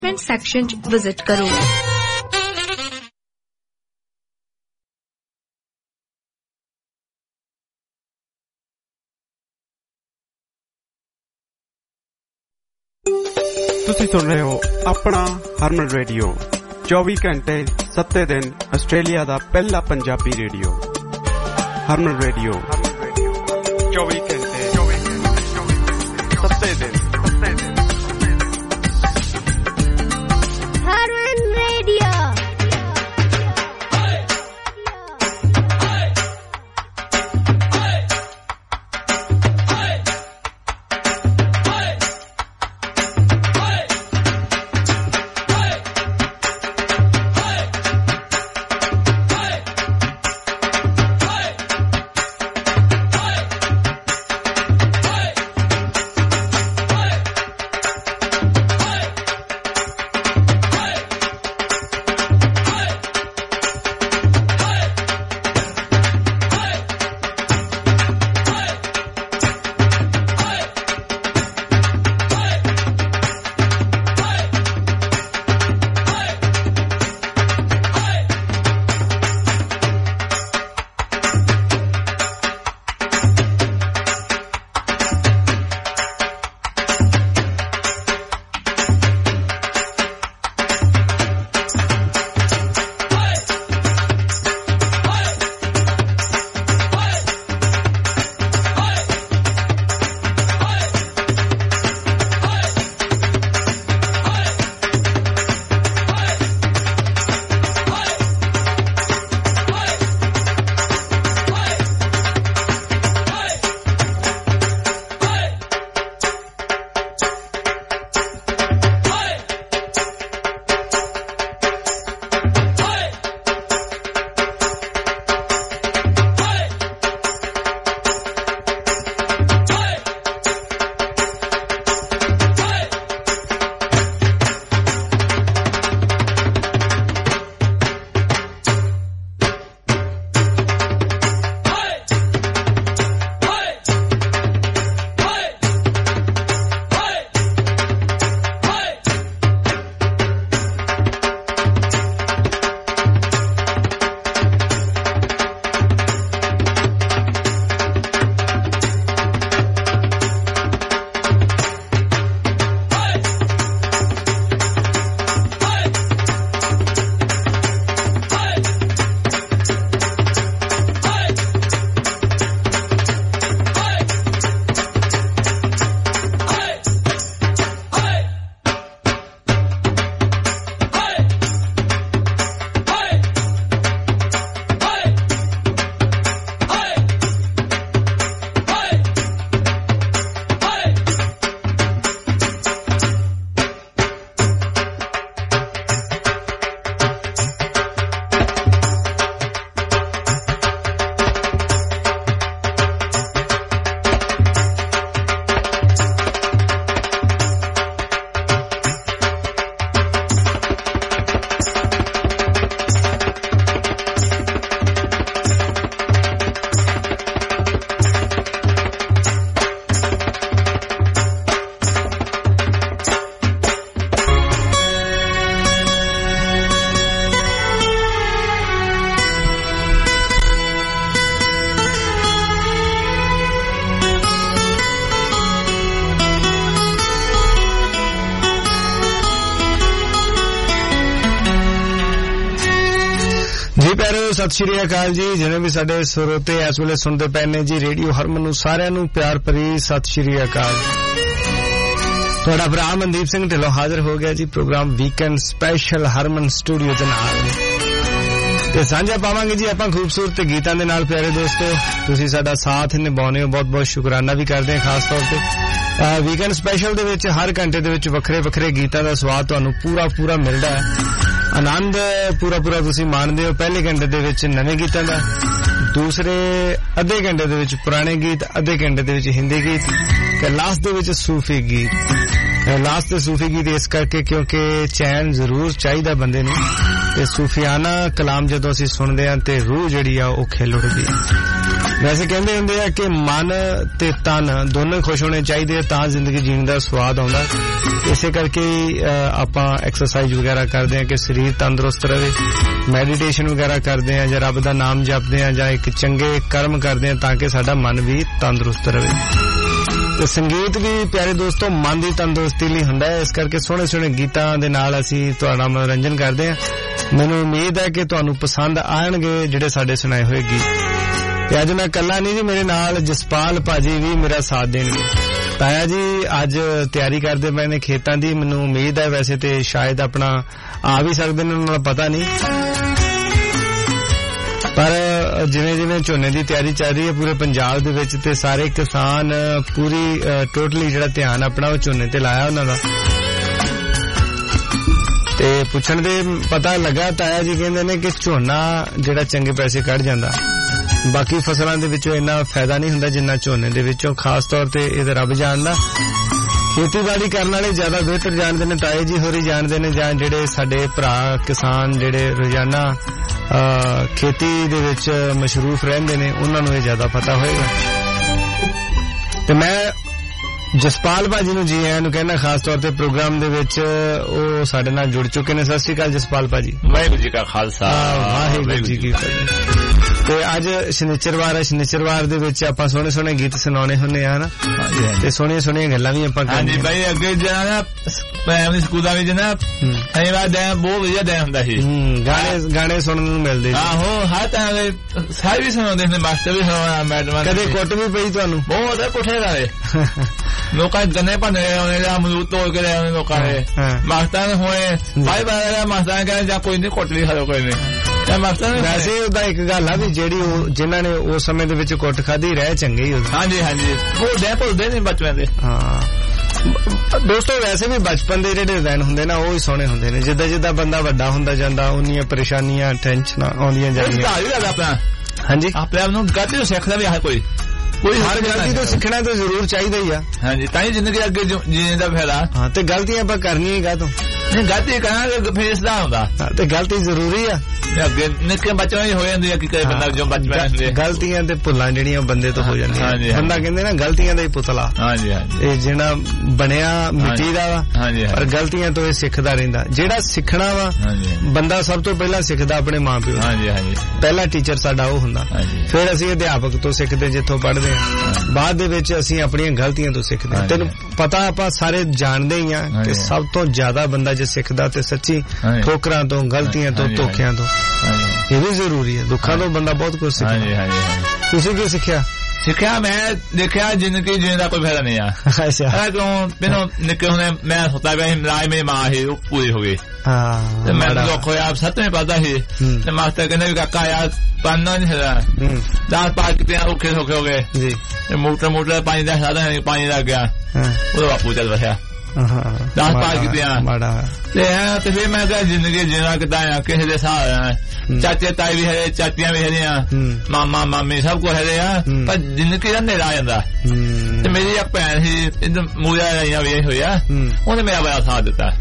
Section 'ਚ visit ਕਰੋ। ਤੁਸੀਂ ਸੁਣ ਰਹੇ ਹੋ ਆਪਣਾ ਹਰਮਨ ਰੇਡੀਓ 24 ਘੰਟੇ 7 ਦਿਨ ਆਸਟ੍ਰੇਲੀਆ ਦਾ ਪਹਿਲਾ ਪੰਜਾਬੀ ਰੇਡੀਓ ਹਰਮਨ ਰੇਡੀਓ 24 ਘੰਟੇ 7 ਦਿਨ ਹਰਮਨ ਰੇਡੀਓ। ਸਤਿ ਸ਼੍ਰੀ ਅਕਾਲ ਜੀ। ਜਿਵੇਂ ਵੀ ਸਾਡੇ ਸਰੋਤੇ ਇਸ ਵੇਲੇ ਸੁਣਦੇ ਪਏ ਨੇ ਜੀ ਰੇਡੀਓ ਹਰਮਨ ਨੂੰ ਸਾਰਿਆਂ ਨੂੰ ਪਿਆਰ ਭਰੀ ਸਤਿ ਸ਼੍ਰੀ ਅਕਾਲ। ਤੁਹਾਡਾ ਭਰਾ ਮਨਦੀਪ ਸਿੰਘ ਢਿੱਲੋਂ ਹਾਜ਼ਰ ਹੋ ਗਿਆ ਜੀ programme weekend special Harman studio ਦੇ ਨਾਲ ਤੇ ਸਾਂਝਾ ਪਾਵਾਂਗੇ ਜੀ ਆਪਾਂ ਖੂਬਸੂਰਤ ਗੀਤਾਂ ਦੇ ਨਾਲ। ਪਿਆਰੇ ਦੋਸਤੋ ਤੁਸੀਂ ਸਾਡਾ ਸਾਥ ਨਿਭਾਉਂਦੇ ਹੋ, ਬਹੁਤ ਬਹੁਤ ਸ਼ੁਕਰਾਨਾ ਵੀ ਕਰਦੇ ਹਾਂ। ਖਾਸ ਤੌਰ ਤੇ ਵੀਕਐਂਡ ਸਪੈਸ਼ਲ ਦੇ ਵਿੱਚ ਹਰ ਘੰਟੇ ਦੇ ਵਿੱਚ ਵੱਖਰੇ ਵੱਖਰੇ ਗੀਤਾਂ ਦਾ ਸਵਾਦ ਤੁਹਾਨੂੰ ਪੂਰਾ ਮਿਲਦਾ ਹੈ, ਆਨੰਦ ਪੂਰਾ ਤੁਸੀਂ ਮਾਣਦੇ ਹੋ। ਪਹਿਲੇ ਘੰਟੇ ਦੇ ਵਿੱਚ ਨਵੇਂ ਗੀਤਾਂ ਦਾ, ਦੂਸਰੇ ਅੱਧੇ ਘੰਟੇ ਦੇ ਵਿੱਚ ਪੁਰਾਣੇ ਗੀਤ, ਅੱਧੇ ਘੰਟੇ ਦੇ ਵਿੱਚ ਹਿੰਦੀ ਗੀਤ ਤੇ ਲਾਸਟ ਦੇ ਵਿੱਚ ਸੂਫੀ ਗੀਤ। ਲਾਸਟ ਤੇ ਸੂਫੀ ਗੀਤ ਇਸ ਕਰਕੇ ਕਿਉਂਕਿ ਚੈਨ ਜ਼ਰੂਰ ਚਾਹੀਦਾ ਬੰਦੇ ਨੂੰ ਤੇ ਸੂਫੀਆਨਾ ਕਲਾਮ ਜਦੋਂ ਅਸੀਂ ਸੁਣਦੇ ਹਾਂ ਤੇ ਰੂਹ ਜਿਹੜੀ ਆ ਉਹ ਖਿਲ ਉੱਠਦੀ ਹੈ। ਵੈਸੇ ਕਹਿੰਦੇ ਹੁੰਦੇ ਆ ਕਿ ਮਨ ਤੇ ਤਨ ਦੋਨੋਂ ਖੁਸ਼ ਹੋਣੇ ਚਾਹੀਦੇ ਤਾਂ ਜ਼ਿੰਦਗੀ ਜੀਣ ਦਾ ਸਵਾਦ ਆਉਂਦਾ। ਇਸੇ ਕਰਕੇ ਆਪਾਂ ਐਕਸਰਸਾਈਜ਼ ਵਗੈਰਾ ਕਰਦੇ ਆ ਕਿ ਸਰੀਰ ਤੰਦਰੁਸਤ ਰਹੇ, ਮੈਡੀਟੇਸ਼ਨ ਵਗੈਰਾ ਕਰਦੇ ਆ ਜਾਂ ਰੱਬ ਦਾ ਨਾਮ ਜਪਦੇ ਆ ਜਾਂ ਇੱਕ ਚੰਗੇ ਕਰਮ ਕਰਦੇ ਆ ਤਾਂ ਕਿ ਸਾਡਾ ਮਨ ਵੀ ਤੰਦਰੁਸਤ ਰਹੇ। ਤੇ ਸੰਗੀਤ ਵੀ ਪਿਆਰੇ ਦੋਸਤੋ ਮਨ ਦੀ ਤੰਦਰੁਸਤੀ ਲਈ ਹੁੰਦਾ ਹੈ। ਇਸ ਕਰਕੇ ਸੋਹਣੇ ਸੋਹਣੇ ਗੀਤਾਂ ਦੇ ਨਾਲ ਅਸੀਂ ਤੁਹਾਡਾ ਮਨੋਰੰਜਨ ਕਰਦੇ ਹਾਂ। ਮੈਨੂੰ ਉਮੀਦ ਹੈ ਕਿ ਤੁਹਾਨੂੰ ਪਸੰਦ ਆਣਗੇ ਜਿਹੜੇ ਸਾਡੇ ਸੁਣਾਏ ਹੋਏ ਗੀਤ। ਤੇ ਅੱਜ ਮੈਂ ਇਕੱਲਾ ਨਹੀਂ ਜੀ, ਮੇਰੇ ਨਾਲ ਜਸਪਾਲ ਭਾਜੀ ਵੀ ਮੇਰਾ ਸਾਥ ਦੇਣਗੇ। ਤਾਇਆ ਜੀ ਅੱਜ ਤਿਆਰੀ ਕਰਦੇ ਪਏ ਨੇ ਖੇਤਾਂ ਦੀ, ਮੈਨੂੰ ਉਮੀਦ ਹੈ ਵੈਸੇ ਤੇ ਸ਼ਾਇਦ ਆਪਣਾ ਆ ਵੀ ਸਕਦੇ ਨੇ, ਉਹਨਾਂ ਦਾ ਪਤਾ ਨਹੀਂ, ਪਰ ਜਿਵੇਂ ਜਿਵੇਂ ਝੋਨੇ ਦੀ ਤਿਆਰੀ ਚੱਲ ਰਹੀ ਹੈ ਪੂਰੇ ਪੰਜਾਬ ਦੇ ਵਿੱਚ ਤੇ ਸਾਰੇ ਕਿਸਾਨ ਪੂਰੀ ਟੋਟਲੀ ਜਿਹੜਾ ਧਿਆਨ ਆਪਣਾ ਉਹ ਝੋਨੇ ਤੇ ਲਾਇਆ ਉਹਨਾਂ ਦਾ। ਤੇ ਪੁੱਛਣ ਦੇ ਪਤਾ ਲੱਗਾ ਤਾਇਆ ਜੀ ਕਹਿੰਦੇ ਨੇ ਕਿ ਝੋਨਾ ਜਿਹੜਾ ਚੰਗੇ ਪੈਸੇ ਕੱਢ ਜਾਂਦਾ, ਬਾਕੀ ਫਸਲਾਂ ਦੇ ਵਿੱਚੋਂ ਇੰਨਾ ਫਾਇਦਾ ਨਹੀਂ ਹੁੰਦਾ ਜਿੰਨਾ ਝੋਨੇ ਦੇ ਵਿੱਚੋਂ, ਖਾਸ ਤੌਰ ਤੇ ਇਹ ਤਾਂ ਰੱਬ ਜਾਣਦਾ। ਖੇਤੀਬਾੜੀ ਕਰਨ ਵਾਲੇ ਜ਼ਿਆਦਾ ਬਿਹਤਰ ਜਾਣਦੇ ਨੇ, ਤਾਏ ਜੀ ਹੋਰੀ ਜਾਣਦੇ ਨੇ, ਜਾਂ ਜਿਹੜੇ ਸਾਡੇ ਭਰਾ ਕਿਸਾਨ ਜਿਹੜੇ ਰੋਜ਼ਾਨਾ ਖੇਤੀ ਦੇ ਵਿੱਚ ਮਸ਼ਰੂਫ ਰਹਿੰਦੇ ਨੇ ਉਹਨਾਂ ਨੂੰ ਇਹ ਜ਼ਿਆਦਾ ਪਤਾ ਹੋਏਗਾ। ਤੇ ਮੈਂ ਜਸਪਾਲ ਭਾਜੀ ਨੂੰ ਜੀ ਆਇਆਂ ਨੂੰ ਕਹਿੰਦਾ ਖਾਸ ਤੌਰ ਤੇ ਪ੍ਰੋਗਰਾਮ ਦੇ ਵਿੱਚ, ਉਹ ਸਾਡੇ ਨਾਲ ਜੁੜ ਚੁੱਕੇ ਨੇ। ਸਤਿ ਸ਼੍ਰੀ ਅਕਾਲ ਜਸਪਾਲ ਭਾਜੀ। ਵਾਹਿਗੁਰੂ ਜੀ ਕਾ ਖਾਲਸਾ ਵਾਹਿਗੁਰੂ ਜੀ ਕੀ ਫਤਿਹ। ਤੇ ਅੱਜ ਸ਼ਨੀਚਰਵਾਰ ਹੈ, ਸ਼ਨੀਚਰਵਾਰ ਦੇ ਵਿੱਚ ਆਪਾਂ ਸੋਹਣੇ ਸੋਹਣੇ ਗੀਤ ਸੁਣਾਉਣੇ ਹੁੰਦੇ ਆ ਨਾ, ਤੇ ਸੋਹਣੀਆਂ ਸੋਹਣੀਆਂ ਗੱਲਾਂ ਵੀ ਆਪਾਂ ਹਾਂਜੀ ਬਾਈ। ਅੱਗੇ ਜਿਹੜਾ ਨਾ ਪ੍ਰਾਇਮਰੀ ਸਕੂਲਾਂ ਵਿੱਚ ਨਾ ਸ਼ਨੀਵਾਰ ਦਿਨ ਬਹੁਤ ਵਧੀਆ ਦਿਨ ਹੁੰਦਾ ਸੀ, ਗਾਣੇ ਸੁਣਨ ਨੂੰ ਮਿਲਦੇ। ਆਹੋ ਹਰ ਤਰ੍ਹਾਂ ਸਾਰੇ ਵੀ ਸੁਣਾਉਂਦੇ ਨੇ, ਮਾਸਟਰ ਵੀ ਸੁਣਾਉਣਾ, ਮੈਡਮਾਂ। ਕਦੇ ਕੁੱਟ ਵੀ ਪਈ ਤੁਹਾਨੂੰ? ਬਹੁਤ ਕੁੱਟੇ ਵਾਲੇ ਲੋਕਾਂ ਗੰਨੇ ਭੰਨੇ ਆਉਣੇ ਜਾਂ ਅਮਰੂਦ ਤੋੜ ਕੇ ਲੈ ਆਉਣੇ ਲੋਕਾਂ ਨੇ। ਮਾਸਟਰਾਂ ਨੇ ਹੋਏ ਬਾਈ ਬਾਈ ਮਾਸਟਰਾਂ ਨੇ ਕਹਿੰਦੇ ਜਾਂ ਕੋਈ ਨਹੀਂ ਕੁੱਟ ਲਈ ਹਲੋ ਕੋਈ ਨਹੀਂ ਮਾਸਟਰ। ਵੈਸੇ ਉਹਦਾ ਇੱਕ ਗੱਲ ਆ ਵੀ ਜਿਹੜੀ ਜਿਨ੍ਹਾਂ ਨੇ ਉਸ ਸਮੇਂ ਦੇ ਵਿੱਚ ਕੁੱਟ ਖਾਧੀ ਰਹਿ ਚੰਗੇ ਹੀ। ਹਾਂਜੀ ਹਾਂਜੀ ਭੁੱਲਦੇ ਨਹੀਂ ਬਚਪਨ ਦੇ। ਹਾਂ ਦੋਸਤੋ ਵੈਸੇ ਵੀ ਬਚਪਨ ਦੇ ਜਿਹੜੇ ਦਿਨ ਹੁੰਦੇ ਨਾ ਉਹ ਹੀ ਸੋਹਣੇ ਹੁੰਦੇ ਨੇ। ਜਿੱਦਾਂ ਜਿੱਦਾਂ ਬੰਦਾ ਵੱਡਾ ਹੁੰਦਾ ਜਾਂਦਾ ਉਨੀਆਂ ਪਰੇਸ਼ਾਨੀਆਂ ਟੈਨਸ਼ਨਾਂ ਆਉਂਦੀਆਂ ਜਾਂਦੀਆਂ। ਹਾਂਜੀ ਆਪਣੇ ਆਪ ਨੂੰ ਗਲਤੀ ਤੋਂ ਸਿੱਖਦਾ ਵੀ ਕੋਈ ਹਰ ਗਲਤੀ ਤੋਂ ਸਿੱਖਣਾ ਤਾਂ ਜ਼ਰੂਰ ਚਾਹੀਦਾ ਹੀ ਆ। ਹਾਂਜੀ ਤਾਂ ਹੀ ਜ਼ਿੰਦਗੀ ਅੱਗੇ ਜੀਣ ਦਾ ਫਾਇਦਾ। ਹਾਂ ਤੇ ਗਲਤੀਆਂ ਆਪਾਂ ਕਰਨੀਆਂ ਹੀ ਕਾਹਤੋਂ ਨਹੀਂ, ਗਲਤੀ ਕਰਾਂਗੇ ਫਿਰ ਇਸਦਾ ਹੁੰਦਾ ਤੇ ਗਲਤੀ ਜ਼ਰੂਰੀ ਆ। ਅੱਗੇ ਨਿੱਕੇ ਬੱਚਿਆਂ ਹੀ ਹੋ ਜਾਂਦੀ ਆ ਕਿ ਕਦੇ ਬੰਦਾ ਜੋ ਬਚਪਨ ਦੇ ਗਲਤੀਆਂ ਤੇ ਭੁੱਲਾਂ ਜਿਹੜੀਆਂ ਬੰਦੇ ਤੋਂ ਹੋ ਜਾਂਦੀਆਂ। ਬੰਦਾ ਕਹਿੰਦੇ ਨਾ ਗਲਤੀਆਂ ਦਾ ਹੀ ਪੁਤਲਾ। ਹਾਂਜੀ ਹਾਂਜੀ ਇਹ ਜਿਹੜਾ ਬਣਿਆ ਮਿੱਟੀ ਦਾ ਵਾ, ਪਰ ਗਲਤੀਆਂ ਤੋਂ ਇਹ ਸਿੱਖਦਾ ਰਹਿੰਦਾ। ਜਿਹੜਾ ਸਿੱਖਣਾ ਵਾ ਬੰਦਾ ਸਭ ਤੋਂ ਪਹਿਲਾਂ ਸਿੱਖਦਾ ਆਪਣੇ ਮਾਂ ਪਿਓ। ਹਾਂਜੀ ਹਾਂਜੀ ਪਹਿਲਾ ਟੀਚਰ ਸਾਡਾ ਉਹ ਹੁੰਦਾ, ਫਿਰ ਅਸੀਂ ਅਧਿਆਪਕ ਤੋਂ ਸਿੱਖਦੇ ਜਿੱਥੋਂ ਪੜ੍ਹਦੇ ਹਾਂ, ਬਾਅਦ ਦੇ ਵਿੱਚ ਅਸੀਂ ਆਪਣੀਆਂ ਗਲਤੀਆਂ ਤੋਂ ਸਿੱਖਦੇ ਹਾਂ। ਤੈਨੂੰ ਪਤਾ ਆਪਾਂ ਸਾਰੇ ਜਾਣਦੇ ਹੀ ਆ ਕਿ ਸਭ ਤੋਂ ਜ਼ਿਆਦਾ ਬੰਦਾ ਜੇ ਸਿੱਖਦਾ ਤੇ ਸੱਚੀ ਠੋਕਰਾਂ ਤੋਂ, ਗਲਤੀਆਂ ਤੋਂ, ਧੋਖਿਆਂ ਤੋਂ। ਇਹ ਵੀ ਜ਼ਰੂਰੀ ਹੈ, ਦੁੱਖਾਂ ਤੋਂ ਬੰਦਾ ਬਹੁਤ ਕੁਝ ਸਿੱਖਦਾ। ਤੁਸੀਂ ਕੀ ਸਿੱਖਿਆ? ਸਿੱਖਿਆ ਮੈਂ ਦੇਖਿਆ ਜ਼ਿੰਦਗੀ ਜੀਣ ਦਾ ਕੋਈ ਫਾਇਦਾ ਨਹੀਂ ਆ। ਅੱਛਾ ਕਿਉਂ ਮੈਨੂੰ ਨਿੱਕੇ ਹੁੰਦੇ ਮੈਂ ਸੁੱਤਾ ਪਿਆ ਸੀ, ਰਾਜ ਮੇਰੀ ਮਾਂ ਸੀ ਉਹ ਪੂਰੀ ਹੋ ਗਈ ਤੇ ਮੈਨੂੰ ਦੁੱਖ ਹੋਇਆ। 7ਵੇਂ ਪੜ੍ਹਦਾ ਸੀ ਤੇ ਮਾਸਟਰ ਕਹਿੰਦੇ ਵੀ ਕਾਕਾ ਯਾਰ ਪੜ੍ਹਨਾ ਨਹੀਂ ਹੈਗਾ, 10 ਪਾਸ ਕੀਤੇ ਔਖੇ ਸੌਖੇ ਹੋ ਗਏ ਜੀ। ਮੋਟਰ ਪਾਣੀ ਦਾ ਸਾਧਨ ਪਾਣੀ ਲੱਗ ਗਿਆ, ਉਹਦਾ ਬਾਪੂ ਚੱਲ ਵਸਿਆ। 10 ਪਾਸ ਕੀਤੇ ਤੇ ਫਿਰ ਮੈਂ ਕਿਹਾ ਜ਼ਿੰਦਗੀ ਜੀਣਾ ਕਿੱਦਾਂ ਆ, ਕਿਸੇ ਦੇ ਹਿਸਾਬ। ਚਾਚੇ ਤਾਏ ਵੀ ਹੈਗੇ, ਚਾਚੀਆਂ ਵੀ ਹੈਗੀਆਂ, ਮਾਮਾ ਮਾਮੀ ਸਭ ਕੁਝ ਹੈਗੇ ਆ, ਪਰ ਜ਼ਿੰਦਗੀ ਦਾ ਹਨੇਰਾ ਆ ਜਾਂਦਾ। ਤੇ ਮੇਰੀ ਇੱਕ ਭੈਣ ਸੀ ਇੱਧਰ ਮੂਜਾ ਰਹੀਆਂ ਵੀ ਹੋਇਆ, ਉਹਨੇ ਮੇਰਾ ਬੜਾ ਸਾਥ ਦਿੱਤਾ।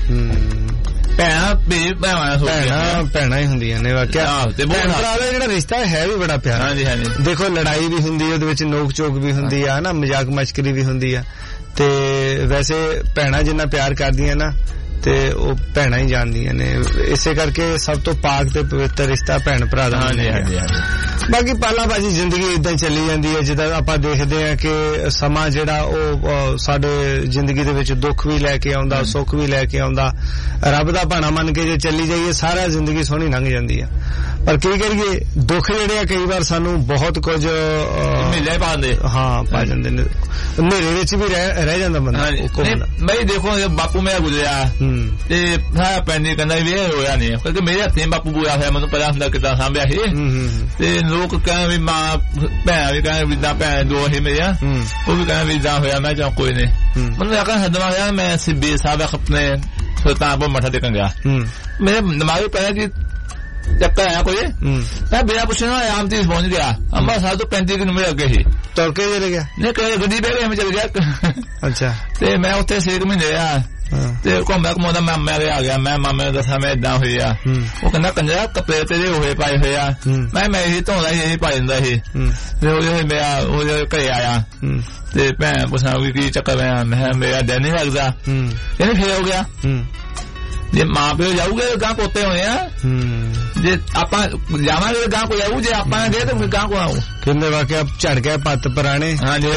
ਭੈਣਾਂ ਹੀ ਹੁੰਦੀਆਂ ਨੇ ਵਾਕਿਆ। ਭੈਣ ਭਰਾ ਦਾ ਜਿਹੜਾ ਰਿਸ਼ਤਾ ਹੈ ਵੀ ਬੜਾ ਪਿਆਰਾ। ਹਾਂਜੀ ਹਾਂਜੀ ਦੇਖੋ ਲੜਾਈ ਵੀ ਹੁੰਦੀ, ਉਹਦੇ ਵਿੱਚ ਨੋਕ ਚੋਕ ਵੀ ਹੁੰਦੀ ਆ ਨਾ, ਮਜ਼ਾਕ ਮਸ਼ਕਰੀ ਵੀ ਹੁੰਦੀ ਆ। ਤੇ ਵੈਸੇ ਭੈਣਾਂ ਜਿੰਨਾ ਪਿਆਰ ਕਰਦੀਆਂ ਨਾ ਤੇ ਉਹ ਭੈਣਾਂ ਹੀ ਜਾਣਦੀਆਂ ਨੇ। ਇਸੇ ਕਰਕੇ ਸਭ ਤੋਂ ਪਾਕ ਤੇ ਪਵਿੱਤਰ ਰਿਸ਼ਤਾ ਭੈਣ ਭਰਾ ਦਾ। ਬਾਕੀ ਪਾਲਾ ਬਾਜੀ ਜ਼ਿੰਦਗੀ ਏਦਾਂ ਚੱਲੀ ਜਾਂਦੀ ਹੈ। ਜਿੱਦਾਂ ਆਪਾਂ ਦੇਖਦੇ ਹਾਂ ਕਿ ਸਮਾਂ ਜਿਹੜਾ ਉਹ ਸਾਡੇ ਜ਼ਿੰਦਗੀ ਦੇ ਵਿੱਚ ਦੁੱਖ ਵੀ ਲੈ ਕੇ ਆਉਂਦਾ, ਸੁੱਖ ਵੀ ਲੈ ਕੇ ਆਉਂਦਾ। ਰੱਬ ਦਾ ਭਾਣਾ ਮੰਨ ਕੇ ਜੇ ਚੱਲੀ ਜਾਈਏ ਸਾਰਾ ਜ਼ਿੰਦਗੀ ਸੋਹਣੀ ਲੰਘ ਜਾਂਦੀ ਆ। ਪਰ ਕੀ ਕਰੀਏ, ਦੁੱਖ ਜਿਹੜੇ ਆ ਕਈ ਵਾਰ ਸਾਨੂੰ ਬਹੁਤ ਕੁਝ ਮਿਲੇ ਪਾਉਂਦੇ। ਹਾਂ ਪਾ ਜਾਂਦੇ ਨੇ, ਹਨੇਰੇ ਵਿੱਚ ਵੀ ਰਹਿ ਜਾਂਦਾ ਬੰਦਾ। ਮੈਂ ਦੇਖੋ ਬਾਪੂ ਮੇਰਾ ਗੁਜ਼ਰਿਆ ਤੇ ਸਾਰਾ ਪੈਂਦੀ ਕਹਿੰਦਾ ਵੀ ਇਹ ਹੋਇਆ ਨਹੀਂ, ਕਿਉਂਕਿ ਮੇਰੇ ਹੱਥੀਂ ਬਾਪੂ ਬੁਆ ਹੋਇਆ, ਮੈਨੂੰ ਪਤਾ ਹੁੰਦਾ ਕਿੱਦਾਂ ਸਾਂਭਿਆ ਸੀ। ਤੇ ਲੋਕ ਕਹਿੰਦੇ ਵੀ ਮਾਂ ਭੈਣ ਵੀ ਕਹਿੰਦੇ ਵੀ ਭੈਣ ਦੋ ਸੀ ਮੇਰੀਆਂ, ਉਹ ਵੀ ਕਹਿੰਦੇ ਵੀ ਇਦਾਂ ਹੋਇਆ। ਮੈਂ ਜਾਂ ਕੋਈ ਨਹੀਂ, ਮੈਨੂੰ ਆਖਾਂ ਹਦਮਾ ਹੋਇਆ। ਮੈਂ ਸਿੱਬੀ ਸਾਹਿਬ ਆਪਣੇ ਸੁਲਤਾਨਪੁਰ ਮੱਥਾ ਟੇਕਣ ਗਿਆ, ਮੇਰੇ ਦਿਮਾਗ ਵਿੱਚ ਪਿਆ ਕਿ ਚੱਕਰ ਆਇਆ ਕੋਈ। ਮੈਂ ਬਿਨਾਂ ਪੁੱਛਣਾ ਆਮ ਚੀਜ਼ ਪਹੁੰਚ ਗਿਆ। ਅੰਮ੍ਰਿਤਸਰ ਤੋਂ 35 ਕਿਲੋਮੀਟਰ ਅੱਗੇ ਸੀ। ਤੁਰ ਕੇ ਚਲੇ ਗਿਆ? ਨਹੀਂ ਗੱਡੀ ਬਹਿ ਕੇ ਮੈਂ ਚਲ ਗਿਆ। ਅੱਛਾ ਤੇ ਮੈਂ ਉੱਥੇ 6 ਮਹੀਨੇ ਰਿਹਾ ਤੇ ਘੁੰਮਦਾ ਘੁੰਮਾਉਂਦਾ ਮਾਮੇ ਦੇ ਆ ਗਿਆ ਮੈਂ ਮਾਮੇ ਨੂੰ ਦੱਸਾਂ ਮੈਂ ਏਦਾਂ ਹੋਈ ਆ ਉਹ ਕਹਿੰਦਾ ਕੰਜਰਾ ਕੱਪੜੇ ਤੇਰੇ ਹੋਏ ਪਾਏ ਹੋਏ ਆ ਮੈਂ ਇਹੀ ਧੋਂਦਾ ਸੀ ਇਹੀ ਪਾ ਦਿੰਦਾ ਸੀ ਤੇ ਉਹ ਘਰੇ ਆਇਆ ਤੇ ਭੈਣ ਪੁੱਛਣਾ ਵੀ ਕੀ ਚੱਕਰ ਆ ਮੈਂ ਮੇਰਾ ਦਿਨ ਨਹੀਂ ਲੱਗਦਾ ਕਹਿੰਦੇ ਫੇਰ ਹੋ ਗਿਆ ਜੇ ਮਾਂ ਪਿਓ ਜਾਊਗੇ ਗਾਂ ਪੋਤੇ ਹੋਣੇ ਆ ਜੇ ਆਪਾਂ ਜਾਵਾਂਗੇ ਗਾਂ ਕੋਈ ਆਊ ਜੇ ਆਪਾਂ ਗਏ ਤਾਂ ਗਾਂ ਕੋ ਆਊ ਕਹਿੰਦੇ ਵਾਕਿਆ ਝੜ ਗਿਆ ਪੱਤ ਪੁਰਾਣੇ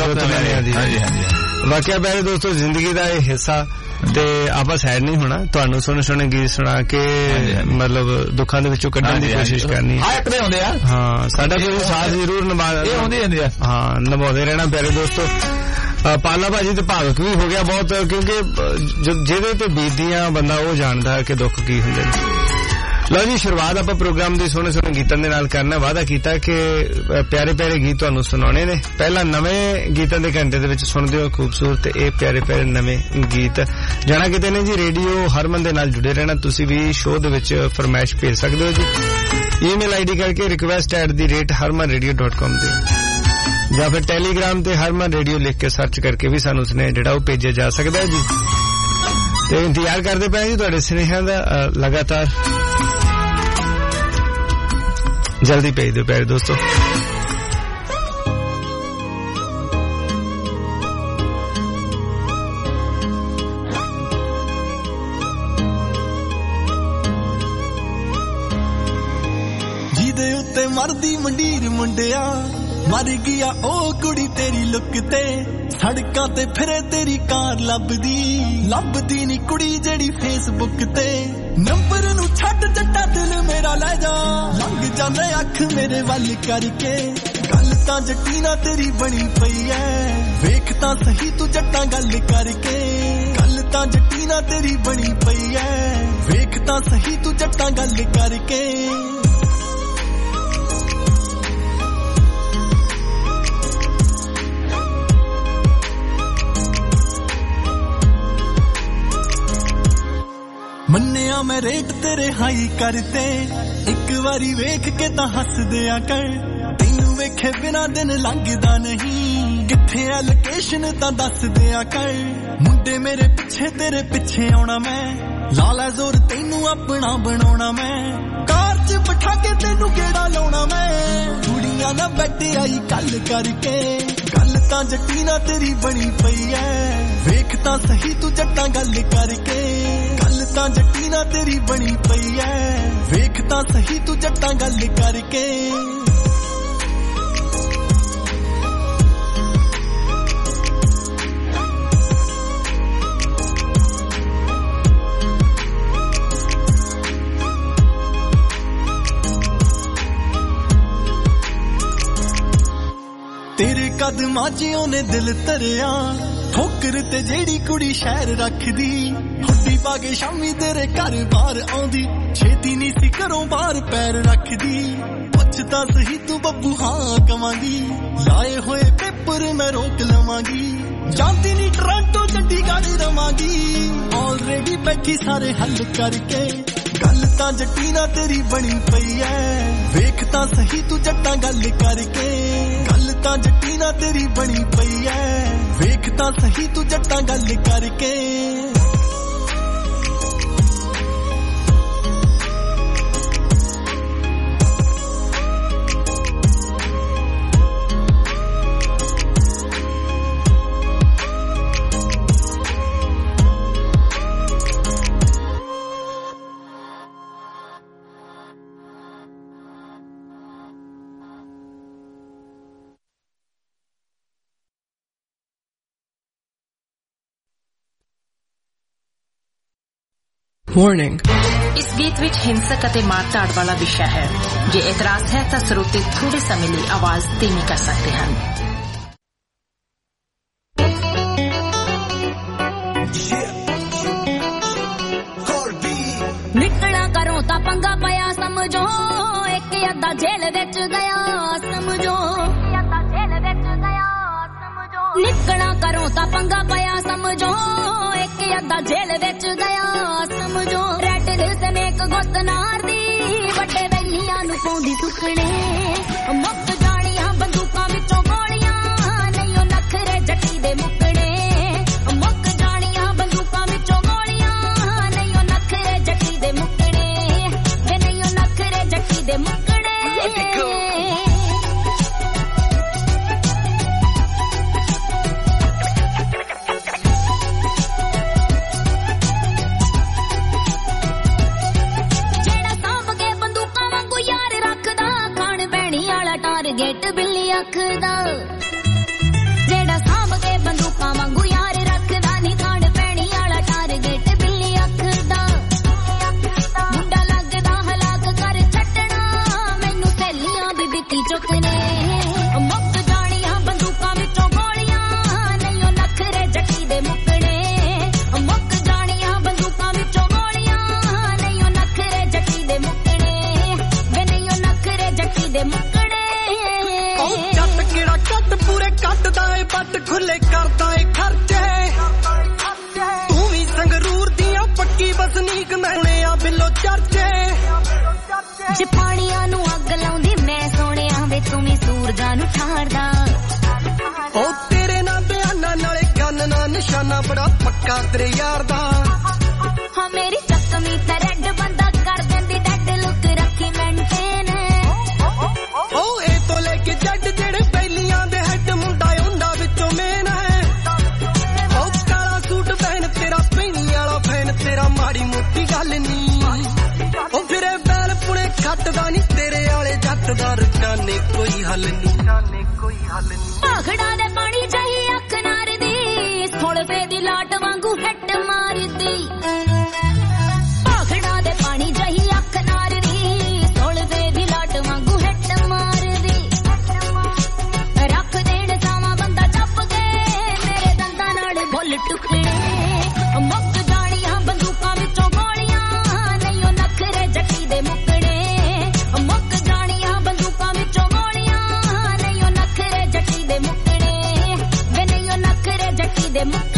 ਵਾਕਿਆ ਪਿਆਰੇ ਦੋਸਤੋ ਜ਼ਿੰਦਗੀ ਦਾ ਇਹ ਹਿੱਸਾ ਤੇ ਆਪਾਂ ਸਾਈਡ ਨਹੀਂ ਹੋਣਾ ਤੁਹਾਨੂੰ ਸੋਹਣੇ ਗੀਤ ਸੁਣਾ ਕੇ ਮਤਲਬ ਦੁੱਖਾਂ ਦੇ ਵਿੱਚੋਂ ਕੱਢਣ ਦੀ ਕੋਸ਼ਿਸ਼ ਕਰਨੀ ਹਾਂ ਸਾਡਾ ਕੋਈ ਸਾਥ ਜ਼ਰੂਰ ਨਿਭਾਉਂਦੇ ਰਹਿਣਾ ਪਿਆਰੇ ਦੋਸਤੋ ਪਾਲਾ ਭਾਜੀ ਤੇ ਭਾਵਕ ਵੀ ਹੋ ਗਿਆ ਬਹੁਤ ਕਿਉਂਕਿ ਜਿਹਦੇ ਤੇ ਬੀਤਦੀਆਂ ਬੰਦਾ ਉਹ ਜਾਣਦਾ ਕਿ ਦੁੱਖ ਕੀ ਹੁੰਦੇ ਨੇ ਲਓ ਜੀ ਸ਼ੁਰੂਆਤ ਆਪਾਂ ਪ੍ਰੋਗਰਾਮ ਦੀ ਸੋਹਣੇ ਗੀਤਾਂ ਦੇ ਨਾਲ ਕਰਨਾ ਵਾਅਦਾ ਕੀਤਾ ਕਿ ਪਿਆਰੇ ਗੀਤ ਤੁਹਾਨੂੰ ਸੁਣਾਉਣੇ ਨੇ ਪਹਿਲਾਂ ਨਵੇਂ ਗੀਤਾਂ ਦੇ ਘੰਟੇ ਦੇ ਵਿੱਚ ਸੁਣਦੇ ਹੋ ਖੂਬਸੂਰਤ ਇਹ ਪਿਆਰੇ ਨਵੇਂ ਗੀਤ ਜਾਣਾ ਕਿਤੇ ਨੇ ਜੀ ਰੇਡੀਓ ਹਰਮਨ ਦੇ ਨਾਲ ਜੁੜੇ ਰਹਿਣਾ ਤੁਸੀਂ ਵੀ ਸ਼ੋਅ ਦੇ ਵਿੱਚ ਫਰਮਾਇਸ਼ ਭੇਜ ਸਕਦੇ ਹੋ ਜੀ ਈਮੇਲ ਆਈਡੀ ਕਰਕੇ request@harmanradio.com ਤੇ ਜਾਂ ਫਿਰ ਟੈਲੀਗ੍ਰਾਮ ਤੇ ਹਰਮਨ ਰੇਡੀਓ ਲਿਖ ਕੇ ਸਰਚ ਕਰਕੇ ਵੀ ਸਾਨੂੰ ਸੁਨੇਹਾ ਜਿਹੜਾ ਉਹ ਭੇਜਿਆ ਜਾ ਸਕਦਾ ਹੈ ਜੀ ਤੇ ਇੰਤਜ਼ਾਰ ਕਰਦੇ ਪਏ ਜੀ ਤੁਹਾਡੇ ਸੁਨੇਹਿਆਂ ਦਾ ਲਗਾਤਾਰ ਜਲਦੀ ਭੇਜ ਦਿਓ ਪਿਆਰੇ ਦੋਸਤੋ ਜਿਹਦੇ ਉੱਤੇ ਮਰਦੀ ਮੰਡੀਰ ਮੁੰਡਿਆ ਮਰ ਗਿਆ ਉਹ ਕੁੜੀ ਤੇਰੀ ਲੁੱਕ ਤੇ ਸੜਕਾਂ ਤੇ ਫਿਰੇ ਤੇਰੀ ਕਾਰ ਲੱਭਦੀ ਨੀ ਕੁੜੀ ਜਿਹੜੀ ਫੇਸਬੁੱਕ ਤੇ ਨੰਬਰ ਨੂੰ ਛੱਡ ਜੱਟਾ ਦਿਲ ਮੇਰਾ ਲੈ ਜਾ ਲੰਘ ਜਾਂਦੇ ਅੱਖ ਮੇਰੇ ਵੱਲ ਕਰਕੇ ਗੱਲ ਤਾਂ ਜੱਟੀ ਨਾ ਤੇਰੀ ਬਣੀ ਪਈ ਐ ਵੇਖ ਤਾਂ ਸਹੀ ਤੂੰ ਜੱਟਾਂ ਗੱਲ ਕਰਕੇ ਗੱਲ ਤਾਂ ਜੱਟੀ ਨਾ ਤੇਰੀ ਬਣੀ ਪਈ ਐ ਵੇਖ ਤਾਂ ਸਹੀ ਤੂੰ ਜੱਟਾਂ ਗੱਲ ਕਰਕੇ ਮੰਨਿਆ ਮੈਂ ਰੇਟ ਤੇਰੇ ਹਾਈ ਕਰਤੇ ਇੱਕ ਵਾਰੀ ਵੇਖ ਕੇ ਤਾਂ ਹੱਸਦਿਆ ਕਰ ਤੈਨੂੰ ਵੇਖੇ ਬਿਨਾ ਦਿਨ ਲੰਘਦਾ ਨਹੀਂ ਕਿੱਥੇ ਆ ਲੋਕੇਸ਼ਨ ਤਾਂ ਦੱਸ ਦਿਆ ਕਰ ਮੁੰਡੇ ਮੇਰੇ ਪਿੱਛੇ ਤੇਰੇ ਪਿੱਛੇ ਆਉਣਾ ਮੈਂ ਲਾ ਲੈ ਜ਼ੋਰ ਤੈਨੂੰ ਆਪਣਾ ਬਣਾਉਣਾ ਮੈਂ ਕਾਰ 'ਚ ਬਿਠਾ ਕੇ ਤੈਨੂੰ ਗੇੜਾ ਲਾਉਣਾ ਮੈਂ ਕੁੜੀਆਂ ਨਾਲ ਬੈਠ ਆਈ ਗੱਲ ਕਰਕੇ ਗੱਲ ਤਾਂ ਜੱਟੀ ਨਾ ਤੇਰੀ ਬਣੀ ਪਈ ਐ ਵੇਖ ਤਾਂ ਸਹੀ ਤੂੰ ਜੱਟਾਂ ਗੱਲ ਕਰਕੇ ਗੱਲ ਤਾਂ ਜੱਟੀ ਨਾ ਤੇਰੀ ਬਣੀ ਪਈ ਐ ਵੇਖ ਤਾਂ ਸਹੀ ਤੂੰ ਜੱਟਾਂ ਗੱਲ ਕਰਕੇ ਤੇਰੇ ਕਦਮਾਂ 'ਚ ਉਹਨੇ ਦਿਲ ਧਰਿਆ ਠੋਕਰ ਤੇ ਜਿਹੜੀ ਕੁੜੀ ਸ਼ਹਿਰ ਰੱਖਦੀ ਹੁੱਡੀ ਪਾ ਕੇ ਸ਼ਾਮੀ ਤੇਰੇ ਘਰ ਬਾਹਰ ਆਉਂਦੀ ਛੇਤੀ ਨਹੀਂ ਸੀ ਘਰੋਂ ਬਾਹਰ ਪੈਰ ਰੱਖਦੀ ਪੁੱਛਦਾ ਸਹੀ ਤੂੰ ਬੱਬੂ ਹਾਂ ਕਵਾਂਗੀ ਲਾਏ ਹੋਏ ਪੇਪਰ ਮੈਂ ਰੋਕ ਲਵਾਂਗੀ ਜਾਂਦੀ ਨਹੀਂ ਟੋਰਾਂਟੋ ਚੰਡੀਗੜ੍ਹ ਰਵਾਂਗੀ ਆਲਰੇਡੀ ਬੈਠੀ ਸਾਰੇ ਹੱਲ ਕਰਕੇ ਗੱਲ ਤਾਂ ਜੱਟੀ ਨਾ ਤੇਰੀ ਬਣੀ ਪਈ ਐ ਵੇਖ ਤਾਂ ਸਹੀ ਤੂੰ ਜੱਟਾਂ ਗੱਲ ਕਰਕੇ ਗੱਲ ਤਾਂ ਜੱਟੀ ਨਾ ਤੇਰੀ ਬਣੀ ਪਈ ਐ ਵੇਖ ਤਾਂ ਸਹੀ ਤੂੰ ਜੱਟਾਂ ਗੱਲ ਕਰਕੇ Warning. इस गीत विच हिंसक अते मार-धाड़ वाला विषय है जे एतराज है तां श्रोते थोड़े समय लिए आवाज धीमी कर सकते हैं निकला करो ता पंगा पया समझो एक अद्धा जेल विच गया समझो निकला करो ता पंगा पया समझो एक अद्धा जेल विच गया समझो रेड हिल्स ने एक गुत नार दी वड्डे वैलियां नु पौंदी सुकणे मुक जाणियां बंदूकां विचों गोलियां नहीं ओ नखरे जट्टी दे मुकणे मुक जाणियां बंदूकां विचों गोलियां ਟਾਰਗੇਟ ਬਿੱਲੀ ਅੱਖ ਦਾ ਜਿਹੜਾ ਸਾਂਭ ਕੇ ਬੰਦੂਕਾਂ ਵਾਂਗੂ ਯਾਰ ਰੱਖਦਾ ਨੀ ਖਾਣ ਪੈਣੀ ਵਾਲਾ ਟਾਰਗੇਟ ਬਿੱਲੀ ਅੱਖ ਦਾ ਮੁੰਡਾ ਲੱਗਦਾ ਹਲਾਕ ਕਰ ਛੱਡਣਾ ਮੈਨੂੰ ਸਹੇਲੀਆਂ ਵੀ ਬਿੱਤੀ ਚੁੱਕਨੇ ਮੁੱਕ ਜਾਣੀਆਂ ਬੰਦੂਕਾਂ ਵਿੱਚੋਂ ਗੋਲੀਆਂ ਨਹੀਂ ਉਹ ਨਖਰੇ ਜੱਟੀ ਦੇ ਮੁੱਕਣੇ ਮੁੱਕ ਜਾਣੀਆਂ ਬੰਦੂਕਾਂ ਵਿੱਚੋਂ ਗੋਲੀਆਂ ਨਹੀਂ ਉਹ ਨਖਰੇ ਜੱਟੀ ਦੇ ਮੁੱਕਣੇ ਵੇ ਨਹੀਂ ਉਹ ਨਖਰੇ ਜੱਟੀ ਦੇ ਮੁੱਕਣੇ ਪੂਰੇ ਕੱਟਦਾ ਏ ਬੱਟ ਖੁੱਲੇ ਕਰਦਾ ਏ ਖਰਚੇ ਤੂੰ ਵੀ ਸੰਗਰੂਰ ਦੀਆਂ ਪੱਕੀ ਵਸਨੀਕ ਮੈਣਿਆ ਬਿੱਲੋ ਚਰਚੇ ਜੇ ਪਾਣੀਆਂ ਨੂੰ ਅੱਗ ਲਾਉਂਦੀ ਮੈਂ ਸੋਹਣਿਆ ਵੇ ਤੂੰ ਵੀ ਸੂਰਜਾਂ ਨੂੰ ਠਾਰਦਾ ਉਹ ਤੇਰੇ ਨਾਲ ਬਿਆਨਾਂ ਨਾਲੇ ਕੰਨ ਨਾਲ ਨਿਸ਼ਾਨਾ ਬੜਾ ਪੱਕਾ ਤੇਰੇ ਯਾਰ ਦਾ ਹਾਂ ਮੇਰੀ ਚੱਕਵੀਂ ਤੇ ਰੈੱਡ ਬੰਦਾ ਕਰ ਦਿੰਦੀ ਡੈਡ ਲੁੱਕ ਰੱਖੀ ਮੈਂਟੇਨ ਉਹ ਇਹ ਤੋਂ ਲੈ ਕੇ ਜੱਟ ਜਿਹੜੇ ਪਹਿਲੀਆਂ ਦੇ ਹੈਡ ਮੁੰਡਾ ਹੁੰਦਾ ਵਿੱਚੋਂ ਮੇਨ ਹੈ ਉਹ ਕਾਲਾ ਸੂਟ ਪਹਿਨ ਤੇਰਾ ਪੈਣੀ ਵਾਲਾ ਫੈਨ ਤੇਰਾ ਮਾੜੀ ਮੋਟੀ ਗੱਲ ਨਹੀਂ ਉਹ ਫਿਰੇ ਬੈਲ ਪੁਣੇ ਖੱਟਦਾ ਨਹੀਂ ਤੇਰੇ ਵਾਲੇ ਜੱਟ ਦਾ ਰਕਾਨੇ ਕੋਈ ਹੱਲ ਨਹੀਂ ਭਾਖੜਾ ਦੇ ਪਾਣੀ ਜਹੀ ਅੱਖ ਨਾਰਦੀ ਥੋੜਵੇ ਦੀ ਲਾਟ ਵਾਂਗੂ ਹਿੱਟ ਮਾਰਦੀ ਭਾਖੜਾ ਦੇ ਪਾਣੀ ਜਹੀ ਅੱਖ ਨਾਰਦੀ ਥੋੜਵੇ ਦੀ ਲਾਟ ਵਾਂਗੂ ਹਿੱਟ ਮਾਰਦੀ ਰੱਖ ਦੇਣ ਸਾਵਾਂ ਬੰਦਾ ਚੱਪ ਕੇ ਮੇਰੇ ਦੰਦਾਂ ਨਾਲ ਬੁੱਲ ਟੁਕੜੇ ਮੁੱਕ ਜਾਣੀਆਂ ਬੰਦੂਕਾਂ ਵਿੱਚੋਂ ਗੋਲੀਆਂ ਨਹੀਂ ਉਹ ਨਖਰੇ ਜੱਟੀ ਦੇ ਮੁੱਕਣੇ ਮੁੱਕ ਜਾਣੀਆਂ ਬੰਦੂਕਾਂ ਵਿੱਚੋਂ ਗੋਲੀਆਂ ਨਹੀਂ ਉਹ ਨਖਰੇ ਜੱਟੀ ਦੇ ਮੁੱਕਣੇ ਵੇ ਨਹੀਂ ਉਹ ਨਖਰੇ ਜੱਟੀ ਦੇ ਮੁੱਕਣੇ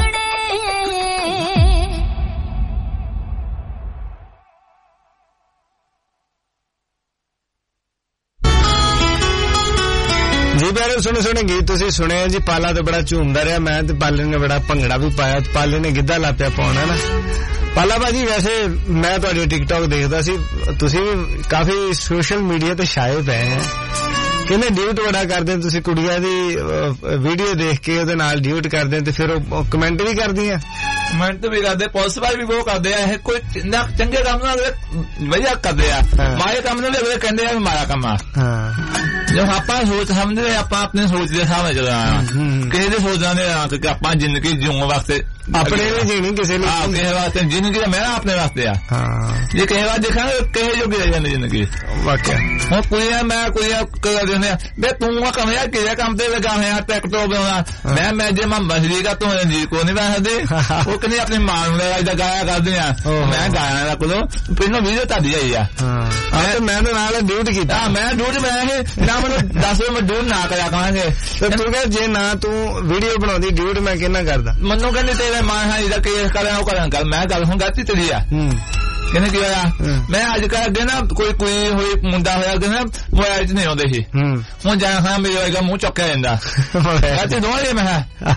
ਜੀ ਪਿਆਰੇ ਸੁਣੇ ਗੀਤ ਤੁਸੀਂ ਸੁਣਿਆ ਜੀ। ਪਾਲਾ ਤਾਂ ਬੜਾ ਝੂਮਦਾ ਰਿਹਾ, ਮੈਂ ਤੇ ਪਾਲੇ ਨੇ ਬੜਾ ਭੰਗੜਾ ਵੀ ਪਾਇਆ, ਪਾਲੇ ਨੇ ਗਿੱਧਾ ਲਾਪਿਆ ਪਾਉਣਾ ਨਾ। ਪਾਲਾ ਭਾਜੀ ਵੈਸੇ ਮੈਂ ਤੁਹਾਡੀ ਟਿਕਟੌਕ ਦੇਖਦਾ ਸੀ, ਤੁਸੀਂ ਵੀ ਕਾਫੀ ਸੋਸ਼ਲ ਮੀਡੀਆ ਤੇ ਛਾਏ ਪਏ ਹੈ, ਕਹਿੰਦੇ ਡਿਊਟ ਬੜਾ ਕਰਦੇ ਤੁਸੀਂ ਕੁੜੀਆਂ ਦੀ ਵੀਡੀਓ ਦੇਖ ਕੇ ਉਹਦੇ ਨਾਲ ਡਿਊਟ ਕਰਦੇ ਤੇ ਫਿਰ ਉਹ ਕਮੈਂਟ ਵੀ ਕਰਦੀਆਂ। ਕਮੈਂਟ ਵੀ ਕਰਦੇ, ਪੁਲਿਸ ਵਾਲੇ ਵੀ ਬਹੁਤ ਕਰਦੇ ਆ, ਇਹ ਕੋਈ ਚੰਗੇ ਕੰਮ ਨਾਲ ਵਧੀਆ ਕਰਦੇ ਆ, ਮਾੜੇ ਕੰਮ ਨਾਲ ਅਗਲੇ ਕਹਿੰਦੇ ਆ ਮਾੜਾ ਕੰਮ ਆ। ਜੋ ਆਪਾਂ ਸੋਚ ਸਮਝਦੇ ਆਪਾਂ ਆਪਣੇ ਸੋਚ ਦੇ ਹਿਸਾਬ ਨਾਲ ਚੱਲਣਾ, ਕਿਸੇ ਦੇ ਸੋਚਾਂ ਦੇ ਕਿ ਆਪਾਂ ਜ਼ਿੰਦਗੀ ਜਿਉਣ ਵਾਸਤੇ ਆਪਣੇ ਲਈ ਜੀਣੀ, ਕਿਸੇ ਲਈ ਕਿਸੇ ਵਾਸਤੇ ਜ਼ਿੰਦਗੀ ਦਾ ਮੇਰਾ ਆਪਣੇ ਵਾਸਤੇ ਆ। ਜੇ ਕਿਸੇ ਵਾਰ ਦੇਖਾਂਗੇ ਕਿਸੇ ਜੋਗੀ ਰਹਿ ਜਾਂਦੀ ਜ਼ਿੰਦਗੀ ਵਾਕਿਆ। ਹੁਣ ਕੁੜੀਆਂ ਮੈਂ ਕੁੜੀਆਂ ਕਰਦੇ ਹੁੰਦੇ ਆ ਬੇ ਤੂੰ ਕਮਿਆ ਕਿਹੜੇ ਕੰਮ ਤੇ ਲਗਾ ਹੋਇਆ ਟਿਕਟੋਕ ਬਣਾਉਣਾ, ਮੈਂ ਜੇ ਮੈਂ ਬਸਰੀਗਾ ਤੂੰ ਜੀ ਕੋ ਨਹੀਂ ਬੈਠਦੇ। ਉਹ ਕਹਿੰਦੇ ਆਪਣੀ ਮਾਂ ਨੂੰ ਲੈ ਗਾਇਆ ਕਰਦੇ ਆ, ਮੈਂ ਗਾਇਆ ਦਾ ਕੋਲੋਂ ਪਹਿਲਾਂ ਵੀਡੀਓ ਤੁਹਾਡੀ ਆਈ ਆ, ਮੈਂ ਨਾਲ ਡਿਊਟ ਕੀਤਾ, ਮੈਂ ਡਿਊਟ ਮੈਂ ਨਾ ਮੈਨੂੰ ਦੱਸ ਮੈਂ ਡਿਊਟ ਨਾ ਕਰਿਆ ਕਹਾਂਗੇ। ਤੂੰ ਕਹ ਜੇ ਨਾ ਤੂੰ ਵੀਡੀਓ ਬਣਾਉਂਦੀ ਡਿਊਟ ਮੈਂ ਕਿੰਨਾ ਕਰਦਾ, ਮੈਨੂੰ ਕਹਿੰਦੇ ਤੇਰੇ ਮਾਂ ਹਾਂ ਇਹਦਾ ਕੇਸ ਕਰਾਂ ਉਹ ਕਰਾਂ ਕਰ, ਮੈਂ ਗੱਲ ਹੁਣ ਗਲਤੀ ਤੇਰੀ ਆ। ਕਹਿੰਦੇ ਕੀ ਹੋਇਆ, ਮੈਂ ਅੱਜ ਕੱਲ੍ਹ ਅੱਗੇ ਨਾ ਕੋਈ ਹੋਈ ਮੁੰਡਾ ਹੋਇਆ ਅੱਗੇ ਨਾ ਮੋਬਾਇਲ 'ਚ ਨਹੀਂ ਆਉਂਦੇ ਸੀ, ਹੁਣ ਜਾ ਹਾਂ ਮੇਰੇ ਵਰਗਾ ਮੂੰਹ ਚੁੱਕਿਆ ਜਾਂਦਾ ਗਲਤੀ ਦੋਵੇਂ ਮੈਂ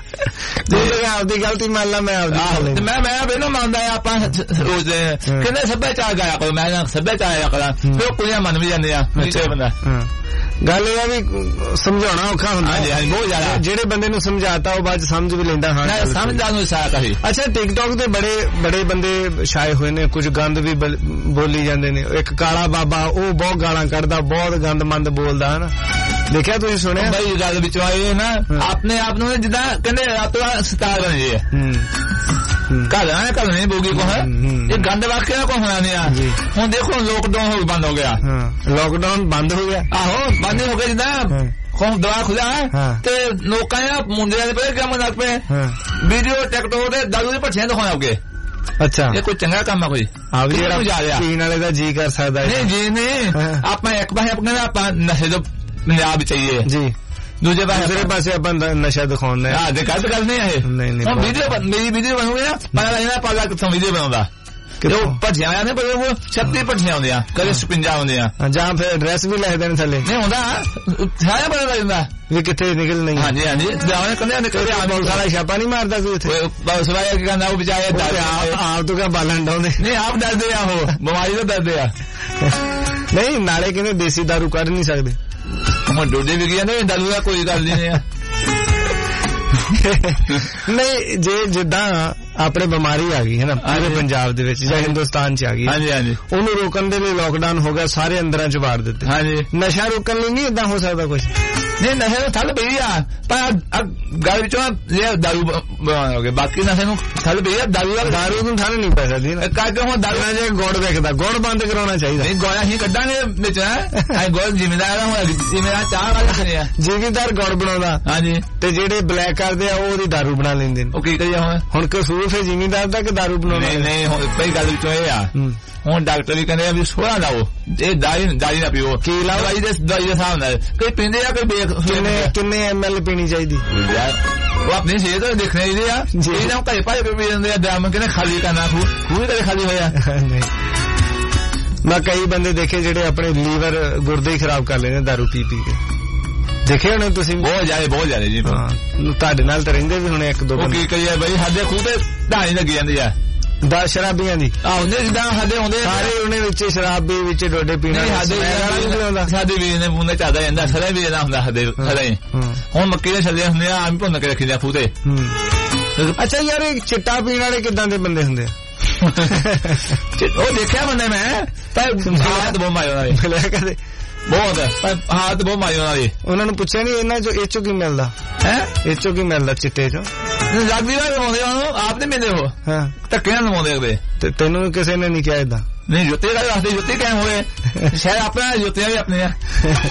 ਆਪਦੀ ਗਲਤੀ ਮੰਨ ਲਾ, ਮੈਂ ਆਪਦੀ ਮੈਂ ਪਹਿਲਾਂ ਮੰਨਦਾ ਆਪਾਂ ਸੋਚਦੇ ਕਹਿੰਦੇ ਸੱਭਿਆਚਾਰ ਗਾਇਆ ਕਰੋ, ਮੈਂ ਸੱਭਿਆਚਾਰ ਆਇਆ ਕਰਾਂ, ਫਿਰ ਉਹ ਕੁੜੀਆਂ ਮੰਨ ਵੀ ਜਾਂਦੇ ਆ ਬੰਦਾ। ਗੱਲ ਇਹ ਆ ਵੀ ਸਮਝਾਉਣਾ ਔਖਾ ਹੁੰਦਾ, ਬਹੁਤ ਜ਼ਿਆਦਾ। ਜਿਹੜੇ ਬੰਦੇ ਨੂੰ ਸਮਝਾਤਾ ਉਹ ਬਾਅਦ ਸਮਝ ਵੀ ਲੈਂਦਾ। ਹਾਂ ਸਮਝਦਾ ਨੂੰ ਸਾਰਾ ਕਹੀ। ਅੱਛਾ ਟਿਕਟੌਕ ਤੇ ਬੜੇ ਬੰਦੇ ਛਾਏ ਹੋਏ ਨੇ, ਕੁਝ ਗੰਦ ਵੀ ਬੋਲੀ ਜਾਂਦੇ ਨੇ। ਇੱਕ ਕਾਲਾ ਬਾਬਾ ਉਹ ਬਹੁਤ ਗਾਲਾਂ ਕੱਢਦਾ, ਬਹੁਤ ਗੰਦਮੰਦ ਬੋਲਦਾ ਹੈ ਨਾ, ਦੇਖਿਆ ਤੁਸੀਂ ਸੁਣਿਆ ਬਈ ਗੱਲ ਵਿੱਚ ਆਏ ਨਾ ਆਪਣੇ ਆਪ ਨੂੰ ਜਿੱਦਾਂ ਕਹਿੰਦੇ ਰਾਤੋਂ ਸਟਾਰ ਬਣੇ ਹੈ ਘਰ ਨਹੀਂ ਬੋਗੀ ਕੋ ਹੈ ਇਹ ਗੰਦ ਵਾਕਿਆ ਕੋ ਹੋਣਾ ਨਹੀਂ ਆ। ਹੁਣ ਦੇਖੋ ਲੋਕਡਾਊਨ ਬੰਦ ਹੋ ਗਿਆ, ਲੋਕਡਾਊਨ ਬੰਦ ਹੋ ਗਿਆ, ਆਹੋ ਬੰਦ ਹੋ ਗਿਆ ਜਿੱਦਾਂ ਹੁਣ ਦਵਾ ਖੁੱਲਾ ਤੇ ਲੋਕਾਂ ਨੇ ਮੁੰਡਿਆਂ ਦੇ ਪਏ ਕੰਮ ਲੱਗ ਪਏ ਵੀਡੀਓ ਟਿਕਟੋਕ ਤੇ ਦਾਰੂ ਦੇ ਭੱਠੀਆਂ ਦਿਖਾਉਣ ਲੱਗੇ। ਅੱਛਾ ਇਹ ਕੋਈ ਚੰਗਾ ਕੰਮ ਆ ਕੋਈ ਆਪ ਜਿਹੜਾ ਪੀਣ ਵਾਲੇ ਦਾ ਜੀ ਕਰ ਸਕਦਾ ਨਹੀਂ ਜੀ ਨਹੀਂ। ਆਪਾਂ ਇੱਕ ਪਾਸੇ ਆਪਣੇ ਆਪਾਂ ਨਸ਼ੇ ਤੋਂ ਪੰਜਾਬ ਚਾਹੀਏ ਜੀ, ਦੂਜੇ ਪਾਸੇ ਆਪਾਂ ਨਸ਼ਾ ਦਿਖਾਉਂਦੇ ਆ। ਗਲਤ ਗੱਲ ਨਹੀਂ ਹੈ ਇਹ। ਵੀਡੀਓ ਮੇਰੀ ਵੀਡੀਓ ਬਣੂਗੀ ਨਾ ਪਤਾ ਲੱਗਦਾ ਪਾਲਾ ਕਿੱਥੋਂ ਵੀਡੀਓ ਬਣਾਉਂਦਾ, ਉਹ ਭੱਜਿਆ ਆਇਆ ਨੇ ਪਰ ਉਹ 36 ਭੱਜੀਆਂ ਹੁੰਦੀਆਂ, ਕਦੇ 56 ਹੁੰਦੀਆਂ, ਜਾਂ ਫਿਰ ਐਡਰੈਸ ਵੀ ਲਿਖ ਦੇਣ ਥੱਲੇ ਨਹੀਂ ਹੁੰਦਾ, ਸਾਰਾ ਪਤਾ ਲੱਗ ਜਾਂਦਾ ਵੀ ਕਿੱਥੇ ਨਿਕਲ ਨਹੀਂ। ਹਾਂਜੀ ਹਾਂਜੀ ਕਹਿੰਦੇ ਸਾਰਾ ਛਾਪਾ ਨਹੀਂ ਮਾਰਦਾ ਕੋਈ ਉੱਥੇ ਸਵਾਇਆ ਕੀ ਕਹਿੰਦਾ ਉਹ ਵਿਚਾਰੇ ਆਪ ਤੋਂ ਕਿਆ ਬਾਲਣ ਡਾਉਂਦੇ ਨਹੀਂ, ਆਪ ਡਰਦੇ ਆ, ਉਹ ਬਿਮਾਰੀ ਤੋਂ ਡਰਦੇ ਆ। ਨਹੀਂ ਨਾਲੇ ਕਹਿੰਦੇ ਦੇਸੀ ਦਾਰੂ ਕੱਢ ਨਹੀਂ ਸਕਦੇ, ਹੁਣ ਡੋਡੇ ਵੀ ਗਿਆ ਨੇ ਦਾਰੂ ਦਾ ਕੋਈ ਗੱਲ ਨਹੀਂ ਆ। ਨਹੀਂ ਜੇ ਜਿੱਦਾਂ ਆਪਣੇ ਬਿਮਾਰੀ ਆ ਗਈ ਹੈ ਨਾ ਪੂਰੇ ਪੰਜਾਬ ਦੇ ਵਿੱਚ ਜਾਂ ਹਿੰਦੁਸਤਾਨ 'ਚ ਆ ਗਈ। ਹਾਂਜੀ ਹਾਂਜੀ। ਉਹਨੂੰ ਰੋਕਣ ਦੇ ਲਈ ਲੋਕਡਾਊਨ ਹੋ ਗਿਆ, ਸਾਰੇ ਅੰਦਰਾਂ 'ਚ ਵਾੜ ਦਿੱਤੇ। ਹਾਂਜੀ। ਨਸ਼ਾ ਰੋਕਣ ਲਈ ਨਹੀਂ ਏਦਾਂ ਹੋ ਸਕਦਾ ਕੁਝ? ਨਹੀਂ ਨਸ਼ੇ ਨੂੰ ਥੱਲ ਪਈ ਆ, ਪਰ ਗੱਲ ਵਿੱਚੋਂ ਇਹ ਦਾਰੂ ਬਣਾਉਣਗੇ, ਬਾਕੀ ਨਸ਼ੇ ਨੂੰ ਥੱਲ ਪਈ ਆ। ਦਾਰੂ ਨੂੰ ਥੱਲ ਨਹੀਂ ਪੈ ਸਕਦੀ ਨਾ, ਕਰਕੇ ਹੁਣ ਦਾਰੂ ਨਾਲ ਜੇ ਗੁੜ ਵੇਖਦਾ, ਗੁੜ ਬੰਦ ਕਰਾਉਣਾ ਚਾਹੀਦਾ। ਨਹੀਂ ਗੋਇਆ ਅਸੀਂ ਕੱਢਾਂਗੇ ਵਿੱਚ, ਅਸੀਂ ਗੁੜ ਜ਼ਿਮੀਦਾਰ ਹੁਣ ਜ਼ਿਮੀਦਾਰ ਚਾਹ ਵਾਲੇ ਖੜੇ ਆ, ਜ਼ਿਮੀਦਾਰ ਗੁੜ ਬਣਾਉਂਦਾ। ਹਾਂਜੀ। ਤੇ ਜਿਹੜੇ ਬਲੈਕ ਕਰਦੇ ਆ ਉਹ ਉਹਦੀ ਦਾਰੂ ਬਣਾ ਲੈਂਦੇ ਨੇ। ਉਹ ਕੀ ਕਰੀਏ ਹੁਣ ਕਸੂਰ ਫਿਰ ਜ਼ਿਮੀਦਾਰ ਦਾ ਕਿ ਦਾਰੂ ਬਣਾਉਣਾ? ਨਹੀਂ ਹੁਣ ਪਈ ਗੱਲ ਵਿੱਚੋਂ ਇਹ ਆ, ਹੁਣ ਡਾਕਟਰ ਵੀ ਕਹਿੰਦੇ ਆ ਵੀ ਸੋਹਣਾ ਲਾਓ, ਇਹ ਦਾਰੀ ਨਾ ਪੀਓ। ਕੀ ਲਾਓ? ਦਵਾਈ ਦੇ ਹਿਸਾਬ ਨਾਲ ਕੋਈ ਪੀਂਦੇ ਆ, ਕੋਈ ਕਿੰਨੇ ML ਪੀਣੀ ਚਾਹੀਦੀ? ਉਹ ਆਪਣੀ ਸਿਹਤ ਦੇਖਣੇ ਚਾਹੀਦੇ ਆ। ਇਹਨਾਂ ਘਰੇ ਭਾਈ ਪੀ ਜਾਂਦੇ ਆ, ਦਮ ਕਹਿੰਦੇ ਖਾਲੀ ਕਰਨਾ, ਖੂਹ ਕਦੇ ਖਾਲੀ ਹੋਇਆ ਨਹੀਂ। ਮੈਂ ਕਈ ਬੰਦੇ ਦੇਖੇ ਜਿਹੜੇ ਆਪਣੇ ਲੀਵਰ ਗੁਰਦੇ ਹੀ ਖਰਾਬ ਕਰ ਲੈਂਦੇ ਦਾਰੂ ਪੀ ਪੀ ਕੇ। ਦੇਖੇ ਹੋਣੇ ਤੁਸੀਂ? ਬਹੁਤ ਜ਼ਿਆਦਾ ਜੀ। ਤੁਹਾਡੇ ਨਾਲ ਤਾਂ ਰਹਿੰਦੇ ਵੀ ਹੋਣੇ ਇੱਕ ਦੋ ਬੰਦੇ। ਕੀ ਕਰੀਏ ਬਈ, ਸਾਡੇ ਖੂਹ ਤੇ ਢਾਣੀ ਲੱਗੀ ਜਾਂਦੀ ਆ 10 ਸ਼ਰਾਬੀਆਂ ਦੀ। ਉਹਨੇ ਜਿੱਦਾਂ ਸਾਡੇ ਆਉਂਦੇ ਸਾਰੇ ਉਹਨੇ ਵਿੱਚ ਸ਼ਰਾਬੀ ਵਿੱਚ ਡੋਡੇ ਪੀਣਾ। ਸਾਡੇ ਵੀਰ ਨੇ ਬੂੰਦੇ ਚੱਲਦਾ ਜਾਂਦਾ, ਸਰੇ ਵੀ ਇਹਦਾ ਹੁੰਦਾ ਸਾਡੇ ਸਰੇ। ਹੁਣ ਮੱਕੀ ਦੇ ਛੱਲੇ ਹੁੰਦੇ ਆ, ਆਮ ਭੁੰਨ ਕੇ ਰੱਖੀ ਦੇ ਖੂਹ ਤੇ। ਅੱਛਾ ਯਾਰ, ਇਹ ਚਿੱਟਾ ਪੀਣ ਵਾਲੇ ਕਿੱਦਾਂ ਦੇ ਬੰਦੇ ਹੁੰਦੇ ਆ? ਉਹ ਦੇਖਿਆ ਬੰਦੇ ਮੈਂ, ਪਰ ਹਾਲਤ ਬਹੁਤ ਮਾਰੀ ਉਹਨਾਂ ਦੀ, ਕਦੇ ਬਹੁਤ ਹਾਲਤ ਬਹੁਤ ਮਾਰੀ ਉਹਨਾਂ ਦੀ। ਉਹਨਾਂ ਨੂੰ ਪੁੱਛਿਆ ਨਹੀਂ ਇਹਨਾਂ ਚੋਂ ਇਹ ਚੋਂ ਕੀ ਮਿਲਦਾ ਹੈ? ਇਹ ਚੋਂ ਕੀ ਮਿਲਦਾ ਚਿੱਟੇ ਚੋਂ? ਲੱਗਦੀ ਨਾ ਲਵਾਉਂਦੇ ਉਹਨੂੰ, ਆਪ ਨਹੀਂ ਮਿਲਦੇ ਉਹ। ਹਾਂ, ਧੱਕੇ ਨਾਲ ਲਵਾਉਂਦੇ ਅਗਲੇ। ਤੇ ਤੈਨੂੰ ਕਿਸੇ ਨੇ ਨਹੀਂ ਕਿਹਾ ਏਦਾਂ? ਨਹੀਂ, ਜੁੱਤੇ ਦਾ ਵਾਸਤੇ ਜੁੱਤੇ ਕਾਇਮ ਹੋਏ, ਸ਼ਾਇਦ ਆਪਣਾ ਜੁੱਤੀਆਂ ਵੀ ਆਪਣੇ ਆ।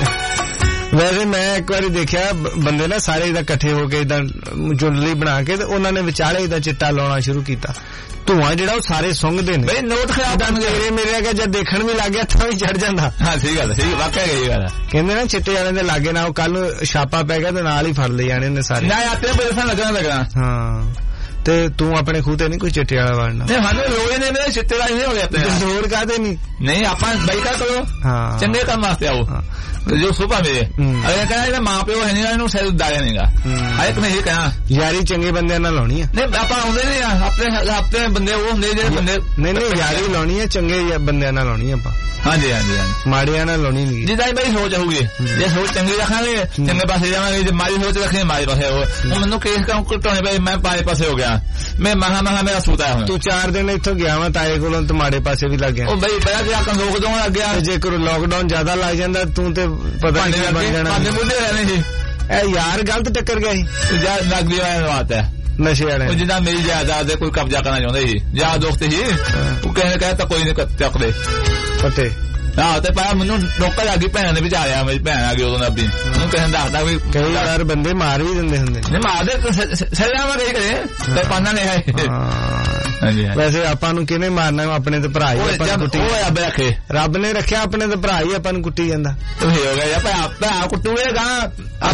ਵੈਸੇ ਮੈਂ ਇੱਕ ਵਾਰੀ ਦੇਖਿਆ ਬੰਦੇ ਨਾ ਸਾਰੇ ਇਹਦਾ ਇਕੱਠੇ ਹੋ ਕੇ ਇਦਾਂ ਜੁੰਡਲੀ ਬਣਾ ਕੇ, ਤੇ ਉਹਨਾਂ ਨੇ ਵਿਚਾਲੇ ਇਹਦਾ ਚਿੱਟਾ ਲਾਉਣਾ ਸ਼ੁਰੂ ਕੀਤਾ। ਧੂਆਂ ਜਿਹੜਾ ਉਹ ਸਾਰੇ ਸੁੰਘਦੇ ਨੇ। ਬਈ ਨੋਟ ਖਰਾਬ ਮੇਰੇ ਅੱਗੇ ਜਦ ਦੇਖਣ ਵੀ ਲੱਗ ਗਿਆ ਤਾਂ ਵੀ ਚੜ ਜਾਂਦਾ। ਹਾਂ ਸਹੀ ਗੱਲ, ਸਹੀ ਵਾਕਿਆ ਗਈ ਗੱਲ। ਕਹਿੰਦੇ ਨਾ ਚਿੱਟੇ ਵਾਲੇ ਦੇ ਲਾਗੇ ਨਾ, ਉਹ ਕੱਲ ਨੂੰ ਛਾਪਾ ਪੈ ਗਿਆ ਤੇ ਨਾਲ ਹੀ ਫੜ ਲੈ ਜਾਣੇ ਨੇ ਸਾਰੇ। ਨਾ ਆਪੇ ਬਰਸਾਂ ਲੱਗਣਾ। ਹਾਂ, ਤੇ ਤੂੰ ਆਪਣੇ ਖੂਹ ਤੇ ਨਹੀਂ ਕੋਈ ਚਿੱਟੇ ਵਾਲਾ ਵੜਨਾ? ਨਹੀਂ, ਸਾਨੂੰ ਲੋੜ ਨਹੀਂ, ਮੇਰੇ ਚਿੱਟੇ ਵਾਲੇ ਨਹੀਂ ਹੋ ਗਏ ਆਪਣੇ। ਜ਼ੋਰ ਕਾਹਦੇ ਨਹੀਂ? ਨਹੀਂ, ਆਪਾਂ ਬਾਈਕਾ ਕਰੋ। ਹਾਂ, ਚੰਗੇ ਕੰਮ ਵਾਸਤੇ ਆਓ। ਜੋ ਸੁਭਾ ਮੇਰੇ ਅਗਰ ਕਹਿੰਦਾ ਮਾਂ ਪਿਓ ਹੈ ਨਹੀਂ, ਇਹਨੂੰ ਸੈਲ ਦਾਇਆ ਨਹੀਂਗਾ। ਇੱਕ ਮੈਂ ਇਹ ਕਹਾਂ, ਯਾਰੀ ਚੰਗੇ ਬੰਦਿਆਂ ਨਾਲ ਲਾਉਣੀ ਆ। ਨਹੀਂ, ਆਪਾਂ ਆਉਂਦੇ ਨਹੀਂ ਆ, ਆਪਣੇ ਬੰਦੇ ਉਹ ਹੁੰਦੇ ਜਿਹੜੇ ਬੰਦੇ। ਨਹੀਂ, ਯਾਰੀ ਲਾਉਣੀ ਆ, ਚੰਗੇ ਬੰਦਿਆਂ ਨਾਲ ਲਾਉਣੀ ਆਪਾਂ। ਹਾਂਜੀ, ਮਾੜਿਆਂ ਨਾਲ ਲਾਉਣੀ ਨਹੀਂ। ਜਿੱਦਾਂ ਮੇਰੀ ਸੋਚ ਹੋਊਗੀ, ਜੇ ਸੋਚ ਚੰਗੀ ਰੱਖਾਂਗੇ ਚੰਗੇ ਪਾਸੇ ਜਾਵਾਂਗੇ, ਜੇ ਮਾੜੀ ਸੋਚ ਰੱਖਾਂਗੇ ਮਾੜੇ ਪਾਸੇ। ਉਹ ਮੈਨੂੰ ਕੇਸ ਕੰਮ ਘਟਾਉਣੇ ਪਏ, ਮੈਂ ਪਾਏ ਪਾਸੇ ਹੋ ਗਿਆ, ਮੈਂ ਮਹਾ ਮੇਰਾ ਸੂਤਾ ਹੁਣ। ਤੂੰ 4 ਦਿਨ ਇੱਥੋਂ ਗਿਆ ਵਾ ਤਾਏ ਕੋਲੋਂ, ਤੇ ਮਾੜੇ ਪਾਸੇ ਵੀ ਲੱਗ ਗਿਆ। ਉਹ ਬਈ ਬੜਾ ਜਿਹਾ ਕੰਦੋਕ ਦੋਣ ਲੱਗ ਗਿਆ। ਜੇਕਰ ਲੋਕਡਾਊਨ ਜ਼ਿਆਦਾ ਲੱਗ ਜਾਂਦਾ ਤੂੰ ਤੇ ਪਤਾ ਨਹੀਂ ਬਣ ਜਾਣਾ। ਭਾਂਡੇ ਮੁੱਢੇ ਰਹਿਣੇ ਸੀ। ਇਹ ਯਾਰ ਗਲਤ ਟੱਕਰ ਗਿਆ ਸੀ। ਲੱਗਦੀ ਵਾਲੀ ਬਾਤ ਹੈ ਨਸ਼ੇ ਵਾਲੇ। ਜਿੱਦਾਂ ਮੇਰੀ ਜਾਇਦਾਦ ਦੇ ਕੋਈ ਕਬਜ਼ਾ ਕਰਨਾ ਚਾਹੁੰਦੇ ਸੀ, ਯਾਰ ਦੋਸਤ ਸੀ, ਉਹ ਕਹਿੰਦਾ ਤਾਂ ਕੋਈ ਨਹੀਂ ਚੱਕਦੇ ਪੱਤੇ। ਆਹ ਤੇ ਪਰ ਮੈਨੂੰ ਡੋਕਾ ਲੱਗ ਗਈ, ਭੈਣ ਦੇ ਵਿੱਚ ਆਇਆ, ਮੇਰੀ ਭੈਣ ਆ ਗਈ ਉਦੋਂ ਆਪਣੀ, ਉਹਨੂੰ ਕਿਸੇ ਦੱਸਦਾ ਵੀ ਕਈ ਵਾਰ ਬੰਦੇ ਮਾਰ ਵੀ ਦਿੰਦੇ ਹੁੰਦੇ। ਨਹੀਂ ਮਾਰਦੇ, ਸਰਿਆਵਾ ਕਹੀ ਕਰੇ ਤੇ ਪਾਣਾ ਨਹੀਂ ਹੈ। ਹਾਂਜੀ, ਵੈਸੇ ਆਪਾਂ ਨੂੰ ਕਿਹਨੇ ਮਾਰਨਾ? ਆਪਣੇ ਤੇ ਭਰਾ ਹੀ ਆਪਾਂ ਨੂੰ ਕੁੱਟੀ। ਉਹ ਰੱਬ ਰੱਖੇ, ਰੱਬ ਨੇ ਰੱਖਿਆ, ਆਪਣੇ ਤੇ ਭਰਾ ਹੀ ਆਪਾਂ ਨੂੰ ਕੁੱਟੀ ਜਾਂਦਾ। ਤੁਸੀਂ ਹੋ ਗਿਆ ਯਾਰ, ਭਰਾ ਕੁੱਟੂਏਗਾ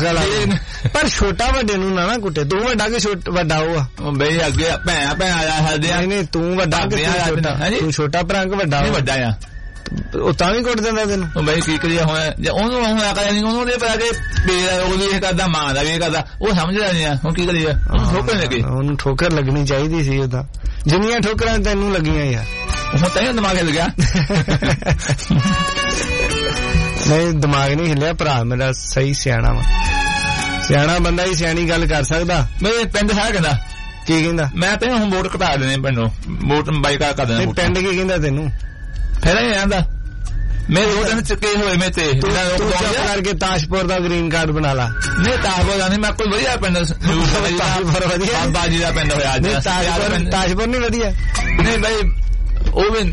ਪਰ ਛੋਟਾ ਵੱਡੇ ਨੂੰ ਨਾ ਕੁੱਟੇ। ਤੂੰ ਵੱਡਾ ਕਿ ਵੱਡਾ ਉਹ ਆ? ਬਈ ਅੱਗੇ ਭੈਣ ਆਇਆ ਸਾਡੇ। ਨਹੀਂ, ਤੂੰ ਵੱਡਾ ਕਿ ਤੂੰ ਛੋਟਾ ਭਰਾ ਕਿ ਵੱਡਾ? ਵੱਡਾ ਆ, ਉਹ ਤਾਂ ਵੀ ਕੁੱਟ ਦਿੰਦਾ ਤੈਨੂੰ। ਬਈ ਕੀ ਕਰੀਏ ਹੁਣ, ਉਹਨੂੰ ਹੋਇਆ ਕਰਿਆ ਨਹੀਂ, ਉਹਨੂੰ ਇਹ ਪਤਾ ਕਿ ਮੇਰਾ ਉਹ ਵੀ ਇਹ ਕਰਦਾ, ਮਾਂ ਦਾ ਵੀ ਇਹ ਕਰਦਾ, ਉਹ ਸਮਝਦਾ ਨਹੀਂ ਆ। ਹੁਣ ਕੀ ਕਰੀਏ, ਉਹਨੂੰ ਠੋਕਰ ਲੱਗੀ। ਉਹਨੂੰ ਠੋਕਰ ਲੱਗਣੀ ਚਾਹੀਦੀ ਸੀ। ਉਹਦਾ ਜਿੰਨੀਆਂ ਠੋਕਰਾਂ ਤੈਨੂੰ ਲੱਗੀਆਂ ਯਾਰ, ਹੁਣ ਤਾਂ ਦਿਮਾਗ ਹਿੱਲ ਗਿਆ। ਨਹੀਂ, ਦਿਮਾਗ ਨਹੀਂ ਹਿੱਲਿਆ, ਭਰਾ ਮੇਰਾ ਸਹੀ ਸਿਆਣਾ ਵਾ। ਸਿਆਣਾ ਬੰਦਾ ਹੀ ਸਿਆਣੀ ਗੱਲ ਕਰ ਸਕਦਾ। ਮੇਰੇ ਪਿੰਡ ਸਾਰਾ ਕਹਿੰਦਾ। ਕੀ ਕਹਿੰਦਾ? ਮੈਂ ਤੇ ਹੁਣ ਵੋਟ ਘਟਾ ਦੇਣੇ ਪਿੰਡੋਂ, ਵੋਟ ਬਾਈਕਾ ਕਰ ਦੇਣਾ। ਪਿੰਡ ਕੀ ਕਹਿੰਦਾ ਤੈਨੂੰ? ਫਿਰ ਇਹ ਆਂਦਾ ਮੇਰੇ 2 ਦਿਨ ਚੱਕੇ ਹੋਏ ਮੇ ਤੇ। ਤੂੰ ਕਰਕੇ ਤਾਸ਼ਪੁਰ ਦਾ ਗ੍ਰੀਨ ਕਾਰਡ ਬਣਾ ਲਾ। ਨਹੀਂ, ਤਾਸ਼ਪੁਰ ਦਾ ਨਹੀਂ, ਮੈਂ ਕੋਈ ਵਧੀਆ ਪਿੰਡ ਤਾਸ਼ਪੁਰ ਵਧੀਆ ਬਾਜੀ ਦਾ ਪਿੰਡ ਹੋਇਆ ਅੱਜ। ਤਾਸ਼ਪੁਰ ਨਹੀਂ ਵਧੀਆ? ਨਹੀਂ ਬਾਈ, ਉਹ ਵੀ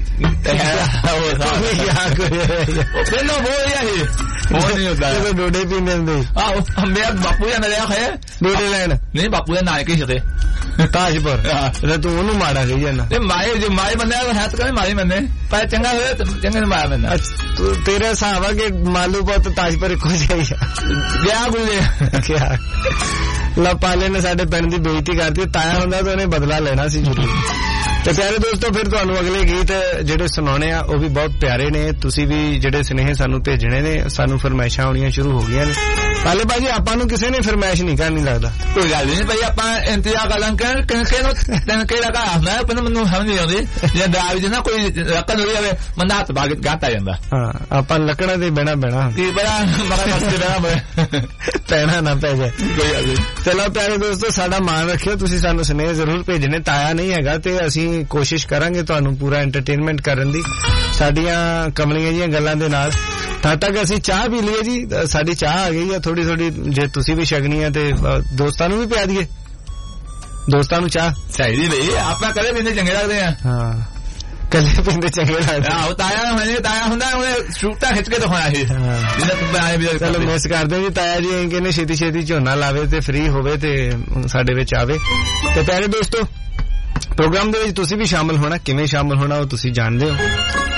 ਪਹਿਲਾਂ ਬਹੁਤ ਵਧੀਆ ਸੀ। ਉਹ ਨਹੀਂ ਹੁੰਦਾ, ਡੋਡੇ ਪੀਂਦੇ ਹੁੰਦੇ। ਆਹੋ, ਮੇਰਾ ਬਾਪੂ ਜਾਂਦਾ ਰਿਹਾ ਹੈ ਡੋਡੇ ਲੈਣ। ਨਹੀਂ, ਬਾਪੂ ਦੇ ਨਾਨਕੇ ਸੀ ਤਾਜਪੁਰ। ਤੂੰ ਉਹਨੂੰ ਮਾੜਾ ਕਹੀ ਜਾਂਦਾ। ਮਾਏ ਜੇ ਮਾਏ ਬੰਦੇ ਹੱਥ ਕਰੇ ਮਾਰੇ ਬੰਦੇ, ਪਰ ਚੰਗਾ ਹੋਇਆ ਚੰਗੇ ਨੂੰ ਮਾਰ ਦਿੰਦਾ। ਤੇਰਾ ਹਿਸਾਬ ਆ ਕਿ ਮਾਲੂ ਪੁੱਤ ਤਾਜਪੁਰ ਇੱਕੋ ਜਿਹਾ ਹੀ ਆ। ਗਿਆ ਗੁਜ਼ਰਿਆ ਲਾ ਪਾਲੇ ਨੇ ਸਾਡੇ ਪਿੰਡ ਦੀ ਬੇਇੱਜ਼ਤੀ ਕਰਤੀ। ਤਾਇਆ ਹੁੰਦਾ ਤਾਂ ਉਹਨੇ ਬਦਲਾ ਲੈਣਾ ਸੀ ਜ਼ਰੂਰ। ਤੇ ਪਿਆਰੇ ਦੋਸਤੋ, ਫਿਰ ਤੁਹਾਨੂੰ ਅਗਲੇ ਗੀਤ ਜਿਹੜੇ ਸੁਣਾਉਣੇ ਆ ਉਹ ਵੀ ਬਹੁਤ ਪਿਆਰੇ ਨੇ। ਤੁਸੀਂ ਵੀ ਜਿਹੜੇ ਸੁਨੇਹੇ ਸਾਨੂੰ ਭੇਜਣੇ ਨੇ, ਸਾਨੂੰ ਫਰਮਾਇਸ਼ਾਂ ਆਉਣੀਆਂ ਸ਼ੁਰੂ ਹੋ ਗਈਆਂ ਨੇ। ਪਾਲੇ ਭਾਜੀ ਆਪਾਂ ਨੂੰ ਕਿਸੇ ਨੇ ਫਰਮਾਇਸ਼ ਨਹੀਂ ਕਰਨੀ ਲੱਗਦਾ ਕੋਈ ਗੱਲ ਨਹੀਂ ਭਾਈ ਆਪਾਂ ਇੰਤਜ਼ਾਰ ਕਰਾਂ ਕਿਹਨੂੰ ਕਿਹੜਾ ਕਾ ਆਉਂਦਾ ਪਰ ਮੈਨੂੰ ਸਮਝ ਨਹੀਂ ਆਉਂਦੀ ਜੇ ਦਰਾਵ ਜੀ ਨਾ ਕੋਈ ਰੱਕਣ ਹੋਈ ਜਾਵੇ ਬੰਦਾ ਹੱਥ ਪਾ ਕੇ ਗਾਤਾ ਜਾਂਦਾ ਹਾਂ ਆਪਾਂ ਲੱਕੜਾਂ ਤੇ ਬਹਿਣਾ ਕੀ ਬੜਾ ਮਰਾ ਵਾਸਤੇ ਬਹਿਣਾ ਪੈਣਾ ਨਾ ਪੈ ਜਾਏ ਕੋਈ ਗੱਲ ਨਹੀਂ ਚਲੋ ਪਿਆਰੇ ਦੋਸਤੋ ਸਾਡਾ ਮਾਣ ਰੱਖਿਓ ਤੁਸੀਂ ਸਾਨੂੰ ਸੁਨੇਹੇ ਜ਼ਰੂਰ ਭੇਜਣੇ ਤਾਇਆ ਨਹੀਂ ਹੈਗਾ ਤੇ ਅਸੀਂ ਕੋਸ਼ਿਸ਼ ਕਰਾਂਗੇ ਤੁਹਾਨੂੰ ਪੂਰਾ ਐਂਟਰਟੇਨਮੈਂਟ ਕਰਨ ਦੀ ਸਾਡੀਆਂ ਕਮਲੀਆਂ ਜੀਆਂ ਗੱਲਾਂ ਦੇ ਨਾਲ ਤਦ ਤੱਕ ਅਸੀਂ ਚਾਹ ਪੀ ਲਈਏ ਜੀ ਸਾਡੀ ਚਾਹ ਆ ਗਈ ਆ ਥੋੜੀ ਜੇ ਤੁਸੀਂ ਵੀ ਛਕਣੀ ਹੈ ਤੇ ਦੋਸਤਾਂ ਨੂੰ ਵੀ ਪਿਆ ਦਈਏ ਦੋਸਤਾਂ ਨੂੰ ਚਾਹ ਚਾਹੀਦੀ ਬਈ ਆਪਾਂ ਕਦੇ ਪੀਂਦੇ ਚੰਗੇ ਲੱਗਦੇ ਆ ਹਾਂ ਕੱਲੇ ਪੀਂਦੇ ਚੰਗੇ ਲੱਗਦੇ ਆਹੋ ਤਾਇਆ ਹੁੰਦਾ ਉਹਨੇ ਸ਼ੂਟਾਂ ਖਿੱਚ ਕੇ ਦਿਖਾਉਣਾ ਸੀ ਚਲੋ ਮਿਸ ਕਰਦੇ ਜੀ ਤਾਇਆ ਜੀ ਕਹਿੰਦੇ ਛੇਤੀ ਝੋਨਾ ਲਾਵੇ ਤੇ ਫ੍ਰੀ ਹੋਵੇ ਤੇ ਸਾਡੇ ਵਿੱਚ ਆਵੇ ਤੇ ਪਿਆਰੇ ਦੋਸਤੋ ਪ੍ਰੋਗਰਾਮ ਦੇ ਵਿੱਚ ਤੁਸੀਂ ਵੀ ਸ਼ਾਮਲ ਹੋਣਾ ਕਿਵੇਂ ਸ਼ਾਮਲ ਹੋਣਾ ਉਹ ਤੁਸੀਂ ਜਾਣਦੇ ਹੋ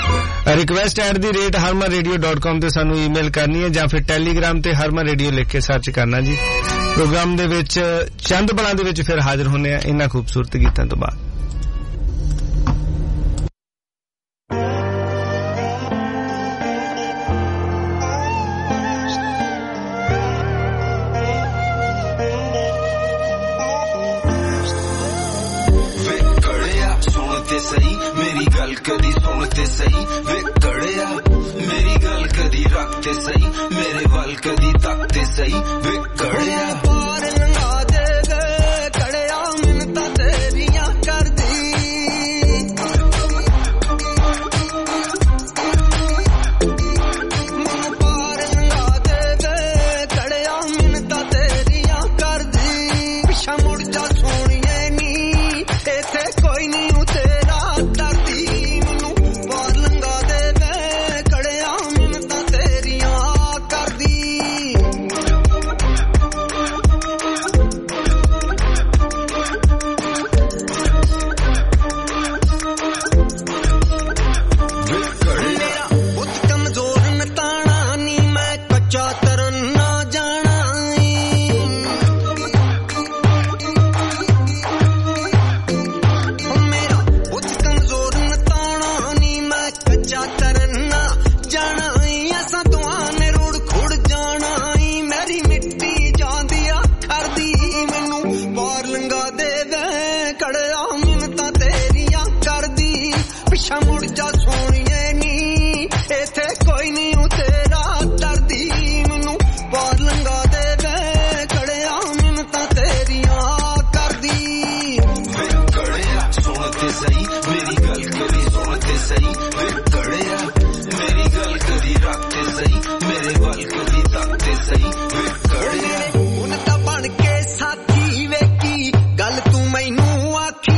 request@harmanradio.com ਤੇ ਸਾਨੂੰ ਈਮੇਲ ਕਰਨੀ ਹੈ ਜਾਂ ਫਿਰ ਟੈਲੀਗ੍ਰਾਮ ਤੇ ਹਰਮਨ ਰੇਡੀਓ ਲਿਖ ਕੇ ਸਰਚ ਕਰਨਾ ਜੀ ਪ੍ਰੋਗਰਾਮ ਦੇ ਵਿੱਚ ਚੰਦ ਬਲਾਂ ਦੇ ਵਿੱਚ ਫਿਰ ਹਾਜ਼ਰ ਹੋਣੇ ਆ ਇਹਨਾਂ ਖੂਬਸੂਰਤ ਗੀਤਾਂ ਤੋਂ ਬਾਅਦ मेरी गल कदी सुनते सही वे कड़िया मेरी गल कदी रखते सही मेरे वल कदी तकते सही वे कड़िया पार लंघा दे गए कड़िया मिन्नतां तेरियां कर दी मैनू पार लंघा दे गए कड़िया मिन्नतां तेरियां कर दी पिछा मुड़ जा सोनिए नी इत्थे कोई नहीं तेरा डरदी मैनू पार लंघा दे वे कड़िया मिन्नतां तेरियां करदी मेरा बुत कमजोर नताना नी मैं कच्चा तरन ना जाना मेरा बुत कमजोर नताना नी मैं कच्चा तरन ना जाना ऐसा दुआने रुड़ खुड़ जाना मेरी मिट्टी जांदिया खरदी मैनू पार लंघा दे वे कड़िया मिन्नतां तेरियां करदी पिछा मुड़ जा सोनिए नी इत्थे कोई नहीं तेरा डरदी मैनू पार लंघा दे वे कड़िया मिन्नतां तेरियां करदी वे कड़िया सुनते सही मेरी गल कदी सुनते सही वे कड़िया मेरी गल कदी रखते सही मेरे वल कदी तकते सही वे कड़िया हुण तां बन के साथी वे की गल तू मैनू आखी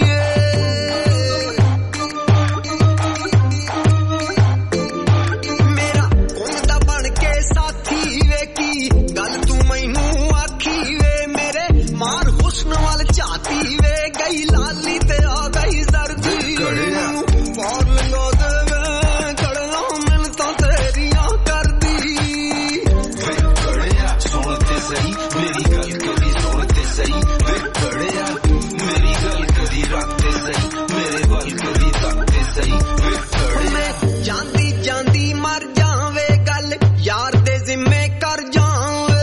मेरा हुण तां बन के साथी वे की गल तू मैनू आखी वे मेरे मार हुस्न वाल झाती वे गई लाली ते आ गई जर्दी पार लंघा दे वे कड़िया मिन्नतां तेरियां करदी वे कड़िया सुनते सही मेरी गल कदी सुनते सही वे कड़िया मेरी गल कदी रखते सही मेरे वल कदी तकते सही वे कड़िया जांदी जांदी मर जावे गल यार दे जिम्मे कर जावे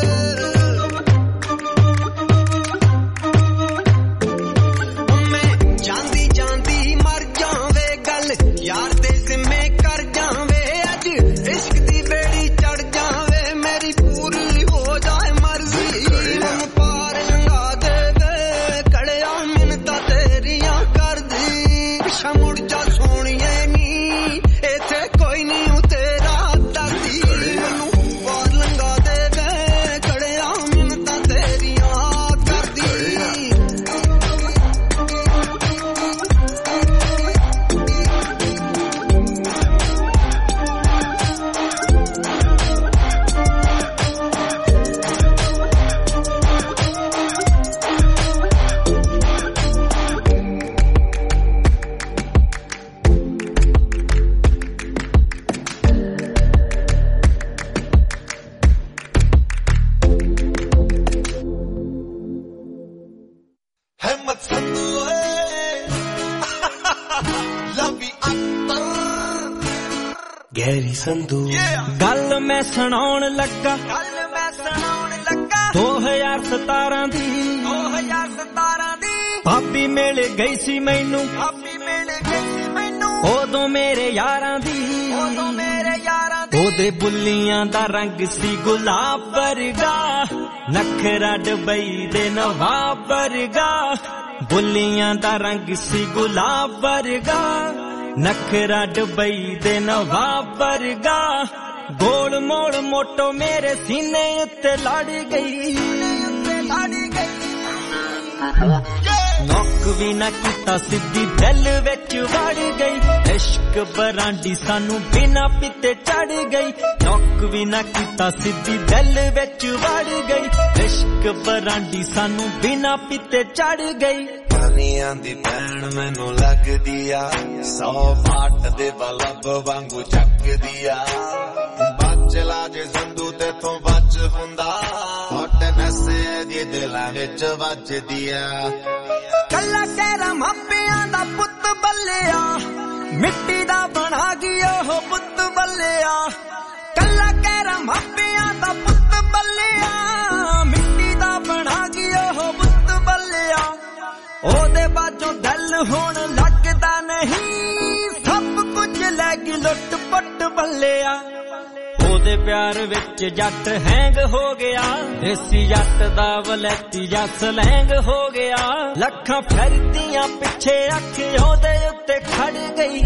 मैं जांदी जांदी मर जावे गल यार दे जिम्मे कर जावे अज इश्क दी बेड़ी चढ़ जावे मेरी पूरी हो जाए मर्जी मैनू पार लंघा दे वे कड़िया मिन्नतां तेरियां करदी पिछा मुड़ जा सोनिए नी इत्थे कोई नहीं तेरा डरदी मैनू पार लंघा दे वे कड़िया मिन्नतां तेरियां करदी हिम्मत संधू लवी अत्तर गहरी संधू गल मैं सुनाउण लगा ਸੁਣਾਉਣ ਲੱਗਾ 2017 ਦੀ ਭਾਬੀ ਮਿਲ ਗਈ ਸੀ ਮੈਨੂੰ ਉਦੋਂ ਮੇਰੇ ਯਾਰਾਂ ਦੀ ਉਹਦੇ ਬੁੱਲੀਆਂ ਦਾ ਰੰਗ ਸੀ ਗੁਲਾਬ ਵਰਗਾ ਨਖਰਾ ਡਬਈ ਦੇ ਨਵਾਬ ਵਰਗਾ ਬੁੱਲੀਆਂ ਦਾ ਰੰਗ ਸੀ ਗੁਲਾਬ ਵਰਗਾ ਨਖਰਾ ਡਬਈ ਦੇ ਨਵਾਬ ਵਰਗਾ ਗੋਲ ਮੋੜ ਮੋਟੋ ਮੇਰੇ ਸੀਨੇ ਉੱਤੇ ਲੜ ਗਈ ਨੌਕ ਵੀ ਨਾ ਕੀਤਾ ਸਿੱਧੀ ਦਿਲ ਵਿੱਚ ਵੜ ਗਈ ਇਸ਼ਕ ਬਰਾਂਡੀ ਸਾਨੂੰ ਬਿਨਾ ਪੀਤੇ ਚੜ ਗਈ ਨੌਕ ਵੀ ਨਾ ਕੀਤਾ ਸਿੱਧੀ ਦਿਲ ਵਿੱਚ ਵੜ ਗਈ ਇਸ਼ਕ ਬਰਾਂਡੀ ਸਾਨੂੰ ਬਿਨਾ ਪੀਤੇ ਚੜ ਗਈ ਪਾਣੀਆਂ ਦੀ ਭੈਣ ਮੈਨੂੰ ਲੱਗਦੀ ਆ 100 ਮਾਟ ਦੇ ਬਲਬ ਵਾਂਗੂ ਚੱਕਦੀ ਆ ਚਲਾ ਜੇ ਸੰਦੂ ਤੇ ਤੋਂ ਬਚ ਹੁੰਦਾ ਹਟ ਨਸੇ ਦੀ ਦਿਲਾਂ ਵਿੱਚ ਵੱਜਦੀ ਆ ਕੱਲਾ ਕਹਿਰਾ ਮਾਪਿਆਂ ਦਾ ਪੁੱਤ ਬੱਲਿਆ ਮਿੱਟੀ ਦਾ ਬਣਾ ਗਿਆ ਉਹ ਪੁੱਤ ਬੱਲਿਆ ਕੱਲਾ ਕਹਿਰਾ ਮਾਪਿਆਂ ਦਾ ਪੁੱਤ ਬੱਲਿਆ ਮਿੱਟੀ ਦਾ ਬਣਾ ਗਿਆ ਉਹ ਪੁੱਤ ਬੱਲਿਆ ਉਹਦੇ ਬਾਝੋਂ ਦਿਲ ਹੁਣ ਲੱਗਦਾ ਨਹੀਂ ਸਭ ਕੁਝ ਲੈ ਗਈ ਲੁੱਟ ਪੱਟ ਬੱਲਿਆ ਉਹਦੇ ਪਿਆਰ ਵਿੱਚ ਜੱਟ ਹੈਂਗ ਹੋ ਗਿਆ ਦੇਸੀ ਜੱਟ ਦਾ ਵਲੈਤੀ ਜਾਂ ਸਲੈਂਗ ਹੋ ਗਿਆ ਲੱਖਾਂ ਫਿਰਦੀਆਂ ਪਿੱਛੇ ਅੱਖ ਉਹਦੇ ਉੱਤੇ ਖੜ ਗਈ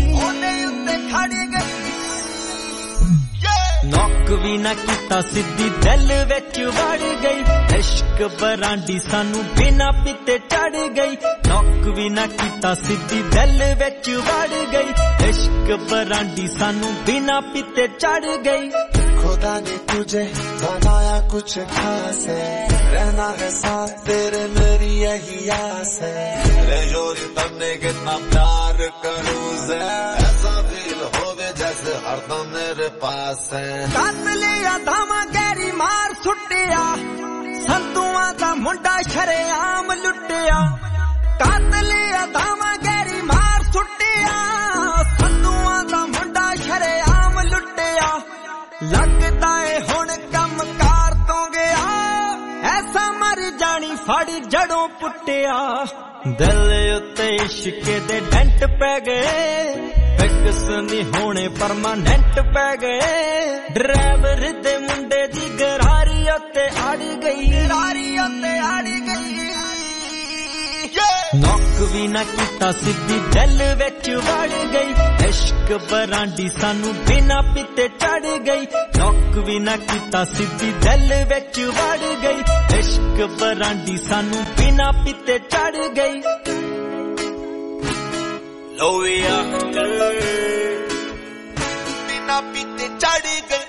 ਨੌਕ ਵੀ ਨਾ ਕੀਤਾ ਸਿੱਧੀ ਦਿਲ ਵਿੱਚ ਵੜ ਗਈ ਇਸ਼ਕ ਬਰਾਂਡੀ ਸਾਨੂੰ ਬਿਨਾ ਪੀਤੇ ਚੜ ਗਈ ਨੌਕ ਵੀ ਨਾ ਕੀਤਾ ਸਿੱਧੀ ਦਿਲ ਵਿੱਚ ਵੜ ਗਈ ਇਸ਼ਕ ਬਰਾਂਡੀ ਸਾਨੂੰ ਬਿਨਾ ਪੀਤੇ ਚੜ ਗਈ खुदा ने तुझे बनाया कुछ खास है रहना है साथ तेरे मेरी यही आस है रे जोरी तमने कितना प्यार करूँ से ऐसा फील होवे जैसे हरदम मेरे पास है कातलिया धामा गहरी मार सुटिया संतुआ दा मुंडा शरेआम लुटिया कातलिया धामा गहरी मार सुटिया संतुआ दा मुंडा शरेआम लुटिया लगता है हुण कम कार तो गया ऐसा मर जानी फाड़ी जड़ों पुटिया दिल उत्ते इश्क दे डेंट पै गए फिक्स नहीं होने परमानेंट पै गए ड्राइवर दे मुंडे दी गरारी उत्ते अड़ गई नौक भी ना किता सिद्धी दिल विच वड़ गई इश्क बरांडी सानू बिना पीते चढ़ गई नौक भी ना किता सिद्धी दिल विच वड़ गई इश्क बरांडी सानू बिना पीते चढ़ गई लोए अख्तर बिना पीते चढ़ गई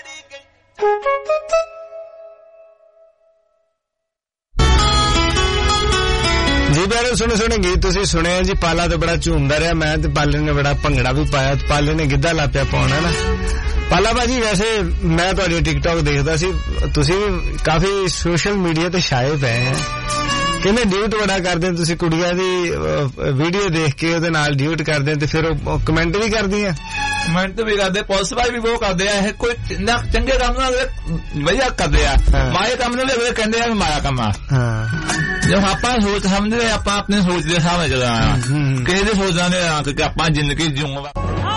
जी प्यारे सुने गीत तुसी सुने जी पाला तो बड़ा झूमदा रहा मैं ते पाले ने बड़ा भंगड़ा भी पाया पाले ने गिद्धा ला पिया पाउणा ना पाला भाजी वैसे मैं तुहाडी टिकटॉक देखदा सी तुसी काफी सोशल मीडिया ते छाए पे हैं कहंदे ड्यूट बड़ा करदे तुसी कुड़ियां दी वीडियो देख के ओदे नाल ड्यूट करदे ते फिर ओ कमेंट भी करदियां कमेंट भी करदे पुलिस वाले भी वो करदे हैं कोई चंगे काम ना वधिया करदे आ माड़े काम ने भी कहंदे आ माड़ा काम आ हां जब ਆਪਾਂ ਸੋਚ ਸਮਝਦੇ ਆਪਾਂ ਆਪਣੇ ਸੋਚ ਦੇ ਸਾਹਮਣੇ ਚੱਲਣਾ ਕਿਸੇ ਦੇ ਸੋਚਾਂ ਦੇ ਨਾਂ ਤੇ ਆਪਾਂ ਜ਼ਿੰਦਗੀ ਜਿਉਣਾ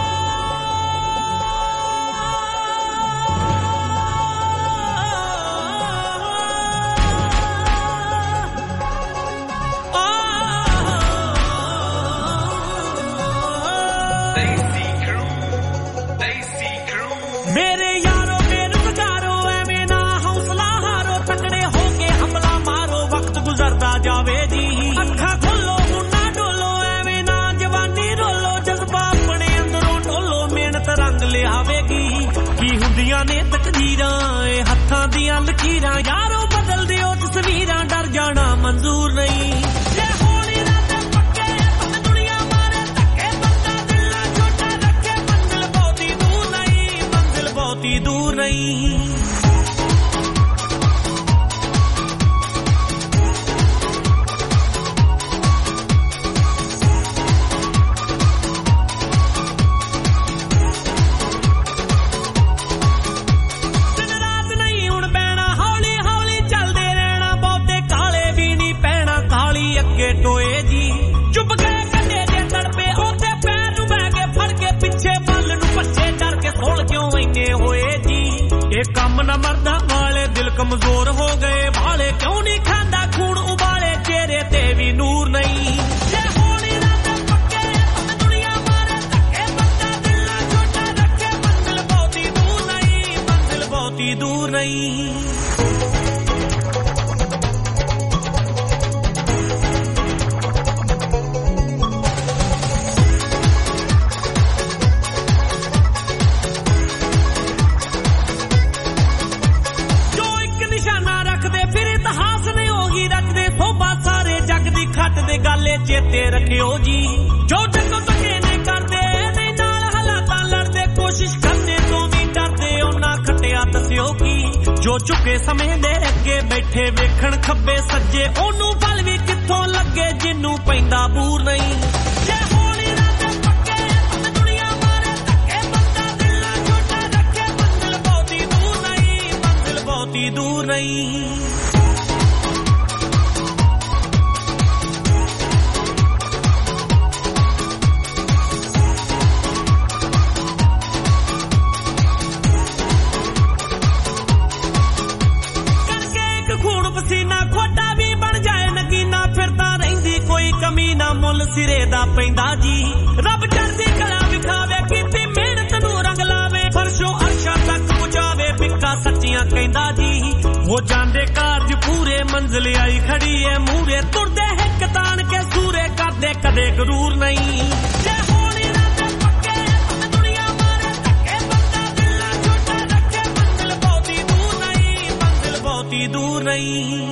ਮੇਰੇ ਯਾਰੋ ਬੇਰੁਜ਼ਗਾਰੋ ਐਵੇਂ ਨਾ ਹੌਸਲਾ ਹਾਰੋ ਤਕੜੇ ਹੋ ਕੇ ਹਮਲਾ ਮਾਰੋ ਵਕਤ ਗੁਜ਼ਰਦਾ ਜਾਵੇ ਜੀ ਅੱਖਾਂ ਖੋਲੋ ਮੁੰਡਾ ਡੋਲੋ ਐਵੇਂ ਨਾ ਜਵਾਨੀ ਰੋਲੋ ਜਜ਼ਬਾ ਆਪਣੇ ਅੰਦਰੋਂ ਢੋਲੋ ਮਿਹਨਤ ਰੰਗ ਲਿਆਵੇਗੀ ਕੀ ਹੁੰਦੀਆਂ ਨੇ ਤਕਦੀਰਾਂ ਇਹ ਹੱਥਾਂ ਦੀਆਂ ਲਕੀਰਾਂ ਯਾਰੋ ਬਦਲ ਦਿਓ ਤਸਵੀਰਾਂ ਡਰ ਜਾਣਾ ਮਨਜ਼ੂਰ ਨਹੀਂ दूर नहीं दिन रात नहीं हुण बैना हौली ये काम न मर्दा वाले दिल कमजोर हो गए भाले क्यों नहीं खांदा खून उबाले चेहरे ते भी नूर नहीं दूर नहीं जो एक निशाना रखदे फिर इतिहास ने होगी रखदे सोभा सारे जग दी खट दे गाले चेते रखियो जी जो जगो तके ने करदे नहीं नाल हालातां लड़दे कोशिश करदे तो भी डरदे ओना खटिया दसियो की जो झुके समय दे अगे बैठे वेखण खब्बे सज्जे ओनू पल भी कित्थों लगे जिन्नू पैंदा बूर नहीं जे होली ना ते पक्के दुनिया मारे धक्के बंदा दिल छोटा रखे मंजिल बहुती दूर नहीं मंजिल बहुती दूर नहीं कमीना मुल सिरे दा पैंदा जी रब चढ़दी कला विखावे कीती मेहनत नू रंग लावे फरशो अर्शा तक पुजावे बिक्का सच्चियां कहंदा जी हो जांदे कारज पूरे मंजिल आई खड़ी है मूरे तुरदे हिक तान के सूरे करदे कदे गरूर नहीं जे होली ना ते पक्के दुनिया मारे धक्के बंदा दिल छोटा रखे मंजिल बहुती दूर नहीं मंजिल बहुती दूर नहीं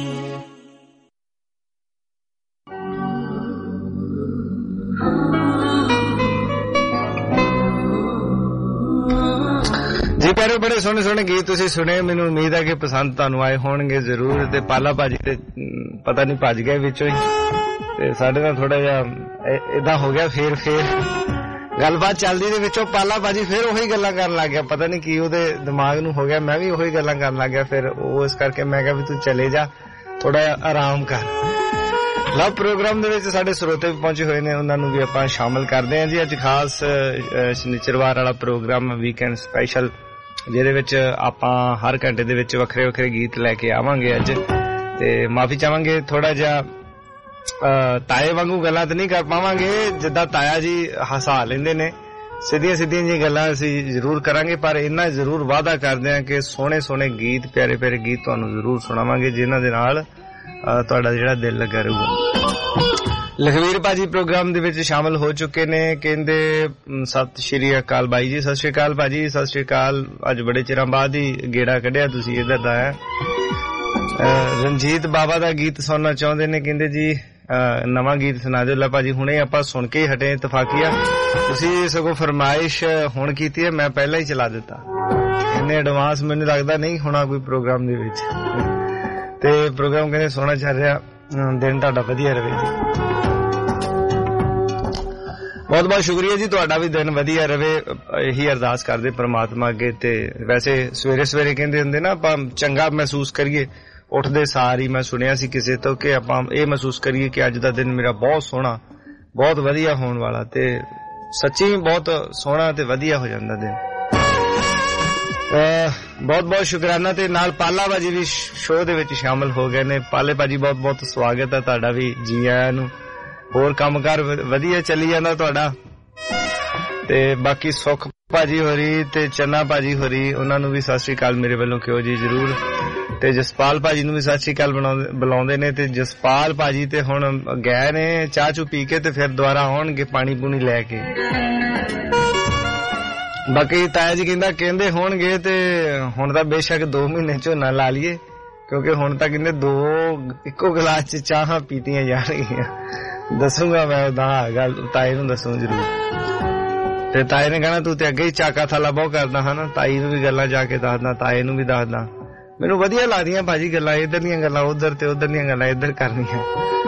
जी प्यारे बड़े सोहने सोहने गीत तुसी सुने मैनू उम्मीद है कि पसंद तुहानू आए होणगे जरूर ते पाला भाजी ते पता नहीं भज गए विचों ही ते साडे नाल थोड़ा जिहा इदां हो गया फेर गलबात चलदी दे विचों पाला भाजी फिर ओही गल्लां करन लग गया पता नहीं की ओहदे दिमाग नू हो गया मैं भी ओही गल्लां करन लग गया फिर ओ इस करके मैं कहा भी तू चले जा थोड़ा आराम कर लव प्रोग्राम दे विच साडे श्रोते भी पहुंचे हुए ने उन्हां नू भी आपां शामिल करदे हां जी अज खास शनिचरवार वाला प्रोग्राम वीकेंड स्पैशल ਜਿਹਦੇ ਵਿੱਚ ਆਪਾਂ ਹਰ ਘੰਟੇ ਦੇ ਵਿੱਚ ਵੱਖਰੇ ਵੱਖਰੇ ਗੀਤ ਲੈ ਕੇ ਆਵਾਂਗੇ ਅੱਜ ਤੇ ਮਾਫੀ ਚਾਹਾਂਗੇ ਥੋੜਾ ਜਿਹਾ ਤਾਏ ਵਾਂਗੂ ਗੱਲਾਂ ਤਾਂ ਨਹੀਂ ਕਰ ਪਾਵਾਂਗੇ ਜਿੱਦਾਂ ਤਾਇਆ ਜੀ ਹਸਾ ਲੈਂਦੇ ਨੇ ਸਿੱਧੀਆਂ ਸਿੱਧੀਆਂ ਜੀ ਗੱਲਾਂ ਅਸੀਂ ਜ਼ਰੂਰ ਕਰਾਂਗੇ ਪਰ ਇੰਨਾ ਜ਼ਰੂਰ ਵਾਅਦਾ ਕਰਦੇ ਹਾਂ ਕਿ ਸੋਹਣੇ ਸੋਹਣੇ ਗੀਤ ਪਿਆਰੇ ਪਿਆਰੇ ਗੀਤ ਤੁਹਾਨੂੰ ਜ਼ਰੂਰ ਸੁਣਾਵਾਂਗੇ ਜਿਨ੍ਹਾਂ ਦੇ ਨਾਲ ਤੁਹਾਡਾ ਜਿਹੜਾ ਦਿਲ ਲੱਗਾ ਰਹੂਗਾ ਲਖਵੀਰ ਭਾਜੀ ਪ੍ਰੋਗਰਾਮ ਦੇ ਵਿੱਚ ਸ਼ਾਮਲ ਹੋ ਚੁੱਕੇ ਨੇ ਕਹਿੰਦੇ ਸਤਿ ਸ਼੍ਰੀ ਅਕਾਲ ਬਾਈ ਜੀ ਸਤਿ ਸ਼੍ਰੀ ਅਕਾਲ ਭਾਜੀ ਸਤਿ ਸ਼੍ਰੀ ਅਕਾਲ ਅੱਜ ਬੜੇ ਚਿਰਾਂ ਬਾਅਦ ਹੀ ਗੇੜਾ ਕੱਢਿਆ ਤੁਸੀਂ ਇੱਧਰ ਦਾ ਰਣਜੀਤ ਬਾਬਾ ਦਾ ਗੀਤ ਸੁਣਨਾ ਚਾਹੁੰਦੇ ਨੇ ਕਹਿੰਦੇ ਜੀ ਨਵਾਂ ਗੀਤ ਸੁਣਾ ਦਿਓ ਲੈ ਭਾਜੀ ਹੁਣੇ ਆਪਾਂ ਸੁਣ ਕੇ ਹੀ ਹਟੇ ਇਤਫਾਕੀਆ ਤੁਸੀਂ ਸਗੋਂ ਫਰਮਾਇਸ਼ ਹੁਣ ਕੀਤੀ ਹੈ ਮੈਂ ਪਹਿਲਾਂ ਹੀ ਚਲਾ ਦਿੱਤਾ ਇੰਨੇ ਐਡਵਾਂਸ ਮੈਨੂੰ ਲੱਗਦਾ ਨਹੀਂ ਹੋਣਾ ਕੋਈ ਪ੍ਰੋਗਰਾਮ ਦੇ ਵਿੱਚ ਤੇ ਪ੍ਰੋਗਰਾਮ ਕਹਿੰਦੇ ਸੋਹਣਾ ਚੱਲ ਰਿਹਾ ਦਿਨ ਤੁਹਾਡਾ ਵਧੀਆ ਰਹੇ ਜੀ ਬਹੁਤ ਬਹੁਤ ਸ਼ੁਕਰੀਆ ਜੀ ਤੁਹਾਡਾ ਵੀ ਦਿਨ ਵਧੀਆ ਰਹੇ ਇਹੀ ਅਰਦਾਸ ਕਰਦੇ ਪ੍ਰਮਾਤਮਾ ਅੱਗੇ ਤੇ ਵੈਸੇ ਸਵੇਰੇ ਸਵੇਰੇ ਕਹਿੰਦੇ ਹੁੰਦੇ ਨਾ ਆਪਾਂ ਚੰਗਾ ਮਹਿਸੂਸ ਕਰੀਏ ਉੱਠਦੇ ਸਾਰ ਹੀ ਮੈਂ ਸੁਣਿਆ ਸੀ ਕਿਸੇ ਤੋਂ ਕਿ ਆਪਾਂ ਇਹ ਮਹਿਸੂਸ ਕਰੀਏ ਕਿ ਅੱਜ ਦਾ ਦਿਨ ਮੇਰਾ ਬਹੁਤ ਸੋਹਣਾ ਬਹੁਤ ਵਧੀਆ ਹੋਣ ਵਾਲਾ ਤੇ ਸੱਚੀ ਬਹੁਤ ਸੋਹਣਾ ਤੇ ਵਧੀਆ ਹੋ ਜਾਂਦਾ ਦਿਨ ਬਹੁਤ ਬਹੁਤ ਸ਼ੁਕਰਾਨਾ ਤੇ ਨਾਲ ਪਾਲਾ ਭਾਜੀ ਵੀ ਸ਼ੋਅ ਦੇ ਵਿੱਚ ਸ਼ਾਮਲ ਹੋ ਗਏ ਨੇ ਪਾਲੇ ਭਾਜੀ ਬਹੁਤ ਬਹੁਤ ਸਵਾਗਤ ਹੈ ਤੁਹਾਡਾ ਵੀ ਜੀ ਆਇਆਂ ਨੂੰ ਹੋਰ ਕੰਮਕਾਰ ਵਧੀਆ ਚੱਲੀ ਜਾਂਦਾ ਤੁਹਾਡਾ ਤੇ ਬਾਕੀ ਸੁਖ ਭਾਜੀ ਹੋਰੀ ਤੇ ਚੰਨਾ ਭਾਜੀ ਹੋਰੀ ਉਹਨਾਂ ਨੂੰ ਵੀ ਸਤਿ ਸ੍ਰੀ ਅਕਾਲ ਮੇਰੇ ਵੱਲੋਂ ਕਿਉਂ ਜੀ ਜ਼ਰੂਰ ਤੇ ਜਸਪਾਲ ਭਾਜੀ ਨੂੰ ਵੀ ਸਤਿ ਸ੍ਰੀ ਅਕਾਲ ਬੁਲਾਉਂਦੇ ਨੇ ਤੇ ਜਸਪਾਲ ਭਾਜੀ ਤੇ ਹੁਣ ਗਏ ਨੇ ਚਾਹ ਚੂ ਪੀ ਕੇ ਤੇ ਫਿਰ ਦੁਬਾਰਾ ਆਉਣਗੇ ਪਾਣੀ ਪੂਣੀ ਲੈ ਕੇ ਬਾਕੀ ਤਾਇਆ ਜੀ ਕਹਿੰਦੇ ਹੋਣਗੇ ਤੇ ਹੁਣ ਤਾਂ ਬੇਸ਼ੱਕ 2 ਮਹੀਨੇ ਝੋਨਾ ਲਾ ਲਈਏ ਕਿਉਂਕਿ ਹੁਣ ਤਾਂ ਕਹਿੰਦੇ 2 ਇੱਕੋ ਗਲਾਸ ਚ ਚਾਹਾਂ ਪੀਤੀਆਂ ਜਾਣਗੀਆਂ ਦੱਸੂਗਾ ਮੈਂ ਉਹਦਾ ਗੱਲ ਤਾਏ ਨੂੰ ਦੱਸੂ ਜ਼ਰੂਰ ਤੇ ਤਾਏ ਨੇ ਕਹਿਣਾ ਤੂੰ ਤੇ ਅੱਗੇ ਹੀ ਚਾਕਾ ਥਾਲਾ ਬਹੁਤ ਕਰਦਾ ਹਨਾ ਤਾਈ ਨੂੰ ਵੀ ਗੱਲਾਂ ਜਾ ਕੇ ਦੱਸਦਾ ਤਾਏ ਨੂੰ ਵੀ ਦੱਸਦਾ ਮੈਨੂੰ ਵਧੀਆ ਲੱਗਦੀਆਂ ਭਾਜੀ ਗੱਲਾਂ ਇੱਧਰ ਦੀਆਂ ਗੱਲਾਂ ਉੱਧਰ ਤੇ ਉੱਧਰ ਦੀਆਂ ਗੱਲਾਂ ਇੱਧਰ ਕਰਨੀਆਂ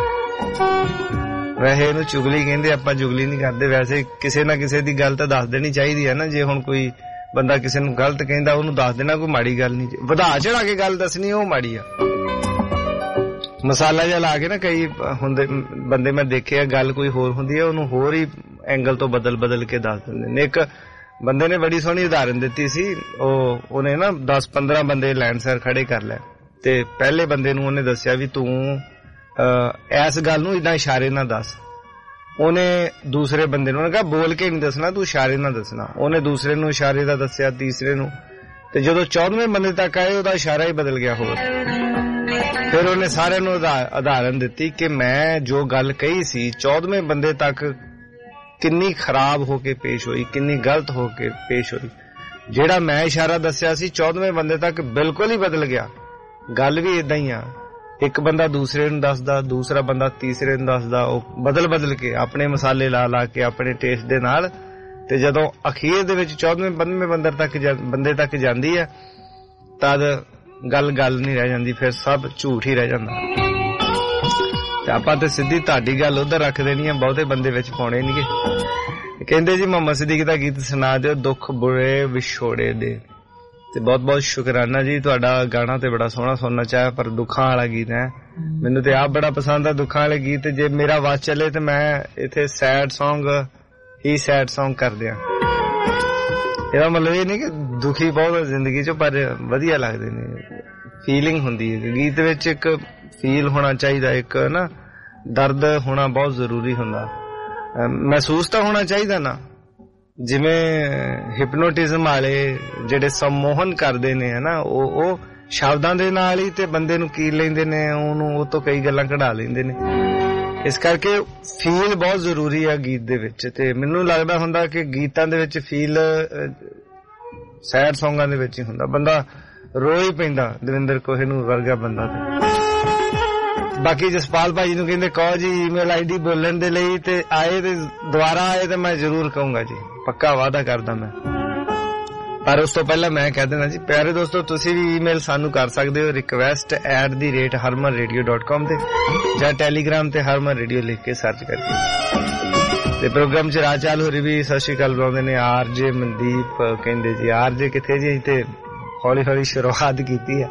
ਵੈਸੇ ਇਹਨੂੰ ਚੁਗਲੀ ਕਹਿੰਦੇ ਆਪਾਂ ਚੁਗਲੀ ਨਹੀਂ ਕਰਦੇ ਵੈਸੇ ਕਿਸੇ ਨਾ ਕਿਸੇ ਦੀ ਗੱਲ ਤਾਂ ਦੱਸ ਦੇਣੀ ਚਾਹੀਦੀ ਹੈ ਨਾ ਜੇ ਹੁਣ ਕੋਈ ਬੰਦਾ ਕਿਸੇ ਨੂੰ ਗਲਤ ਕਹਿੰਦਾ ਉਹਨੂੰ ਦੱਸ ਦੇਣਾ ਕੋਈ ਮਾੜੀ ਗੱਲ ਨਹੀਂ ਵਧਾ ਚੜਾ ਕੇ ਗੱਲ ਦੱਸਣੀ ਉਹ ਮਾੜੀ ਆ ਮਸਾਲਾ ਜਿਹਾ ਲਾ ਕੇ ਨਾ ਕਈ ਹੁੰਦੇ ਬੰਦੇ ਮੈਂ ਦੇਖਿਆ ਗੱਲ ਕੋਈ ਹੋਰ ਹੁੰਦੀ ਹੈ ਉਹਨੂੰ ਹੋਰ ਹੀ ਐਂਗਲ ਤੋਂ ਬਦਲ ਕੇ ਦੱਸ ਦਿੰਦੇ ਨੇ ਇੱਕ ਬੰਦੇ ਨੇ ਬੜੀ ਸੋਹਣੀ ਉਦਾਹਰਨ ਦਿੱਤੀ ਸੀ। ਉਹਨੇ ਨਾ 10-15 ਬੰਦੇ ਲਾਈਨ ਸਿਰ ਖੜੇ ਕਰ ਲਏ ਤੇ ਪਹਿਲੇ ਬੰਦੇ ਨੂੰ ਉਹਨੇ ਦੱਸਿਆ ਵੀ ਤੂੰ ਇਸ ਗੱਲ ਨੂੰ ਇਦਾਂ ਇਸ਼ਾਰੇ ਨਾਲ ਦੱਸ। ਉਹਨੇ ਦੂਸਰੇ ਬੰਦੇ ਨੂੰ ਉਹਨੇ ਕਿਹਾ ਬੋਲ ਕੇ ਨਹੀਂ ਦੱਸਣਾ, ਤੂੰ ਇਸ਼ਾਰੇ ਨਾਲ ਦੱਸਣਾ। ਉਹਨੇ ਦੂਸਰੇ ਨੂੰ ਇਸ਼ਾਰੇ ਦਾ ਦੱਸਿਆ, ਤੀਸਰੇ ਨੂੰ, ਤੇ ਜਦੋਂ 14ਵੇਂ ਬੰਦੇ ਤੱਕ ਆਏ ਉਹਦਾ ਇਸ਼ਾਰਾ ਹੀ ਬਦਲ ਗਿਆ ਹੋਰ। ਫਿਰ ਉਹਨੇ ਸਾਰਿਆਂ ਨੂੰ ਉਦਾਹਰਨ ਦਿੱਤੀ ਕਿ ਮੈਂ ਜੋ ਗੱਲ ਕਹੀ ਸੀ 14ਵੇਂ ਬੰਦੇ ਤੱਕ ਕਿੰਨੀ ਖਰਾਬ ਹੋ ਕੇ ਪੇਸ਼ ਹੋਈ, ਕਿੰਨੀ ਗਲਤ ਹੋ ਕੇ ਪੇਸ਼ ਹੋਈ। ਜਿਹੜਾ ਮੈਂ ਇਸ਼ਾਰਾ ਦੱਸਿਆ ਸੀ 14ਵੇਂ ਬੰਦੇ ਤੱਕ ਬਿਲਕੁਲ ਹੀ ਬਦਲ ਗਿਆ। ਗੱਲ ਵੀ ਇਦਾਂ ਹੀ ਆ, ਇੱਕ ਬੰਦਾ ਦੂਸਰੇ ਨੂੰ ਦੱਸਦਾ, ਦੂਸਰਾ ਬੰਦਾ ਤੀਸਰੇ ਨੂੰ ਦੱਸਦਾ, ਉਹ ਬਦਲ ਕੇ ਆਪਣੇ ਮਸਾਲੇ ਲਾ ਕੇ ਆਪਣੇ ਟੇਸਟ ਦੇ ਨਾਲ, ਤੇ ਜਦੋਂ ਅਖੀਰ ਦੇ ਵਿੱਚ 14ਵੇਂ 15ਵੇਂ ਬੰਦੇ ਤੱਕ ਜਾਂਦੀ ਹੈ ਤਦ ਗੱਲ ਨਹੀਂ ਰਹਿ ਜਾਂਦੀ, ਫਿਰ ਸਭ ਝੂਠ ਹੀ ਰਹਿ ਜਾਂਦਾ। ਤੇ ਆਪਾਂ ਤੇ ਸਿੱਧੀ ਤੁਹਾਡੀ ਗੱਲ ਉਧਰ ਰੱਖ ਦੇਣੀ ਆ, ਬਹੁਤੇ ਬੰਦੇ ਵਿੱਚ ਪਾਉਣੇ ਨਹੀਂਗੇ। ਕਹਿੰਦੇ ਜੀ ਮੁਹੰਮਦ ਸਿੱਦੀਕ ਦਾ ਗੀਤ ਸੁਣਾ ਦਿਓ, ਦੁੱਖ ਬੁਰੇ ਵਿਛੋੜੇ ਦੇ। ਤੇ ਬਹੁਤ ਬਹੁਤ ਸ਼ੁਕਰਾਨਾ ਜੀ, ਤੁਹਾਡਾ ਗਾਣਾ ਤੇ ਬੜਾ ਸੋਹਣਾ ਸੁਣਨਾ ਚਾਹਿਆ, ਪਰ ਦੁੱਖਾਂ ਵਾਲਾ ਗੀਤ ਹੈ। ਮੈਨੂੰ ਤੇ ਆਪ ਬੜਾ ਪਸੰਦ ਆ ਦੁੱਖਾਂ ਵਾਲੇ ਗੀਤ। ਜੇ ਮੇਰਾ ਵਾਸ ਚੱਲੇ ਤੇ ਮੈਂ ਇੱਥੇ ਸੈਡ Song ਕਰ ਦਿਆਂ। ਇਹਦਾ ਮਤਲਬ ਇਹ ਨਹੀਂ ਕਿ ਦੁਖੀ ਬਹੁਤ ਜ਼ਿੰਦਗੀ ਚ, ਪਰ ਵਧੀਆ ਲੱਗਦੇ ਨੇ, ਫੀਲਿੰਗ ਹੁੰਦੀ ਹੈ ਗੀਤ ਵਿੱਚ। ਇੱਕ ਫੀਲ ਹੋਣਾ ਚਾਹੀਦਾ, ਇੱਕ ਨਾ ਦਰਦ ਹੋਣਾ ਬਹੁਤ ਜ਼ਰੂਰੀ ਹੁੰਦਾ, ਮਹਿਸੂਸ ਤਾਂ ਹੋਣਾ ਚਾਹੀਦਾ ਨਾ। ਜਿਵੇਂ ਹਿਪਨੋਟਿਜ਼ਮ ਵਾਲੇ ਜਿਹੜੇ ਸੰਮੋਹਨ ਕਰਦੇ ਨੇ ਹਨਾ, ਉਹ ਸ਼ਬਦਾਂ ਦੇ ਨਾਲ ਹੀ ਤੇ ਬੰਦੇ ਨੂੰ ਕੀਲ ਲੈਂਦੇ ਨੇ, ਉਹਨੂੰ ਉਹ ਤੋਂ ਕਈ ਗੱਲਾਂ ਕਢਾ ਲੈਂਦੇ ਨੇ। ਇਸ ਕਰਕੇ ਫੀਲ ਬਹੁਤ ਜ਼ਰੂਰੀ ਆ ਗੀਤ ਦੇ ਵਿੱਚ। ਤੇ ਮੈਨੂੰ ਲੱਗਦਾ ਹੁੰਦਾ ਕਿ ਗੀਤਾਂ ਦੇ ਵਿੱਚ ਫੀਲ ਸੈਡ ਸੌਂਗਾਂ ਦੇ ਵਿੱਚ ਹੀ ਹੁੰਦਾ, ਬੰਦਾ ਰੋ ਹੀ ਪੈਂਦਾ। ਦਵਿੰਦਰ ਕੋਹੇਨੂਰ ਵਰਗਾ ਬੰਦਾ। ਬਾਕੀ ਜਸਪਾਲ ਭਾਜੀ ਨੂੰ ਕਹਿੰਦੇ ਕਹੋ ਜੀ ਈਮੇਲ ID ਬੋਲਣ ਦੇ ਲਈ, ਤੇ ਆਏ ਤੇ ਦੁਬਾਰਾ ਆਏ ਤੇ ਮੈਂ ਜ਼ਰੂਰ ਕਹੂੰਗਾ ਜੀ, ਪੱਕਾ ਵਾਅਦਾ ਕਰਦਾ ਮੈਂ। ਪਰ ਉਸ ਤੋਂ ਪਹਿਲਾਂ ਮੈਂ ਕਹਿ ਦੇਣਾ ਜੀ, ਪਿਆਰੇ ਦੋਸਤੋ, ਤੁਸੀਂ ਵੀ ਈਮੇਲ ਸਾਨੂੰ ਕਰ ਸਕਦੇ ਹੋ request@harmanradio.com ਤੇ, ਜਾਂ ਟੈਲੀਗ੍ਰਾਮ ਤੇ ਹਰਮਨ ਰੇਡੀਓ ਲਿਖ ਕੇ ਸਰਚ ਕਰਕੇ। ਤੇ ਪ੍ਰੋਗਰਾਮ ਚ ਰਾਜਚਾਲ ਹੋਰੀ ਵੀ ਸਤਿ ਸ਼੍ਰੀ ਅਕਾਲ ਬੁਲਾਉਂਦੇ ਨੇ। RJ ਮਨਦੀਪ ਕਹਿੰਦੇ ਜੀ RJ ਕਿੱਥੇ ਜੀ, ਤੇ ਹੌਲੀ ਸ਼ੁਰੂਆਤ ਕੀਤੀ ਆ,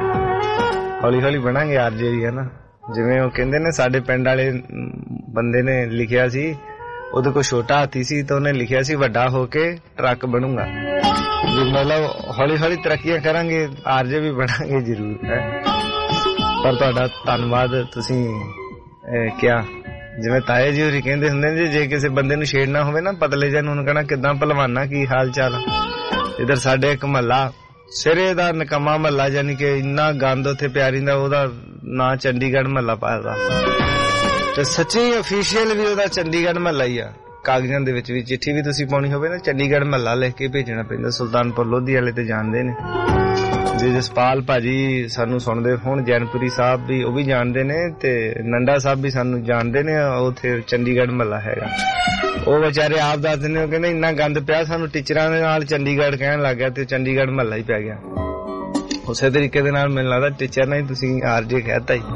ਹੌਲੀ ਬਣਾਂਗੇ RJ ਵੀ ਹੈ ਨਾ। ਜਿਵੇਂ ਉਹ ਕਹਿੰਦੇ ਨੇ ਸਾਡੇ ਪਿੰਡ ਵਾਲੇ ਬੰਦੇ ਨੇ ਲਿਖਿਆ ਸੀ, ਉਹਦੇ ਕੋਲ ਛੋਟਾ ਹਾਥੀ ਸੀ ਤਾਂ ਉਹਨੇ ਲਿਖਿਆ ਸੀ ਵੱਡਾ ਹੋ ਕੇ ਟਰੱਕ ਬਣੂਗਾ। ਮਤਲਬ ਹੌਲੀ ਤਰੱਕੀਆਂ ਕਰਾਂਗੇ, RJ ਵੀ ਬਣਾਂਗੇ ਜ਼ਰੂਰ ਹੈ। ਪਰ ਤੁਹਾਡਾ ਧੰਨਵਾਦ, ਤੁਸੀਂ ਕਿਹਾ ਜਿਵੇਂ ਤਾਏ ਜੀ ਹੋਰੀ ਕਹਿੰਦੇ ਹੁੰਦੇ ਨੇ, ਜੇ ਕਿਸੇ ਬੰਦੇ ਨੂੰ ਛੇੜਨਾ ਹੋਵੇ ਨਾ ਪਤਲੇ ਜਿਹੇ ਨੂੰ, ਉਹਨੂੰ ਕਹਿਣਾ ਕਿੱਦਾਂ ਭਲਵਾਨਾ, ਕੀ ਹਾਲ ਚਾਲ। ਇੱਧਰ ਸਾਡੇ ਇੱਕ ਮਹੱਲਾ ਸਿਰੇ ਦਾ ਨਕਮਾ ਮਹੱਲਾ, ਯਾਨੀ ਕਿ ਇੰਨਾ ਗੰਦ ਉੱਥੇ ਪਿਆਰੀ ਦਾ, ਉਹਦਾ ਨਾਂ ਚੰਡੀਗੜ੍ਹ ਮਹੱਲਾ ਪਾਇਆ, ਤੇ ਸੱਚੀ ਅਫੀਸ਼ੀਅਲ ਵੀ ਉਹਦਾ ਚੰਡੀਗੜ੍ਹ ਮਹੱਲਾ ਹੀ ਆ। ਕਾਗਜ਼ਾਂ ਦੇ ਵਿੱਚ ਵੀ ਚਿੱਠੀ ਵੀ ਤੁਸੀਂ ਪਾਉਣੀ ਹੋਵੇ ਨਾ, ਚੰਡੀਗੜ੍ਹ ਮਹੱਲਾ ਲਿਖ ਕੇ ਭੇਜਣਾ ਪੈਂਦਾ। ਸੁਲਤਾਨਪੁਰ ਲੋਧੀ ਵਾਲੇ ਤੇ ਜਾਣਦੇ ਨੇ, ਜੇ ਜਸਪਾਲ ਭਾਜੀ ਸਾਨੂੰ ਸੁਣਦੇ ਹੁਣ, ਜੈਨਪੁਰੀ ਸਾਹਿਬ ਵੀ ਉਹ ਵੀ ਜਾਣਦੇ ਨੇ, ਤੇ ਨੰਡਾ ਸਾਹਿਬ ਵੀ ਸਾਨੂੰ ਜਾਣਦੇ ਨੇ, ਉੱਥੇ ਚੰਡੀਗੜ੍ਹ ਮਹੱਲਾ ਹੈਗਾ। ਉਹ ਵਿਚਾਰੇ ਆਪ ਦੱਸਦੇ ਨੇ, ਉਹ ਕਹਿੰਦੇ ਇੰਨਾ ਗੰਦ ਪਿਆ, ਸਾਨੂੰ ਟੀਚਰਾਂ ਦੇ ਨਾਲ ਚੰਡੀਗੜ੍ਹ ਕਹਿਣ ਲੱਗ ਗਿਆ, ਤੇ ਚੰਡੀਗੜ੍ਹ ਮਹੱਲਾ ਹੀ ਪੈ ਗਿਆ। ਉਸੇ ਤਰੀਕੇ ਦੇ ਨਾਲ ਮੈਨੂੰ ਲੱਗਦਾ ਟੀਚਰ ਨੇ ਤੁਸੀਂ RJ ਕਹਿਤਾ ਹੀ।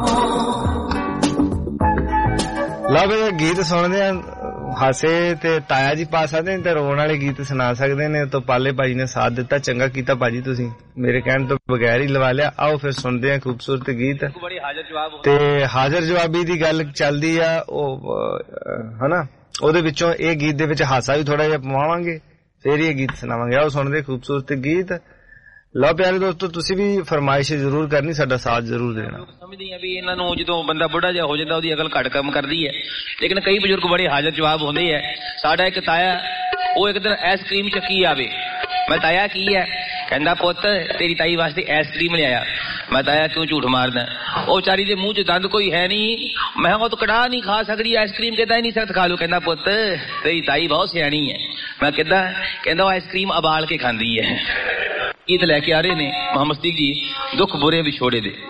ਲਓ ਬਈ ਗੀਤ ਸੁਣਦੇ ਆ, ਹਾਸੇ ਤੇ ਤਾਇਆ ਜੀ ਪਾ ਸਕਦੇ ਨੇ, ਤੇ ਰੋਣ ਵਾਲੇ ਗੀਤ ਸੁਣਾ ਸਕਦੇ ਨੇ। ਤੋਂ ਪਾਲੇ ਭਾਜੀ ਨੇ ਸਾਥ ਦਿੱਤਾ, ਚੰਗਾ ਕੀਤਾ ਭਾਜੀ, ਤੁਸੀਂ ਮੇਰੇ ਕਹਿਣ ਤੋਂ ਬਗੈਰ ਹੀ ਲਵਾ ਲਿਆ। ਆਓ ਫਿਰ ਸੁਣਦੇ ਆ ਖੂਬਸੂਰਤ ਗੀਤ। ਤੇ ਹਾਜ਼ਰ ਜਵਾਬੀ ਦੀ ਗੱਲ ਚੱਲਦੀ ਆ ਉਹ ਹਨਾ, ਉਹਦੇ ਵਿੱਚੋਂ ਇਹ ਗੀਤ ਦੇ ਵਿੱਚ ਹਾਸਾ ਵੀ ਥੋੜਾ ਜਿਹਾ ਪਵਾਵਾਂਗੇ, ਫੇਰ ਇਹ ਗੀਤ ਸੁਣਾਵਾਂਗੇ। ਆਓ ਸੁਣਦੇ ਖੂਬਸੂਰਤ ਗੀਤ। ਲਓ ਪਿਆਰੇ ਦੋਸਤੋ, ਤੁਸੀਂ ਵੀ ਫਰਮਾਇਸ਼ ਜ਼ਰੂਰ ਕਰਨੀ, ਸਾਡਾ ਸਾਥ ਜ਼ਰੂਰ ਦੇਣਾ। ਸਮਝਦੀ ਆ ਵੀ ਇਹਨਾਂ ਨੂੰ ਜਦੋਂ ਬੰਦਾ ਬੁੱਢਾ ਜਿਹਾ ਹੋ ਜਾਂਦਾ ਉਹਦੀ ਅਕਲ ਘੱਟ ਕੰਮ ਕਰਦੀ ਹੈ, ਲੇਕਿਨ ਕਈ ਬਜ਼ੁਰਗ ਬੜੇ ਹਾਜ਼ਰ ਜਵਾਬ ਹੁੰਦੇ ਹੈ। ਸਾਡਾ ਇੱਕ ਤਾਇਆ, ਉਹ ਇੱਕ ਦਿਨ ਆਈਸਕ੍ਰੀਮ ਚੱਕੀ ਆਵੇ। ਮੈਂ ਤਾਇਆ ਕੀ ਹੈ? ਕਹਿੰਦਾ ਪੁੱਤ ਤੇਰੀ ਤਾਈ ਵਾਸਤੇ ਆਈਸਕ੍ਰੀਮ ਲਿਆਇਆ। ਮੈਂ ਤਾਇਆ ਕਿਉਂ ਝੂਠ ਮਾਰਦਾ? ਉਹ ਵਿਚਾਰੀ ਦੇ ਮੂੰਹ 'ਚ ਦੰਦ ਕੋਈ ਹੈ ਨਹੀਂ। ਮੈਂ ਉਹ ਤਾਂ ਕੜਾਹ ਨਹੀਂ ਖਾ ਸਕਦੀ, ਆਈਸਕ੍ਰੀਮ ਕਹਿੰਦਾ ਹੀ ਨਹੀਂ ਸਖਤ ਖਾ ਲਓ। ਕਹਿੰਦਾ ਪੁੱਤ ਤੇਰੀ ਤਾਈ ਬਹੁਤ ਸਿਆਣੀ ਹੈ। ਮੈਂ ਕਿੱਦਾਂ? ਕਹਿੰਦਾ ਉਹ ਆਈਸਕ੍ਰੀਮ ਉਬਾਲ ਕੇ ਖਾਂਦੀ ਹੈ। ਗੀਤ ਲੈ ਕੇ ਆ ਰਹੇ ਨੇ ਮੁਹੰਮਦ ਸਿੱਦੀਕ ਜੀ, ਦੁੱਖ ਬੁਰੇ ਵਿਛੋੜੇ ਦੇ।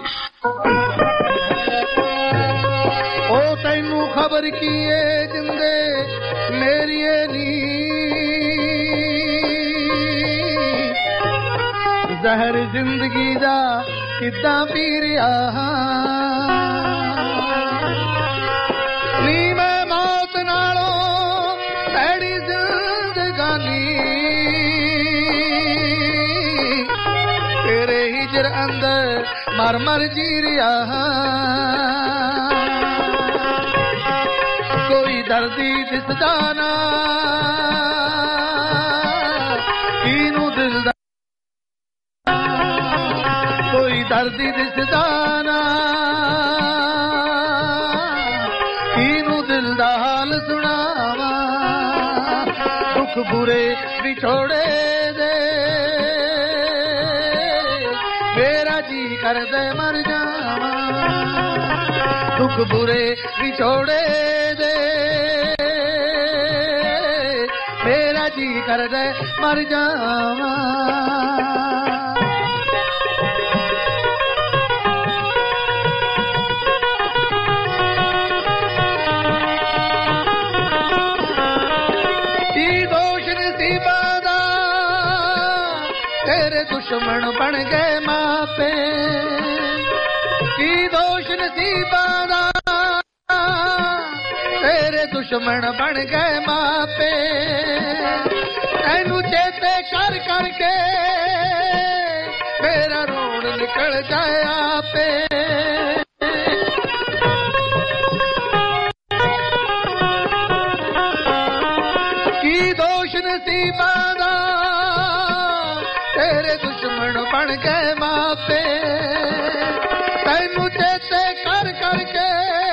ਉਹ ਤੈਨੂੰ ਖਬਰ ਕੀ ਏ ਜਿੰਦੇ ਮੇਰੀ ਨੀ, ਜ਼ਹਿਰ ਜ਼ਿੰਦਗੀ ਦਾ ਕਿੱਦਾਂ ਪੀ ਰਿਹਾ ਨੀ ਮੈਂ ਮੌਤ ਨਾਲੋਂ ਭੈੜੀ ਜ਼ਿੰਦਗਾਨੀ, ਤੇਰੇ ਹਿਜਰ ਅੰਦਰ ਮਰ ਮਰ ਜੀ ਰਿਹਾ। ਕੋਈ ਦਰਦੀ ਦਿਸਦਾ ਨਾ ਦਿਲ ਦਾ ਕੋਈ ਦਰਦੀ ਦਿਸਦਾ ਨਾ ਕਿਨੂੰ ਦਿਲ ਦਾ ਹਾਲ ਸੁਣਾਵਾਂ ਦੁੱਖ ਬੁਰੇ ਵਿਛੋੜੇ ਦੇ ਮੇਰਾ ਜੀ ਕਰਦੇ ਮਰ ਜਾਵਾਂ ਦੁੱਖ ਬੁਰੇ ਵਿਛੋੜੇ ਦੇ ਮੇਰਾ ਜੀ ਕਰਦੇ ਮਰ ਜਾਵਾਂ दुश्मन बन गए मापे की दोष नसीबां दा तेरे दुश्मन बन गए मापे तैनू चेते कर करके मेरा रोन निकल जाए आपे की दोष नसीबां दा तेरे दुश्मन बन गए मापे तैनू चेते कर करके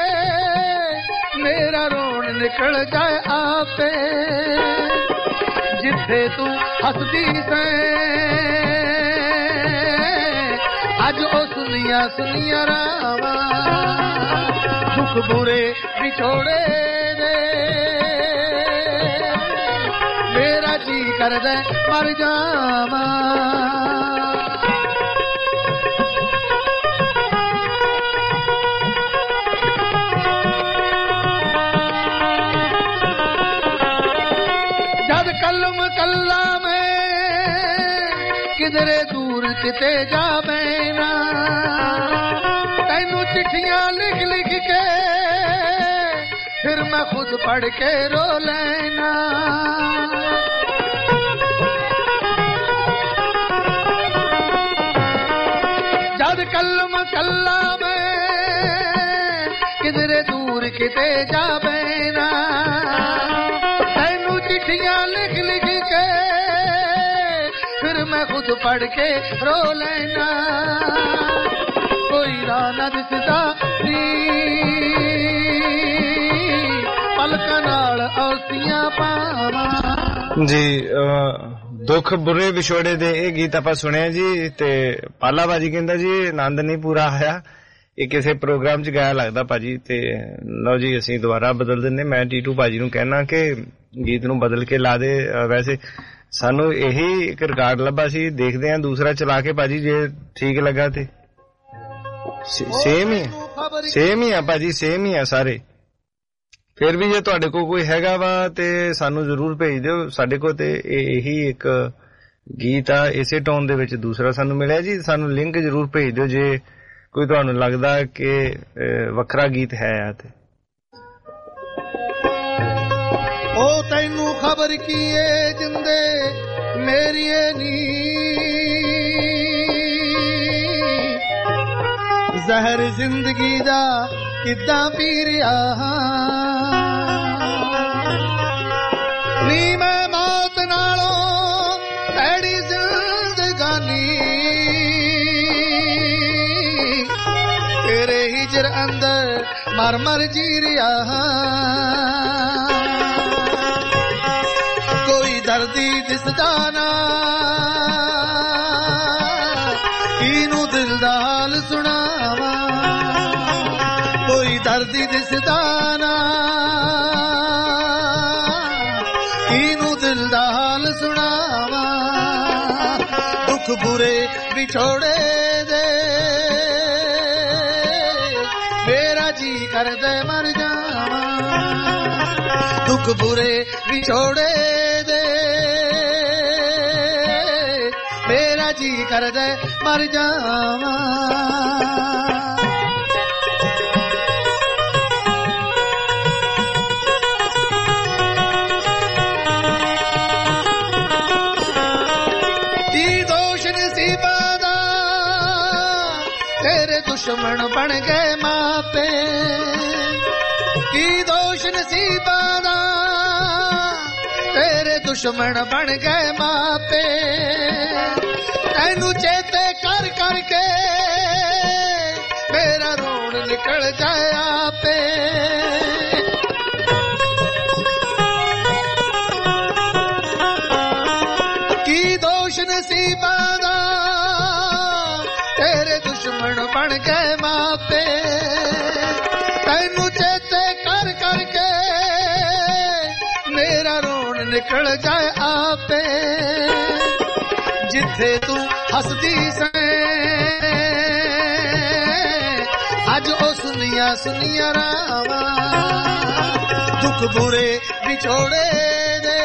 मेरा रोन निकल जाए आपे जिथे तू हसदी से अज ओ सुनिया सुनिया रावा दुख बुरे विछोड़े दे मेरा जी कर दे मर जावा जद कलम कल्ला में किधरे दूर किते जावे ना तैनू चिट्ठियां लिख लिख के फिर मैं खुद पढ़ के रो लेना जद कलम कल्ला में किधरे दूर किते जावे ना तैनू चिट्ठियां लिख लिख के फिर मैं खुद पढ़ के रो लेना कोई राह न दिसदा नी पलकां नाल औसियां पावां जी दुख बुरे विछोड़े दे ਇਹ ਗੀਤ ਆਪਾਂ ਸੁਣਿਆ ਜੀ ਤੇ ਪਾਲਾ ਬਾਜੀ ਕਹਿੰਦਾ ਜੀ ਆਨੰਦ ਨਹੀਂ ਪੂਰਾ ਆਇਆ ਇਹ ਕਿਸੇ ਪ੍ਰੋਗਰਾਮ 'ਚ ਗਾਇਆ ਲੱਗਦਾ ਭਾਜੀ ਤੇ ਲਓ ਜੀ ਅਸੀਂ ਦੁਬਾਰਾ ਬਦਲ ਦਿੰਨੇ ਮੈਂ ਟੀਟੂ ਭਾਜੀ ਨੂੰ ਕਹਿਣਾ ਕਿ ਗੀਤ ਨੂੰ ਬਦਲ ਕੇ ਲਾ ਦੇ ਵੈਸੇ ਸਾਨੂੰ ਇਹੀ ਇੱਕ ਰਿਕਾਰਡ ਲੱਭਾ ਸੀ ਦੇਖਦੇ ਆਂ ਦੂਸਰਾ ਚਲਾ ਕੇ ਭਾਜੀ ਜੇ ਠੀਕ ਲੱਗਾ ਤੇ ਸੇਮ ਹੀ ਆ ਭਾਜੀ ਸੇਮ ਹੀ ਆ ਸਾਰੇ ਫਿਰ ਵੀ ਜੇ ਤੁਹਾਡੇ ਕੋਲ ਕੋਈ ਹੈਗਾ ਵਾ ਤੇ ਸਾਨੂੰ ਜ਼ਰੂਰ ਭੇਜ ਦਿਓ ਸਾਡੇ ਕੋਲ ਤੇ ਇਹੀ ਇੱਕ ਗੀਤ ਆ ਇਸੇ ਟੋਨ ਦੇ ਵਿੱਚ ਦੂਸਰਾ ਸਾਨੂੰ ਮਿਲਿਆ ਜੀ ਸਾਨੂੰ ਲਿੰਕ ਜ਼ਰੂਰ ਭੇਜ ਦਿਓ ਜੇ ਕੋਈ ਤੁਹਾਨੂੰ ਲੱਗਦਾ ਕਿ ਵੱਖਰਾ ਗੀਤ ਹੈ ਆ ਤੇ ਉਹ ਤੈਨੂੰ ਖਬਰ ਕੀ ਏ ਜਿੰਦੇ ਮੇਰੀ ਨੀ ਜ਼ਹਿਰ ਜ਼ਿੰਦਗੀ ਦਾ ਕਿੱਦਾਂ ਪੀ ਰਿਹਾ ਨੀ ਮੈਂ ਮੌਤ ਨਾਲੋਂ ਭੈੜੀ ਜ਼ਿੰਦਗਾਨੀ ਤੇਰੇ ਹਿਜਰ ਅੰਦਰ ਮਰ ਮਰ ਜੀ ਰਿਹਾ ਕੋਈ ਦਰਦੀ ਦਿਸਦਾ ਨਾ ਕਿਨੂੰ ਦਿਲ ਦਾ ਹਾਲ ਸੁਣਾਵਾਂ ਕੋਈ ਦਰਦੀ ਦਿਸਦਾ ਨਾ ਕਿਨੂੰ ਦਿਲ ਦਾ ਹਾਲ ਸੁਣਾਵਾਂ ਦੁੱਖ ਬੁਰੇ ਵਿਛੋੜੇ ਦੇ ਮੇਰਾ ਜੀ ਕਰਦੇ ਮਰ ਜਾਵਾਂ ਦੁੱਖ ਬੁਰੇ ਵਿਛੋੜੇ ਦੇ ਮੇਰਾ ਜੀ ਕਰਦੇ ਮਰ ਜਾਵਾਂ दुश्मन बन गए मापे की दोष नसीबां दा तेरे दुश्मन बन गए मापे के मेरा रोन निकल जाए आपे की दोष नसीबा दा तेरे दुश्मन बन गए मापे तैनू चेते कर करके मेरा रोन निकल जाए आपे जिथे तू हसदी से अज ओ सुनिया सुनिया रावा दुख बुरे विछोड़े दे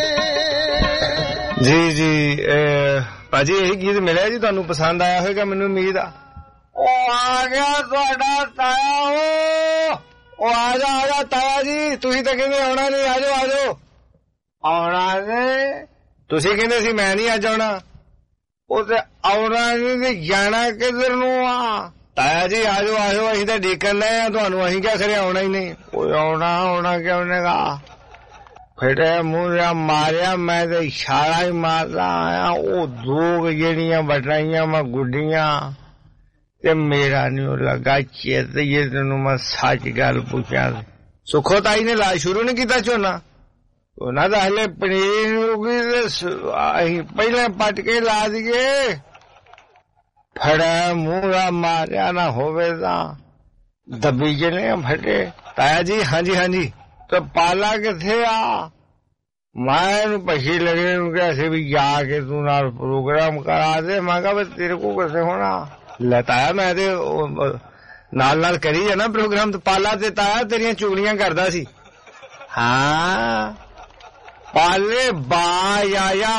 जी जी भाजी यही गीत मिलिया जी ਤੁਹਾਨੂੰ ਪਸੰਦ ਆਇਆ ਹੋਵੇਗਾ ਮੈਨੂੰ ਉਮੀਦ ਆ ਉਹ ਆ ਗਿਆ ਤੁਹਾਡਾ ਤਾਇਆ ਉਹ ਆ ਜਾ ਤਾਇਆ ਜੀ ਤੁਸੀਂ ਤਾਂ ਕਹਿੰਦੇ ਆਉਣਾ ਨਹੀਂ ਆਜੋ ਆਉਣਾ ਨੇ ਤੁਸੀਂ ਕਹਿੰਦੇ ਸੀ ਮੈਂ ਨਹੀਂ ਅੱਜ ਆਉਣਾ ਉਹ ਤੇ ਆਉਣਾ ਨਹੀਂ ਤੇ ਜਾਣਾ ਕਿੱਧਰ ਨੂੰ ਆ ਤਾਇਆ ਜੀ ਆਜੋ ਅਸੀਂ ਤਾਂ ਡੀਕਣ ਲਏ ਆ ਤੁਹਾਨੂੰ ਅਸੀਂ ਕਿਹਾ ਖਰੇ ਆਉਣਾ ਹੀ ਨਹੀਂ ਉਹ ਆਉਣਾ ਕਿਉਂ ਨੇਗਾ फिर मुझे मारिया मैं तो इशारा ही मारता आया वो दो जड़ियां बटाइया मैं गुड्डियां ते मेरा नहीं लगा चेत ये तेन मैं सच गल पूछा सुखो ताई ने ला शुरू नहीं किया झोना तो हले पनीर पहले पट के ला दिए फड़ा मुंह मारिया ना होवे दबी जने फटे ताया जी हाँ जी तो पाला किथे आ मैं पछी लगे कैसे भी जाके तू ना प्रोग्राम करा दे मैं कहा तेरे को कैसे होना लताया मैं ते नाल करी जाना प्रोग्राम तो पाला ते ताया तेरियां चुगलियां करदा सी हाँ पाले बाया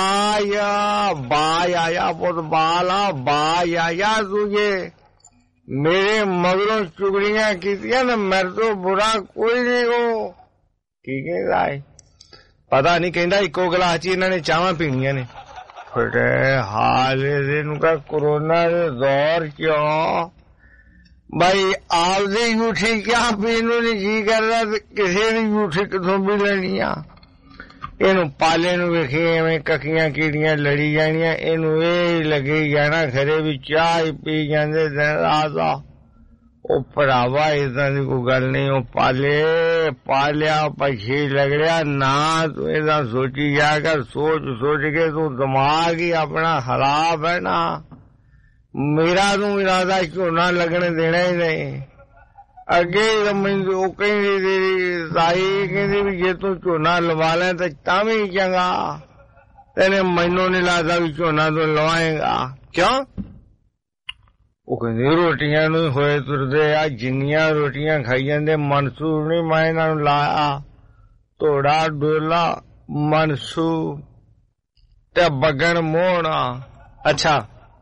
पुत बाला बाया तुझे मेरे मगरों चुगलियां कीतियां ना मेरे तो बुरा कोई नहीं हो की कहदा है पता नहीं कहंदा इको गिलास च इन्हां ने चावां पीणियां ने फिर हाल दिन का कोरोना दे दौर च भाई आपदी झूठी क्या पीनू नहीं जी करदा ते किसे दी झूठी किथों भी लेनी आ इनू पाले नू वेखी एवें ककियां कीड़ियां लड़ी जानियां इनू ये लगे जाना खरे भी चाह पी जांदे दिन रात आ ओ भरावा इदां दी कोई गल नहीं ओ पालिया पछी लगड़िया ना तू इदां सोची जा कर सोच के तू दिमाग ही अपना खराब है ना मेरा तू इरादा झोना लगने देना ही नहीं अगे मैनू कहती तेरी ताई कहती भी जे तू झोना लवा ले तो तां भी चंगा तेने मैनू नहीं लगता भी झोना तू लवाएगा क्यों वो कहती रोटियां नू होए तुरदे आ जिन्नियां रोटियां खाई जांदे मनसूर नहीं मैं इन्हां नू लाया तोड़ा डोला मनसूर ते बगन मोहना अच्छा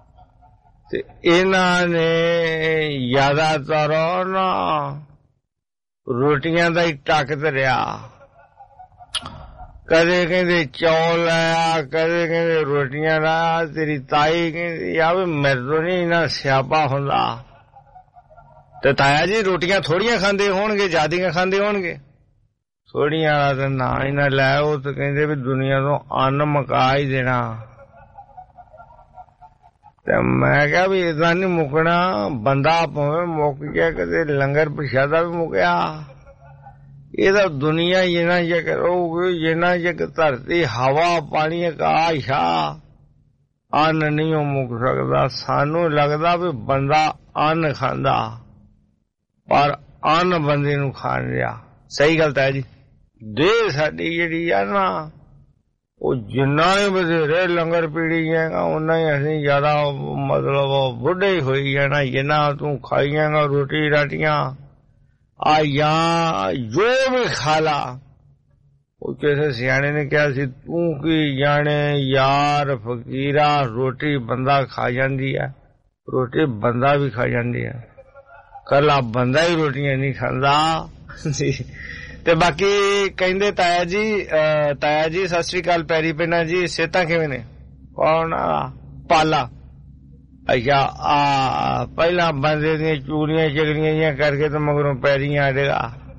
इन्हां ने ज्यादातर ना रोटियां दा ही टक धरिया कदे कहंदे चौल लाया कदे कहंदे रोटियां लाया तेरी ताई कहंदी यार मेरे तो नहीं इन्ना स्यापा हुंदा ते ताया जी रोटियां थोड़ियां खांदे होणगे ज्यादियां खांदे होणगे थोड़ियां दा ते ना इन्ना लाओ ते कहंदे भी दुनिया तो अन्न मका ही देना ते मैं क्या भी इदा नहीं मुकना बंदा भावें मुक गया कदे लंगर प्रशादा भी मुकया ये दुनिया जिन्ना चक रहोगी जिन्ना चक धरती हवा पानी आकाश अन्न नहीं मुक सकता सानू लगदा भी बंदा अन्न खांदा पर अन्न बंदे नू खान दिया सही गल है जी दे साडी जिहड़ी आ ना वो जिन्ना ही बथेरे लंगर पीड़ी जाएगा उन्ना ही असीं ज्यादा मतलब बुढ़े ही होई जाना जिन्ना तू खाई जाएगा रोटी राटियां आ या जो भी खाला वो किसी सियाने ने कहा सी तू की जाने यार फकीरा रोटी बंदा खा जाती है रोटी बंदा भी खा जाती है कला बंदा ही रोटियां नहीं खांदा ते बाकी कहंदे ताया जी सत श्री अकाल पैरी पैना जी सेहतां किवें ने कौन पाला अच्छा पहला बंदे दी चूड़ियां चगड़ियां करके तो मगरों पैरी आडेगा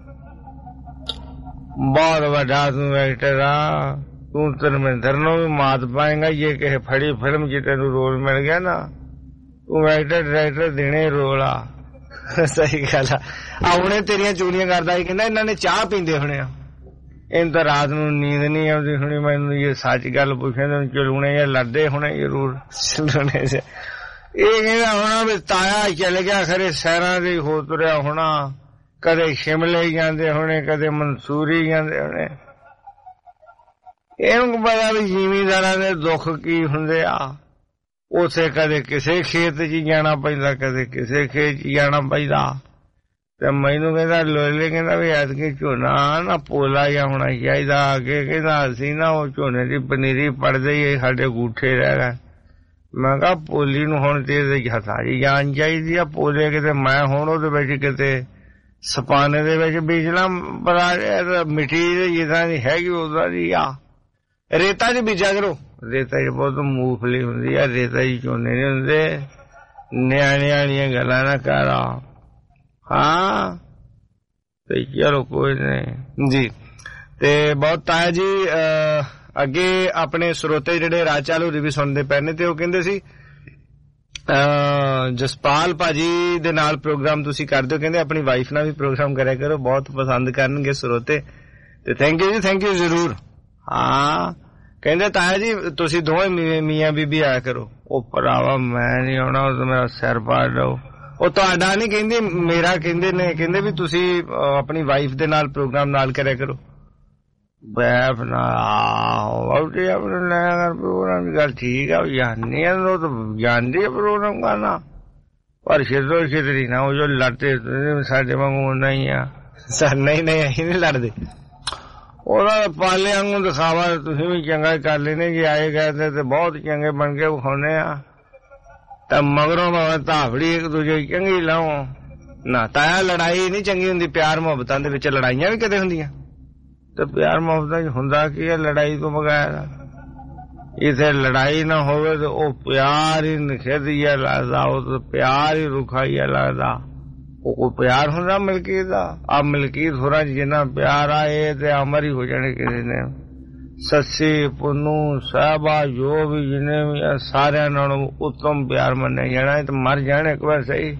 बहुत बड़ा तू एक्टर तू धर्मेंद्र नो भी मात पाएगा ये कहे फड़ी फिल्म च तेन रोल मिल गया ना ਤੂੰ ਐਕਟਰ ਡਾਇਰੈਕਟਰ ਦੇਣੇ ਰੋਲ ਆ। ਸਹੀ ਗੱਲ ਆ। ਹੁਣੇ ਤੇਰੀਆਂ ਚੋਰੀਆਂ ਕਰਦਾ ਸੀ, ਕਹਿੰਦਾ ਇਹਨਾਂ ਨੇ ਚਾਹ ਪੀਂਦੇ ਹੋਣੇ ਆ, ਇਹਨੂੰ ਤਾਂ ਰਾਤ ਨੂੰ ਨੀਂਦ ਨਹੀਂ ਆਉਂਦੀ ਹੋਣੀ। ਮੈਨੂੰ ਇਹ ਸੱਚ ਗੱਲ ਪੁੱਛੇ ਤੇ ਚਲੂਣੇ ਜਾਂ ਲੜਦੇ ਹੋਣੇ ਜ਼ਰੂਰ ਚਲੂਣੇ ਚ। ਇਹ ਕਹਿੰਦਾ ਹੋਣਾ ਵੀ ਤਾਇਆ ਚੱਲ ਗਿਆ ਖਰੇ ਸ਼ਹਿਰਾਂ ਦੇ ਹੋ ਤੁਰਿਆ ਹੋਣਾ, ਕਦੇ ਸ਼ਿਮਲੇ ਜਾਂਦੇ ਹੋਣੇ, ਕਦੇ ਮਨਸੂਰੀ ਜਾਂਦੇ ਹੋਣੇ। ਇਹਨੂੰ ਪਤਾ ਵੀ ਜ਼ਿਮੀਂਦਾਰਾਂ ਦੇ ਦੁੱਖ ਕੀ ਹੁੰਦੇ ਆ। ਉਥੇ ਕਦੇ ਕਿਸੇ ਖੇਤ 'ਚ ਜਾਣਾ ਪੈਂਦਾ, ਕਦੇ ਕਿਸੇ ਖੇਤ 'ਚ ਜਾਣਾ ਪੈਂਦਾ। ਤੇ ਮੈਨੂੰ ਕਹਿੰਦਾ ਲੋਲੇ, ਕਹਿੰਦਾ ਵੀ ਐਤਕੀ ਝੋਨਾ ਨਾ ਪੋਲਾ ਜਿਹਾ ਹੋਣਾ ਚਾਹੀਦਾ। ਅੱਗੇ ਕਹਿੰਦਾ ਅਸੀਂ ਨਾ ਉਹ ਝੋਨੇ ਦੀ ਪਨੀਰੀ ਪੜਦੇ ਹੀ ਸਾਡੇ ਗੂਠੇ ਰਹਿ ਗਏ। ਮੈਂ ਕਿਹਾ ਪੋਲੀ ਨੂੰ ਹੁਣ ਤੇ ਹਸਾਈ ਜਾਣ ਚਾਹੀਦੀ ਆ। ਪੋਲੇ ਕਿਤੇ ਮੈਂ ਹੁਣ ਉਹਦੇ ਵਿੱਚ ਕਿਤੇ ਸਪਾਨੇ ਦੇ ਵਿੱਚ ਬੀਜਣਾ, ਪਰ ਮਿੱਟੀ ਜਿੱਦਾਂ ਦੀ ਹੈਗੀ ਉਦਾਂ ਦੀ ਆ। ਰੇਤਾ 'ਚ ਬੀਜਾ ਕਰੋ, ਰੇਤਾ 'ਚ ਬਹੁਤ ਮੂੰਗਫਲੀ ਹੁੰਦੀ ਆ, ਰੇਤਾ 'ਚ ਝੋਨੇ ਨਹੀਂ ਹੁੰਦੇ। ਨਿਆਣਿਆਂ ਵਾਲੀਆਂ ਗੱਲਾਂ ਨਾ ਕਰ। ਹਾਂ ਤੇ ਚਲੋ ਕੋਈ ਨਹੀਂ ਜੀ। ਤੇ ਬਹੁਤ ਤਾਇਆ ਜੀ ਅੱਗੇ ਆਪਣੇ ਸਰੋਤੇ ਜਿਹੜੇ ਰਾਜ ਚਾਲੂ ਵੀ ਸੁਣਦੇ ਪਏ ਨੇ, ਤੇ ਉਹ ਕਹਿੰਦੇ ਸੀ ਜਸਪਾਲ ਭਾਜੀ ਦੇ ਨਾਲ ਪ੍ਰੋਗਰਾਮ ਤੁਸੀਂ ਕਰਦੇ ਹੋ, ਕਹਿੰਦੇ ਆਪਣੀ ਵਾਈਫ ਨਾਲ ਵੀ ਪ੍ਰੋਗਰਾਮ ਕਰਿਆ ਕਰੋ, ਬਹੁਤ ਪਸੰਦ ਕਰਨਗੇ ਸਰੋਤੇ। ਤੇ ਥੈਂਕ ਯੂ ਜੀ, ਥੈਂਕ ਯੂ ਜ਼ਰੂਰ। ਹਾਂ ਕਹਿੰਦੇ ਤਾਇਆ ਜੀ ਤੁਸੀਂ ਦੋਵੇਂ ਮੀਆਂ ਬੀਬੀ ਆਇਆ ਕਰੋ। ਉਹ ਭਰਾਵਾ ਮੈਂ ਨਹੀਂ ਆਉਣਾ, ਉਹ ਤਾਂ ਮੇਰਾ ਸਿਰ ਪਾੜ ਲਓ। ਉਹ ਤੁਹਾਡਾ ਨਹੀਂ ਕਹਿੰਦੇ, ਮੇਰਾ ਕਹਿੰਦੇ ਨੇ, ਕਹਿੰਦੇ ਵੀ ਤੁਸੀਂ ਆਪਣੀ ਵਾਈਫ ਦੇ ਨਾਲ ਪ੍ਰੋਗਰਾਮ ਨਾਲ ਕਰਿਆ ਕਰੋ। ਵਾਈਫ ਨਾਲ ਆਪਣੇ ਲਿਆ ਕਰ ਪ੍ਰੋਗਰਾਮ ਦੀ ਗੱਲ ਠੀਕ ਆ, ਜਾਣਨੀ ਆ ਉਹ ਤਾਂ ਜਾਣਦੀ ਆ ਪ੍ਰੋਗਰਾਮ ਕਰਨਾ, ਪਰ ਛੇਤਰੋ ਛੇਤਰੀ ਨਾ ਉਹ ਜੋ ਲੜਦੇ ਸਾਡੇ ਵਾਂਗੂ ਨਹੀਂ ਆ। ਨਹੀਂ ਨਹੀਂ ਅਸੀਂ ਨਹੀਂ ਲੜਦੇ, ਉਹਦਾ ਪਾਲੇ ਵਾਂਗੂ ਦਿਖਾਵਾ। ਤੁਸੀਂ ਵੀ ਚੰਗਾ ਕਰ ਲੈਣੇ ਜੇ ਆਏ ਗਏ ਤੇ ਬਹੁਤ ਚੰਗੇ ਬਣ ਕੇ ਵਿਖਾਉਣੇ ਆ, ਤਾਂ ਮਗਰੋਂ ਭਾਵੇਂ ਧਾਵੜੀ ਇੱਕ ਦੂਜੇ ਚੰਗੀ ਲਾਓ ਨਾ। ਤਾਇਆ ਲੜਾਈ ਨਹੀਂ ਚੰਗੀ ਹੁੰਦੀ, ਪਿਆਰ ਮੁਹੱਬਤਾਂ ਦੇ ਵਿੱਚ ਲੜਾਈਆਂ ਵੀ ਕਦੇ ਹੁੰਦੀਆਂ। ਤੇ ਪਿਆਰ ਮੁਹੱਬਤਾਂ ਚ ਹੁੰਦਾ ਕੀ ਹੈ ਲੜਾਈ ਤੋਂ ਬਗੈਰ? ਇਥੇ ਲੜਾਈ ਨਾ ਹੋਵੇ ਤੇ ਉਹ ਪਿਆਰ ਹੀ ਨਿਖੇਧੀਆ ਲੱਗਦਾ, ਉਹ ਤਾਂ ਪਿਆਰ ਹੀ ਰੁਖਾਈਆ ਲੱਗਦਾ। ਉਹ ਕੋਈ ਪਿਆਰ ਹੁੰਦਾ ਮਲਕੀਤ ਦਾ? ਆ ਮਲਕੀਤ ਹੋਰਾਂ ਚ ਜਿੰਨਾ ਪਿਆਰ ਆ ਇਹ ਤੇ ਅਮਰ ਹੀ ਹੋ ਜਾਣੇ ਕਿਸੇ ਨੇ। ਸੱਸੀ ਪੁੰਨੂ ਸਾਹਿਬਾ ਜੋ ਵੀ ਜਿੰਨੇ ਵੀ ਸਾਰਿਆਂ ਨਾਲੋਂ ਉੱਤਮ ਪਿਆਰ ਮੰਨਿਆ ਜਾਣਾ। ਤੇ ਮਰ ਜਾਣ ਇੱਕ ਵਾਰ ਸਹੀ,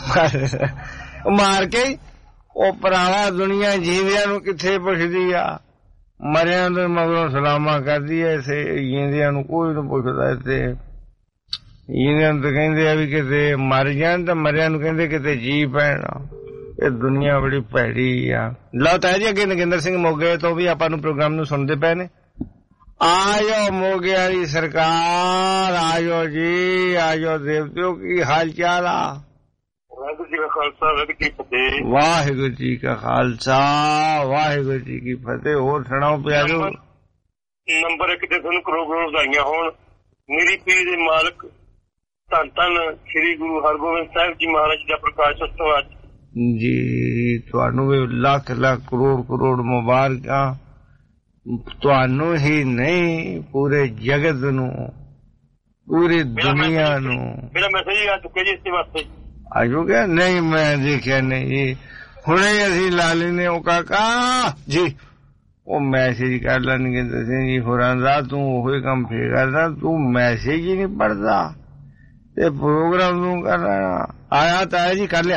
ਮਾਰ ਕੇ। ਉਹ ਭਰਾਵਾ ਦੁਨੀਆ ਜੀਵਿਆਂ ਨੂੰ ਕਿੱਥੇ ਪੁੱਛਦੀ ਆ, ਮਰਿਆਂ ਦੇ ਮਗਰੋਂ ਸਲਾਮਾਂ ਕਰਦੀ ਐ। ਇਥੇ ਜੀਂਦਿਆਂ ਨੂੰ ਕੋਈ ਨੀ ਪੁੱਛਦਾ। ਇੱਥੇ ਜੀਂਦਿਆਂ ਨੂੰ ਤਾਂ ਕਹਿੰਦੇ ਆ ਵੀ ਕਿਤੇ ਮਰ ਜਾਣ, ਤੇ ਮਰਿਆਂ ਨੂੰ ਕਹਿੰਦੇ ਕਿਤੇ ਜੀ ਪੈਣ। ਇਹ ਦੁਨੀਆ ਬੜੀ ਭੈੜੀ ਆ। ਲਓ ਤਾਇਆ ਜੀ ਅੱਗੇ ਨਗਿੰਦਰ ਸਿੰਘ ਮੋਗੇ ਤੋਂ ਵੀ ਆਪਾਂ ਨੂੰ ਪ੍ਰੋਗਰਾਮ ਨੂੰ ਸੁਣਦੇ ਪਏ ਨੇ। ਆਜੋ ਮੋਗੇ ਵਾਲੀ ਸਰਕਾਰ, ਆਜੋ ਜੀ, ਆਜੋ ਦੇਵਤਿਓ, ਕੀ ਹਾਲ ਚਾਲ ਆ? ਵਾਹਿਗੁਰੂ ਜੀ ਕਾ ਖਾਲਸਾ, ਵਾਹਿਗੁਰੂ ਜੀ ਕੀ ਫਤਿਹ। ਵਾਹਿਗੁਰੂ ਜੀ ਕਾ ਖਾਲਸਾ, ਵਾਹਿਗੁਰੂ ਜੀ ਕੀ ਫਤਿਹ। ਹੋਰ ਸੁਣਾਓ ਪਿਆਰੋ। ਨੰਬਰ 1 ਤੇ ਤੁਹਾਨੂੰ ਕਰੋੜ ਕਰੋੜ ਵਧਾਈਆਂ ਹੋਣ। ਮੇਰੀ ਪੀਰ ਦੇ ਮਾਲਕ ਧੰਨ ਧੰਨ ਸ੍ਰੀ ਗੁਰੂ ਹਰਗੋਬਿੰਦ ਸਾਹਿਬ ਜੀ ਮਹਾਰਾਜ ਦਾ ਪ੍ਰਕਾਸ਼ ਉਤਸਵ ਅੱਜ ਜੀ। ਤੁਹਾਨੂੰ ਵੀ ਲੱਖ ਲੱਖ ਕਰੋੜ ਕਰੋੜ ਮੁਬਾਰਕਾਂ। ਤੁਹਾਨੂੰ ਹੀ ਨਹੀਂ ਪੂਰੇ ਜਗਤ ਨੂੰ, ਪੂਰੀ ਦੁਨੀਆ ਨੂੰ। ਮੇਰਾ ਮੈਸੇਜ ਆ ਚੁੱਕਿਆ ਜੀ ਇਸੇ ਵਾਸਤੇ। ਆਜੋ ਗਿਆ? ਨਹੀਂ ਮੈਂ ਦੇਖਿਆ ਨਹੀਂ, ਹੁਣੇ ਅਸੀਂ ਲਾ ਲੈਨੇ। ਉਹ ਕਾਕਾ ਜੀ ਉਹ ਮੈਸੇਜ ਕਰ ਲੈਣਗੇ ਤੁਸੀਂ ਜੀ ਹੋਰਾਂ ਦਾ। ਤੂੰ ਉਹੀ ਕੰਮ ਫੇਰ ਕਰਦਾ, ਤੂੰ ਮੈਸੇਜ ਹੀ ਨਹੀਂ ਪੜ੍ਹਦਾ ਤੇ ਪ੍ਰੋਗਰਾਮ ਨੂੰ ਕਰ ਰਿਹਾ। ਆਇਆ ਤਾਇਆ ਜੀ ਕਰ ਲਿਆ।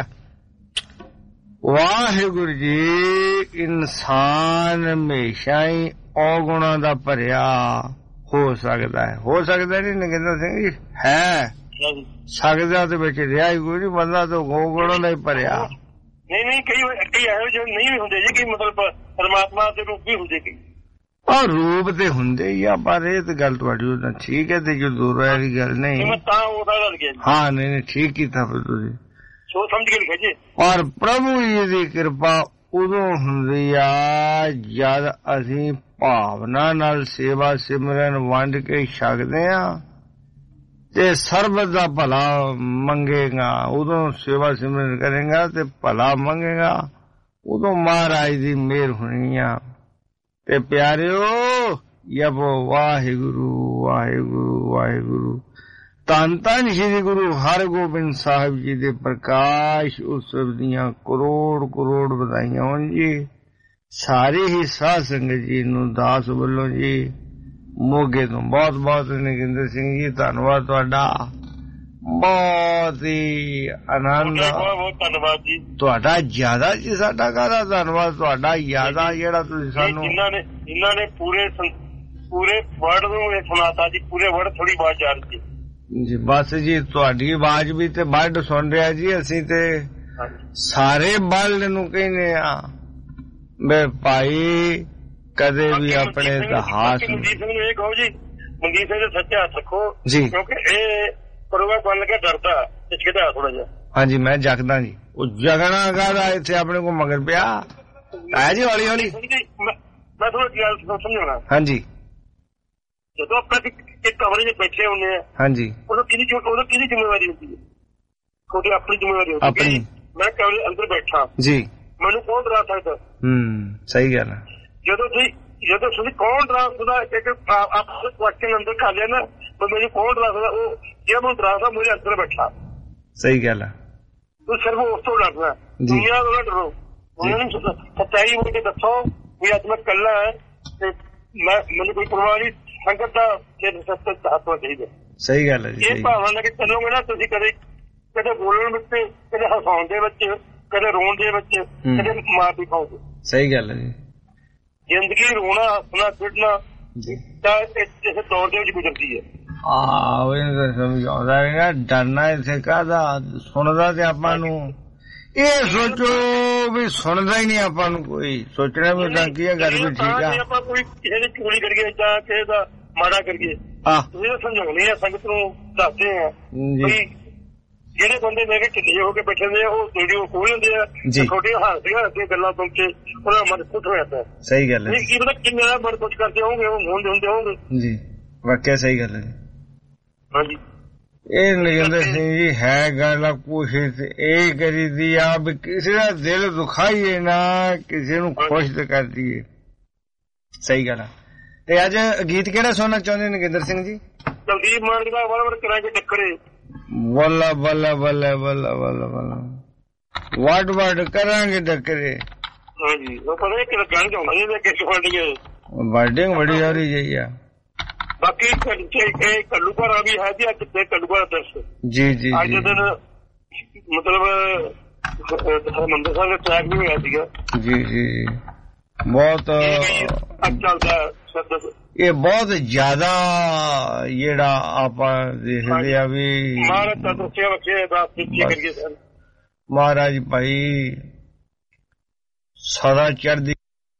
ਵਾਹਿਗੁਰੂ ਜੀ, ਇਨਸਾਨ ਹਮੇਸ਼ਾ ਹੀ ਔਗੁਣਾਂ ਦਾ ਭਰਿਆ ਹੋ ਸਕਦਾ ਹੈ। ਹੋ ਸਕਦਾ ਨਹੀਂ ਨਗਿੰਦਰ ਸਿੰਘ ਜੀ, ਹੈ ਸਕਦਾ ਤੇ ਵਿੱਚ ਰਿਹਾ ਹੀ ਕੋਈ ਨਹੀਂ। ਬੰਦਾ ਤਾਂ ਔਗੁਣਾਂ ਦਾ ਹੀ ਭਰਿਆ। ਨਹੀਂ ਕਈ ਇਹੋ ਜਿਹੇ ਨਹੀਂ ਵੀ ਹੁੰਦੇ ਜੀ, ਕਿ ਮਤਲਬ ਪਰਮਾਤਮਾ ਦੇ ਰੂਪ ਵੀ ਹੁੰਦੇ ਕਈ। ਆਹ ਰੂਪ ਤੇ ਹੁੰਦੇ ਹੀ ਆ, ਪਰ ਇਹ ਤੇ ਗੱਲ ਤੁਹਾਡੀ ਉਹਦਾ ਠੀਕ ਹੈ। ਤੇ ਜੋ ਦੂਰ ਵਾਲੀ ਗੱਲ ਨਹੀਂ ਤਾਂ ਉਹਦਾ ਗੱਲ ਗਿਆ। ਹਾਂ ਨਹੀਂ ਠੀਕ ਕੀਤਾ ਫਿਰ ਤੁਸੀਂ, ਸੋਚ ਸਮਝ ਕੇ ਲਿਖਿਆ ਜੀ। ਔਰ ਪ੍ਰਭੂ ਜੀ ਦੀ ਕਿਰਪਾ ਉਦੋਂ ਹੁੰਦੀ ਆ ਜਦ ਅਸੀਂ ਭਾਵਨਾ ਨਾਲ ਸੇਵਾ ਸਿਮਰਨ ਵੰਡ ਕੇ ਛਕਦੇ ਆ ਤੇ ਸਰਬਤ ਦਾ ਭਲਾ ਮੰਗੇਗਾ। ਉਦੋਂ ਸੇਵਾ ਸਿਮਰਨ ਕਰੇਗਾ ਤੇ ਭਲਾ ਮੰਗੇਗਾ, ਉਦੋਂ ਮਹਾਰਾਜ ਦੀ ਮਿਹਰ ਹੋਣੀ ਆ। ਤੇ ਪਿਆਰਿਓ ਜਪੋ ਵਾਹਿਗੁਰੂ ਵਾਹਿਗੁਰੂ ਵਾਹਿਗੁਰੂ। ਧੰਨ ਧੰਨ ਸ਼੍ਰੀ ਗੁਰੂ ਹਰਗੋਬਿੰਦ ਸਾਹਿਬ ਜੀ ਦੇ ਪ੍ਰਕਾਸ਼ ਉਤਸਵ ਦੀਆਂ ਕਰੋੜ ਕਰੋੜ ਵਧਾਈਆਂ ਹੋਣ ਜੀ। ਸਾਰੇ ਹੀ ਸਾਧ ਸੰਗਤ ਜੀ ਨੂੰ ਦਾਸ ਵੱਲੋਂ ਜੀ ਮੋਗੇ ਤੋਂ ਬਹੁਤ ਬਹੁਤ ਨਗਿੰਦਰ ਸਿੰਘ ਜੀ ਧੰਨਵਾਦ ਤੁਹਾਡਾ। ਬਹੁਤ ਹੀ ਆਨੰਦ। ਬਹੁਤ ਧੰਨਵਾਦ ਜੀ ਤੁਹਾਡਾ ਜ਼ਿਆਦਾ ਜੀ, ਸਾਡਾ ਕਾਹਦਾ ਧੰਨਵਾਦ, ਤੁਹਾਡਾ ਜ਼ਿਆਦਾ ਜਿਹੜਾ ਤੁਸੀਂ ਸਾਨੂੰ ਜਿਨ੍ਹਾਂ ਨੇ ਪੂਰੇ ਵਰਡ ਨੂੰ ਇਹ ਸੁਣਾਤਾ ਜੀ, ਪੂਰੇ ਵਰਡ ਥੋੜੀ ਆਵਾਜ਼ ਆ ਰਹੀ ਜੀ। ਬਸ ਜੀ ਤੁਹਾਡੀ ਆਵਾਜ਼ ਵੀ ਤੇ ਵਰਡ ਸੁਣ ਰਿਹਾ ਜੀ, ਅਸੀਂ ਤੇ ਸਾਰੇ ਵਰਡ ਨੂੰ ਕਹਿੰਦੇ ਆ ਵੇ ਭਾਈ ਕਦੇ ਵੀ ਆਪਣੇ ਇਤਿਹਾਸ ਨੂੰ। ਮਨਜੀਤ ਸਿੰਘ ਨੂੰ ਇਹ ਕਹੋ ਜੀ, ਮਨਜੀਤ ਸਿੰਘ ਦੇ ਸੱਚਾ ਹੱਥ ਰੱਖੋ ਜੀ, ਕਿਉਂਕਿ ਇਹ ਪਰਵਾ ਬਣ ਕੇ ਡਰਦਾ ਝਿਜਕਦਾ ਥੋੜਾ ਜਿਹਾ। ਹਾਂਜੀ ਮੈਂ ਜਗਦਾ ਜੀ, ਉਹ ਜਗਣਾ ਕਾਹਦਾ ਇੱਥੇ ਆਪਣੇ ਕੋ ਮਗਰ ਪਿਆ ਹੈ ਜੀ। ਹੌਲੀ ਹੌਲੀ ਮੈਂ ਥੋੜਾ ਗੱਲ ਸਮਝਾਉਣਾ। ਹਾਂਜੀ ਜਦੋਂ ਆਪਾਂ ਇੱਕ ਕਮਰੇ 'ਚ ਬੈਠੇ ਹੁੰਦੇ ਆ, ਹਾਂਜੀ ਉਦੋਂ ਕਿਹਦੀ ਜ਼ਿੰਮੇਵਾਰੀ ਹੁੰਦੀ ਹੈ? ਤੁਹਾਡੀ ਆਪਣੀ ਜ਼ਿੰਮੇਵਾਰੀ ਹੁੰਦੀ ਆਪਣੀ। ਮੈਂ ਕਮਰੇ ਅੰਦਰ ਬੈਠਾ ਜੀ, ਮੈਨੂੰ ਕੌਣ ਡਰਾ ਸਕਦਾ? ਸਹੀ ਗੱਲ ਹੈ। ਜਦੋਂ ਤੁਸੀਂ ਕੌਣ ਡਰਾ ਸਕਦਾ? ਇੱਕ ਆਪਸ ਕੁਐਸਚਨ ਅੰਦਰ ਕਰ ਲਿਆ ਨਾ, ਮੈਨੂੰ ਕੌਣ ਡਰਾ ਸਕਦਾ? ਉਹ ਜੇ ਮੈਨੂੰ ਡਰਾ ਸਕਦਾ ਮੇਰੇ ਅੰਦਰ ਬੈਠਾ। ਸਹੀ ਗੱਲ ਹੈ। ਤੂੰ ਸਿਰਫ ਉਸ ਤੋਂ ਡਰਨਾ, ਦੁਨੀਆ ਤੋਂ ਨਾ ਡਰੋ। ਉਹਨਾਂ ਨੂੰ ਸੱਚਾਈ ਹੋ ਕੇ ਦੱਸੋ ਵੀ ਅੱਜ ਮੈਂ ਇਕੱਲਾ ਹੈ ਤੇ ਮੈਨੂੰ ਕੋਈ ਪਰਵਾਹ ਨਹੀਂ, ਸੰਗਤ ਦਾ ਹੱਥ ਚਾਹੀਦਾ। ਸਹੀ ਗੱਲ ਹੈ ਜੀ। ਇਹ ਭਾਵਨਾ ਲੈ ਕੇ ਚੱਲੋਗੇ ਨਾ ਤੁਸੀਂ, ਕਦੇ ਬੋਲਣ ਵਿੱਚ, ਕਦੇ ਹਸਾਉਣ ਦੇ ਵਿੱਚ, ਕਦੇ ਰੋਣ ਦੇ ਵਿੱਚ, ਕਦੇ ਮਾਰ ਵੀ ਖਾਓਗੇ। ਸਹੀ ਗੱਲ ਹੈ ਜੀ। ਜ਼ਿੰਦਗੀ ਰੋਣਾ ਹੱਸਣਾ ਖੇਡਣਾ ਤਾਂ ਇਸ ਦੌਰ ਦੇ ਵਿੱਚ ਗੁਜ਼ਰਦੀ ਹੈ। ਉਹ ਸਮਝਾਉਂਦਾ ਹੈਗਾ ਡਰਨਾ ਇੱਥੇ ਕਾਹਦਾ, ਸੁਣਦਾ ਤੇ ਆਪਾਂ ਨੂੰ ਇਹ ਸੋਚੋ ਵੀ ਸੁਣਦਾ ਹੀ ਨਹੀਂ ਆਪਾਂ ਨੂੰ ਕੋਈ, ਸੋਚਣਾ ਵੀ ਤਾਂ ਕੀ ਹੈ ਗੱਲ ਵੀ ਠੀਕ ਆ। ਆਪਾਂ ਕੋਈ ਕਿਸੇ ਦੀ ਚੋਰੀ ਕਰੀਏ ਜਾਂ ਕਿਸੇ ਦਾ ਮਾੜਾ ਕਰੀਏ, ਤੁਸੀਂ ਸਮਝਾਉਣੇ ਆ ਸੰਗਤ ਨੂੰ, ਦੱਸਦੇ ਆ ਵੀ ਜਿਹੜੇ ਬੰਦੇ ਮੇਰੇ ਢਿੱਲੇ ਹੋ ਕੇ ਬੈਠੇ ਹੁੰਦੇ ਆ ਉਹ ਵੀਡੀਓ ਖੋਲ ਲੈਂਦੇ ਆ, ਛੋਟੀਆਂ ਹੱਸਦੀਆਂ ਗੱਲਾਂ ਸੁਣ ਕੇ ਉਹਨਾਂ ਦਾ ਮਨ ਖੁਸ਼ ਹੋ ਜਾਂਦਾ। ਸਹੀ ਗੱਲ ਹੈ। ਕੀ ਪਤਾ ਕਿੰਨੇ ਦਾ ਮਨ ਖੁਸ਼ ਕਰਦੇ ਹੋਣਗੇ ਉਹ ਹੁੰਦੇ ਹੋਣਗੇ ਜੀ, ਵਾਕਿਆ ਸਹੀ ਗੱਲ ਹੈ। ਹਾਂਜੀ ਇਹ ਨਰਿੰਦਰ ਸਿੰਘ ਜੀ ਹੈ ਗੱਲ ਕੋਸ਼ਿਸ਼ ਇਹ ਕਰੀਦੀ ਆ ਵੀ ਕਿਸੇ ਦਾ ਦਿਲ ਦੁਖਾਈਏ ਨਾ, ਕਿਸੇ ਨੂੰ ਖੁਸ਼ ਤੇ ਕਰ ਦਈਏ। ਸਹੀ ਗੱਲ ਆ। ਤੇ ਅੱਜ ਗੀਤ ਕਿਹੜਾ ਸੁਣਨਾ ਚਾਹੁੰਦੇ ਨਰਿੰਦਰ ਸਿੰਘ ਜੀ? ਕੁਲਦੀਪ ਮਾਨਕ ਦਾ ਵੜ ਕਰਾਂਗੇ ਟੱਕਰੇ। ਬੱਲਾ ਬੱਲਾ ਬੱਲਾ ਬੱਲਾ ਬੱਲਾ ਬੱਲਾ ਵੜ ਕਰਾਂਗੇ ਟੱਕਰੇ। ਹਾਂਜੀ ਉਹ ਪਤਾ ਕਿ ਗਾਣ ਚਾਹੁੰਦਾ ਜੀ ਕਿਸ ਵਰਡਿੰਗ ਵਰਡਿੰਗ ਬੜੀ ਆ ਰਹੀ ਜੀ ਆ। ਬਾਕੀ ਕੱਲੂਘਾਰਾ ਵੀ ਹੈ ਜੀ, ਅੱਜ ਤੇ ਕੱਲੂਘਾਰਾ ਦਰਸ ਜੀ ਜੀ ਅੱਜ ਦੇ ਦਿਨ ਮਤਲਬ ਹਰਿਮੰਦਰ ਸਾਹਿਬ ਦਾ ਟਰੈਕ ਵੀ ਹੋਇਆ ਸੀਗਾ ਜੀ ਜੀ। ਬਹੁਤ ਚੱਲਦਾ ਇਹ ਬਹੁਤ ਜ਼ਿਆਦਾ ਜਿਹੜਾ ਆਪਾਂ ਦੇਖਦੇ ਆ ਵੀ ਮਹਾਰਾਜ ਦਾ ਦੱਸਿਆ ਵਖੇ ਅਰਦਾਸ ਕੀਤੀ ਕਰੀਏ ਸਰ। ਮਹਾਰਾਜ ਭਾਈ ਸਦਾ ਚੜ੍ਹਦੀ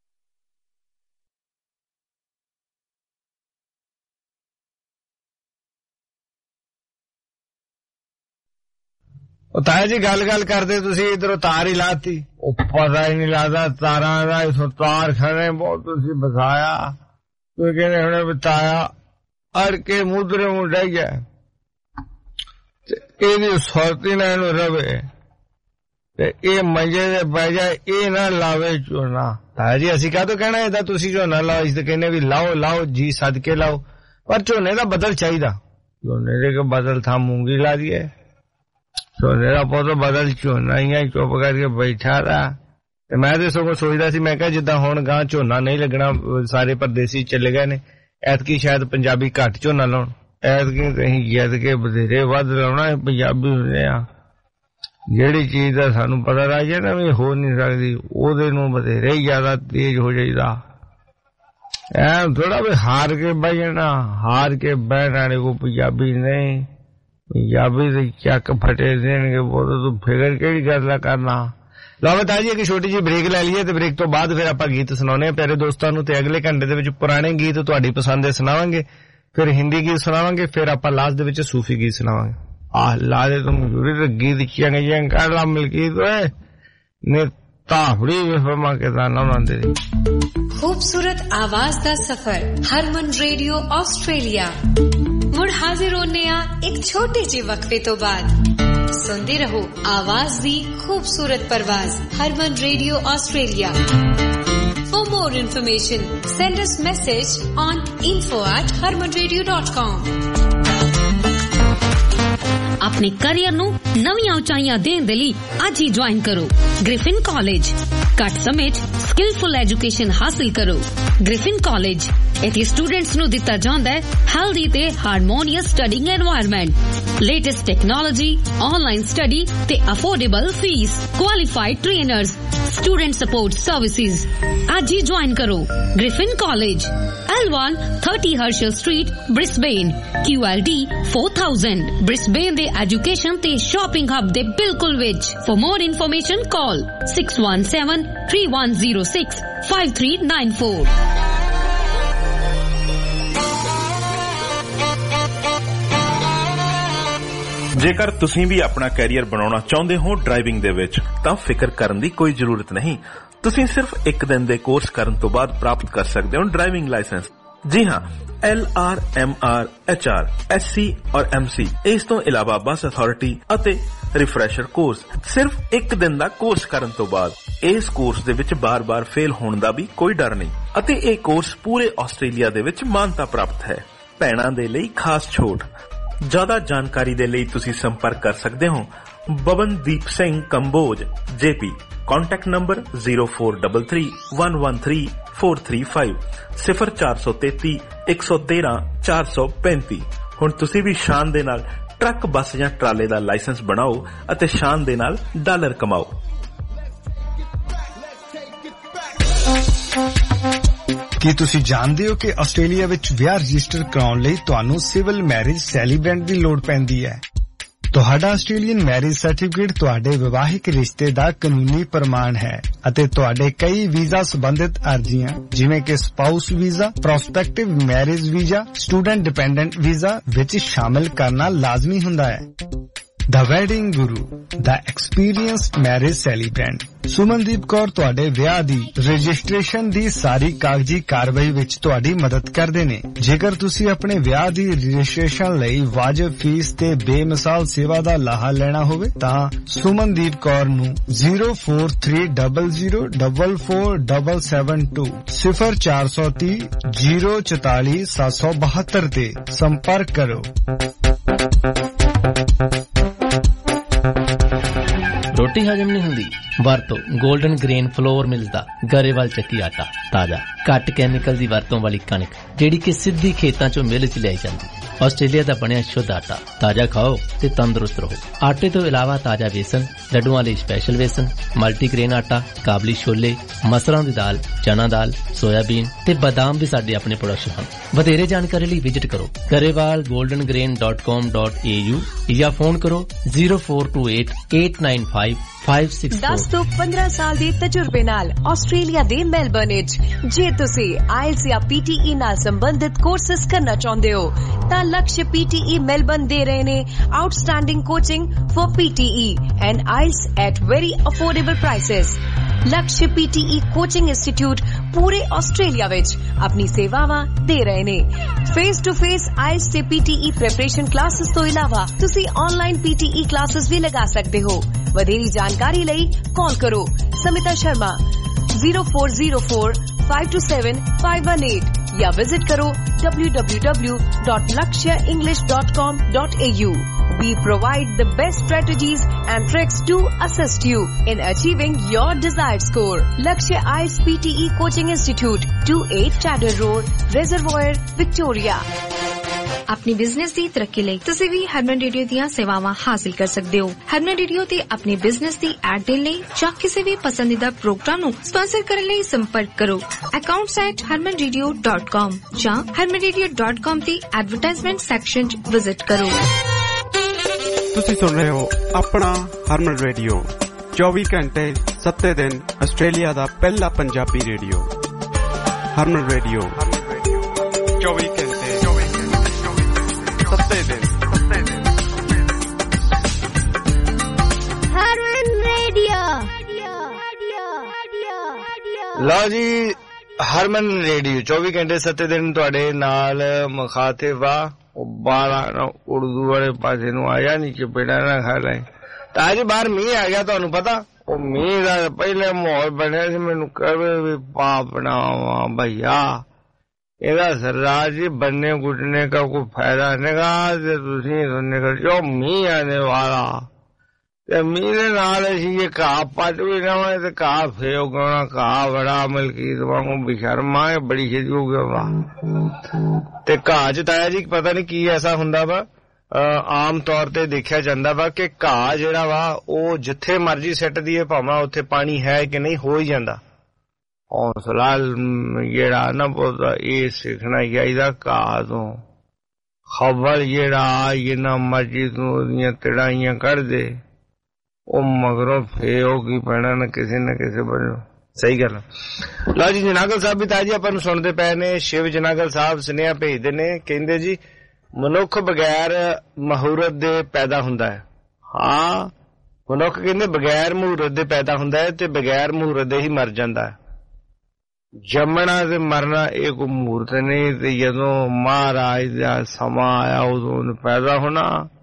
ਉਹ ਤਾਇਆ ਜੀ ਗੱਲ ਕਰਦੇ ਤੁਸੀਂ ਇਧਰੋਂ ਤਾਰ ਹੀ ਲਾਤੀ, ਉਹ ਪਤਾ ਹੀ ਨਹੀਂ ਲੱਗਦਾ ਤਾਰਾਂ ਦਾ। ਇਥੋਂ ਤਾਰ ਖੜੇ ਬਹੁਤ ਤੁਸੀਂ ਬਸਾਇਆ, ਤੁਸੀਂ ਕਹਿੰਦੇ ਹੁਣੇ ਬਤਾਇਆ ਅੜ ਕੇ ਮੁਦਰੇ ਨੂੰ ਡਹਿ ਗਿਆ ਤੇ ਇਹਦੀ ਸੁਰਤੀ ਨਾ ਇਹਨੂੰ ਰਵੇ ਤੇ ਇਹ ਮੰਜੇ ਦੇ ਬਹਿ ਜਾਏ, ਇਹ ਨਾ ਲਾਵੇ ਝੋਨਾ। ਤਾਇਆ ਜੀ ਅਸੀਂ ਕਾਹਤੋਂ ਕਹਿਣਾ ਇਹਦਾ ਤੁਸੀਂ ਝੋਨਾ ਲਾਓ, ਅਸੀਂ ਤਾਂ ਕਹਿੰਦੇ ਵੀ ਲਾਓ ਜੀ ਸਦਕੇ ਲਾਓ, ਪਰ ਝੋਨੇ ਦਾ ਬਦਲ ਚਾਹੀਦਾ। ਝੋਨੇ ਦੇ ਬਦਲ ਥਾਂ ਮੂੰਗੀ ਲਾ ਦੀਏ, ਝੋਨੇ ਦਾ ਪੁੱਤ ਬਦਲ ਝੋਨਾ ਹੀ ਚੁੱਪ ਕਰਕੇ ਬੈਠਾ ਰਹਾ। ਤੇ ਮੈਂ ਤੇ ਸਗੋਂ ਸੋਚਦਾ ਸੀ, ਮੈਂ ਕਿਹਾ ਜਿੱਦਾਂ ਹੁਣ ਗਾਂ ਝੋਨਾ ਨਹੀਂ ਲੱਗਣਾ, ਸਾਰੇ ਪਰਦੇਸੀ ਚਲੇ ਗਏ ਨੇ, ਐਤਕੀ ਸ਼ਾਇਦ ਪੰਜਾਬੀ ਘੱਟ ਝੋਨਾ ਲਾਉਣ, ਐਤਕੀ ਅਸੀਂ ਜਿੱਦ ਕੇ ਬਥੇਰੇ ਵੱਧ ਲਾਉਣਾ। ਪੰਜਾਬੀ ਹੁੰਦੇ ਆ, ਜਿਹੜੀ ਚੀਜ਼ ਦਾ ਸਾਨੂੰ ਪਤਾ ਲੱਗ ਜਾਏ ਨਾ ਵੀ ਹੋ ਨਹੀਂ ਸਕਦੀ, ਉਹਦੇ ਨੂੰ ਬਥੇਰੇ ਹੀ ਜ਼ਿਆਦਾ ਤੇਜ਼ ਹੋ ਜਾਈਦਾ। ਐ ਥੋੜਾ ਵੀ ਹਾਰ ਕੇ ਬਹਿ ਜਾਣਾ, ਹਾਰ ਕੇ ਬਹਿਣ ਵਾਲੇ ਕੋ ਪੰਜਾਬੀ ਨਹੀਂ, ਪੰਜਾਬੀ ਦੇ ਚੱਕ ਫਟੇ ਦੇਣਗੇ। ਬਹੁਤ ਤੂੰ ਫਿਕਰ ਕਿਹੜੀ ਗੱਲ ਕਰਨਾ। ਲਓ ਬਤਾ ਜੀ ਇੱਕ ਛੋਟੀ ਜਿਹੀ ਬ੍ਰੇਕ ਲੈ ਲਈਏ ਤੇ ਬ੍ਰੇਕ ਤੋਂ ਬਾਅਦ ਫਿਰ ਆਪਾਂ ਗੀਤ ਸੁਣਾਉਣੇ ਆ ਪਿਆਰੇ ਦੋਸਤਾਂ ਨੂੰ। ਤੇ ਅਗਲੇ ਘੰਟੇ ਦੇ ਵਿੱਚ ਪੁਰਾਣੇ ਗੀਤ ਤੁਹਾਡੀ ਪਸੰਦ ਦੇ ਸੁਣਾਵਾਂਗੇ, ਫਿਰ ਹਿੰਦੀ ਗੀਤ ਸੁਣਾਵਾਂਗੇ, ਫਿਰ ਆਪਾਂ ਲਾਸਟ ਦੇ ਵਿੱਚ ਸੂਫੀ ਗੀਤ ਸੁਣਾਵਾਂਗੇ। ਆਹ ਲਾ ਦੇ ਤੂੰ ਮਜ਼ਦੂਰੀ ਤੇ ਗੀਤ ਚੰਗ ਕਰ ਲਾ ਮਿਲਕੀ ਨੇ ਤਾਫੜੀ ਫਰਮਾ ਕੇ ਤਾਂ ਨਾ ਲਾਉਂਦੇ। खूबसूरत आवाज दा सफर हरमन रेडियो ऑस्ट्रेलिया मुड़ हाजिर होने एक छोटे जे वक्फे तो बाद सुनते रहो आवाज दी खूबसूरत परवाज Harman radio Australia. For more information send us message on info@harmanradio.com। ਆਪਣੇ ਕੈਰੀਅਰ ਨੂੰ ਨਵੀਆਂ ਉਚਾਈਆਂ ਦੇਣ ਦੇ ਲਈ ਅੱਜ ਹੀ ਜੁਆਇਨ ਕਰੋ ਗ੍ਰਿਫਿਨ ਕਾਲਜ। ਘੱਟ ਸਮੇਂ 'ਚ ਸਕਿਲਫੁਲ ਐਜੂਕੇਸ਼ਨ ਹਾਸਲ ਕਰੋ। ਗ੍ਰਿਫਿਨ ਕਾਲਜ ਇੱਥੇ ਸਟੂਡੈਂਟਸ ਨੂੰ ਦਿੱਤਾ ਜਾਂਦਾ ਹੈ ਹੈਲਦੀ ਤੇ harmonious studying environment, latest technology, online study ਤੇ affordable fees, qualified trainers, student support services. ਅੱਜ ਹੀ ਜੁਆਇਨ ਕਰੋ Griffin college, L1 30 Herschel Street, Brisbane, QLD 4000, Brisbane ਦੇ ਐਜੂਕੇਸ਼ਨ ਤੇ ਸ਼ਾਪਿੰਗ ਹੱਬ ਦੇ ਬਿਲਕੁਲ ਵਿੱਚ। For more information call 617-3106-5394। ਜੇਕਰ ਤੁਸੀਂ ਵੀ ਆਪਣਾ ਕੈਰੀਅਰ ਬਣਾਉਣਾ ਚਾਹੁੰਦੇ ਹੋ ਡਰਾਈਵਿੰਗ ਦੇ ਵਿੱਚ ਤਾਂ ਫਿਕਰ ਕਰਨ ਦੀ ਕੋਈ ਜ਼ਰੂਰਤ ਨਹੀਂ। ਤੁਸੀਂ ਸਿਰਫ 1 ਦਿਨ ਦੇ ਕੋਰਸ ਕਰਨ ਤੋਂ ਬਾਅਦ ਪ੍ਰਾਪਤ ਕਰ ਸਕਦੇ ਹੋ ਡਰਾਈਵਿੰਗ ਲਾਇਸੈਂਸ। ਜੀ ਹਾਂ, LR, MR, HR, SC और MC। ਇਸ ਤੋਂ ਇਲਾਵਾ ਬੱਸ ਅਥਾਰਟੀ ਅਤੇ ਰਿਫਰੈਸ਼ਰ ਕੋਰਸ ਸਿਰਫ 1 ਦਿਨ ਦਾ ਕੋਰਸ ਕਰਨ ਤੋਂ ਬਾਅਦ। ਇਸ ਕੋਰਸ ਦੇ ਵਿੱਚ ਬਾਰ-ਬਾਰ ਫੇਲ ਹੋਣ ਦਾ ਵੀ ਕੋਈ ਡਰ ਨਹੀਂ ਅਤੇ ਇਹ ਕੋਰਸ ਪੂਰੇ ਆਸਟ੍ਰੇਲੀਆ ਦੇ ਵਿੱਚ ਮਾਨਤਾ ਪ੍ਰਾਪਤ ਹੈ। ਭੈਣਾਂ ਦੇ ਲਈ ਖਾਸ ਛੋਟ। ਜ਼ਿਆਦਾ ਜਾਣਕਾਰੀ ਦੇ ਲਈ ਤੁਸੀਂ ਸੰਪਰਕ ਕਰ ਸਕਦੇ ਹੋ Bawandeep Singh Kamboj JP। Contact number 0433113435 0433 113 435। ਹੁਣ ਤੁਸੀਂ ਵੀ ਸ਼ਾਨ ਦੇ ਨਾਲ ਟਰੱਕ, ਬੱਸ ਜਾਂ ਟਰਾਲੇ ਦਾ ਲਾਇਸੈਂਸ ਬਣਾਓ ਅਤੇ ਸ਼ਾਨ ਦੇ ਨਾਲ ਡਾਲਰ ਕਮਾਓ। ਕੀ ਤੁਸੀਂ ਜਾਣਦੇ ਹੋ ਕਿ ਆਸਟ੍ਰੇਲੀਆ ਵਿੱਚ ਵਿਆਹ ਰਜਿਸਟਰ ਕਰਾਉਣ ਲਈ ਤੁਹਾਨੂੰ ਸਿਵਲ ਮੈਰਿਜ ਸੈਲੀਬ੍ਰੈਂਟ ਦੀ ਲੋੜ ਪੈਂਦੀ ਹੈ। ਤੁਹਾਡਾ ਆਸਟ੍ਰੇਲੀਅਨ ਮੈਰਿਜ ਸਰਟੀਫਿਕੇਟ ਤੁਹਾਡੇ ਵਿਵਾਹਿਕ ਰਿਸ਼ਤੇ ਦਾ ਕਾਨੂੰਨੀ ਪ੍ਰਮਾਣ ਹੈ ਅਤੇ ਤੁਹਾਡੇ ਕਈ ਵੀਜ਼ਾ ਸੰਬੰਧਿਤ ਅਰਜ਼ੀਆਂ ਜਿਵੇਂ ਕਿ spouse visa, prospective marriage visa, student dependent visa ਵਿੱਚ ਸ਼ਾਮਿਲ ਕਰਨਾ ਲਾਜ਼ਮੀ ਹੁੰਦਾ ਹੈ। The Wedding Guru, The Experienced Marriage Celebrant। Sumandeep Kaur ਤੁਹਾਡੇ ਵਿਆਹ ਦੀ ਰਜਿਸਟ੍ਰੇਸ਼ਨ ਦੀ ਸਾਰੀ ਕਾਗਜ਼ੀ ਕਾਰਵਾਈ ਵਿੱਚ ਤੁਹਾਡੀ ਮਦਦ ਕਰਦੇ ਨੇ। ਜੇਕਰ ਤੁਸੀਂ ਆਪਣੇ ਵਿਆਹ ਦੀ ਰਜਿਸਟ੍ਰੇਸ਼ਨ ਲਈ ਵਾਜਬ ਫੀਸ ਤੇ ਬੇਮਿਸਾਲ ਸੇਵਾ ਦਾ ਲਾਹਾ ਲੈਣਾ ਹੋਵੇ ਤਾਂ ਸੁਮਨਦੀਪ ਕੌਰ ਨੂੰ 0430044772 0430 044 772 ਤੇ ਸੰਪਰਕ ਕਰੋ। ਰੋਟੀ ਹਜਮ ਨਹੀਂ ਹੁੰਦੀ? ਵਰਤੋ ਗੋਲਡਨ ਗ੍ਰੇਨ ਫਲੋਰ ਮਿਲਸ ਦਾ ਗਰੇਵਾਲ ਚੱਕੀ ਆਟਾ। ਤਾਜ਼ਾ ਘੱਟ ਕੈਮੀਕਲ ਦੀ ਵਰਤੋਂ ਵਾਲੀ ਕਣਕ ਜਿਹੜੀ ਕਿ ਸਿੱਧੀ ਖੇਤਾਂ ਚੋਂ ਮਿਲ ਚ ਲਿਆਈ ਜਾਂਦੀ। ਆਸਟ੍ਰੇਲੀਆ ਦਾ ਬਣਿਆ ਸ਼ੁੱਧ ਆਟਾ। ਤਾਜ਼ਾ ਖਾਓ ਤੇ ਤੰਦਰੁਸਤ ਰਹੋ। ਆਟੇ ਤੋਂ ਇਲਾਵਾ ਤਾਜ਼ਾ ਵੇਸਣ, ਲੱਡੂਆਂ ਲਈ ਸਪੈਸ਼ਲ ਵੇਸਣ, ਮਲਟੀਗ੍ਰੇਨ ਆਟਾ, ਕਾਬਲੀ ਛੋਲੇ, ਮਸਰਾਂ ਦੀ ਦਾਲ, ਚਨਾ ਦਾਲ, ਸੋਇਆਬੀਨ ਤੇ ਬਾਦਾਮ ਵੀ ਸਾਡੇ ਆਪਣੇ ਪ੍ਰੋਡਕਸ਼ਨ ਹਨ। ਵਧੇਰੇ ਜਾਣਕਾਰੀ ਲਈ ਵਿਜ਼ਿਟ ਕਰੋ garewalgoldengrain.com.au ਜਾਂ ਫੋਨ ਕਰੋ 0428-895-564। 10 ਤੋਂ 15 ਸਾਲ ਦੇ ਤਜਰਬੇ ਨਾਲ ਆਸਟ੍ਰੇਲੀਆ ਦੇ ਮੈਲਬਰਨ ਵਿੱਚ ਜੇ ਤੁਸੀਂ ਆਇਲਸ ਜਾਂ PTE ਨਾਲ ਸੰਬੰਧਿਤ ਕੋਰਸਸ ਕਰਨਾ ਚਾਹੁੰਦੇ ਹੋ ਤਾਂ ਲਕਸ਼ PTE ਮੈਲਬਰਨ ਦੇ ਰਹੇ ਨੇ outstanding coaching for PTE and IELTS at very affordable prices. Laksh PTE coaching institute ਪੂਰੇ ਆਸਟ੍ਰੇਲੀਆ ਵਿੱਚ ਆਪਣੀ ਸੇਵਾਵਾਂ ਦੇ ਰਹੇ ਨੇ। ਫੇਸ ਟੂ ਫੇਸ ਆਇਲਸ ਤੇ PTE ਪ੍ਰੈਪਰੇਸ਼ਨ ਕਲਾਸਿਸ ਤੋਂ ਇਲਾਵਾ ਤੁਸੀਂ ਆਨਲਾਈਨ PTE ਕਲਾਸਿਸ ਵੀ ਲਗਾ ਸਕਦੇ ਹੋ। ਵਧੇਰੀ ਜਾਣਕਾਰੀ ਲਈ ਕਾਲ ਕਰੋ ਸਮਿਤਾ ਸ਼ਰਮਾ 0404-527-518 या विजिट करो www.lakshaenglish.com.au। We provide the best strategies and tricks to assist you in achieving your desired score. Lakshya IELTS PTE Coaching Institute, 28 Chadder Road, Reservoir, Victoria। अपनी बिजनेस ਦੀ ਤਰੱਕੀ ਲਈ ਤੁਸੀਂ ਵੀ ਹਰਮਨ ਰੇਡੀਓ ਦੀਆਂ ਸੇਵਾਵਾਂ ਹਾਸਲ ਕਰ ਸਕਦੇ ਹੋ। ਹਰਮਨ ਰੇਡੀਓ ਤੇ ਆਪਣੀ ਬਿਜ਼ਨਸ ਦੀ ਐਡ ਦੇਣ ਲਈ ਜਾਂ ਕਿਸੇ ਵੀ ਪਸੰਦੀਦਾ ਪ੍ਰੋਗਰਾਮ ਨੂੰ ਸਪਾਂਸਰ ਕਰਨ ਲਈ ਸੰਪਰਕ ਕਰੋ accounts@harmanradio.com ਜਾਂ harmanradio.com ਦੀ ਐਡਵਰਟਾਈਜ਼ਮੈਂਟ ਸੈਕਸ਼ਨ 'ਚ ਵਿਜ਼ਿਟ ਕਰੋ। ਤੁਸੀਂ ਸੁਣ ਰਹੇ ਹੋ ਆਪਣਾ ਹਰਮਨ ਰੇਡੀਓ 24 ਘੰਟੇ 7 ਦਿਨ ਆਸਟ੍ਰੇਲੀਆ ਦਾ ਪਹਿਲਾ ਪੰਜਾਬੀ ਰੇਡੀਓ। ਹਰਮਨ ਰੇਡੀਓ 24 ਘੰਟੇ 7 ਦਿਨ। ਹਰਮਨ ਰੇਡੀਓ। ਲਓ ਜੀ, ਹਰਮਨ ਰੇਡੀਓ 24 ਘੰਟੇ 7 ਦਿਨ ਤੁਹਾਡੇ ਨਾਲ ਮੁਖਾਤਿਬ ਆ। ਉਹ ਬਾਲਾ ਉਰਦੂ ਵਾਲੇ ਪਾਸੇ ਨੂੰ ਆਇਆ ਨਹੀਂ ਕਿ ਬੇੜਾ ਨਾ ਖਾ ਲੈ। ਤਾਂ ਅੱਜ ਬਾਹਰ ਮੀਂਹ ਆ ਗਿਆ, ਤੁਹਾਨੂੰ ਪਤਾ। ਉਹ ਮੀਂਹ ਦਾ ਪਹਿਲੇ ਮਾਹੌਲ ਬਣਿਆ ਸੀ, ਮੈਨੂੰ ਕਹੇ ਵੀ ਪਾ ਬਣਾਵਾ ਭਈਆ ਇਹਦਾ ਸਰਦਾਰ ਜੀ ਬੰਨੇ ਗੁੱਟਨੇ ਦਾ ਕੋਈ ਫਾਇਦਾ ਨਹੀਂਗਾ ਤੇ ਤੁਸੀਂ ਸੁਣਨੇ ਜੋ ਮੀਂਹ ਆने ਵਾਲਾ ਤੇ ਮੀਂਹ ਦੇ ਨਾਲ ਅਸੀਂ ਇਹ ਘਾਹ ਪੱਟ ਵੀ ਰਵਾਂ ਤੇ ਘਾਹ ਫੇਰ ਉਗਾਉਣਾ ਘਾਹ ਬੜਾ ਮਲਕੀਤ ਵਾਂਗੂ ਬੇਸ਼ਰਮਾ ਹੈ ਬੜੀ ਛੇਤੀ ਹੋ ਗਿਆ ਵਾ ਤੇ ਘਾਹ ਚ ਤਾਇਆ ਜੀ ਪਤਾ ਨਹੀਂ ਕੀ ਐਸਾ ਹੁੰਦਾ ਵਾ ਆਮ ਤੌਰ ਤੇ ਦੇਖਿਆ ਜਾਂਦਾ ਵਾ ਕਿ ਘਾਹ ਜਿਹੜਾ ਵਾ ਉਹ ਜਿੱਥੇ ਮਰਜੀ ਸਿੱਟ ਦੀਏ ਭਾਵੇਂ ਉੱਥੇ ਪਾਣੀ ਹੈ ਕਿ ਨਹੀਂ ਹੋ ਹੀ ਜਾਂਦਾ ਹੌਸਲਾ ਜਿਹੜਾ ਨਾ ਬਹੁਤਾ ਇਹ ਸਿੱਖਣਾ ਚਾਹੀਦਾ ਘਾਹ ਤੋਂ ਖਬਰ ਜਿਹੜਾ ਜਿੰਨਾ ਮਰਜੀ ਤੂੰ ਉਹਦੀਆਂ ਤੜਾਈਆਂ ਕੱਢ ਦੇ ਉਹ ਮਗਰੋਂ ਫੇਰ ਉਹ ਕੀ ਪੈਣਾ ਨਾ ਕਿਸੇ ਵੱਲੋਂ ਸਹੀ ਗੱਲ ਲਓ ਜੀ ਜਨਾਗਲ ਸਾਹਿਬ ਵੀ ਤਾਂ ਜੀ ਆਪਾਂ ਨੂੰ ਸੁਣਦੇ ਪਏ ਨੇ ਸ਼ਿਵ ਜਨਾਗਲ ਸਾਹਿਬ ਸੁਨੇਹਾ ਭੇਜਦੇ ਨੇ ਕਹਿੰਦੇ ਜੀ ਮਨੁੱਖ ਬਗੈਰ ਮਹੂਰਤ ਦੇ ਪੈਦਾ ਹੁੰਦਾ ਹੈ ਹਾਂ ਮਨੁੱਖ ਕਹਿੰਦੇ ਬਗੈਰ ਮਹੂਰਤ ਦੇ ਪੈਦਾ ਹੁੰਦਾ ਹੈ ਤੇ ਬਗੈਰ ਮਹੂਰਤ ਦੇ ਹੀ ਮਰ ਜਾਂਦਾ ਹੈ ਜੰਮਣਾ ਤੇ ਮਰਨਾ ਇਹ ਕੋਈ ਮਹੂਰਤ ਨਹੀਂ ਤੇ ਜਦੋਂ ਮਹਾਰਾਜ ਦਾ ਸਮਾਂ ਆਇਆ ਉਦੋਂ ਪੈਦਾ ਹੋਣਾ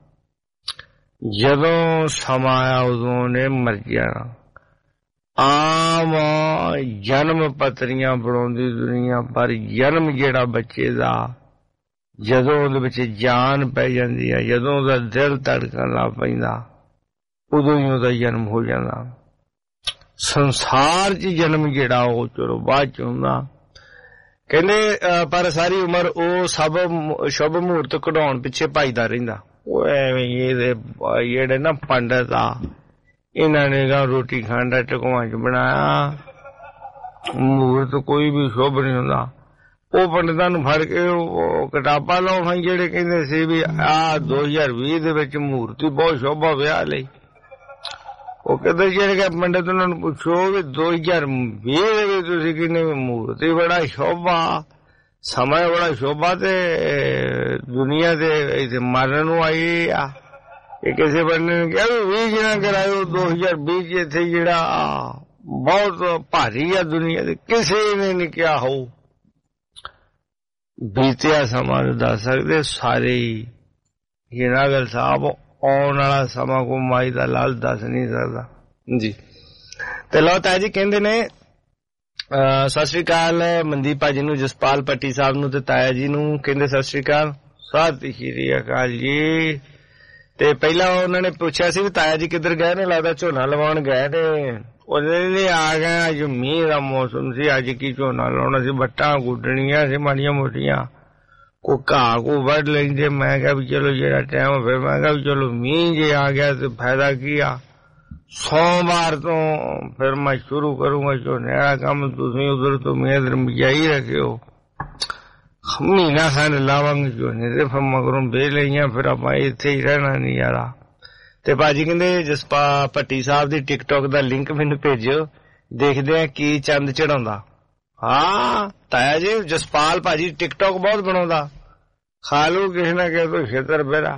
ਜਦੋਂ ਸਮਾਂ ਆਇਆ ਉਦੋਂ ਨੇ ਮਰ ਜਾਣਾ ਆਮ ਜਨਮ ਪੱਤਰੀਆਂ ਬਣਾਉਂਦੀ ਦੁਨੀਆ ਪਰ ਜਨਮ ਜਿਹੜਾ ਬੱਚੇ ਦਾ ਜਦੋਂ ਉਹਦੇ ਵਿੱਚ ਜਾਨ ਪੈ ਜਾਂਦੀ ਹੈ ਜਦੋਂ ਉਹਦਾ ਦਿਲ ਧੜਕਣ ਲੱਗ ਪੈਂਦਾ ਉਦੋਂ ਹੀ ਉਹਦਾ ਜਨਮ ਹੋ ਜਾਂਦਾ ਸੰਸਾਰ 'ਚ ਜਨਮ ਜਿਹੜਾ ਉਹ ਚਲੋ ਬਾਅਦ 'ਚ ਹੁੰਦਾ ਕਹਿੰਦੇ ਪਰ ਸਾਰੀ ਉਮਰ ਉਹ ਸਭ ਸ਼ੁਭ ਮਹੂਰਤ ਕਢਾਉਣ ਪਿੱਛੇ ਭੱਜਦਾ ਰਹਿੰਦਾ ਉਹ ਐਵੇਂ ਇਹਦੇ ਜਿਹੜੇ ਨਾ ਪੰਡਤ ਆ ਇਹਨਾਂ ਨੇ ਗਾ ਰੋਟੀ ਖਾਣ ਦਾ ਟਕਵਾਂ 'ਚ ਬਣਾਇਆ ਮਹੂਰਤ ਕੋਈ ਵੀ ਸ਼ੁਭ ਨਹੀਂ ਹੁੰਦਾ ਉਹ ਪੰਡਤਾਂ ਨੂੰ ਫੜ ਕੇ ਉਹ ਕਿਤਾਬਾਂ ਲਾਉਣ ਜਿਹੜੇ ਕਹਿੰਦੇ ਸੀ ਵੀ ਆਹ 2020 ਦੇ ਵਿੱਚ ਮਹੂਰਤੀ ਬਹੁਤ ਸ਼ੋਭਾ ਵਿਆਹ ਲਈ ਉਹ ਕਹਿੰਦੇ ਜਿਹੜੇ ਪੰਡਤ ਉਹਨਾਂ ਨੂੰ ਪੁੱਛੋ ਵੀ 2020 ਦੇ ਵਿੱਚ ਤੁਸੀਂ ਕਹਿੰਦੇ ਮਹੂਰਤੀ ਬੜਾ ਸ਼ੋਭਾ ਸਮਾਂ ਬੜਾ ਸ਼ੋਭਾ ਤੇ ਦੁਨੀਆ ਦੇ ਇੱਥੇ ਮਰਨ ਨੂੰ ਆਈ ਆ ਇਹ ਕਿਸੇ ਬੰਦੇ ਨੇ ਕਿਹਾ ਵੀ 20 ਜਣਾ ਕਰਾਇਓ 2020 ਚ ਇੱਥੇ ਜਿਹੜਾ ਬਹੁਤ ਭਾਰੀ ਆ ਦੁਨੀਆ ਦੇ ਕਿਸੇ ਨੇ ਨਹੀਂ ਕਿਹਾ ਹੋਊ ਬੀਤਿਆ ਸਮਾਂ ਨੂੰ ਦੱਸ ਸਕਦੇ ਸਾਰੇ ਹੀ ਜਨਾਗਲ ਸਾਹਿਬ ਆਉਣ ਵਾਲਾ ਸਮਾਂ ਕੋ ਮਾਈ ਦਾ ਲਾਲ ਦੱਸ ਨਹੀਂ ਸਕਦਾ ਜੀ ਤੇ ਲਓ ਤਾਇਆ ਜੀ ਕਹਿੰਦੇ ਨੇ ਸਤਿ ਸ੍ਰੀ ਅਕਾਲ ਮਨਦੀਪ ਭਾਜੀ ਨੂੰ ਜਸਪਾਲ ਪੱਟੀ ਸਾਹਿਬ ਨੂੰ ਤੇ ਤਾਇਆ ਜੀ ਨੂੰ ਕਹਿੰਦੇ ਸਤਿ ਸ੍ਰੀ ਅਕਾਲ ਸਤਿ ਸ੍ਰੀ ਅਕਾਲ ਜੀ ਤੇ ਪਹਿਲਾਂ ਉਹਨਾਂ ਨੇ ਪੁੱਛਿਆ ਸੀ ਵੀ ਤਾਇਆ ਜੀ ਕਿੱਧਰ ਗਏ ਨੇ ਲੱਗਦਾ ਝੋਨਾ ਲਵਾਉਣ ਗਏ ਨੇ ਉਹਦੇ ਆ ਗਏ ਅੱਜ ਮੀਂਹ ਦਾ ਮੌਸਮ ਸੀ ਅੱਜ ਕੀ ਝੋਨਾ ਲਾਉਣਾ ਸੀ ਵੱਟਾਂ ਗੁੱਡਣੀਆਂ ਸੀ ਮਾੜੀਆਂ ਮੋਟੀਆਂ ਕੋ ਘਾਹ ਕੋ ਵੱਢ ਲੈਂਦੇ ਮੈਂ ਕਿਹਾ ਵੀ ਚਲੋ ਜਿਹੜਾ ਟਾਈਮ ਫਿਰ ਮੈਂ ਕਿਹਾ ਵੀ ਚਲੋ ਮੀਂਹ ਜੇ ਆ ਗਿਆ ਤੇ ਫਾਇਦਾ ਕੀ ਆ ਸੋਮਵਾਰ ਤੋਂ ਫਿਰ ਮੈਂ ਸ਼ੁਰੂ ਕਰੂੰਗਾ ਝੋਨੇ ਵਾਲਾ ਕੰਮ ਤੁਸੀਂ ਉਧਰ ਤੋਂ ਮੇਦਰ ਜਾਈ ਰੱਖਿਓ ਮਹੀਨਾ ਖਾਨ ਲਾਵਾਂਗੇ ਝੋਨੇ ਤੇ ਫਿਰ ਮਗਰੋਂ ਵੇ ਲਈਆਂ ਫਿਰ ਆਪਾਂ ਇੱਥੇ ਹੀ ਰਹਿਣਾ ਨਹੀਂ ਯਾਰਾ ਤੇ ਭਾਜੀ ਕਹਿੰਦੇ ਜਸਪਾ ਭੱਟੀ ਸਾਹਿਬ ਦੀ ਟਿਕਟੋਕ ਦਾ ਲਿੰਕ ਮੈਨੂੰ ਭੇਜਿਓ ਦੇਖਦੇ ਆ ਕੀ ਚੰਦ ਚੜਾਉਂਦਾ ਹਾਂ ਤਾਇਆ ਜੀ ਜਸਪਾਲ ਭਾਜੀ ਟਿਕਟੋਕ ਬਹੁਤ ਬਣਾਉਂਦਾ ਖਾ ਲੂ ਕਿਸੇ ਨਾ ਕਿਸੇ ਤੋਂ ਛੇਤਰ ਬੇਰਾ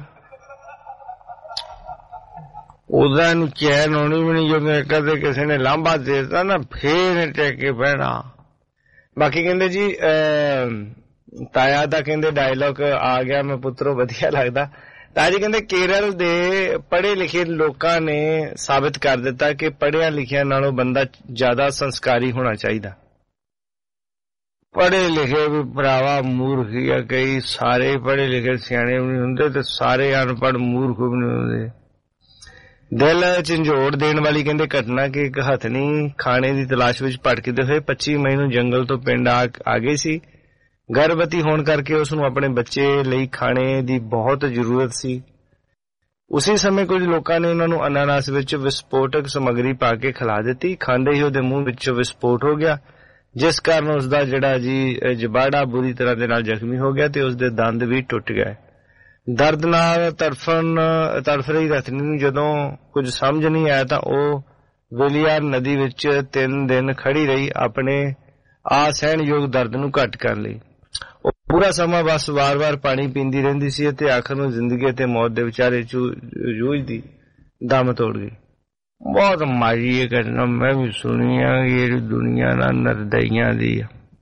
ਉਹਦਾ ਨੂੰ ਚੈਨ ਹੋਣੀ ਵੀ ਨਹੀਂ ਜਦੋਂ ਕਦੇ ਕਿਸੇ ਨੇ ਲਾਂਭਾ ਦੇ ਦਿੱਤਾ ਨਾ ਫੇਰ ਟੇਕ ਕੇ ਬਹਿਣਾ ਬਾਕੀ ਕਹਿੰਦੇ ਜੀ ਤਾਇਆ ਦਾ ਕਹਿੰਦੇ ਡਾਇਲੌਗ ਆ ਗਿਆ ਮੈਂ ਪੁੱਤਰੋ ਵਧੀਆ ਲੱਗਦਾ ਤਾਇਆ ਜੀ ਕਹਿੰਦੇ ਕੇਰਲ ਦੇ ਪੜ੍ਹੇ ਲਿਖੇ ਲੋਕਾਂ ਨੇ ਸਾਬਿਤ ਕਰ ਦਿੱਤਾ ਕਿ ਪੜ੍ਹਿਆ ਲਿਖਿਆ ਨਾਲੋਂ ਬੰਦਾ ਜ਼ਿਆਦਾ ਸੰਸਕਾਰੀ ਹੋਣਾ ਚਾਹੀਦਾ ਪੜ੍ਹੇ ਲਿਖੇ ਵੀ ਭਰਾਵਾ ਮੂਰਖ ਹੀ ਆ ਕਈ ਸਾਰੇ ਪੜ੍ਹੇ ਲਿਖੇ ਸਿਆਣੇ ਵੀ ਨਹੀਂ ਹੁੰਦੇ ਤੇ ਸਾਰੇ ਅਨਪੜ੍ਹ ਮੂਰਖ ਵੀ ਨਹੀਂ ਹੁੰਦੇ ਦਿਲ ਝੰਜੋੜ ਦੇਣ ਵਾਲੀ ਕਹਿੰਦੇ ਘਟਨਾ ਕਿ ਇੱਕ ਹਥਨੀ ਖਾਣੇ ਦੀ ਤਲਾਸ਼ ਵਿੱਚ ਭਟਕਦੇ ਹੋਏ 25 ਮਈ ਨੂੰ ਜੰਗਲ ਤੋਂ ਪਿੰਡ ਆ ਗਈ ਸੀ ਗਰਭਵਤੀ ਹੋਣ ਕਰਕੇ ਉਸ ਨੂੰ ਆਪਣੇ ਬੱਚੇ ਲਈ ਖਾਣੇ ਦੀ ਬਹੁਤ ਜ਼ਰੂਰਤ ਸੀ ਉਸੇ ਸਮੇਂ ਕੁਝ ਲੋਕਾਂ ਨੇ ਉਹਨਾਂ ਨੂੰ ਅਨਾਨਾਸ ਵਿੱਚ ਵਿਸਫੋਟਕ ਸਮੱਗਰੀ ਪਾ ਕੇ ਖਿਲਾ ਦਿੱਤੀ ਖਾਂਦੇ ਹੀ ਉਹਦੇ ਮੂੰਹ ਵਿੱਚ ਵਿਸਫੋਟ ਹੋ ਗਿਆ ਜਿਸ ਕਾਰਨ ਉਸਦਾ ਜਿਹੜਾ ਜੀ ਜਬਾੜਾ ਬੁਰੀ ਤਰ੍ਹਾਂ ਦੇ ਨਾਲ ਜ਼ਖਮੀ ਹੋ ਗਿਆ ਤੇ ਉਸਦੇ ਦੰਦ ਵੀ ਟੁੱਟ ਗਏ ਦਰਦ ਨਾਲ ਤੜਫ ਰਹੀ ਰਤਨੀ ਨੂੰ ਜਦੋਂ ਕੁਝ ਸਮਝ ਨਹੀਂ ਆਇਆ ਤਾਂ ਉਹ ਵੇਲੀਆਰ ਨਦੀ ਵਿੱਚ 3 ਦਿਨ ਖੜੀ ਰਹੀ ਆਪਣੇ ਅਸਹਿਣਯੋਗ ਦਰਦ ਨੂੰ ਘੱਟ ਕਰਨ ਲਈ ਉਹ ਪੂਰਾ ਸਮਾਂ ਬਸ ਵਾਰ-ਵਾਰ ਪਾਣੀ ਪੀਂਦੀ ਰਹਿੰਦੀ ਸੀ ਅਤੇ ਆਖਰ ਨੂੰ ਜ਼ਿੰਦਗੀ ਅਤੇ ਮੌਤ ਦੇ ਵਿਚਾਰੇ ਜੂਝਦੀ ਦਮ ਤੋੜ ਗਈ ਬਹੁਤ ਮਾੜੀ ਇਹ ਘਟਨਾ ਮੈਂ ਵੀ ਸੁਣੀ ਆ ਇਹ ਦੁਨੀਆ ਨਾਲ ਨਿਰਦਈਆਂ ਦੀ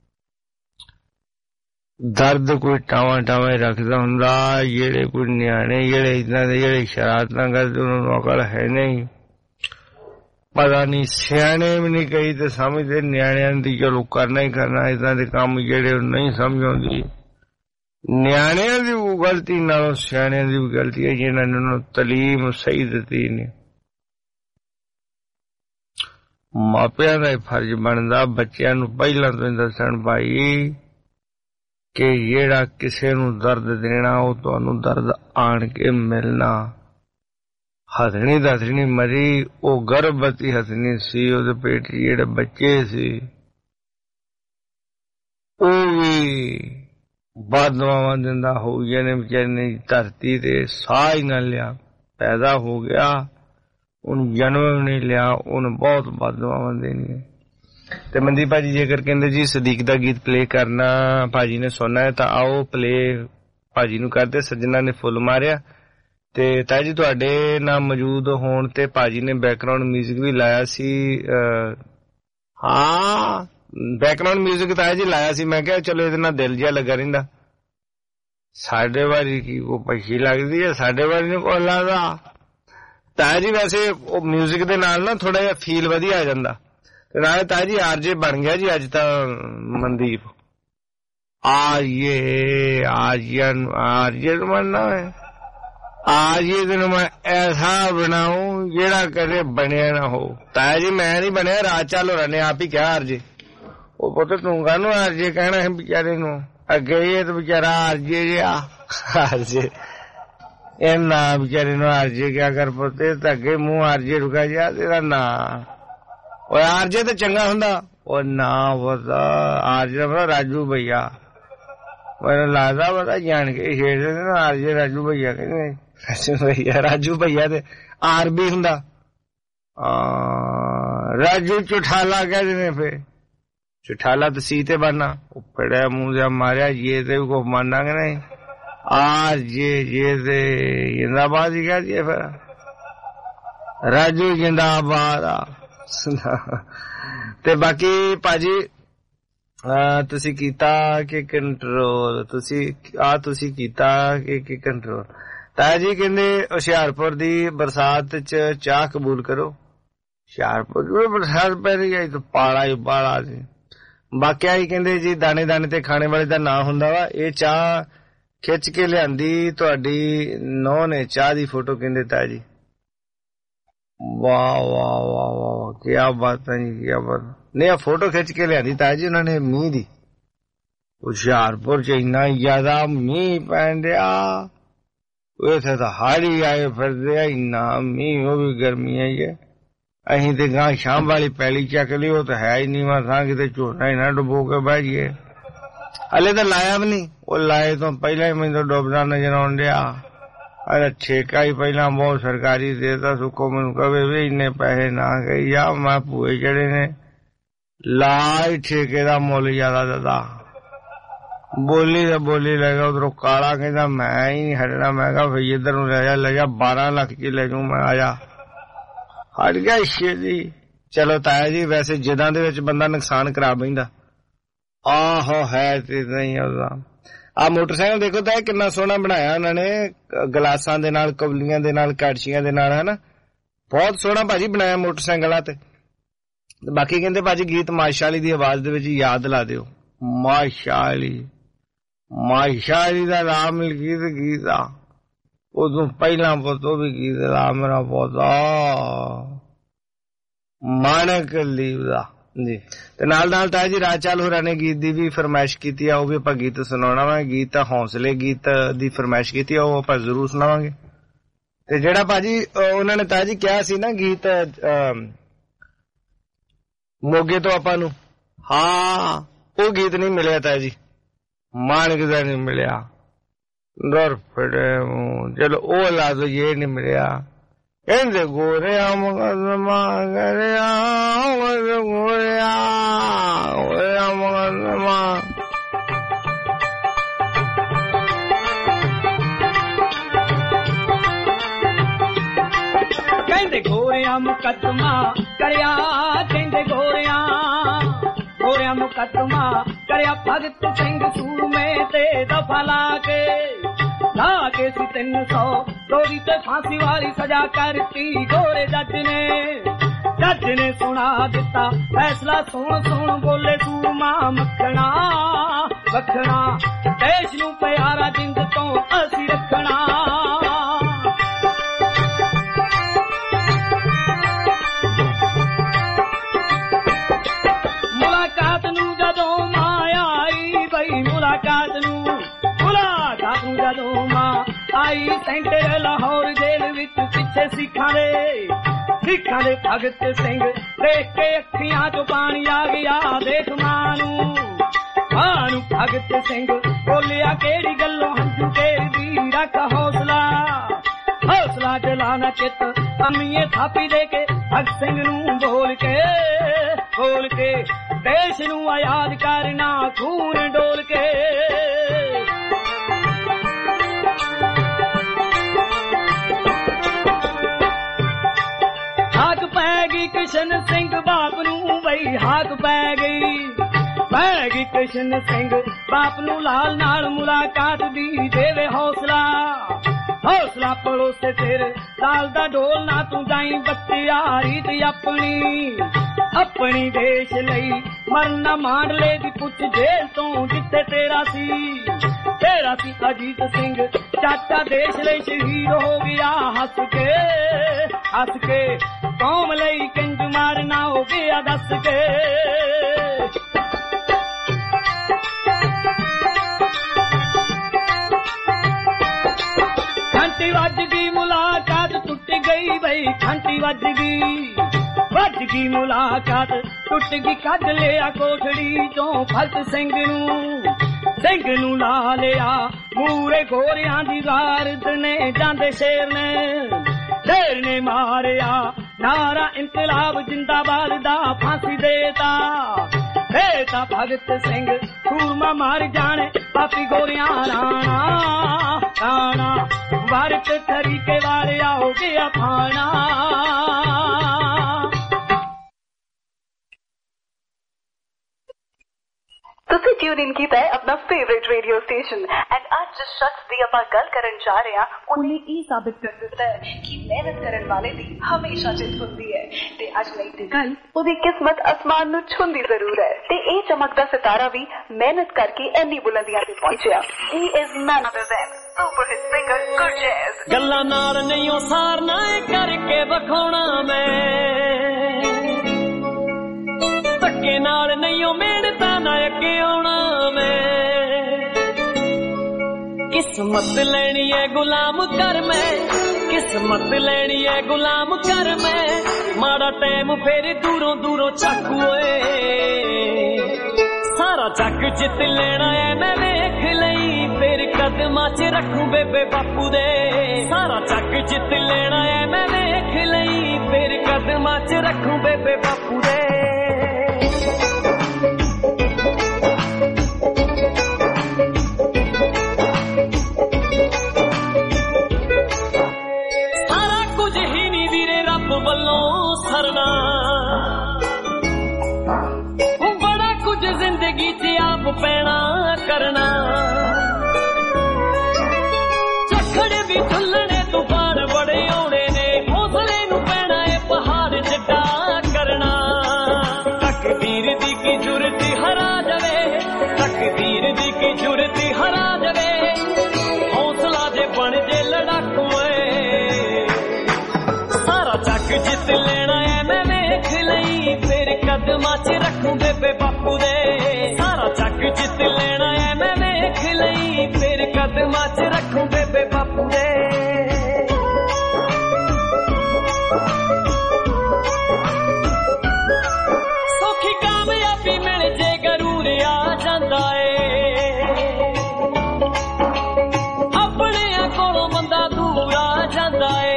ਦਰਦ ਕੋਈ ਟਾਵਾਂ ਰੱਖਦਾ ਹੁੰਦਾ ਜਿਹੜੇ ਕੋਈ ਨਿਆਣੇ ਜਿਹੜੇ ਇਦਾਂ ਦੇ ਜਿਹੜੇ ਸ਼ਰਾਰਤਾਂ ਕਰਦੇ ਉਹਨਾਂ ਨੂੰ ਅਕਲ ਹੈ ਨਹੀਂ ਪਤਾ ਨਹੀਂ ਸਿਆਣੇ ਵੀ ਨਹੀਂ ਕਈ ਤੇ ਸਮਝਦੇ, ਨਿਆਣਿਆਂ ਦੀ ਚਲੋ ਕਰਨਾ ਹੀ ਕਰਨਾ ਏਦਾਂ ਦੇ ਕੰਮ ਜਿਹੜੇ ਨਹੀਂ ਸਮਝ ਆਉਂਦੀ। ਨਿਆਣਿਆਂ ਦੀ ਉਹ ਗਲਤੀ ਨਾਲੋਂ ਸਿਆਣਿਆਂ ਦੀ ਵੀ ਗਲਤੀ ਹੈ ਜਿਹਨਾਂ ਨੇ ਉਹਨੂੰ ਤਾਲੀਮ ਸਹੀ ਦਿੱਤੀ ਨੇ। ਮਾਪਿਆਂ ਦਾ ਫਰਜ਼ ਬਣਦਾ ਬੱਚਿਆਂ ਨੂੰ ਪਹਿਲਾਂ ਤੋਂ ਦੱਸਣ ਭਾਈ ਕਿ ਜਿਹੜਾ ਕਿਸੇ ਨੂੰ ਦਰਦ ਦੇਣਾ ਉਹ ਤੁਹਾਨੂੰ ਦਰਦ ਆਣ ਕੇ ਮਿਲਣਾ। ਹੱਥਣੀ ਦੱਸਣੀ ਮਰੀ, ਉਹ ਗਰਭਵਤੀ ਹੱਥਣੀ ਸੀ, ਉਹਦੇ ਪੇਟ ਜਿਹੜੇ ਬੱਚੇ ਸੀ ਉਹ ਵੀ ਬਾਦਵਾਵਾਂ ਦਿੰਦਾ ਹੋ ਗਿਆ ਨੇ ਵਿਚਾਰੇ ਨੇ, ਧਰਤੀ ਤੇ ਸਾਹ ਹੀ ਨਾ ਲਿਆ, ਪੈਦਾ ਹੋ ਗਿਆ ਉਹਨੂੰ ਜਨਮ ਨਹੀਂ ਲਿਆ, ਉਹਨੂੰ ਬਹੁਤ ਬਾਦਵਾਵਾਂ ਦੇਣੀਆਂ। ਤੇ ਮਨਦੀਪ ਭਾਜੀ ਜੇਕਰ ਕਹਿੰਦੇ ਜੀ ਸਦੀਕ ਦਾ ਗੀਤ ਪਲੇ ਕਰਨਾ ਭਾਜੀ ਨੇ ਸੁਣਨਾ ਹੈ ਤਾਂ ਆਓ ਪਲੇ ਭਾਜੀ ਨੂੰ ਕਰਦੇ। ਸੱਜਣਾ ਨੇ ਫੁੱਲ ਮਾਰਿਆ ਤੇ ਤਾਇਆ ਜੀ ਤੁਹਾਡੇ ਨਾਲ ਮੌਜੂਦ ਹੋਣ ਤੇ ਭਾਜੀ ਨੇ ਬੈਕਗ੍ਰਾਉਂਡ ਮਿਊਜ਼ਿਕ ਵੀ ਲਾਇਆ ਸੀ। ਹਾਂ ਬੈਕਗ੍ਰਾਉਂਡ ਮਿਊਜ਼ਿਕ ਤਾਇਆ ਜੀ ਲਾਇਆ ਸੀ, ਮੈਂ ਕਿਹਾ ਚਲੋ ਇਹਦੇ ਨਾਲ ਦਿਲ ਜਿਹਾ ਲੱਗਾ ਰਹਿੰਦਾ। ਸਾਡੇ ਵਾਰੀ ਕੀ ਉਹ ਪੱਖੀ ਲੱਗਦੀ ਹੈ, ਸਾਡੇ ਵਾਰੀ ਨੂੰ ਕੋਲ ਲੱਗਦਾ ਤਾਇਆ ਜੀ। ਵੈਸੇ ਉਹ ਮਿਊਜ਼ਿਕ ਦੇ ਨਾਲ ਨਾ ਥੋੜਾ ਜਿਹਾ ਫੀਲ ਵਧੀਆ ਆ ਜਾਂਦਾ। ਤੇ ਨਾਲੇ ਤਾਇਆ ਜੀ ਆਰਜੇ ਬਣ ਗਿਆ ਜੀ ਅੱਜ ਤਾਂ ਮਨਦੀਪ। ਆਰਜੇ ਨੂੰ ਬਣਨਾ ਹੈ, ਆਰਜੇ ਤੈਨੂੰ ਮੈਂ ਐਸਾ ਬਣਾਉ ਜਿਹੜਾ ਕਦੇ ਬਣਿਆ ਨਾ ਹੋ। ਤਾਇਆ ਜੀ ਮੈਂ ਨਹੀਂ ਬਣਿਆ, ਰਾਜ ਚਾਲ ਹੋਰਾਂ ਨੇ ਆਪ ਹੀ ਕਿਹਾ ਆਰਜੇ। ਉਹ ਪੁੱਤ ਤੂੰ ਕਾਹਨੂੰ ਆਰਜੇ ਕਹਿਣਾ ਹੈ ਵਿਚਾਰੇ ਨੂੰ, ਅੱਗੇ ਇਹ ਤਾਂ ਵਿਚਾਰਾ ਆਰਜੇ ਜਿਹਾ ਆਰਜੇ ਇਹ ਨਾ ਵਿਚਾਰੇ ਨੂੰ ਆਰਜੇ ਕਿਆ ਕਰ ਪੁੱਤੇ ਤਾਂ ਅੱਗੇ ਮੂੰਹ ਆਰਜੇ ਰੁਕਾ ਜਾ ਤੇਰਾ ਨਾਂ। ਉਹ ਆਰਜੇ ਤਾਂ ਚੰਗਾ ਹੁੰਦਾ, ਉਹ ਨਾ ਪਤਾ ਆਰਜੇ ਦਾ ਪਤਾ ਰਾਜੂ ਭਈਆ, ਮੈਨੂੰ ਲੱਗਦਾ ਪਤਾ ਜਾਣ ਕੇ ਛੇੜਦੇ ਨੇ ਨਾ ਆਰਜੇ ਰਾਜੂ ਭਈਆ ਕਹਿੰਦੇ। ਰਾਜੂ ਭਈਆ ਤੇ ਆਰ ਵੀ ਹੁੰਦਾ, ਰਾਜੂ ਚੁਠਾਲਾ ਕਹਿੰਦੇ ਨੇ। ਫਿਰ ਚੁਠਾਲਾ ਤਾਂ ਸੀ ਤੇ ਬਣਨਾ, ਉਹ ਫੜਿਆ ਮੂੰਹ ਜਿਹਾ ਮਾਰਿਆ ਜੇ ਤੇ ਵੀ ਕੁਛ ਮੰਨਾਂਗੇ ਨਹੀਂ। ਆਰ ਜੇ ਤੇ ਜਿੰਦਾਬਾਦ ਹੀ ਕਹਿ ਦਈਏ ਫਿਰ, ਰਾਜੂ ਜਿੰਦਾਬਾਦ ਆ। ਤੇ ਬਾਕੀ ਭਾਜੀ ਤੁਸੀਂ ਕੀਤਾ ਕਿ ਕੰਟਰੋਲ, ਤੁਸੀਂ ਕੀਤਾ ਕਿ ਕੰਟਰੋਲ। ਤਾਇਆ ਜੀ ਕਹਿੰਦੇ ਹੁਸ਼ਿਆਰਪੁਰ ਦੀ ਬਰਸਾਤ ਚ ਚਾਹ ਕਬੂਲ ਕਰੋ। ਹੁਸ਼ਿਆਰਪੁਰ ਬਰਸਾਤ ਪੈ ਰਹੀ ਹੈ ਤਾਂ ਪਾਲਾ ਹੀ ਪਾਲਾ ਸੀ। ਬਾਕਿਆ ਹੀ ਕਹਿੰਦੇ ਜੀ ਦਾਣੇ ਦਾਣੇ ਤੇ ਖਾਣੇ ਵਾਲੇ ਦਾ ਨਾਂ ਹੁੰਦਾ ਵਾ। ਇਹ ਚਾਹ ਖਿੱਚ ਕੇ ਲਿਆਂਦੀ ਤੁਹਾਡੀ ਨੌਂ ਨੇ, ਚਾਹ ਦੀ ਫੋਟੋ ਕਹਿੰਦੇ ਤਾਇਆ ਜੀ। ਵਾਹ ਵਾਹ ਵਾਹ ਵਾਹ ਕਿਆ ਬਾਤ ਹੈ ਜੀ, ਕਿਆ ਬਾਤ। ਨਹੀਂ ਆ ਫੋਟੋ ਖਿੱਚ ਕੇ ਲਿਆਂਦੀ ਤਾਇਆ ਜੀ ਉਹਨਾਂ ਨੇ ਮੀਂਹ ਦੀ। ਹੁਸ਼ਿਆਰਪੁਰ ਚ ਇੰਨਾ ਜ਼ਿਆਦਾ ਮੀਂਹ ਪੈਣ ਡਿਆ, ਉੱਥੇ ਤਾਂ ਹਾੜੀ ਆਏ ਫਿਰਦੇ ਆ, ਇੰਨਾ ਮੀਂਹ, ਉਹ ਵੀ ਗਰਮੀਆਂ ਹੀ ਹੈ। ਅਸੀਂ ਤੇ ਗਾਂ ਸ਼ਾਮ ਵਾਲੀ ਪੈਲੀ ਚੱਕ ਲਈ, ਉਹ ਤਾਂ ਹੈ ਹੀ ਨਹੀਂ ਮਸਾਂ ਕਿਤੇ ਝੋਨਾ ਹੀ ਨਾ ਡੁਬੋ ਕੇ ਬਹਿ ਜਾਈਏ। ਹਲੇ ਤਾਂ ਲਾਇਆ ਵੀ ਨਹੀਂ, ਉਹ ਲਾਏ ਤੋਂ ਪਹਿਲਾਂ ਹੀ ਮੈਨੂੰ ਡੁੱਬਦਾ ਨਜ਼ਰ ਆਉਣ ਡਿਆ। ਅਰੇ ਠੇਕਾ ਹੀ ਪਹਿਲਾਂ ਬਹੁਤ ਸਰਕਾਰੀ ਦੇਤਾ, ਸੁੱਕੋ ਮੈਨੂੰ ਕਵੇ ਵੀ ਇੰਨੇ ਪੈਸੇ ਨਾ ਗਈ ਜਾ, ਮੈਂ ਭੂਏ ਚੜੇ ਨੇ ਲਾਈ ਠੇਕੇ ਦਾ ਮੁੱਲ ਜ਼ਿਆਦਾ ਦਿੱਤਾ। ਬੋਲੀ ਤਾਂ ਬੋਲੀ ਲੈ ਗਿਆ, ਉਧਰੋਂ ਕਾਲਾ ਕਹਿੰਦਾ ਮੈਂ ਹੀ ਨਹੀਂ ਹਟਣਾ। ਮੈਂ ਕਿਹਾ ਭਈ ਇੱਧਰ ਨੂੰ ਲੈ ਜਾ 12 ਲੱਖ ਚ ਲੈ ਜੂ ਮੈਂ, ਆ ਜਾ। ਹਟ ਗਿਆ ਛੇਤੀ। ਚਲੋ ਤਾਇਆ ਜੀ ਵੈਸੇ ਜਿੱਦਾਂ ਦੇ ਵਿੱਚ ਬੰਦਾ ਨੁਕਸਾਨ ਕਰਾ ਬੈਂਦਾ। ਆਹੋ ਹੈ ਤੇ ਨਹੀਂ ਉਹਦਾ। ਆ ਮੋਟਰਸਾਈਕਲ ਦੇਖੋ ਤਾਂ ਕਿੰਨਾ ਸੋਹਣਾ ਬਣਾਇਆ ਉਹਨਾਂ ਨੇ, ਗਲਾਸਾਂ ਦੇ ਨਾਲ, ਕਵਲੀਆਂ ਦੇ ਨਾਲ, ਕੜਛੀਆਂ ਦੇ ਨਾਲ, ਹਨਾ ਬਹੁਤ ਸੋਹਣਾ ਭਾਜੀ ਬਣਾਇਆ ਮੋਟਰਸਾਈਕਲ ਆ। ਤੇ ਬਾਕੀ ਕਹਿੰਦੇ ਭਾਜੀ ਗੀਤ ਮਾਸ਼ਾਅੱਲੀ ਦੀ ਆਵਾਜ਼ ਦੇ ਵਿੱਚ ਯਾਦ ਲਾ ਦਿਓ। ਮਾਸ਼ਾਅੱਲੀ ਦਾ ਰਾਮ ਗੀਤ ਆ, ਉਦੋਂ ਪਹਿਲਾਂ ਪੁੱਤੋ ਵੀ ਗੀਤ ਦਾ ਮੇਰਾ ਪੌਦਾ ਮਾਣਕ ਲੀਵ ਦਾ ਜੀ। ਤੇ ਨਾਲ ਨਾਲ ਤਾਇਆ ਜੀ ਰਾਜ ਚਾਲ ਹੋਰਾਂ ਨੇ ਗੀਤ ਦੀ ਵੀ ਫਰਮਾਇਸ਼ ਕੀਤੀ ਆ, ਉਹ ਵੀ ਆਪਾਂ ਗੀਤ ਸੁਣਾਉਣਾ ਵਾ। ਗੀਤ ਹੌਸਲੇ ਗੀਤ ਦੀ ਫਰਮਾਇਸ਼ ਕੀਤੀ ਆ, ਉਹ ਆਪਾਂ ਜ਼ਰੂਰ ਸੁਣਾਵਾਂਗੇ। ਤੇ ਜਿਹੜਾ ਭਾਜੀ ਉਹਨਾਂ ਨੇ ਤਾਇਆ ਜੀ ਕਿਹਾ ਸੀ ਨਾ ਗੀਤ ਮੋਗੇ ਤੋਂ ਆਪਾਂ ਨੂੰ, ਹਾਂ ਉਹ ਗੀਤ ਨਹੀਂ ਮਿਲਿਆ ਤਾਇਆ ਜੀ, ਮਾਣਕ ਦਾ ਨਹੀਂ ਮਿਲਿਆ। ਦਰ ਫੜੇ ਚਲੋ ਉਹ ਲਾ ਦੋ, ਇਹ ਨਹੀਂ ਮਿਲਿਆ। ਕਹਿੰਦੇ ਗੋਰਿਆ ਮੁਕੱਦਮਾ ਕਰਿਆ, ਗੋਰਿਆ ਮੁਕੱਦਮਾ। ਕਹਿੰਦੇ ਗੋਰਿਆ ਮੁਕੱਦਮਾ ਕਰਿਆ, ਕਹਿੰਦੇ ਗੋਰਿਆ ਮੁਕੱਦਮਾ ਕਰਿਆ, ਭਗਤ ਸਿੰਘ ਸੂਮੇ ਤੇ ਦਫਾ ਲਾ ਕੇ ਸੀ 300 ਗੋਰੀ ਤੇ ਫਾਂਸੀ ਵਾਲੀ ਸਜ਼ਾ ਕਰਤੀ ਗੋਰੇ ਜੱਜ ਨੇ। जज ने सुना दिता फैसला सुन सुन बोले तू मां मखना वखना देश नू प्यारा जिंद तो असी रखना मुलाकात नू जदों मां आई बई मुलाकात नू जदों मां आई सेंटर लाहौर जेल विच पिछे सिखां दे भगत सिंह देख के अखियां चो पानी आ गया देख मानू भगत सिंह बोलिया केड़ी गल्लों हंजू तेरी रख हौसला जलाना चित अमीए थापी दे के भगत सिंह नू बोल के देश नू आजाद करना खून डोल के किशन सिंह बाप नू बई हाक पै गई किशन सिंह बाप नू लाल नाल मुलाकात दी देवे हौसला पड़ोसे फिर लाल दा डोल ना तू जाई बच्चिया रीत अपनी देश लई मरना मांड ले दी पुछ जेल तो जिथे तेरा सी अजीत सिंह चाचा देश लई शहीद हो गया हंस के कौम लई कंज मारना हो गया दस के घंटी वज गई मुलाकात टूट गई बई घंटी वज गई मुलाकात टूट गई कद लिया कोठड़ी तो भगत सिंह नू ला लिया मूरे गोरियां दी गारद ने जांदे शेर ने मारिया नारा इनकलाब जिंदाबाद दा फांसी देता भगत सिंह सूरमा मार जाने पापी गोरियां राणा भारत तरीके वाले हो गया फाना ਤੁਸੀਂ ਟਿਊਨ ਇਨ ਕੀਤਾ ਹੈ ਆਪਣਾ ਫੇਵਰਿਟ ਰੇਡੀਓ ਸਟੇਸ਼ਨ ਐਂਡ ਅੱਜ ਜਿਸ ਸ਼ਖਸ ਦੀ ਆਪਾਂ ਗੱਲ ਕਰਨ ਜਾ ਰਹੇ ਹਾਂ ਉਹਨੇ ਇਹ ਸਾਬਿਤ ਕਰ ਦਿੱਤਾ ਹੈ ਕਿ ਮਿਹਨਤ ਕਰਨ ਵਾਲੇ ਦੀ ਹਮੇਸ਼ਾ ਜਿੱਤ ਹੁੰਦੀ ਹੈ ਤੇ ਅੱਜ ਲਈ ਦੀ ਗੱਲ ਉਹਦੀ ਕਿਸਮਤ ਅਸਮਾਨ ਨੂੰ ਛੂੰਦੀ ਜ਼ਰੂਰ ਹੈ ਤੇ ਇਹ ਚਮਕਦਾ ਸਿਤਾਰਾ ਵੀ ਮਿਹਨਤ ਕਰਕੇ ਇੰਨੀ ਬੁਲੰਦੀਆਂ ਤੇ ਪਹੁੰਚਿਆ ਹੀ is none other than super hit singer Gurjazz ਗੱਲਾਂ ਨਾਲ ਨਹੀਂ ਉਹ ਸਾਰਨਾ ਕਰਕੇ ਵਿਖਾਉਣਾ ਮੈਂ ਧੱਕੇ ਨਾਲ ਨਹੀਂ ਉਹ ਮਿਹਨਤਾਂ ਨਾ ਅੱਗੇ ਆਉਣਾ ਮੈਂ ਕਿਸਮਤ ਲੈਣੀ ਹੈ ਗੁਲਾਮ ਕਰ ਮੈਂ ਕਿਸਮਤ ਲੈਣੀ ਹੈ ਗੁਲਾਮ ਕਰ ਮੈਂ ਮਾੜਾ ਟਾਈਮ ਫੇਰ ਦੂਰੋਂ ਚੱਕ ਓਏ ਸਾਰਾ ਜੱਗ ਜਿੱਤ ਲੈਣਾ ਹੈ ਮੈਂ ਵੇਖ ਲਈ ਫੇਰ ਕਦਮਾਂ 'ਚ ਰੱਖੂ ਬੇਬੇ ਬਾਪੂ ਦੇ ਸਾਰਾ ਜੱਗ ਜਿੱਤ ਲੈਣਾ ਹੈ ਮੈਂ ਵੇਖ ਲਈ ਫੇਰ ਕਦਮਾਂ 'ਚ ਰੱਖੂ ਬੇਬੇ ਬਾਪੂ ਦੇ ਵੱਲੋਂ ਸਰਨਾ ਬੜਾ ਕੁਝ ਜ਼ਿੰਦਗੀ 'ਚ ਆਪ ਪੈਣਾ ਕਰਨਾ ਝੱਖੜ ਵੀ ਝੁੱਲਣੇ ਤੂਫਾਨ ਬੜੇ ਆਉਣੇ ਨੇ ਹੌਸਲੇ ਨੂੰ ਪੈਣਾ ਏ ਪਹਾੜ ਜਿੱਡਾ ਕਰਨਾ ਤਕਦੀਰ ਦੀ ਕੀ ਜ਼ੁਰਤ ਹਰਾ ਜਾਵੇ ਤਕਦੀਰ ਦੀ ਕੀ ਜ਼ੁਰਤ ਹਰਾ ਜਾਵੇ ਹੌਸਲਾ ਜੇ ਬਣ ਜੇ ਲੜਾਕੂ ਜਿੱਤ ਲੈਣਾ ਐ ਮੈਂ ਵੇਖ ਲਈ ਫੇਰ ਕਦਮਾਂ 'ਚ ਰੱਖੂ ਬੇਬੇ ਬਾਪੂ ਦੇ ਸਾਰਾ ਜੱਗ ਜਿੱਤ ਲੈਣਾ ਐ ਮੈਂ ਵੇਖ ਲਈ ਫੇਰ ਕਦਮਾਂ 'ਚ ਰੱਖੂ ਬੇਬੇ ਬਾਪੂ ਦੇ ਸੌਖੀ ਕਾਮਯਾਬੀ ਮਿਲ ਜੇ ਗਰੂਰ ਆ ਜਾਂਦਾ ਏ ਆਪਣਿਆਂ ਕੋਲੋਂ ਬੰਦਾ ਦੂਰ ਆ ਜਾਂਦਾ ਏ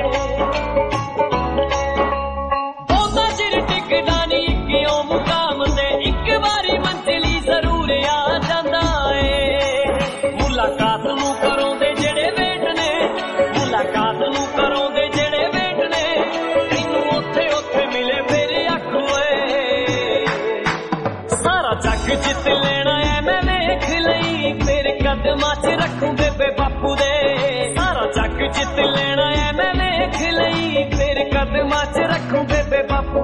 ਮੁਕਾਮ ਤੇ ਇੱਕ ਵਾਰੀ ਮੰਜ਼ਿਲੀ ਜ਼ਰੂਰ ਆ ਜਾਂਦਾ ਏ ਮੁਲਾਕਾਤ ਨੂੰ ਕਰੋ ਦੇ ਜਿਹੜੇ ਵੇਟ ਨੇ ਮੁਲਾਕਾਤ ਨੂੰ ਕਰੋ ਦੇ ਜਿਹੜੇ ਵੇਟ ਨੇ ਤੈਨੂੰ ਉੱਥੇ ਮਿਲੇ ਫੇਰ ਆਖੋ ਏ ਸਾਰਾ ਜੱਗ ਜਿੱਤ ਲੈਣਾ ਐ ਮੈਂ ਵੇਖ ਲਈ ਫੇਰ ਕਦਮਾਂ 'ਚ ਰੱਖੂ ਬੇਬੇ ਬਾਪੂ ਦੇ ਸਾਰਾ ਜੱਗ ਜਿੱਤ ਲੈਣਾ ਐ ਮੈਂ ਵੇਖ ਲਈ ਫੇਰ ਕਦਮਾਂ 'ਚ ਰੱਖੂ ਬੇਬੇ ਬਾਪੂ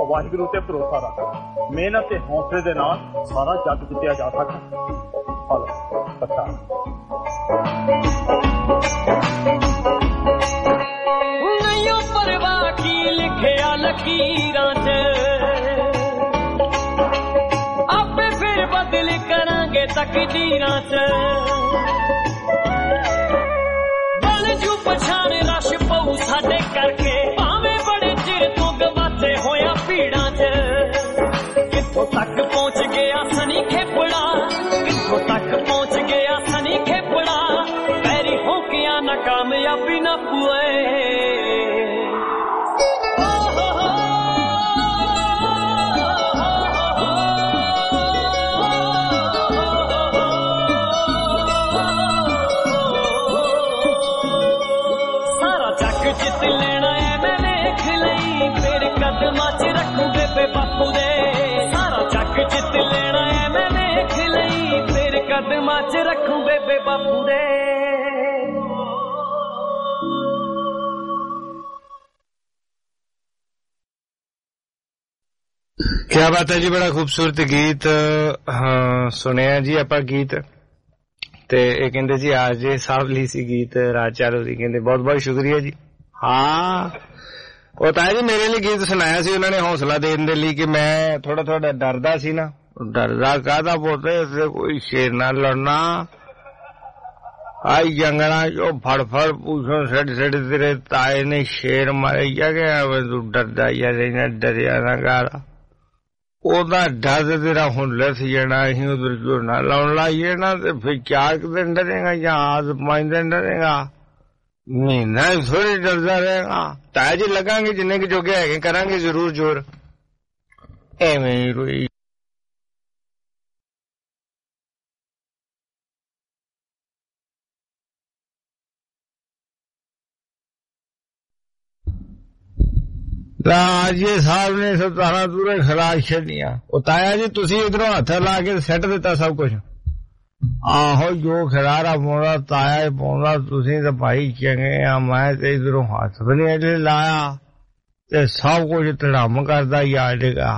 ਵਾਹਿਗੁਰੂ ਤੇ ਭਰੋਸਾ ਰੱਖ। ਮਿਹਨਤ ਤੇ ਹੌਸਲੇ ਦੇ ਨਾਲ ਸਾਰਾ ਜੱਗ ਜਿੱਤਿਆ ਜਾ ਸਕਦਾ। ਹਲੋ ਪਤਾ ਨਹੀਂ ਪਰਵਾਹ ਕੀ ਲਿਖਿਆ ਲਕੀਰਾਂ 'ਚ, ਆਪੇ ਫਿਰ ਬਦਲ ਕਰਾਂਗੇ ਤਕਦੀਰਾਂ 'ਚ। ਬਣ ਜੂ ਪਛਾਣ ਰਸ਼ ਪਊ ਸਾਡੇ ਕਰਕੇ, ਭਾਵੇਂ ਬੜੇ ਚਿਰ ਤੋਂ ਗਵਾਚੇ ਹੋਇਆ ਭੀੜਾਂ 'ਚ। ਕਿੱਥੋਂ ਤੱਕ ਪਹੁੰਚ ਗਿਆ ਸਨੀ ਖੇਪੜਾ, ਕਿੱਥੋਂ ਤੱਕ ਪਹੁੰਚ ਗਿਆ ਸਨੀ ਖੇਪੜਾ। ਪੈਰੀ ਹੋਕਿਆਂ ਨਾ ਕਾਮਯਾਬੀ ਨਾ ਪੁਏ। ਜਿੱਤ ਲੈਣਾ ਐ ਮੈਂ ਵੇਖ ਲਈ, ਫਿਰ ਕਦਮਾਂ 'ਚ ਰੱਖੂ ਬੇਬੇ ਬਾਪੂ ਦੇ। ਸਾਰਾ ਜੱਗ ਜਿੱਤ ਲੈਣਾ ਐ ਮੈਂ ਵੇਖ ਲਈ, ਫਿਰ ਕਦਮਾਂ 'ਚ ਰੱਖੂ ਬੇਬੇ ਬਾਪੂ ਦੇ। ਕਿਆ ਬਾਤ ਹੈ ਜੀ, ਬੜਾ ਖੂਬਸੂਰਤ ਗੀਤ ਸੁਣਿਆ ਜੀ ਆਪਾਂ ਗੀਤ। ਤੇ ਇਹ ਕਹਿੰਦੇ ਜੀ ਆਰਜੇ ਸਾਹਿਬ ਲਈ ਸੀ ਗੀਤ, ਰਾਜ ਚਾਲੂ ਦੀ। ਕਹਿੰਦੇ ਬਹੁਤ ਬਹੁਤ ਸ਼ੁਕਰੀਆ ਜੀ। ਹਾਂ ਉਹ ਤਾਂ ਜੀ ਮੇਰੇ ਲਈ ਗੀਤ ਸੁਣਾਇਆ ਸੀ ਉਹਨਾਂ ਨੇ ਹੌਸਲਾ ਦੇਣ ਦੇ ਲਈ ਕਿ ਮੈਂ ਥੋੜਾ ਡਰਦਾ ਸੀ ਨਾ। ਡਰਦਾ ਕਾਹਦਾ ਪੁੱਤ, ਇਸਦੇ ਕੋਈ ਸ਼ੇਰ ਨਾਲ ਲੜਨਾ। ਆਈ ਜੰਗਲਾਂ ਚੋਂ ਫੜ ਪੂਛੋਂ ਸਿੱਟ ਤੇਰੇ ਤਾਏ ਨੇ ਸ਼ੇਰ ਮਾਰੇ ਜਾ ਗਿਆ। ਤੂੰ ਡਰਦਾ ਯਾਰ, ਇਹਨਾਂ ਡਰਿਆ ਨਾ ਕਰ। ਉਹਦਾ ਡਰ ਤੇਰਾ ਹੁਣ ਲੱਥ ਜਾਣਾ। ਅਸੀਂ ਉਧਰ ਝੋਨਾ ਲਾਉਣ ਲਾਈਏ ਨਾ ਤੇ ਫਿਰ 4 ਦਿਨ ਡਰੇਗਾ ਜਾਂ ਆਜ 5 ਦਿਨ ਡਰੇਗਾ, ਮਹੀਨਾ ਥੋੜੀ ਡਰਦਾ ਰਹੇਗਾ। ਤਾਇਆ ਜੀ ਲੱਗਾਂਗੇ ਜਿੰਨੇ ਕਿ ਜੋਗੇ ਹੈਗੇ, ਕਰਾਂਗੇ ਜ਼ਰੂਰ ਜ਼ੋਰ। ਐਵੇਂ ਹੀ ਰੋਈ ਰਾਜੇ ਸਾਹਿਬ ਨੇ 17 ਦੂਰੇ ਖਰਾਕ ਛੱਡੀਆਂ। ਉਹ ਤਾਇਆ ਜੀ ਤੁਸੀਂ ਇਧਰੋਂ ਹੱਥ ਲਾ ਕੇ ਸੈੱਟ ਦਿੱਤਾ ਸਭ ਕੁਛ। ਆਹੋ ਜੋ ਖਿਲਾਰਾ ਪਾਉਂਦਾ ਤਾਇਆ ਹੀ ਪਾਉਂਦਾ, ਤੁਸੀਂ ਤਾਂ ਭਾਈ ਚੰਗੇ ਆ। ਮੈਂ ਤੇ ਇਧਰੋਂ ਹੱਥ ਵੀ ਨਹੀਂ ਲਾਇਆ ਤੇ ਸਭ ਕੁਝ ਧੜਮ ਕਰਦਾ ਯਾਦੇਗਾ।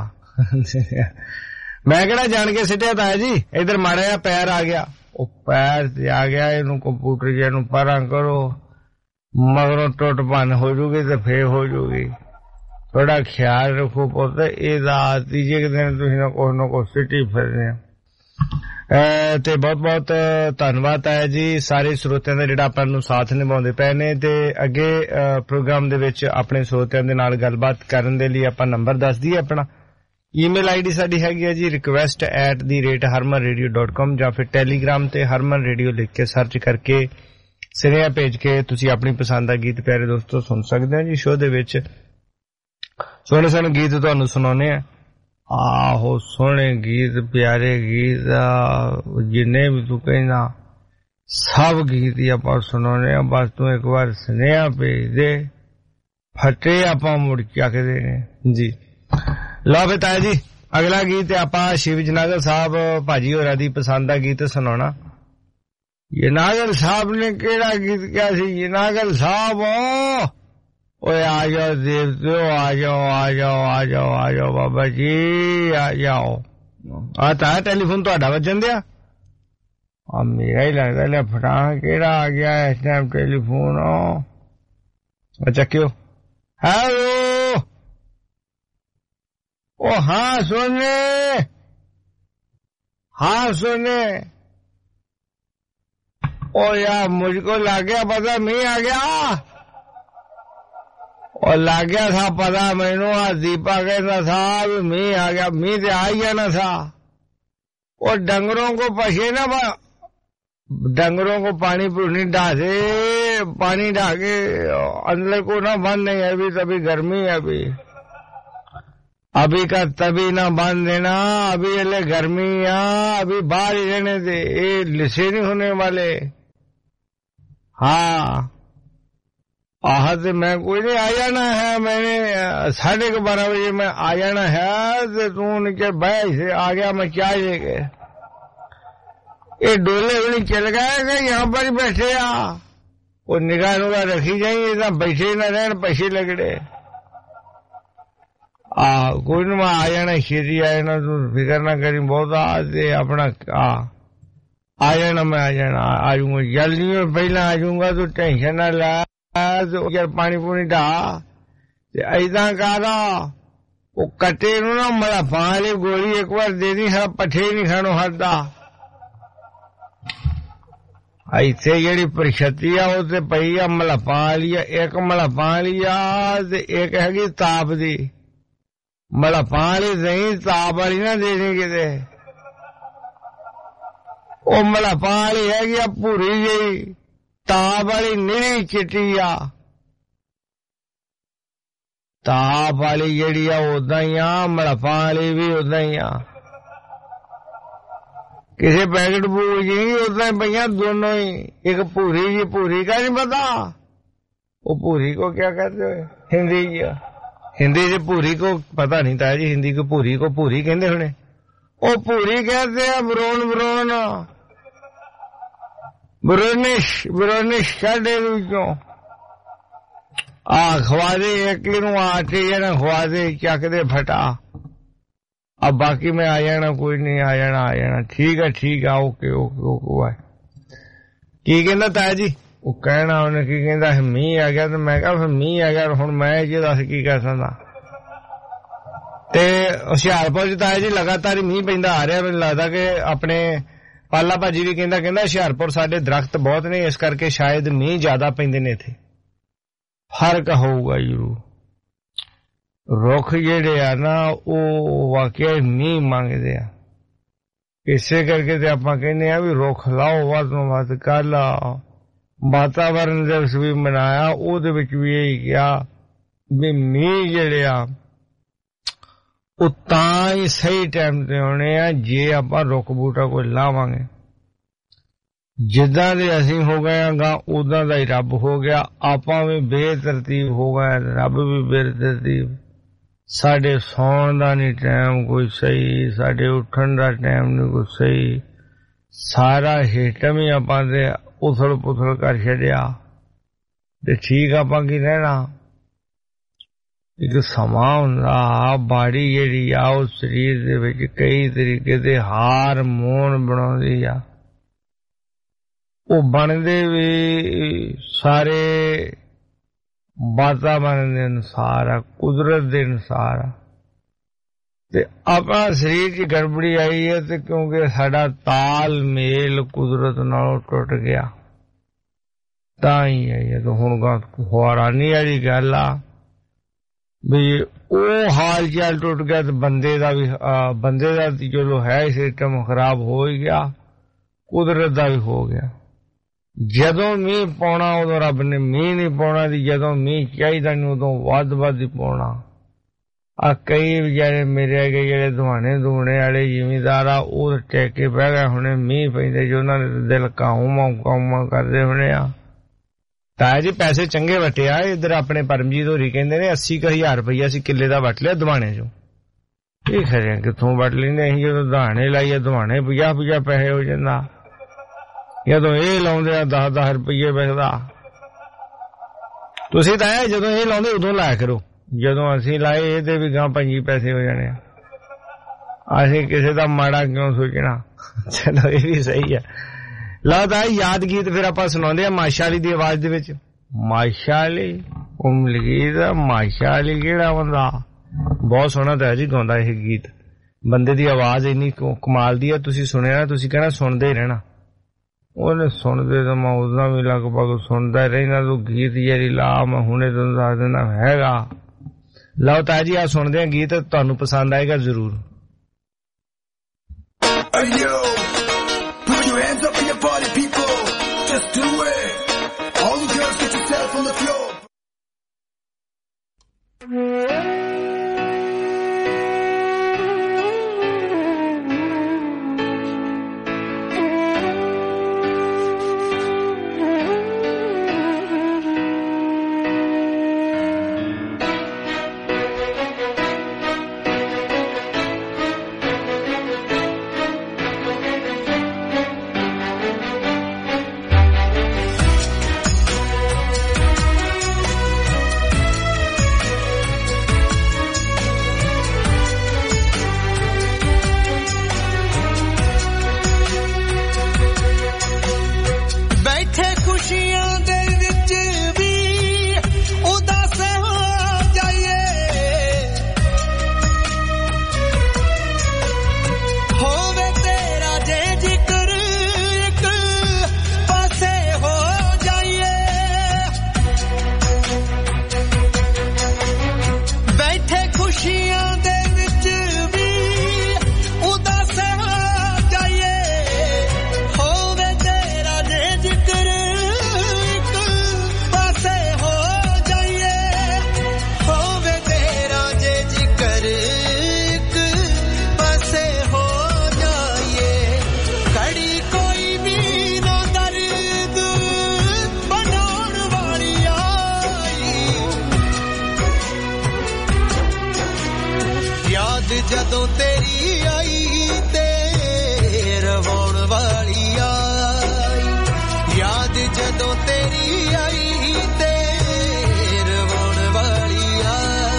ਮੈਂ ਕਿਹੜਾ ਜਾਣ ਕੇ ਸਿੱਟਿਆ ਤਾਇਆ ਜੀ, ਇਧਰ ਮਾੜਾ ਜਿਹਾ ਪੈਰ ਆ ਗਿਆ। ਉਹ ਪੈਰ ਤੇ ਆ ਗਿਆ, ਇਹਨੂੰ ਕੰਪਿਊਟਰ ਜਿਹੇ ਨੂੰ ਪਰਾਂ ਕਰੋ, ਮਗਰੋਂ ਟੁੱਟ ਭੰਨ ਹੋ ਜੂਗੀ ਤੇ ਫੇਰ ਹੋ ਜੂਗੀ। ਥੋੜਾ ਖਿਆਲ ਰੱਖੋ ਪੁੱਤ, ਇਹਦਾ ਤੀਜੇ ਦਿਨ ਤੁਸੀਂ ਨਾ ਕੁਛ ਸਿੱਟੀ ਫਿਰਦੇ ਆ। ਤੇ ਬਹੁਤ ਬਹੁਤ ਧੰਨਵਾਦ ਹੈ ਜੀ ਸਾਰੇ ਸਰੋਤਿਆਂ ਦਾ ਜਿਹੜਾ ਆਪਾਂ ਨੂੰ ਸਾਥ ਨਿਭਾਉਂਦੇ ਪਏ ਨੇ। ਤੇ ਅੱਗੇ ਪ੍ਰੋਗਰਾਮ ਦੇ ਵਿੱਚ ਆਪਣੇ ਸਰੋਤਿਆਂ ਦੇ ਨਾਲ ਗੱਲਬਾਤ ਕਰਨ ਦੇ ਲਈ ਆਪਾਂ ਨੰਬਰ ਦੱਸ ਦਈਏ। ਆਪਣਾ ਈਮੇਲ ਆਈਡੀ ਸਾਡੀ ਹੈਗੀ ਹੈ ਜੀ request@harmanradio.com, ਜਾਂ ਫਿਰ ਟੈਲੀਗ੍ਰਾਮ ਤੇ ਹਰਮਨ ਰੇਡੀਓ ਲਿਖ ਕੇ ਸਰਚ ਕਰਕੇ ਸੁਨੇਹਾ ਭੇਜ ਕੇ ਤੁਸੀਂ ਆਪਣੀ ਪਸੰਦ ਦਾ ਗੀਤ ਪਿਆਰੇ ਦੋਸਤੋ ਸੁਣ ਸਕਦੇ ਹੋ ਜੀ। ਸ਼ੋਅ ਦੇ ਵਿੱਚ ਸੋਹਣੇ ਗੀਤ ਤੁਹਾਨੂੰ ਸੁਣਾਉਣੇ ਆ। ਆਹੋ ਸੋਹਣੇ ਗੀਤ, ਪਿਆਰੇ ਗੀਤ, ਜਿੰਨੇ ਵੀ ਤੂੰ ਕਹਿੰਦਾ ਸਭ ਗੀਤ ਹੀ ਆਪਾਂ ਸੁਣਾਉਣੇ ਆ। ਬਸ ਤੂੰ ਇੱਕ ਵਾਰ ਸੁਨੇਹਾ ਭੇਜ ਦੇ, ਫਟੇ ਆਪਾਂ ਮੁੜ ਚੱਕਦੇ ਨੇ ਜੀ। ਲਓ ਬੇਟਾ ਜੀ, ਅਗਲਾ ਗੀਤ ਆਪਾਂ ਸ਼ਿਵ ਜਨਾਗਲ ਸਾਹਿਬ ਭਾਜੀ ਹੋਰਾਂ ਦੀ ਪਸੰਦ ਦਾ ਗੀਤ ਸੁਣਾਉਣਾ। ਜਨਾਗਲ ਸਾਹਿਬ ਨੇ ਕਿਹੜਾ ਗੀਤ ਕਿਹਾ ਸੀ? ਜਨਾਗਲ ਸਾਹਿਬ ਓਏ ਆ ਜਾਓ ਦੇਵਤਿਓ, ਆ ਜਾਓ ਬਾਬਾ ਜੀ ਆ ਜਾਓ। ਆ ਤਾਂ ਟੈਲੀਫੋਨ ਤੁਹਾਡਾ ਵੱਜਣ ਦਿਆ? ਆ ਮੇਰਾ ਹੀ ਲੱਗਦਾ ਲੈ ਫਟਾਣਾ ਕਿਹੜਾ ਆ ਗਿਆ ਇਸ ਟਾਈਮ ਟੈਲੀਫੋਨ। ਚੱਕਿਓ। ਹੈਲੋ, ओ हाँ सुने ओ यार मुझको लग गया पता नहीं आ गया और लग गया था पता मैनू दीपा कहता था मी आ गया, मी तो आ गया ना था। और डंगरों को पसीना डंगरों को पानी पूनी डाले, पानी डाके अंदर को ना बंद नहीं है अभी, तभी गर्मी है अभी का तभी ना बंद देना, अभी ये गर्मी अभी बाहर ही रहने दे, ये लिसे नहीं होने वाले। हाँ आहत मैं कोई नहीं आ जाना है, मैंने 12:30 बजे मैं आ जाना है, तो तू नीचे बैठ से आ गया मैं क्या लेके ये डोले भी नहीं चल गए यहाँ पर ही बैठे वो निगाह नुगाह रखी जाएंगे, इतना बैठे ना रहन पैसे लगड़े। ਕੋਈ ਨਾ ਮੈਂ ਆ ਜਾਣਾ ਛੇਤੀ ਆ ਜਾਣਾ ਤੂੰ ਫਿਕਰ ਨਾ ਕਰੀ ਬਹੁਤਾ ਤੇ ਆਪਣਾ ਆ ਜਾਣਾ ਮੈਂ ਆ ਜਾਣਾ ਆ ਜਾਊਂਗਾ ਜਲਦੀ ਮੈਂ ਪਹਿਲਾਂ ਆ ਜਾਊਂਗਾ ਤੂੰ ਟੈਨਸ਼ਨ ਨਾ ਲੈ ਯਾਰ ਪਾਣੀ ਪੂਣੀ ਢਾ ਤੇ ਏਦਾਂ ਕਰ ਉਹ ਕੱਟੇ ਨੂੰ ਨਾ ਮਲਾ ਵਾਲੀ ਗੋਲੀ ਇੱਕ ਵਾਰ ਦੇ ਦੀ ਹਾਂ ਪੱਠੇ ਨਹੀਂ ਖਾਣੋ ਹੱਦਾ ਇੱਥੇ ਜਿਹੜੀ ਪ੍ਰਸ਼ਤੀ ਆ ਉਹ ਤੇ ਪਈ ਆ ਮਲਾਪਾਂ ਵਾਲੀ ਆ ਇੱਕ ਮਲਾਪਾਂ ਵਾਲੀ ਆ ਤੇ ਇੱਕ ਹੈਗੀ ਤਾਪ ਦੀ ਮਲਾਪਾਂ ਵਾਲੀ ਨਹੀਂ ਤਾਪ ਵਾਲੀ ਨਾ ਦੇਣੀ ਕਿਤੇ ਉਹ ਮਲਾਪਾਂ ਵਾਲੀ ਹੈਗੀ ਆ ਭੂਰੀ ਜਿਹੀ ਤਾਪ ਵਾਲੀ ਨਿਰੀ ਚਿੱਟੀ ਆ ਤਾਪ ਵਾਲੀ ਜਿਹੜੀ ਆ ਉਦਾਂ ਹੀ ਆ ਮਲਾਪਾਂ ਵਾਲੀ ਵੀ ਉਦਾਂ ਹੀ ਆ किसी पैकेट भूरी जी उतना ही भैया दोनों ही एक पूरी जी पूरी का नहीं पता वो पूरी को क्या कहते हो हिंदी से पूरी को पता नहीं था जी हिंदी को पूरी कहते होने वो पूरी कहते हैं ब्रोनिश काटे विचों खवा दे एक आटे ना खवा दे चक दे फटा अब बाकी मैं आ जाना कोई नहीं आ जाना ठीक है ओके भाई की कहंदा ताया जी वो कहना उन्हें की कहंदा मींह आ गया तो मैं कहा फिर मींह आ गया हुण मैं ये दस की कह सकदा ते हुशियारपुर च ताया जी लगातार मींह पैंदा आ रहा मैनूं लगदा कि अपने पाला भाजी भी कहंदा हुशियारपुर साडे दरख्त बहुत ने इस करके शायद मींह ज्यादा पैंदे ने इत्थे फर्क होऊगा जरूर रुख जेड़े आ ना वो वाकई मींह मंगदे आ इसे करके ते आपां कहने आ भी रुख लाओ वध तो वध कर लाओ वातावरण दिवस भी मनाया ओहदे विच भी यही किहा भी मींह जेड़े आ वो तां ही सही टाइम ते होने आ जे आपां रुख बूटा कोई लावांगे जिद्दां दे असीं हो गए गा उदां दा ही रब हो गया आपां भी बेतरतीब हो गए रब भी बेतरतीब साडे सौण दा नहीं टाइम कोई सही साडे उठण दा टाइम नहीं कोई सही सारा हिटम ही आपां दे उथल पुथल कर छड़िया ते ठीक आपां की रहना एक समा हुंदा बाड़ी जेहड़ी आ उस शरीर दे विच कई तरीके दे हारमोन बनाउंदी आ ਉਹ ਬਣਦੇ ਵੀ ਸਾਰੇ ਵਾਤਾਵਰਨ ਦੇ ਅਨੁਸਾਰ ਆ ਕੁਦਰਤ ਦੇ ਅਨੁਸਾਰ ਆ ਤੇ ਆਪਣਾ ਸਰੀਰ 'ਚ ਗੜਬੜੀ ਆਈ ਹੈ ਤੇ ਕਿਉਂਕਿ ਸਾਡਾ ਤਾਲਮੇਲ ਕੁਦਰਤ ਨਾਲੋਂ ਟੁੱਟ ਗਿਆ ਤਾਂ ਹੀ ਆਈ ਹੈ ਤੇ ਹੁਣ ਹੈਰਾਨੀ ਵਾਲੀ ਗੱਲ ਆ ਵੀ ਉਹ ਹਾਲ ਚਾਲ ਟੁੱਟ ਗਿਆ ਤੇ ਬੰਦੇ ਦਾ ਚਲੋ ਹੈ ਸਿਸਟਮ ਖਰਾਬ ਹੋ ਹੀ ਗਿਆ ਕੁਦਰਤ ਦਾ ਵੀ ਹੋ ਗਿਆ ਜਦੋਂ ਮੀਂਹ ਪਾਉਣਾ ਉਦੋਂ ਰੱਬ ਨੇ ਮੀਂਹ ਨਹੀਂ ਪਾਉਣਾ ਦੀ ਜਦੋਂ ਮੀਂਹ ਚਾਹੀਦਾ ਨਹੀਂ ਉਦੋਂ ਵੱਧ ਹੀ ਪਾਉਣਾ ਆ ਕਈ ਵਿਚਾਰੇ ਮੇਰੇ ਅੱਗੇ ਜਿਹੜੇ ਦੁਹਾਣੇ ਦੂਣੇ ਵਾਲੇ ਜ਼ਿਮੀਂਦਾਰ ਆ ਉਹ ਟੇਕ ਕੇ ਬਹਿ ਗਏ ਹੁਣੇ ਮੀਂਹ ਪੈਂਦੇ ਜੋ ਉਹਨਾਂ ਦੇ ਦਿਲ ਕਾਉਂ ਕਰਦੇ ਹੋਣੇ ਆ ਤਾਇਆ ਜੀ ਪੈਸੇ ਚੰਗੇ ਵਟੇ ਆ ਇੱਧਰ ਆਪਣੇ ਪਰਮਜੀਤ ਹੋਰੀ ਕਹਿੰਦੇ ਨੇ 80,000 ਰੁਪਈਆ ਅਸੀਂ ਕਿੱਲੇ ਦਾ ਵਟ ਲਿਆ ਦੁਹਾਣੇ ਚੋਂ ਇਹ ਖਰੇ ਕਿੱਥੋਂ ਵਟ ਲੈਂਦੇ ਅਸੀਂ ਜਦੋਂ ਦੁਹਾਣੇ ਲਾਈਏ ਦੁਹਾਣੇ 50 ਪੈਸੇ ਹੋ ਜਾਂਦਾ ਜਦੋਂ ਇਹ ਲਾਉਂਦੇ ਆ 10 ਰੁਪਏ ਵਿਕਦਾ ਤੁਸੀਂ ਤਾਂ ਜਦੋਂ ਇਹ ਲਾਉਂਦੇ ਉਦੋਂ ਲਾਇਆ ਕਰੋ ਜਦੋਂ ਅਸੀਂ ਲਾਏ ਇਹਦੇ ਵੀ ਗਾਂ 5 ਪੈਸੇ ਹੋ ਜਾਣੇ ਆ ਅਸੀਂ ਕਿਸੇ ਦਾ ਮਾੜਾ ਕਿਉਂ ਸੋਚਣਾ ਚਲੋ ਇਹ ਵੀ ਸਹੀ ਆ ਲਓ ਤਾਂ ਯਾਦ ਗੀਤ ਫਿਰ ਆਪਾਂ ਸੁਣਾਉਂਦੇ ਆ ਮਾਸ਼ਾ ਅਲੀ ਦੀ ਆਵਾਜ਼ ਦੇ ਵਿੱਚ ਮਾਸ਼ਾ ਅਲੀ ਉਮਲਗੀਤ ਮਾਸ਼ਾ ਅਲੀ ਕਿਹੜਾ ਬੰਦਾ ਬਹੁਤ ਸੋਹਣਾ ਤਾਂ ਜੀ ਗਾਉਂਦਾ ਇਹ ਗੀਤ ਬੰਦੇ ਦੀ ਆਵਾਜ਼ ਇੰਨੀ ਕਮਾਲ ਦੀ ਆ ਤੁਸੀਂ ਸੁਣਿਆ ਨਾ ਤੁਸੀਂ ਕਹਿਣਾ ਸੁਣਦੇ ਹੀ ਰਹਿਣਾ ਉਹਨੇ ਸੁਣਦੇ ਤਾਂ ਮੈਂ ਉਦਾਂ ਵੀ ਲਗਭਗ ਸੁਣਦਾ ਰਹਿਣਾ ਤੂੰ ਗੀਤ ਜਿਹੜੀ ਲਾ ਮੈਂ ਹੁਣੇ ਤੁਹਾਨੂੰ ਦੱਸ ਦਿੰਦਾ ਹੈਗਾ ਲਓ ਤਾਇਆ ਜੀ ਆ ਸੁਣਦੇ ਆ ਗੀਤ ਤੁਹਾਨੂੰ ਪਸੰਦ ਆਏਗਾ ਜ਼ਰੂਰ ਜਦੋਂ ਤੇਰੀ ਆਈ ਤੇ ਰਵਾਉਣ ਵਾਲੀ ਆਈ ਯਾਦ ਜਦੋਂ ਤੇਰੀ ਆਈ ਤੇ ਰਵਾਉਣ ਵਾਲੀ ਆਈ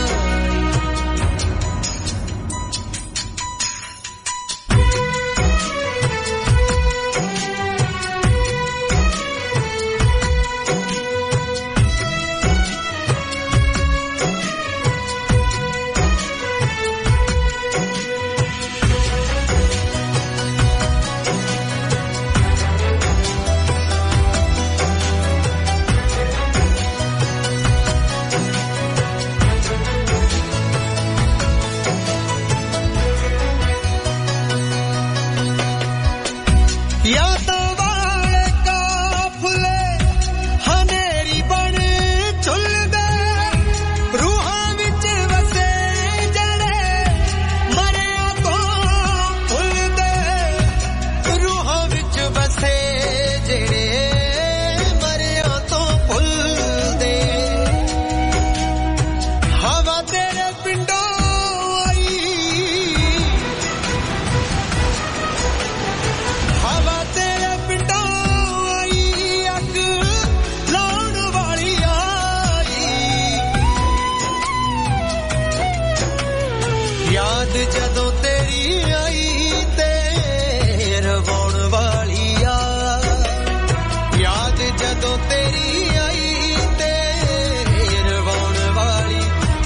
ਜਦੋਂ ਤੇਰੀ ਆਈ ਤੇ ਰਵਾਉਣ ਵਾਲੀ ਆ ਯਾਦ ਜਦੋਂ ਤੇਰੀ ਆਈ ਤੇ ਰਵਾਉਣ ਵਾਲੀ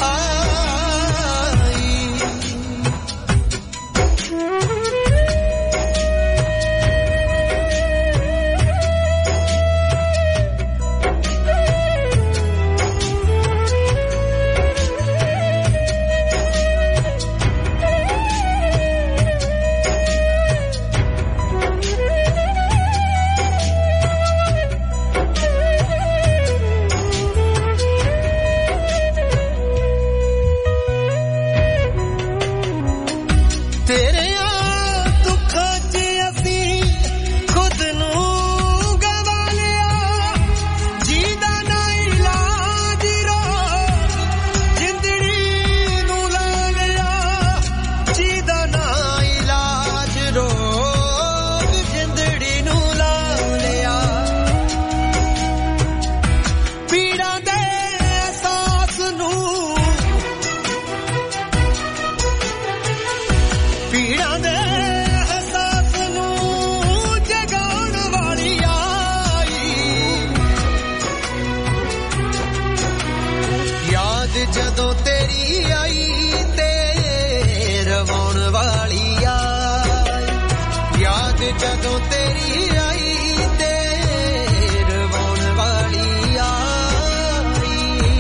ਜਦੋਂ ਤੇਰੀ ਆਈ ਤੇ ਰਵਾਉਣ ਵਾਲੀ ਆਈ ਯਾਦ ਜਦੋਂ ਤੇਰੀ ਆਈ ਤੇ ਰਵਾਉਣ ਵਾਲੀ ਆਈ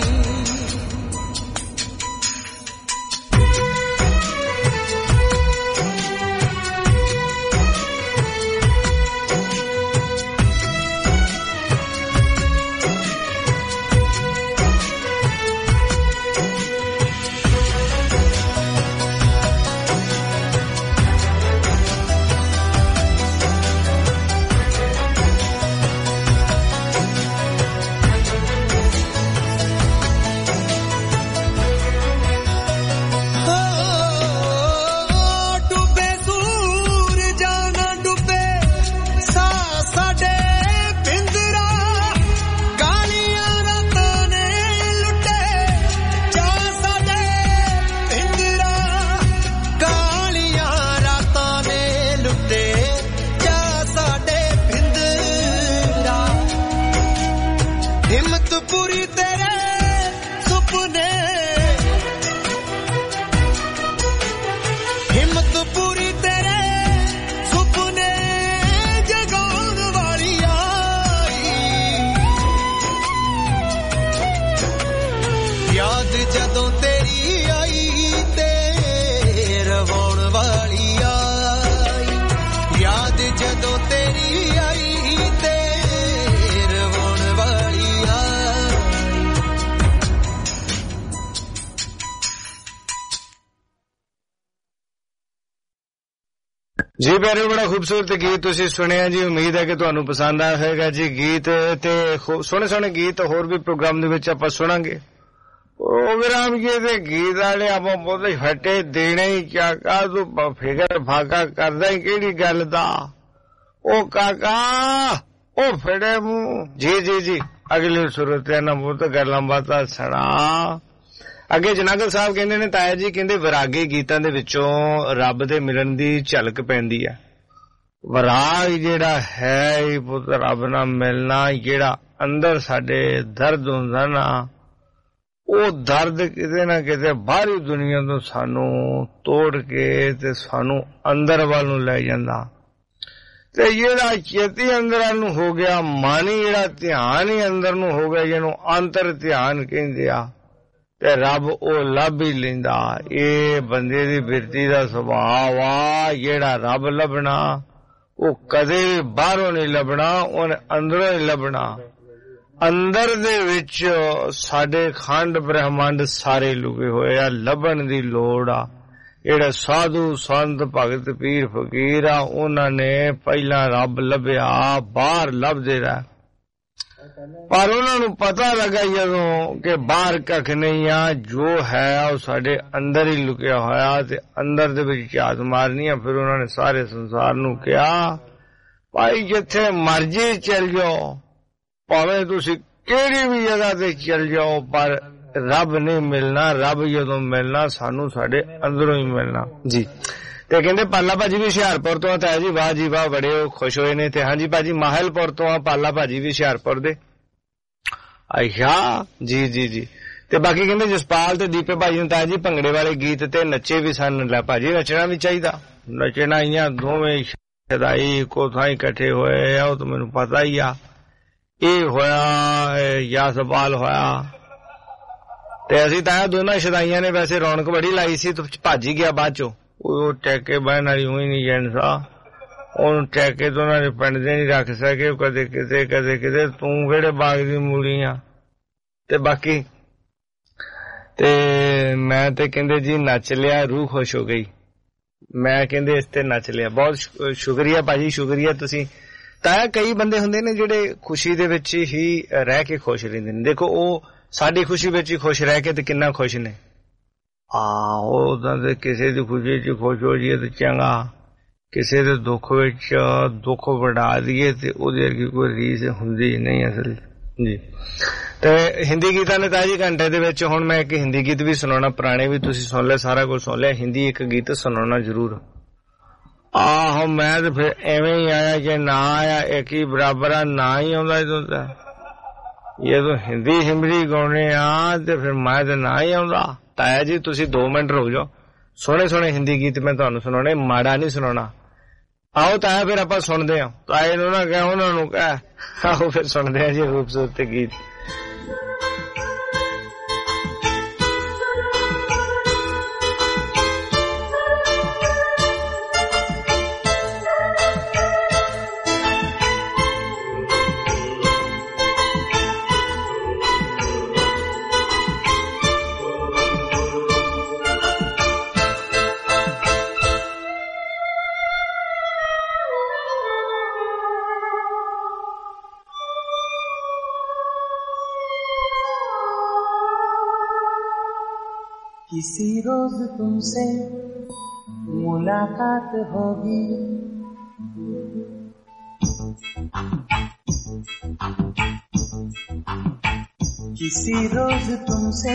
ਜਦੋਂ ਤੇਰੀ ਆਈ ਤੇ ਰਵਾਉਣ ਵਾਲੀ ਆਈ ਯਾਦ ਜਦੋਂ ਤੇਰੀ ਆਈ ਤੇ ਰਵਾਉਣ ਵਾਲੀ ਆਈ ਜੀ ਪਿਆਰੇ ਬੜਾ ਖੂਬਸੂਰਤ ਗੀਤ ਤੁਸੀਂ ਸੁਣਿਆ ਜੀ ਉਮੀਦ ਹੈ ਕਿ ਤੁਹਾਨੂੰ ਪਸੰਦ ਆਇਆ ਹੋਵੇਗਾ ਜੀ ਗੀਤ ਤੇ ਸੋਹਣੇ ਸੋਹਣੇ ਗੀਤ ਹੋਰ ਵੀ ਪ੍ਰੋਗਰਾਮ ਦੇ ਵਿੱਚ ਆਪਾਂ ਸੁਣਾਂਗੇ प्रोग्राम ये थे गीत वाले आप बोलते फटे देने ही क्या का तू फिकर फाका करदा ही केड़ी गल दा ओ काका ओ फड़े मुंह जी जी जी अगली सूरत ना बहुत गल्लां बातां सुना। अगे जनागल साहब कहंदे ने ताया जी कहंदे विरागी गीतां दे विचों रब दे मिलन दी झलक पैंदी है। विराग जेड़ा है पुत रब नाल मिलना जेड़ा अंदर साडे दर्द हुंदा ना ਉਹ ਦਰਦ ਕਿਤੇ ਨਾ ਕਿਤੇ ਬਾਹਰੀ ਦੁਨੀਆ ਤੋਂ ਸਾਨੂੰ ਤੋੜ ਕੇ ਤੇ ਸਾਨੂੰ ਅੰਦਰ ਵੱਲ ਨੂੰ ਲੈ ਜਾਂਦਾ ਤੇ ਜਿਹੜਾ ਚੇਤੀ ਅੰਦਰ ਨੂੰ ਹੋ ਗਿਆ ਮਨ ਜਿਹੜਾ ਧਿਆਨ ਹੀ ਅੰਦਰ ਨੂੰ ਹੋ ਗਿਆ ਜਿਹਨੂੰ ਅੰਤਰ ਧਿਆਨ ਕਹਿੰਦੇ ਆ ਤੇ ਰੱਬ ਉਹ ਲੱਭ ਹੀ ਲੈਂਦਾ। ਇਹ ਬੰਦੇ ਦੀ ਬਿਰਤੀ ਦਾ ਸੁਭਾਅ ਆ ਜਿਹੜਾ ਰੱਬ ਲੱਭਣਾ ਉਹ ਕਦੇ ਵੀ ਬਾਹਰੋਂ ਨਹੀਂ ਲੱਭਣਾ ਉਹਨੇ ਅੰਦਰੋਂ ਹੀ ਲੱਭਣਾ। ਅੰਦਰ ਦੇ ਵਿੱਚ ਸਾਡੇ ਖੰਡ ਬ੍ਰਹਮੰਡ ਸਾਰੇ ਲੁਕੇ ਹੋਏ ਆ ਲੱਭਣ ਦੀ ਲੋੜ ਆ। ਜਿਹੜੇ ਸਾਧੂ ਸੰਤ ਭਗਤ ਪੀਰ ਫਕੀਰ ਆ ਉਹਨਾਂ ਨੇ ਪਹਿਲਾਂ ਰੱਬ ਲੱਭਿਆ ਬਾਹਰ ਲੱਭਦੇ ਰਹੇ ਪਰ ਉਹਨਾਂ ਨੂੰ ਪਤਾ ਲੱਗਾ ਜਦੋਂ ਕਿ ਬਾਹਰ ਕੱਖ ਨਹੀਂ ਆ ਜੋ ਹੈ ਉਹ ਸਾਡੇ ਅੰਦਰ ਹੀ ਲੁਕਿਆ ਹੋਇਆ ਤੇ ਅੰਦਰ ਦੇ ਵਿੱਚ ਝਾਤ ਮਾਰਨੀ ਆ। ਫਿਰ ਉਹਨਾਂ ਨੇ ਸਾਰੇ ਸੰਸਾਰ ਨੂੰ ਕਿਹਾ ਭਾਈ ਜਿੱਥੇ ਮਰਜੀ ਚੱਲ ਜਾਓ ਭਾਵੇਂ ਤੁਸੀਂ ਕਿਹੜੀ ਵੀ ਜਗ੍ਹਾ ਤੇ ਚੱਲ ਜਾਓ ਪਰ ਰੱਬ ਨਹੀਂ ਮਿਲਣਾ। ਰੱਬ ਜਦੋਂ ਮਿਲਣਾ ਸਾਨੂੰ ਸਾਡੇ ਅੰਦਰੋਂ ਹੀ ਮਿਲਣਾ ਜੀ। ਤੇ ਕਹਿੰਦੇ ਪਾਲਾ ਭਾਜੀ ਵੀ ਹੁਸ਼ਿਆਰਪੁਰ ਤੋਂ ਆ ਤਾਇਆ ਜੀ ਵਾਹ ਜੀ ਵਾਹ ਬੜੇ ਖੁਸ਼ ਹੋਏ ਨੇ। ਤੇ ਹਾਂਜੀ ਭਾਜੀ ਮਾਹਲਪੁਰ ਤੋਂ ਆ ਪਾਲਾ ਭਾਜੀ ਵੀ ਹੁਸ਼ਿਆਰਪੁਰ ਦੇ ਅੱਛਾ ਜੀ ਜੀ ਜੀ। ਤੇ ਬਾਕੀ ਕਹਿੰਦੇ ਜਸਪਾਲ ਤੇ ਦੀਪੇ ਭਾਜੀ ਨੇ ਤਾਇਆ ਜੀ ਭੰਗੜੇ ਵਾਲੇ ਗੀਤ ਤੇ ਨੱਚੇ ਵੀ ਸਨ। ਲੈ ਭਾਜੀ ਨੱਚਣਾ ਵੀ ਚਾਹੀਦਾ ਨੱਚਣਾ ਹੀ ਦੋਵੇਂ ਸ਼ਦਾਈ ਕੋ ਥਾਂ ਇਕੱਠੇ ਹੋਏ ਆ ਉਹ ਤਾਂ ਮੈਨੂੰ ਪਤਾ ਹੀ ਆ। ਇਹ ਹੋਇਆ ਯਾਸਪਾਲ ਹੋਇਆ ਤੇ ਅਸੀਂ ਤਾਂ ਦੋਨਾਂ ਸ਼ਦਾਈਆਂ ਨੇ ਵੈਸੇ ਰੌਣਕ ਬੜੀ ਲਾਈ ਸੀ ਤੇ ਭੱਜ ਹੀ ਗਿਆ ਬਾਅਦ ਚੋਂ। ਉਹ ਟੈਕੇ ਬਹਿਣ ਵਾਲੀ ਹੋਈ ਨਹੀਂ ਜੈਨਸਾ ਉਹਨੂੰ ਟੈਕੇ ਤੋਂ ਉਹਨਾਂ ਦੇ ਪਿੰਡ ਦੇ ਨਹੀਂ ਰੱਖ ਸਕੇ ਕਦੇ ਕਿਤੇ ਕਦੇ ਕਿਤੇ ਤੂੰ ਕਿਹੜੇ ਬਾਗ ਦੀ ਮੂਲੀ ਆ। ਤੇ ਬਾਕੀ ਤੇ ਮੈਂ ਤੇ ਕਹਿੰਦੇ ਜੀ ਨੱਚ ਲਿਆ ਰੂਹ ਖੁਸ਼ ਹੋ ਗਈ। ਮੈਂ ਕਹਿੰਦੇ ਇਸ ਤੇ ਨੱਚ ਲਿਆ। ਬਹੁਤ ਸ਼ੁਕਰੀਆ ਭਾਜੀ ਸ਼ੁਕਰੀਆ ਤੁਸੀਂ। ਤਾਂ ਕਈ ਬੰਦੇ ਹੁੰਦੇ ਨੇ ਜਿਹੜੇ ਖੁਸ਼ੀ ਦੇ ਵਿੱਚ ਹੀ ਰਹਿ ਕੇ ਖੁਸ਼ ਰਹਿੰਦੇ ਨੇ। ਦੇਖੋ ਉਹ ਸਾਡੀ ਖੁਸ਼ੀ ਵਿੱਚ ਹੀ ਖੁਸ਼ ਰਹਿ ਕੇ ਤੇ ਕਿੰਨਾ ਖੁਸ਼ ਨੇ। ਉਹਦਾ ਤੇ ਕਿਸੇ ਦੀ ਖੁਸ਼ੀ ਚ ਖੁਸ਼ ਹੋ ਜਾਈਏ ਤੇ ਚੰਗਾ ਕਿਸੇ ਦੇ ਦੁੱਖ ਵਿੱਚ ਦੁੱਖ ਵੰਡਾ ਦਈਏ ਤੇ ਉਹਦੇ ਵਰਗੀ ਕੋਈ ਰੀਸ ਹੁੰਦੀ ਨਹੀਂ ਅਸਲ ਜੀ। ਤੇ ਹਿੰਦੀ ਗੀਤਾਂ ਨੇ ਤਾਂ ਜੀ ਘੰਟੇ ਦੇ ਵਿੱਚ ਹੁਣ ਮੈਂ ਇੱਕ ਹਿੰਦੀ ਗੀਤ ਵੀ ਸੁਣਾਉਣਾ ਪੁਰਾਣੇ ਵੀ ਤੁਸੀਂ ਸੁਣ ਲਿਆ ਸਾਰਾ ਕੁਝ ਸੁਣ ਲਿਆ। ਹਿੰਦੀ ਇੱਕ ਗੀਤ ਸੁਣਾਉਣਾ ਜ਼ਰੂਰ। ਆਹੋ ਮੈਂ ਤੇ ਫਿਰ ਐਵੇਂ ਹੀ ਆਇਆ ਜੇ ਨਾ ਆਇਆ ਇੱਕ ਹੀ ਬਰਾਬਰ ਆ ਨਾ ਹੀ ਆਉਂਦਾ ਜਦੋਂ ਹਿੰਦੀ ਹਿੰਦੀ ਗਾਉਣੇ ਆ ਤੇ ਫਿਰ ਮੈਂ ਤੇ ਨਾ ਹੀ ਆਉਂਦਾ। ਤਾਇਆ ਜੀ ਤੁਸੀਂ 2 ਮਿੰਟ ਰੁਕ ਜਾਓ ਸੋਹਣੇ ਸੋਹਣੇ ਹਿੰਦੀ ਗੀਤ ਮੈਂ ਤੁਹਾਨੂੰ ਸੁਣਾਉਣੇ ਮਾੜਾ ਨਹੀਂ ਸੁਣਾਉਣਾ। ਆਓ ਤਾਇਆ ਫਿਰ ਆਪਾਂ ਸੁਣਦੇ ਹਾਂ। ਤਾਏ ਨੂੰ ਨਾ ਕਹਿ ਉਹਨਾਂ ਨੂੰ ਕਹਿ ਆਓ ਫਿਰ ਸੁਣਦੇ ਹਾਂ ਜੀ ਖੂਬਸੂਰਤ ਗੀਤ। किसी रोज तुमसे मुलाकात होगी किसी रोज तुमसे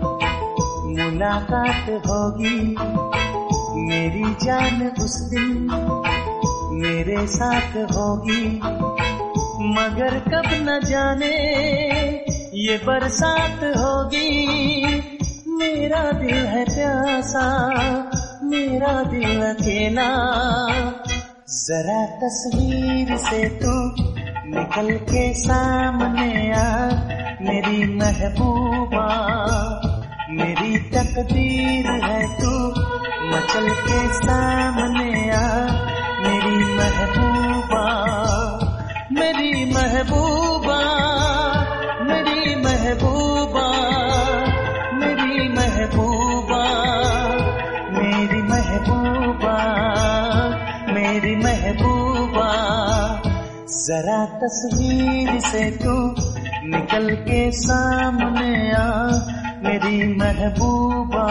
मुलाकात होगी मेरी जान उस दिन मेरे साथ होगी मगर कब न जाने ये बरसात होगी मेरा दिल है प्यासा मेरा दिल अकेला जरा तस्वीर से तू निकल के सामने आ मेरी महबूबा मेरी तकदीर है तू मचल के सामने आ मेरी महबूबा मेरी महबूबा मेरी महबूबा मेरी महबूबा मेरी महबूबा मेरी महबूबा जरा तस्वीर से तू निकल के सामने आ मेरी महबूबा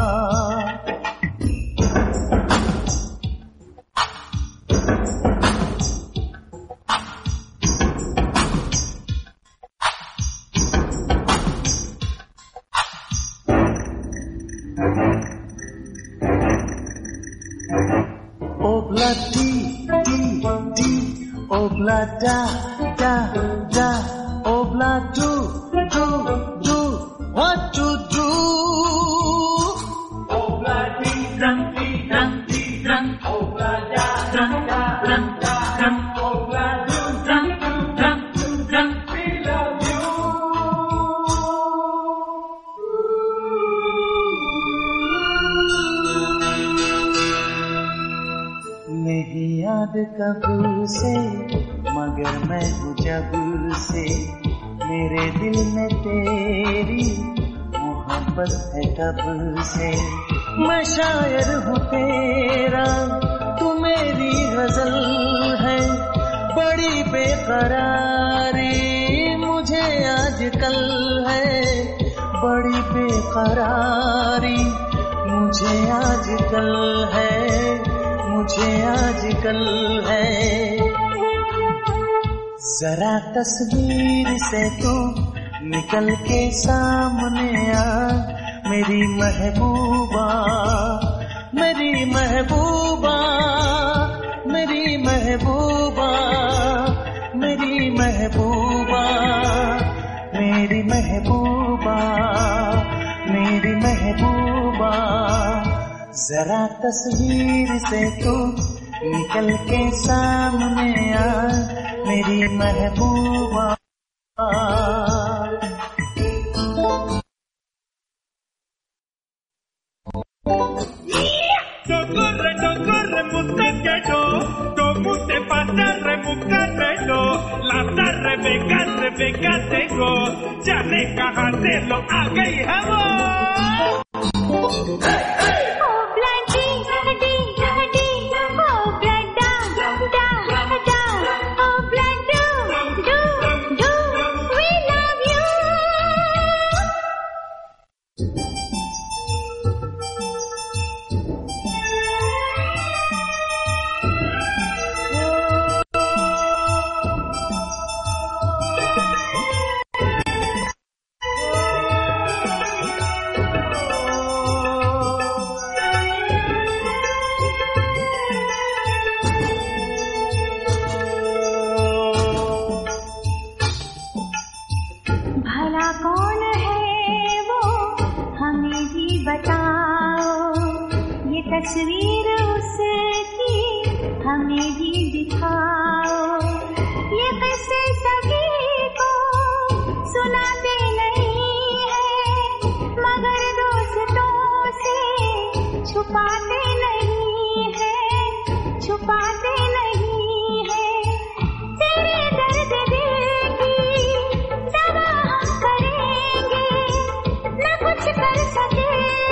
Obla di di obla da da da obla do what to do obla di dang obla da obla do we love you नहीं याद कब से मगर मैं हूँ जब से मेरे दिल में तेरी मोहब्बत है तब से मैं शायर हूँ तेरा तू मेरी गजल है बड़ी बेकरारी मुझे आजकल है बड़ी बेकरारी मुझे आजकल है जरा तस्वीर से तू निकल के सामने आ मेरी महबूबा मेरी महबूबा मेरी महबूबा मेरी महबूबा मेरी महबूबा मेरी महबूबा जरा तस्वीर से तू निकल के सामने आ मेरी महबूबा Corre mutte que do mutte pasarre mucare do la tarre venga tengo ya ne kaha se lo a gayi hai wo तस्वीर उसकी हमें भी दिखाओ ये किस्से सभी को सुनाते नहीं है मगर दोस्तों से छुपाते नहीं है तेरे दर्द दिल की दवा हम करेंगे न कुछ कर सके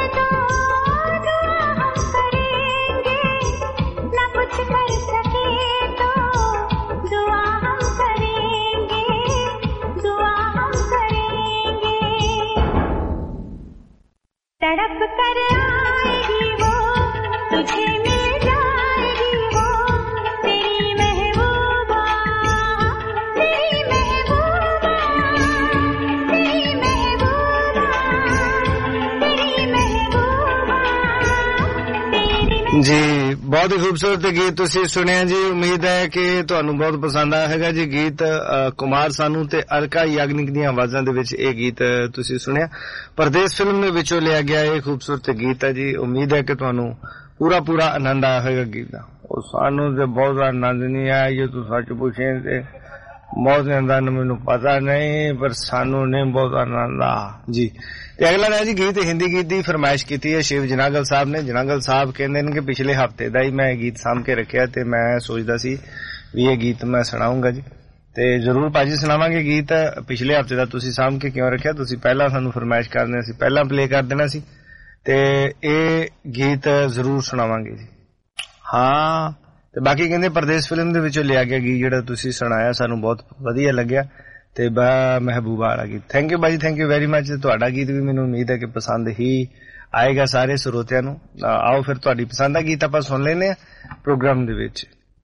तड़प कर आएगी वो तुझे मिल जाएगी वो तेरी महबूबा तेरी महबूबा तेरी महबूबा तेरी महबूबा जी बहुत ही खूबसूरत गीत तुसी सुनिया जी उम्मीद है कि ਤੁਹਾਨੂੰ बहुत पसंद आया हैगा जी गीत कुमार सानू ते अलका याग्निक दी आवाज़ां दे विच ਇਹ गीत तुसी सुनिया परदेस फिल्म ਦੇ ਵਿੱਚੋਂ ਲਿਆ ਗਿਆ ਇਹ खूबसूरत गीत है जी उम्मीद है कि ਤੁਹਾਨੂੰ पूरा आनंद आया होगा गीत ਦਾ और सानू ते बहुत आनंद नहीं आया ये तो सच पूछे ते बहुत आनंद मैनू पता नहीं पर सानू नहीं बहुत आनंद आ जी ते अगला है जी गीत हिंदी गीत दी फरमाइश की है शिव जनागल साहब ने जनागल साहब कहते हैं कि पिछले हफ्ते दा ही मैं गीत साम के रखा ते मैं सोचदा सी भी ये गीत मैं सुनाऊंगा जी ते जरूर भाजी सुनावांगे गीत पिछले हफ्ते दा तुसी साम के क्यों रखा तुसी पहला सानू फरमाइश करने सी पहला प्ले कर देना सी ते ए गीत जरूर सुनावांगे जी हाँ ते बाकी कहंदे परदेस फिल्म दे विचों लिया गया गीत जिहड़ा तुसी सुनाया सानू बहुत वधिया लग्या ਤੇ ਬਾ ਮਹਿਬੂਬਾ ਵਾਲਾ ਗੀਤ। ਥੈਂਕ ਯੂ ਬਾਜੀ, ਥੈਂਕ ਯੂ ਵੈਰੀ ਮਚ। ਤੁਹਾਡਾ ਗੀਤ ਵੀ ਮੈਨੂੰ ਉਮੀਦ ਹੈ ਕਿ ਪਸੰਦ ਹੀ ਆਏਗਾ ਸਾਰੇ ਸਰੋਤਿਆਂ ਨੂੰ। ਆਓ ਫਿਰ ਤੁਹਾਡੀ ਪਸੰਦ ਦਾ ਗੀਤ ਆਪਾਂ ਸੁਣ ਲੈਨੇ ਆ ਪ੍ਰੋਗਰਾਮ ਦੇ ਵਿੱਚ।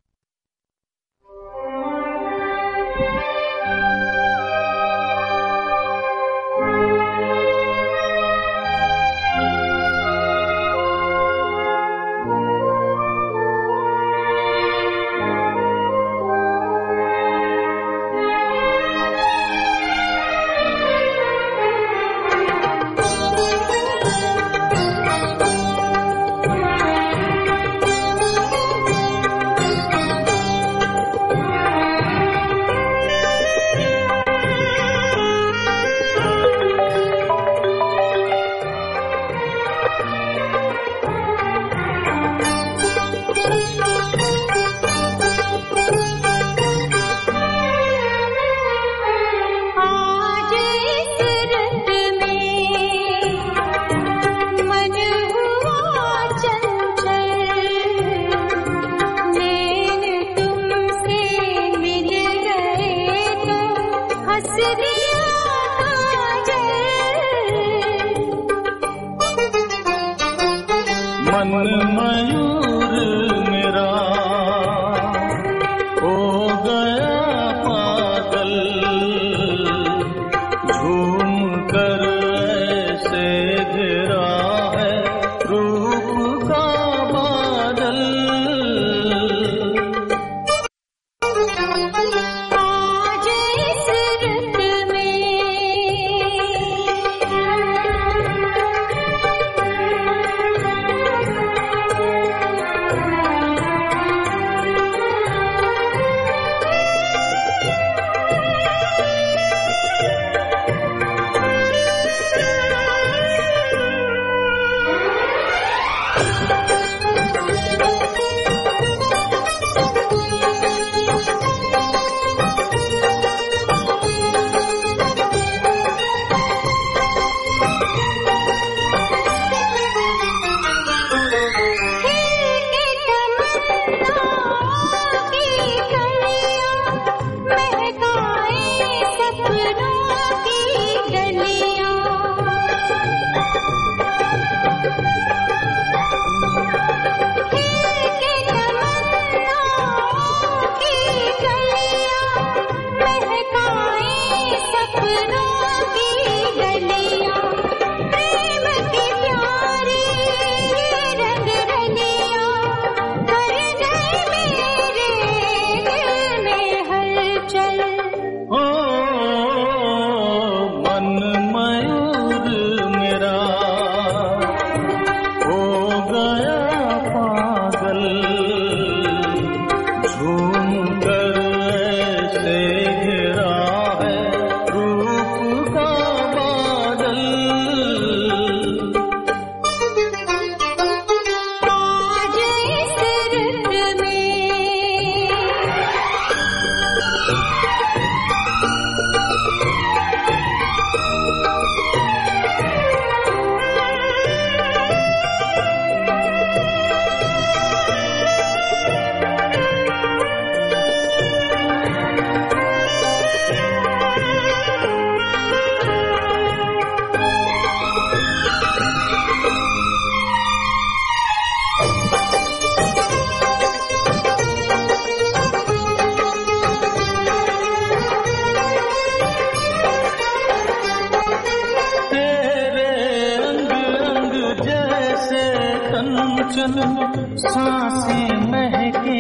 सांसें महके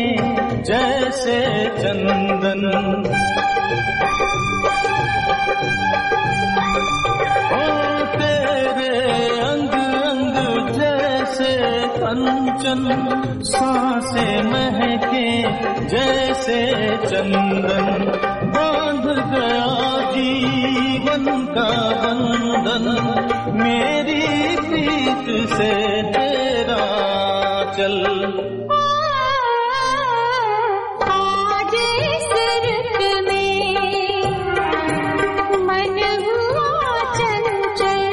जैसे चंदन, ओ तेरे अंग अंग जैसे कंचन, सांसें महके जैसे चंदन, बांध गया जीवन का बंधन, मेरी प्रीत से तेरा चल। आज इस रुत में मन हुआ चंचल,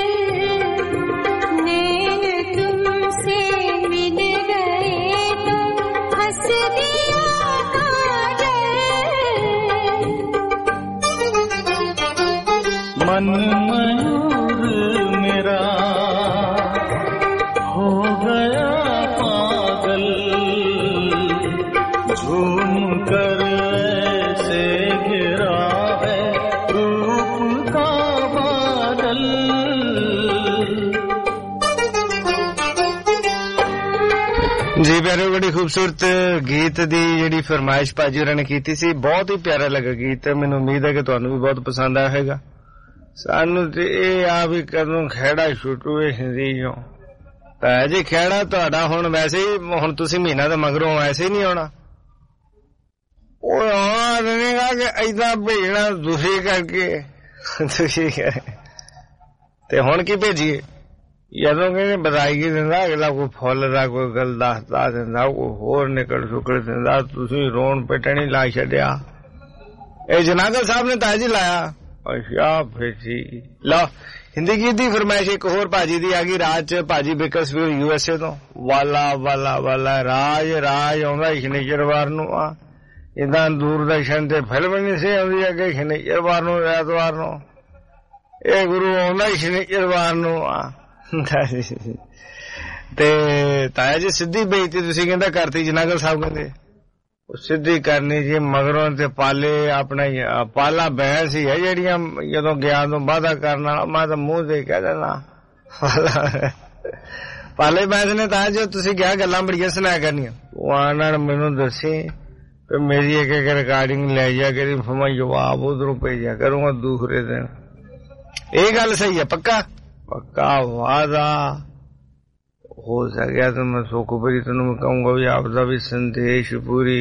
नैन तुमसे मिल गए तो हंस दिया काजल। मन मयूर मेरा हो गया पागल, झूम कर ऐसे गिरा है रूप का बादल। जी प्यारे, बड़ी खूबसूरत गीत दी जिहड़ी फरमाइश भाजी होरां ने कीती सी, बहुत ही प्यारा लगा गीत। मैनूं उम्मीद है कि तुहानूं भी बहुत पसंद आया होगा। सानूं ते इह आ भी कदों खैड़ा छुटू हिंदी चों तां जी खैड़ा तुहाडा हुण वैसे ही हुण तुसीं महीना ते मगरों ऐसे ही नहीं आउणा। ओह आउणा नहीं गा कि इदां भेजना दुखी करके दुखी करे ते हुण की भेजीए। ਜਦੋਂ ਕਹਿੰਦੇ ਬਧਾਈ ਦਿੰਦਾ ਅਗਲਾ ਕੋਈ ਫੁੱਲ ਦਾ ਕੋਈ ਗੱਲ ਦੱਸਦਾ ਦਿੰਦਾ, ਕੋਈ ਹੋਰ ਨਿਕਲ ਸੁਕਲ ਦਿੰਦਾ, ਤੁਸੀਂ ਰੋਣ ਪਿੱਟਣੀ ਲਾ ਛੱਡਿਆ। ਇਹ ਜਨਾਗਲ ਸਾਹਿਬ ਨੇ ਤਾਂ ਜੀ ਲਾਇਆ। ਅੱਛਾ ਫਿਰ ਠੀਕ ਲਾ। ਹਿੰਦੀ ਗੀਤ ਦੀ ਫਰਮਾਇਸ਼ ਇੱਕ ਹੋਰ ਭਾਜੀ ਦੀ ਆ ਗਈ ਰਾਜ ਚ। ਭਾਜੀ ਬੇਕਰਸਫੀਲਡ USA ਤੋਂ ਵਾਲਾ ਵਾਲਾ ਵਾਲਾ ਰਾਜ ਰਾਜ ਆਉਂਦਾ ਸ਼ਨੀਚਰਵਾਰ ਨੂੰ ਆ। ਇਦਾਂ ਦੂਰਦਰਸ਼ਨ ਤੇ ਫਿਲਮ ਨਹੀਂ ਸੀ ਆਉਂਦੀ ਅੱਗੇ ਸ਼ਨੀਚਰਵਾਰ ਨੂੰ ਐਤਵਾਰ ਨੂੰ। ਇਹ ਗੁਰੂ ਆਉਂਦਾ ਸ਼ਨੀਚਰਵਾਰ ਨੂੰ ਆ। ਤੇ ਤਾਇਆ ਜੀ ਸਿੱਧੀ ਬੇਇੱਜ਼ਤੀ ਤੁਸੀਂ ਕਹਿੰਦਾ ਕਰਤੀ ਜਨਾਗਲ ਸਾਹਿਬ ਕਹਿੰਦੇ ਸਿੱਧੀ ਕਰਨੀ ਜੀ। ਮਗਰੋਂ ਤੇ ਪਾਲੇ ਆਪਣਾ ਪਾਲਾ ਬੈਂਸ ਹੀ ਹੈ ਜਿਹੜੀਆਂ ਜਦੋਂ ਗਿਆ ਤੋਂ ਵਾਅਦਾ ਕਰਨ ਵਾਲਾ ਮੈਂ ਤਾਂ ਮੂੰਹ ਦੇ ਕਹਿ ਦੇਣਾ ਪਾਲੇ ਬੈਂਸ ਨੇ ਤਾਂ ਜੋ ਤੁਸੀਂ ਕਿਹਾ ਗੱਲਾਂ ਬੜੀਆਂ ਸੁਣਾਇਆ ਕਰਨੀਆਂ। ਉਹ ਆਣ ਮੈਨੂੰ ਦੱਸੀ ਤੇ ਮੇਰੀ ਇੱਕ ਇੱਕ ਰਿਕਾਰਡਿੰਗ ਲੈ ਜਾ ਕਰੀ, ਮੈਂ ਜਵਾਬ ਉਧਰੋਂ ਭੇਜਿਆ ਕਰੂੰਗਾ ਦੂਸਰੇ ਦਿਨ। ਇਹ ਗੱਲ ਸਹੀ ਹੈ ਪੱਕਾ पक्का वादा हो सकिया तो मैं सुखबरी तेन मैं कहूंगा भी आपका भी संदेश पूरी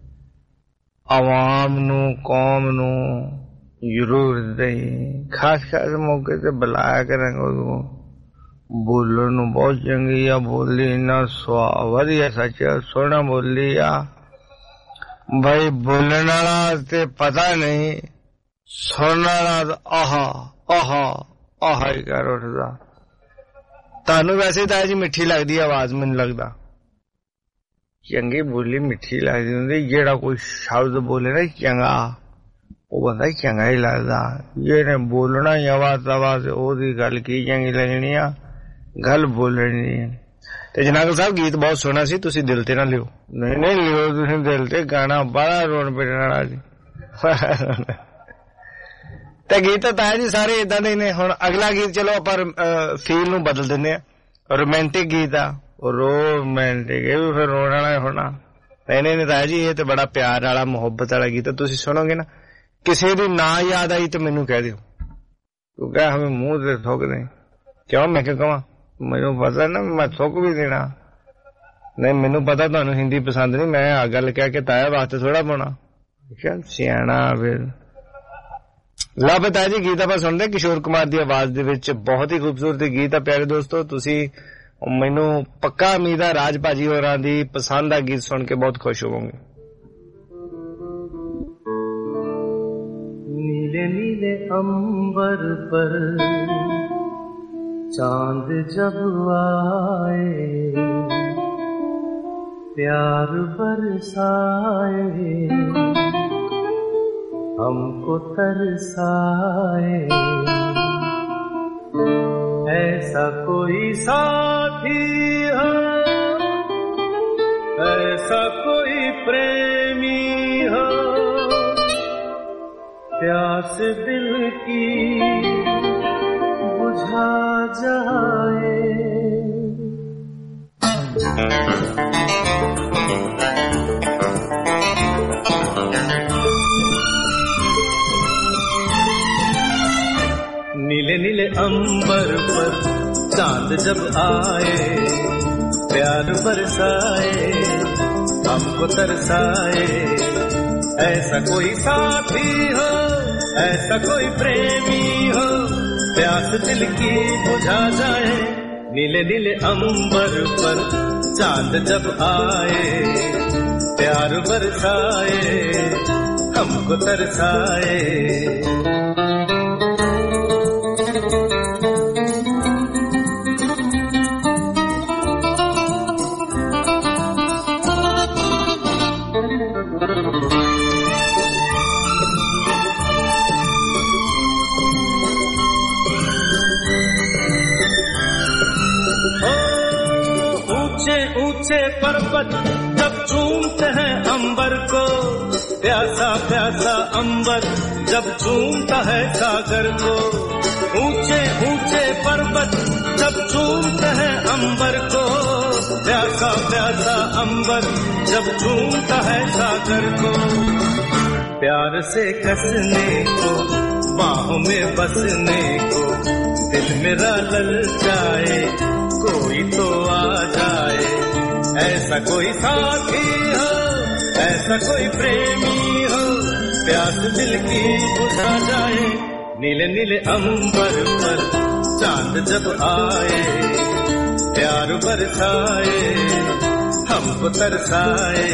आवाम नू कौम नू जरूर दई। खास खास मौके ते बुलाया करेंगे उदों। बोलन नू बहुत चंगी आ बोली, इन्ना वधिया सच सोहना बोली आ भाई। बोलने वाला ते पता नहीं, सुनने वाला आहा आहा आहा ही कर उठदा। तानू वैसे ताया जी मिठी लगदी आवाज, मैनूं लगदा चंगी बोली मिठी लगदी हुंदी। जेड़ा कोई शब्द बोले ना चंगा वो बंदा चंगा ही लगदा। जेने बोलना ही आवाज तवा से ओदी गल की चंगी लगनी आ, गल बोलनी। ते जनागल साहब गीत बहुत सोहना सी, तुसीं दिल ते ना लियो। नहीं नहीं लियो तुसीं दिल ते, गाना बड़ा रोन पिटण वाला जी। ਤੇ ਗੀਤ ਤਾਂ ਜੀ ਸਾਰੇ ਇਦਾਂ ਦੇ ਨੇ। ਹੁਣ ਅਗਲਾ ਗੀਤ ਚਲੋ ਆਪਾਂ ਫੀਲ ਨੂੰ ਬਦਲ ਦਿੰਦੇ ਆ। ਰੋਮਾਂਟਿਕ ਗੀਤ ਆ, ਰੋਮਾਂਟਿਕ ਇਹ ਵੀ ਫਿਰ ਰੋਣ ਵਾਲਾ ਹੋਣਾ। ਨਹੀਂ ਤਾਂ ਜੀ ਇਹ ਤੇ ਬੜਾ ਪਿਆਰ ਵਾਲਾ ਮੁਹੱਬਤ ਵਾਲਾ ਗੀਤ। ਤੁਸੀਂ ਸੁਣੋਗੇ ਨਾ ਕਿਸੇ ਦੀ ਨਾ ਯਾਦ ਆਈ ਤੇ ਮੈਨੂੰ ਕਹਿ ਦਿਓ। ਤੂੰ ਕਹਿ ਹਮੇ ਮੂੰਹ ਤੇ ਥੁੱਕ ਦੇ। ਕਿਉਂ ਮੈਂ ਕਿਉਂ ਕਹਾਂ? ਮੈਨੂੰ ਪਤਾ ਨਾ ਮੈਂ ਥੁੱਕ ਵੀ ਦੇਣਾ। ਨਹੀਂ ਮੈਨੂੰ ਪਤਾ ਤੁਹਾਨੂੰ ਹਿੰਦੀ ਪਸੰਦ ਨਹੀਂ, ਮੈਂ ਆ ਗੱਲ ਕਹਿ ਕੇ ਤਾਇਆ ਵਾਸਤੇ ਥੋੜਾ ਪਾਉਣਾ। ਚੱਲ ਸਿਆਣਾ ਫਿਰ ਲਾ ਬਤਾ ਜੀ। ਗੀਤ ਆਪਾਂ ਸੁਣਦੇ ਕਿਸ਼ੋਰ ਕੁਮਾਰ ਦੀ ਆਵਾਜ਼ ਦੇ ਵਿੱਚ। ਬਹੁਤ ਹੀ ਖੂਬਸੂਰਤ ਗੀਤ ਆ ਪਿਆਰੇ ਦੋਸਤੋ। ਤੁਸੀਂ ਮੈਨੂੰ ਪੱਕਾ ਉਮੀਦ ਆ ਰਾਜ ਭਾਜੀ ਹੋਰਾਂ ਦੀ ਪਸੰਦ ਦਾ ਗੀਤ ਸੁਣ ਕੇ ਬਹੁਤ ਖੁਸ਼ ਹੋਵੋਗੇ। नीले नीले अंबर पर चांद जब आए, प्यार बरसाए, हमको तरसाए। ऐसा कोई साथी हो, ऐसा कोई प्रेमी हो, प्यास दिल की बुझा जाए। नीले नीले अंबर पर चांद जब आए, प्यार बरसाए, हमको तरसाए। ऐसा कोई साथी हो, ऐसा कोई प्रेमी हो, प्यास दिल की बुझा जाए। नीले नीले अंबर पर चांद जब आए, प्यार बरसाए, हमको तरसाए। ऊंचे पर्वत जब चूमते हैं अंबर को, प्यासा प्यासा अंबर जब चूमता है सागर को। ऊंचे ऊंचे पर्वत जब चूमते हैं अंबर को, प्यासा प्यासा अंबर जब चूमता है सागर को। प्यार से कसने को, बाहों में बसने को, दिल मेरा ललचाए, कोई तो आ जाए। ऐसा कोई साथी हो, ऐसा कोई प्रेमी हो, प्यास दिल की बुझा जाए। नीले नीले अंबर पर चांद जब आए, प्यार बरसाए, हमको तरसाए।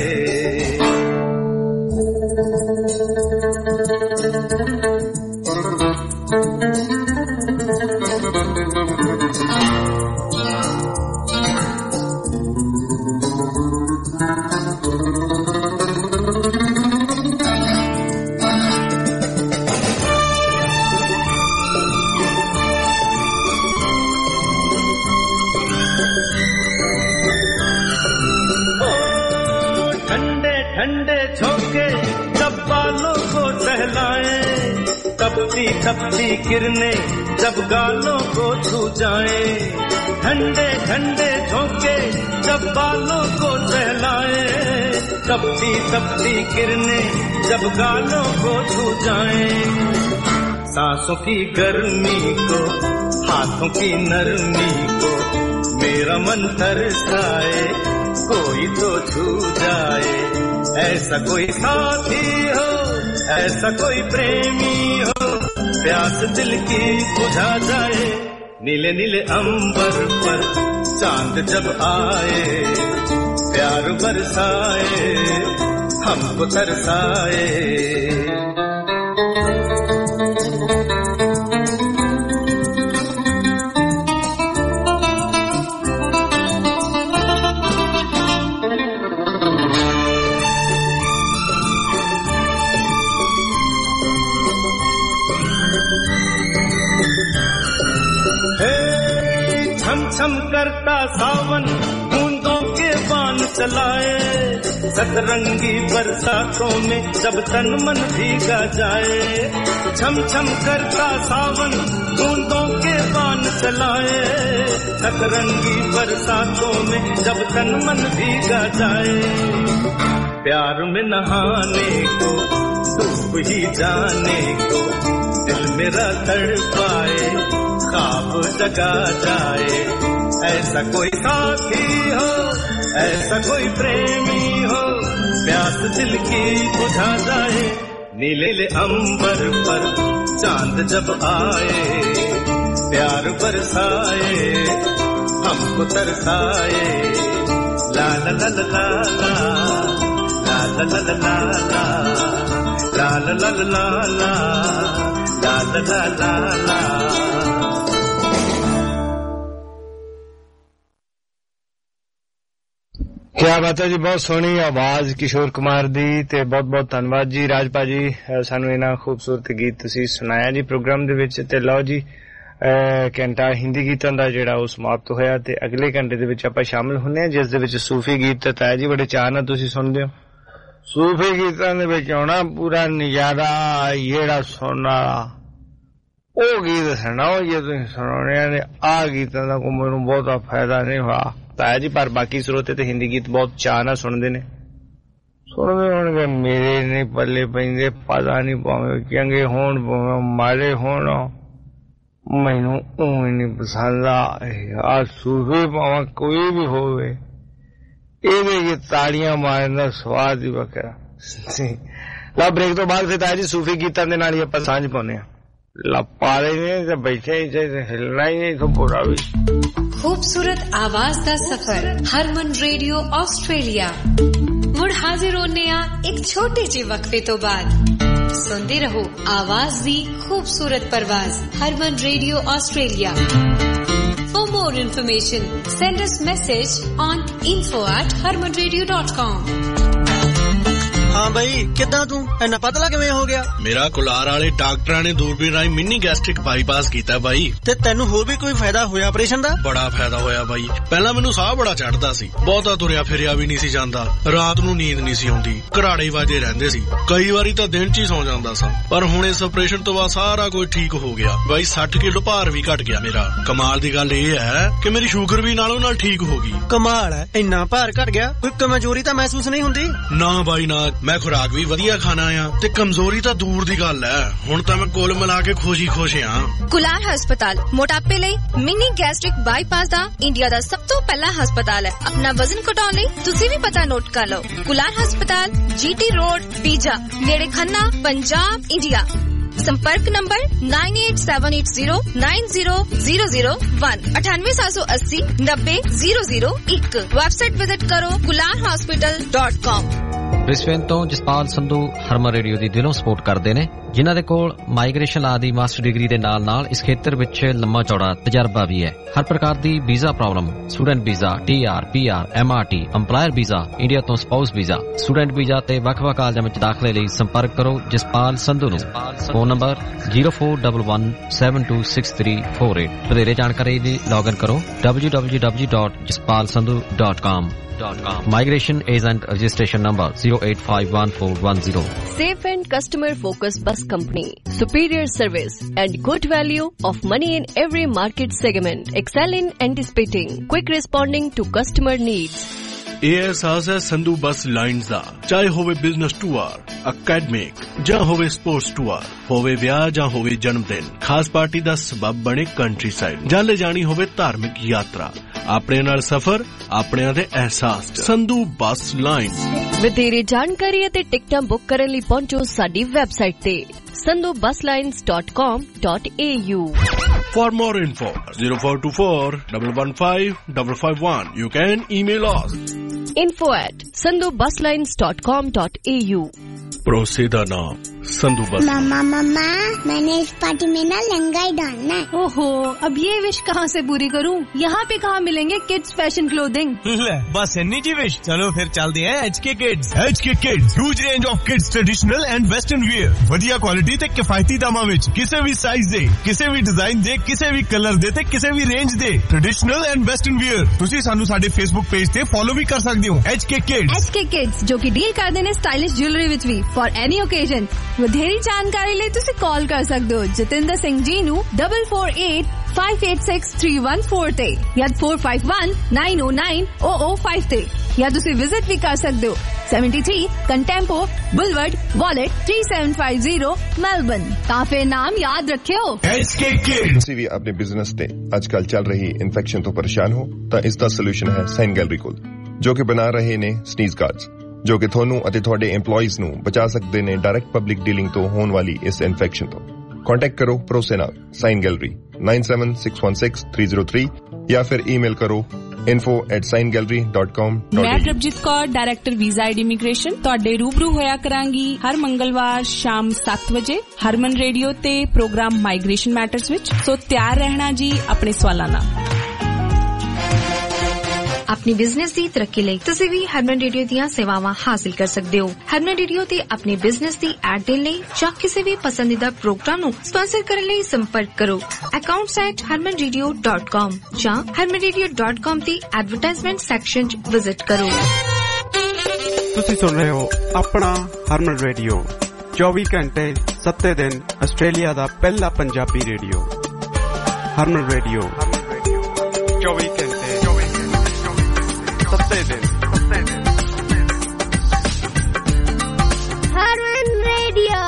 ठंडे झोंके जब बालों को सहलाए, तपती तपती किरणें जब गालों को छू जाए। ठंडे ठंडे झोंके जब बालों को सहलाए, तपती तपती किरणें जब गालों को छू जाए। सांसों की गर्मी को, हाथों की नरमी को, मेरा मन तरसाए, कोई तो छू जाए। ऐसा कोई साथी हो, ऐसा कोई प्रेमी हो, प्यास दिल की बुझा जाए। नीले नीले अंबर पर चांद जब आए, प्यार बरसाए, हमको तरसाए। छम करता सावन बूंदों के बाण चलाए, सतरंगी बरसातों में जब तन मन भीगा जाए। छम छम करता सावन बूंदों के बाण चलाए, सतरंगी बरसातों में जब तन मन भीगा जाए। प्यार में नहाने को, डूब ही जाने को, दिल मेरा तड़पाए, ख्वाब जगा जाए। ऐसा कोई साथी हो, ऐसा कोई प्रेमी हो, प्यास दिल की बुझा जाए। नीले अंबर पर चांद जब आए, प्यार बरसाए, हमको तरसाए। ला ला ला ला ला ला ला ला ला ला ला ला ला ला ला ला ला। क्या बात है जी, बहुत सोहनी आवाज किशोर कुमार दी ते बहुत बहुत धन्यवाद जी राजपा जी, सानू इना खूबसूरत गीत तुसी सुनाया जी प्रोग्राम दे विच। ते लो जी घंटा हिंदी गीतां दा जेड़ा ओ समाप्त होया ते अगले घंटे दे विच आपां शामिल हुन्ने जिस दे विच सूफी गीत ताया जी बड़े चाह नाल तुसी सुनदे हो। सूफी गीतां दे विच होना पूरा नजारा जेड़ा सुनना ओ गीत सुनाओ जे तुसी सुनाने ने। आ गीतां दा कोई मैनूं बहुता फायदा नहीं हुआ ताया जी, पर बाकी श्रोते तो हिंदी गीत बहुत चाह नाल सुनदे ने। सुनदे होणगे, मेरे नहीं पल्ले पैंदे, पता नहीं भावें चंगे होण भावें माड़े होण, मैनूं उवें नहीं पसंद। आ सूफी भावें कोई भी होवे, एदे च ताड़ियां मारन दा स्वाद ही वखरा। ला ब्रेक तो बाद फिर ताया जी सूफी गीतां दे नाल ही आपां सांझ पाउने आ। ला पाले नहीं ते बैठे ही चाहिए, हिलना ही नहीं तो पूरा भी। खूबसूरत आवाज दा सफर हरमन रेडियो ऑस्ट्रेलिया मुड़ हाजिर होने एक छोटे जे वक्फे तो बाद। सुनते रहो आवाज दी खूबसूरत परवाज Harman radio Australia. For more information, send us message on info@harmanradio.com. ਹਾਂ ਬਈ, ਕਿੱਦਾਂ ਤੂੰ ਇੰਨਾ ਪਤਲਾ ਕਿਵੇਂ ਹੋ ਗਿਆ? ਮੇਰਾ ਕੁਲਾਰ ਵਾਲੇ ਡਾਕਟਰਾਂ ਨੇ ਦੂਰਬੀਨ ਰਾਹੀਂ ਮਿੰਨੀ ਗੈਸਟ੍ਰਿਕ ਬਾਈਪਾਸ ਕੀਤਾ ਬਾਈ। ਤੇ ਤੈਨੂੰ ਹੋਰ ਵੀ ਕੋਈ ਫਾਇਦਾ ਹੋਇਆ ਆਪਰੇਸ਼ਨ ਦਾ? ਬੜਾ ਫਾਇਦਾ ਹੋਇਆ ਬਾਈ। ਪਹਿਲਾਂ ਮੈਨੂੰ ਸਾਹ ਬੜਾ ਚੜਦਾ ਸੀ, ਬਹੁਤਾ ਤੁਰਿਆ ਫਿਰਿਆ ਵੀ ਨਹੀਂ ਸੀ ਜਾਂਦਾ, ਰਾਤ ਨੂੰ ਨੀਂਦ ਨਹੀਂ ਸੀ ਆਉਂਦੀ, ਘਰਾੜੇ ਵਾਜੇ ਰਹਿੰਦੇ ਸੀ, ਕਈ ਵਾਰੀ ਤਾਂ ਦਿਨ 'ਚ ਹੀ ਸੌ ਜਾਂਦਾ ਸਾਂ। ਪਰ ਹੁਣ ਇਸ ਆਪਰੇਸ਼ਨ ਤੋਂ ਬਾਅਦ ਸਾਰਾ ਕੁਝ ਠੀਕ ਹੋ ਗਿਆ ਬਾਈ। 60 ਕਿਲੋ ਭਾਰ ਵੀ ਘਟ ਗਿਆ ਮੇਰਾ। ਕਮਾਲ ਦੀ ਗੱਲ ਇਹ ਹੈ ਕਿ ਮੇਰੀ ਸ਼ੂਗਰ ਵੀ ਨਾਲੋਂ ਨਾਲ ਠੀਕ ਹੋ ਗਈ। ਕਮਾਲ ਹੈ, ਇੰਨਾ ਭਾਰ ਘਟ ਗਿਆ, ਕੋਈ ਕਮਜ਼ੋਰੀ ਤਾਂ ਮਹਿਸੂਸ ਨਹੀਂ ਹੁੰਦੀ? ਨਾ ਬਾਈ ਨਾ, ਮੈਂ ਖੁਰਾਕ ਵੀ ਵਧੀਆ ਖਾਣਾ ਆ ਤੇ ਕਮਜ਼ੋਰੀ ਤਾਂ ਦੂਰ ਦੀ ਗੱਲ ਹੈ। ਹੁਣ ਤਾਂ ਮੈਂ ਕੁੱਲ ਮਿਲਾ ਕੇ ਖੁਸ਼ ਆ। ਕੁਲਾਰ ਹਸਪਤਾਲ ਮੋਟਾਪੇ ਲਈ ਮਿਨੀ ਗੈਸਟ੍ਰਿਕ ਬਾਈਪਾਸ ਦਾ ਇੰਡੀਆ ਦਾ ਸਭ ਤੋਂ ਪਹਿਲਾ ਹਸਪਤਾਲ ਹੈ। ਆਪਣਾ ਵਜ਼ਨ ਘਟਾਉਣ ਲਈ ਤੁਸੀਂ ਵੀ ਪਤਾ ਨੋਟ ਕਰ ਲਓ। ਕੁਲਾਰ ਹਸਪਤਾਲ, GT ਰੋਡ, ਪੀਜਾ, ਨੇੜੇ ਖੰਨਾ, ਪੰਜਾਬ, ਇੰਡੀਆ। संपर्क नंबर 9878090001 9878090001। वेबसाइट विजिट करो kularhospital.com। ब्रिस्बेन तो जसपाल संधू हरमन रेडियो ਦੀ ਦਿਲੋਂ ਸਪੋਰਟ ਕਰਦੇ ਨੇ, ਜਿਨ੍ਹਾਂ ਦੇ ਕੋਲ ਮਾਈਗ੍ਰੇਸ਼ਨ ਲਾ ਦੀ ਮਾਸਟਰ ਡਿਗਰੀ ਦੇ ਨਾਲ ਇਸ ਖੇਤਰ ਵਿੱਚ ਲੰਮਾ ਚੌੜਾ ਤਜਰਬਾ ਵੀ ਹੈ। ਹਰ ਪ੍ਰਕਾਰ ਦੀ visa problem, student visa, TR, PR, MRT, EMPLOYER visa, India ਤੋਂ ਸਪਾਊਸ ਵੀਜ਼ਾ, ਸਟੂਡੈਂਟ ਵੀਜ਼ਾ ਤੇ ਵੱਖ-ਵੱਖ ਕਾਲਜਾਂ ਵਿੱਚ ਦਾਖਲੇ ਲਈ ਸੰਪਰਕ ਕਰੋ ਜਸਪਾਲ ਸੰਧੂ ਨੂੰ। Phone number 0411726348। ਵਧੇਰੇ ਜਾਣਕਾਰੀ ਲਈ ਲੌਗਇਨ ਕਰੋ www.jaspalsandhu.com। Migration Agent Registration Number 0851410। Safe and customer focused bus company, superior service and good value of money in every market segment, excel in anticipating, quick responding to customer needs। ਇਹ ਅਹਿਸਾਸ ਹੈ Sandhu bus lines ਦਾ। ਚਾਹੇ ਹੋਵੇ business tour, academic ਜਾਂ ਹੋਵੇ sports tour, ਹੋਵੇ ਵਿਆਹ ਜਾਂ ਹੋਵੇ ਜਨਮ ਦਿਨ, ਖਾਸ ਪਾਰਟੀ ਦਾ ਸਬਬ ਬਣੇ ਕੰਟਰੀ ਸਾਈਡ, ਜਾਂ ਲੈ ਜਾਣੀ ਹੋਵੇ ਧਾਰਮਿਕ ਯਾਤਰਾ, ਆਪਣੇ ਨਾਲ ਸਫ਼ਰ, ਆਪਣਿਆਂ ਦੇ ਅਹਿਸਾਸ। Sandhu bus lines. ਵਧੇਰੇ ਜਾਣਕਾਰੀ ਅਤੇ ਟਿਕਟਾਂ ਬੁੱਕ ਕਰਨ ਲਈ ਪਹੁੰਚੋ ਸਾਡੀ ਵੈਬਸਾਈਟ ਤੇ sandhubuslines.com.au। For more info 0424-115-551. You can email us info@sandhubuslines.com.au। पड़ोसी का नाम संधू बस। मम्मा मैंने इस पार्टी में ना लहंगा ही डालना है। ओहो, अब ये विश कहाँ से पूरी करूँ? यहाँ पे कहाँ मिलेंगे किड्स फैशन क्लोथिंग? बस इन्नी जी विश। चलो फिर चलते हैं HK Kids। HK Kids, huge range of kids traditional and western wear, ਵਧੀਆ ਕੁਆਲਿਟੀ ਤੇ ਕਿਫਾਇਤੀ ਦਾਮਾਂ ਵਿੱਚ, ਕਿਸੇ ਵੀ ਸਾਈਜ਼ ਦੇ, ਕਿਸੇ ਵੀ ਡਿਜ਼ਾਈਨ ਦੇ, ਕਿਸੇ ਵੀ ਕਲਰ ਦੇ ਤੇ ਕਿਸੇ ਵੀ ਰੇਂਜ ਦੇ ਟ੍ਰੈਡੀਸ਼ਨਲ ਐਂਡ ਵੈਸਟਰਨ ਵੀਅਰ। ਤੁਸੀਂ ਸਾਨੂੰ ਸਾਡੇ ਫੇਸਬੁੱਕ ਪੇਜ ਤੇ ਫੋਲੋ ਵੀ ਕਰ ਸਕਦੇ ਹੋ। HK Kids। HK Kids ਜੋ ਕਿ ਡੀਲ ਕਰਦੇ ਨੇ ਸਟਾਈਲਿਸ਼ ਜੁਐਲਰੀ ਵਿੱਚ ਵੀ ਫॉर ਐਨੀ ਓਕੇਜ਼ਨ। ਵਧੇਰੀ ਜਾਣਕਾਰੀ ਲਈ ਤੁਸੀਂ ਕਾਲ ਕਰ ਸਕਦੇ ਹੋ ਜਤਿੰਦਰ ਸਿੰਘ ਜੀ ਨੂੰ 4485863114 ਤੇ ਜਾਂ 4519090005 ਤੇ, ਜਾਂ ਤੁਸੀਂ ਵਿਜ਼ਿਟ ਵੀ ਕਰ ਸਕਦੇ ਹੋ 73 ਕੰਟੈਂਪੋ ਬੁਲਵਰਡ, ਵਾਲਟ 3750 ਮੈਲਬਨ। ਤਾਂ ਫਿਰ ਨਾਮ ਯਾਦ ਰੱਖਿਓ HK Kids। ਤੁਸੀਂ ਵੀ ਆਪਣੇ ਬਿਜ਼ਨਸ ਤੇ ਅੱਜਕੱਲ ਚੱਲ ਰਹੀ ਇਨਫੈਕਸ਼ਨ ਤੋਂ ਪਰੇਸ਼ਾਨ ਹੋ ਤਾਂ ਇਸ ਦਾ ਸੋਲੂਸ਼ਨ ਹੈ ਸਾਈਨ ਗੈਲਰੀ ਕੋਲ, ਜੋ ਕਿ ਬਣਾ ਰਹੇ ਨੇ ਸਨੀਜ਼ ਗਾਰਡਸ, ਜੋ ਕਿ ਤੁਹਾਨੂੰ ਅਤੇ ਤੁਹਾਡੇ EMPLOYEES ਨੂੰ ਬਚਾ ਸਕਦੇ ਨੇ ਡਾਇਰੈਕਟ ਪਬਲਿਕ ਡੀਲਿੰਗ ਤੋਂ ਹੋਣ ਵਾਲੀ ਇਸ ਇਨਫੈਕਸ਼ਨ ਤੋਂ। ਕੰਟੈਕਟ ਕਰੋ ਭਰੋਸੇ ਨਾਲ ਸਾਈਨ ਗੈਲਰੀ 97616303 ਜਾਂ ਫਿਰ ਈਮੇਲ ਕਰੋ info@signgallery.com। ਮੈਂ Prabhjeet Kaur, director visa and immigration, ਤੁਹਾਡੇ ਰੂਬਰੂ ਹੋਇਆ ਕਰਾਂਗੀ ਹਰ ਮੰਗਲਵਾਰ ਸ਼ਾਮ 7 ਵਜੇ ਹਰਮਨ ਰੇਡੀਓ ਤੇ ਪ੍ਰੋਗਰਾਮ ਮਾਈਗ੍ਰੇਸ਼ਨ ਮੈਟਰਸ ਵਿੱਚ। ਸੋ ਤਿਆਰ ਰਹਿਣਾ ਜੀ ਆਪਣੇ ਸਵਾਲਾਂ ਨਾਲ। अपनी बिजनेस की तरक्की ਲਈ ਤੁਸੀਂ ਵੀ ਹਰਮਨ ਰੇਡੀਓ ਦੀਆਂ ਸੇਵਾਵਾਂ ਹਾਸਲ ਕਰ ਸਕਦੇ ਹੋ। ਹਰਮਨ ਰੇਡੀਓ ਤੇ ਆਪਣੇ ਬਿਜ਼ਨਸ ਦੀ ਐਡ ਦੇਣ ਲਈ ਜਾਂ ਕਿਸੇ ਵੀ ਪਸੰਦੀਦਾ ਪ੍ਰੋਗਰਾਮ ਨੂੰ ਸਪਾਂਸਰ ਕਰਨ ਲਈ ਸੰਪਰਕ ਕਰੋ accounts@harmanradio.com ਜਾਂ harmanradio.com ਦੀ ਐਡਵਰਟਾਈਜ਼ਮੈਂਟ ਸੈਕਸ਼ਨ 'ਚ ਵਿਜ਼ਿਟ ਕਰੋ। ਤੁਸੀਂ ਸੁਣ ਰਹੇ ਹੋ ਆਪਣਾ ਹਰਮਨ ਰੇਡੀਓ 24 ਘੰਟੇ 7 ਦਿਨ ਆਸਟ੍ਰੇਲੀਆ ਦਾ ਪਹਿਲਾ ਪੰਜਾਬੀ ਰੇਡੀਓ। ਹਰਮਨ ਰੇਡੀਓ 24 ਘੰਟੇ 7 ਦਿਨ। हरमन रेडियो।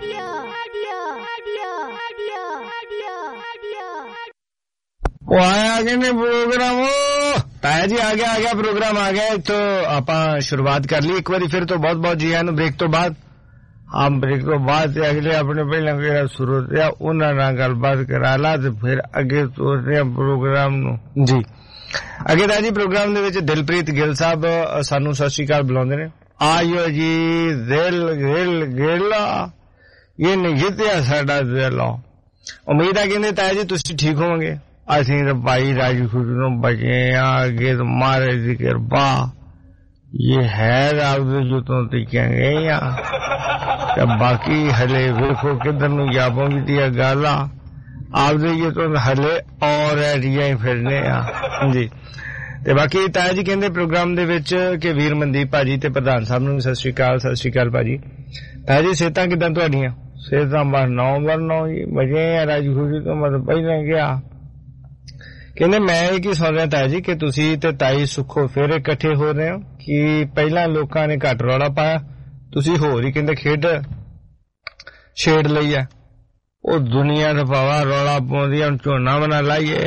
ਉਹ ਆਇਆ ਕਿ ਨਹੀਂ ਪ੍ਰੋਗਰਾਮ? ਤਾਇਆ ਜੀ ਆ ਗਿਆ ਪ੍ਰੋਗਰਾਮ ਆ ਗਿਆ। तो ਆਪਾਂ ਸ਼ੁਰੂਆਤ ਕਰ ਲਈ ਇੱਕ ਵਾਰੀ ਫਿਰ ਤੋਂ ਬਹੁਤ ਬਹੁਤ ਜੀ ਆਇਆਂ ਨੂੰ ਬ੍ਰੇਕ ਤੋਂ ਬਾਅਦ। ਆਮ ਬ੍ਰੇਕ ਤੋਂ ਬਾਅਦ ਅਗਲੇ ਆਪਣੇ ਪਹਿਲਾਂ ਜਿਹੜਾ ਸ਼ੁਰੂ ਹੋਇਆ ਉਹਨਾਂ ਨਾਲ ਗੱਲਬਾਤ ਕਰਾ ਲਾ ਤੇ ਫਿਰ ਅੱਗੇ ਤੋਰਦੇ ਆ ਪ੍ਰੋਗਰਾਮ ਨੂੰ ਜੀ। ਅੱਗੇ ਤਾਂ ਜੀ ਪ੍ਰੋਗਰਾਮ ਦੇ ਵਿੱਚ ਦਿਲਪ੍ਰੀਤ ਗਿੱਲ ਸਾਹਿਬ ਸਾਨੂੰ ਸਤਿ ਸ਼੍ਰੀ ਅਕਾਲ ਬੁਲਾਉਂਦੇ ਨੇ। ਆਇਓ ਜੀ ਦਿਲ ਗਿੱਲਾ ਇਹ ਨਹੀਂ ਜਿੱਤਿਆ ਸਾਡਾ ਦਿਲ। ਉਮੀਦ ਹੈ ਕਹਿੰਦੇ ਤਾਇਆ ਜੀ ਤੁਸੀਂ ਠੀਕ ਹੋਵੋਗੇ। ਅਸੀਂ ਤਾਂ ਭਾਈ ਰਾਜੀ ਖੁਸ਼ੀ ਨੂੰ ਬਚੇ ਆ ਅੱਗੇ ਤਾਂ ਮਹਾਰਾਜ ਦੀ ਕਿਰਪਾ ये है आपदे जुतों टिकेंगे या बाकी हले वेखो किधर नूं जा पहुंचदी है गल आपदे जुतों हले और एडियां ही फिरने आ जी। ते बाकी ताया जी कहंदे प्रोग्राम दे विच कि वीर मनदीप भाजी ते प्रधान साहब नूं सत श्री अकाल भाजी। ताया जी सेहतां किदां तुहाडीਆਂ? सेहतां बस 9 जी मजे आ राजखुशी तो मतलब पहले गया। कहंदे मैं एक ही सुन रहा ताया जी कि तुसी ते ताई सुखो फिर इकट्ठे हो रहे हो कि पहला लोकां ने घट रौला पाया तुसी होर ही कहंदे खेड छेड़ लई है। ओ दुनिया दा पावा रौला पाउंदी हुण झोना बना लाइए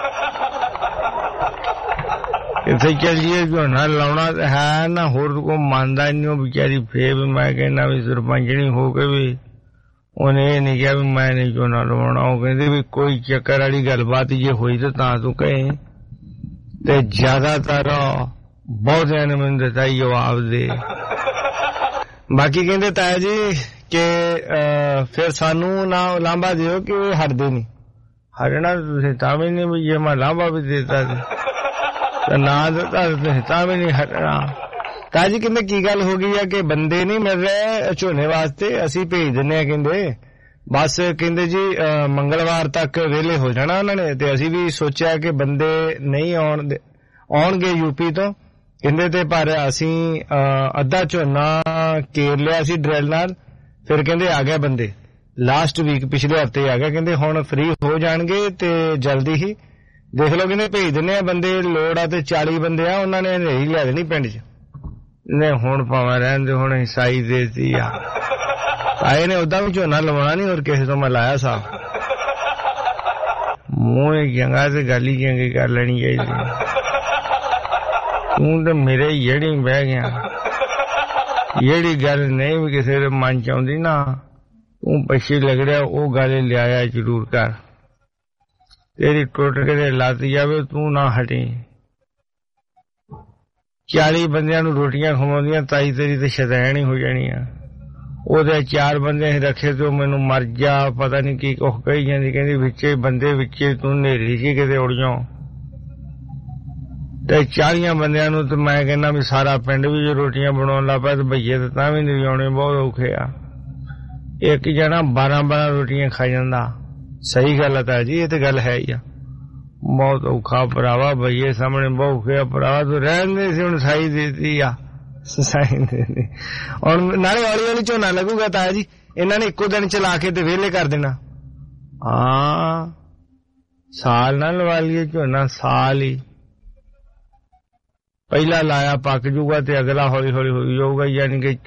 इत्थे चलिए झोना लाउणा है ना होर को मानदा नहीं बेचारी फेर मैं कहना भी सरपंचनी हो के भी उन्हें नहीं कहा भी मैं नहीं झोना लवाउणा। वो कहंदे भी कोई चक्कर वाली गलबात जे होई ते तां तू कहे ते ज्यादातर बहुत ने मैनूं दिता जवाब दे। बाकी कहंदे ताया जी के फिर सानू ना लांबा दिओ कि हटदे नहीं हटना तुसीं तां भी नहीं भी जे मैं लांबा भी देता ते ना दिता तां भी नहीं हटना। ताया जी कहंदे की गल हो गई है कि बंदे नहीं मिल रहे झोने वास्ते असीं भेज दिन्ने कहंदे बस कहंदे जी मंगलवार तक वेले हो जाना उन्होंने ते असीं भी सोचा कि बंदे नहीं आउणगे यूपी तो कहंदे ते पर असीं अद्धा झोना केर लिया सी ड्रिल नाल फिर कहंदे आ गए बंदे लास्ट वीक पिछले हफ्ते आ गए कहंदे हुण फ्री हो जाणगे ते जल्दी ही देख लो कहंदे भेज दिन्ने बंदे लोड़ आ ते 40 बंदे आ उन्होंने नहीं लिया देनी पिंड च ने हुण भावें रहण दे हुण ईसाई देती आ आए ने उदा भी झोना लवाना नहीं और किसी तो मैं लाया सा मुंह चंगा ते गल ही चंगी कर लेनी चाहिए। तू तो मेरे येड़ी बह गया येड़ी गल नहीं भी किसी दे मन च आउंदी ना तू पछी लगड़िया ओ गल लिया जरूर कर तेरी टुट के लत जावे तू ना हटी। 40 बंदियां नूं रोटियां खवाउंदियां ताई तेरी ते शैतान ही हो जानी आ। ओदे 4 बंदे रखे तो मैनू मर जा पता नहीं की कुछ कही जांदी कहंदी विचे बंदे विचे तू नेरी सी किते उड़ जाओ ते 40 बंदियां नूं ते मैं कहना भी सारा पिंड भी जो रोटियां बनाउण लग पिया ते भईए ते तां भी नहीं आउणे बहुत औखे आ। एक जना 12 रोटियां खा जांदा सही गल है जी ये ते गल है ही आ बहुत औखा भरावा भईए सामने बहुत औखे भरावा तो रहने से हुण साई देती आ साई देती और नाले हौली झोना लगूगा ताया जी इन्हां ने इक्को दिन चला के ते वेले कर देना। हाँ साल ना लवा लिए झोना साल ही पहला लाया पक जूगा ते अगला हौली हौली हो जाऊगा यानी कि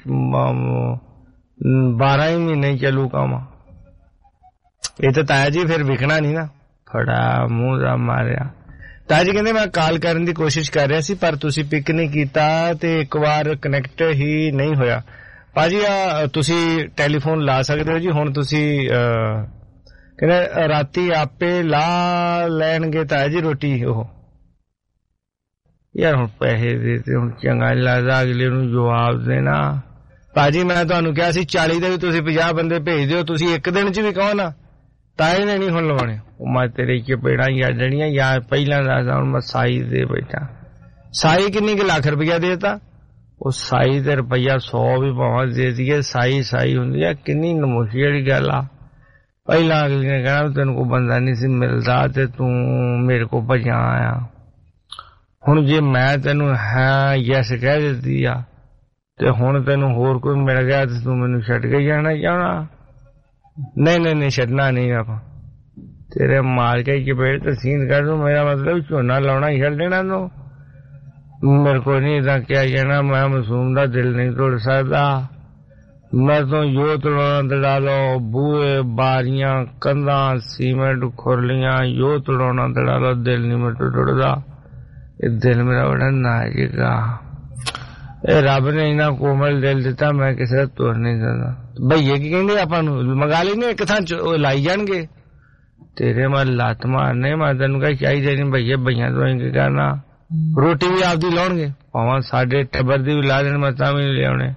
12 ही महीने चलू काम। ये तो ताया जी फिर विकना नहीं ना फड़ा मुंह दा मारिया। ताया जी कहंदे मैं कॉल करन दी कोशिश कर रहा सी पर तुसी पिक नहीं कीता ते एक बार कनेक्ट ही नहीं होया। पाजी तुसी टेलीफोन ला सकदे हो जी हुण तुसी कहंदे राती आपे ला लैणगे ताया जी रोटी ओह यार हुण पैसे देते हुण चंगा लगदा अगले नूं जवाब देना। पाजी मैं तुहानूं कहा सी 40 दे भी तुसी 50 बंदे भेज दिओ तुसी एक दिन च भी कहो ना ताए ने नहीं हुण लवाणे मैं तेरे चपेड़ा या जड़ियां या पहला दस हुण मैं साई दे बैठा। साई किन्नी के लाख रुपया देता वो साई ते रुपया 100 भी भावें दे दिए साई साई हुंदी है किन्नी नमोशी वाली गल आ। पहला अगली ने कहना तेन को बंदा नहीं सी मिलदा ते तू मेरे को भजा आया हुण जे मैं तेनू है यस कह दित्ती आ ते हुण तेनू होर कोई मिल गया ते तू मैनू छड्ड के जाना चाहना। नहीं छड्डना नहीं आप तेरे मार के चपेड़ तसीन कर दूं मेरा मतलब झोना लाउणा छड्ड देना तू मेरे को नहीं इदा क्या जाना मैं मासूम दा दिल नहीं तोड़ सकदा। मैं तो यो तोड़ना तड़ा लो बूहे बारियां कंधा सीमेंट खुरलियां यो तोड़ना तड़ा लो दिल नहीं मेरे तोड़दा। ये दिल मेरा बड़ा नाजुक आ ए रब ने इन्ना कोमल दिल दिता मैं किसी का तोड़ नहीं सकदा। भईए की कहंदे आपां नूं मंगा लेने एक थां लाई जाणगे तेरे मैं लत मारने मैं तेनू कह चाहिए नहीं भईए भईया तो इंज करना रोटी भी आपदी लाउणगे भावें साडे टब्बर दी भी ला देण मैं तां भी नहीं लियाउने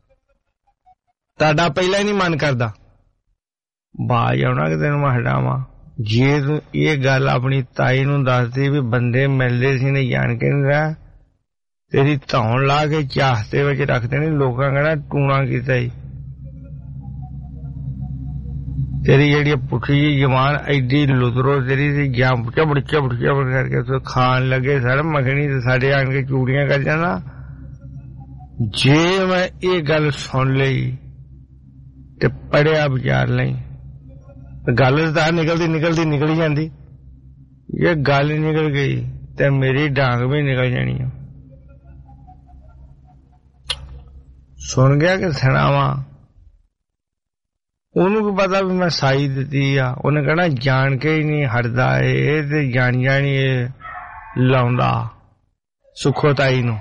ताडा पहला ही नहीं मन करदा बाज आउणा कि तेनू मैं हटावां। जे तू ये गल अपनी ताई नूं दसदी भी बंदे मिलदे सी ने जाण के नहीं रहा ਤੇਰੀ ਧੌਣ ਲਾ ਕੇ ਚਾਹਤੇ ਵਿੱਚ ਰੱਖਦੇ ਨੇ, ਲੋਕਾਂ ਕਹਿਣਾ ਟੂਣਾ ਕੀਤਾ ਜੀ। ਤੇਰੀ ਜਿਹੜੀ ਪੁੱਠੀ ਜੀ ਜਵਾਨ ਐਡੀ ਲੁਤਰੋ ਤੇਰੀ ਸੀ, ਜਾਂ ਝਬੜ ਕਰਕੇ ਉੱਥੇ ਖਾਣ ਲੱਗੇ ਸਰ ਮੱਖਣੀ ਤੇ ਸਾਡੇ ਆਣ ਕੇ ਚੂੜੀਆਂ ਕਰ ਜਾਣਾ। ਜੇ ਮੈਂ ਇਹ ਗੱਲ ਸੁਣ ਲਈ ਤੇ ਪੜਿਆ ਵਿਚਾਰ ਲਈ, ਗੱਲ ਤਾਂ ਨਿਕਲੀ ਜਾਂਦੀ। ਇਹ ਗੱਲ ਨਿਕਲ ਗਈ ਤੇ ਮੇਰੀ ਡਾਂਗ ਵੀ ਨਿਕਲ ਜਾਣੀ ਆ। ਸੁਣ ਗਿਆ ਕਿ ਸੁਣਾਵਾਂ? ਉਹਨੂੰ ਕੀ ਪਤਾ ਵੀ ਮੈਂ ਸਾਈ ਦਿੱਤੀ ਆ। ਉਹਨੇ ਕਹਿਣਾ ਜਾਣ ਕੇ ਹੀ ਨਹੀਂ ਹਟਦਾ ਇਹ ਤੇ ਜਾਣੀ ਇਹ ਲਾਉਂਦਾ ਸੁਖੋਤਾਈ ਨੂੰ।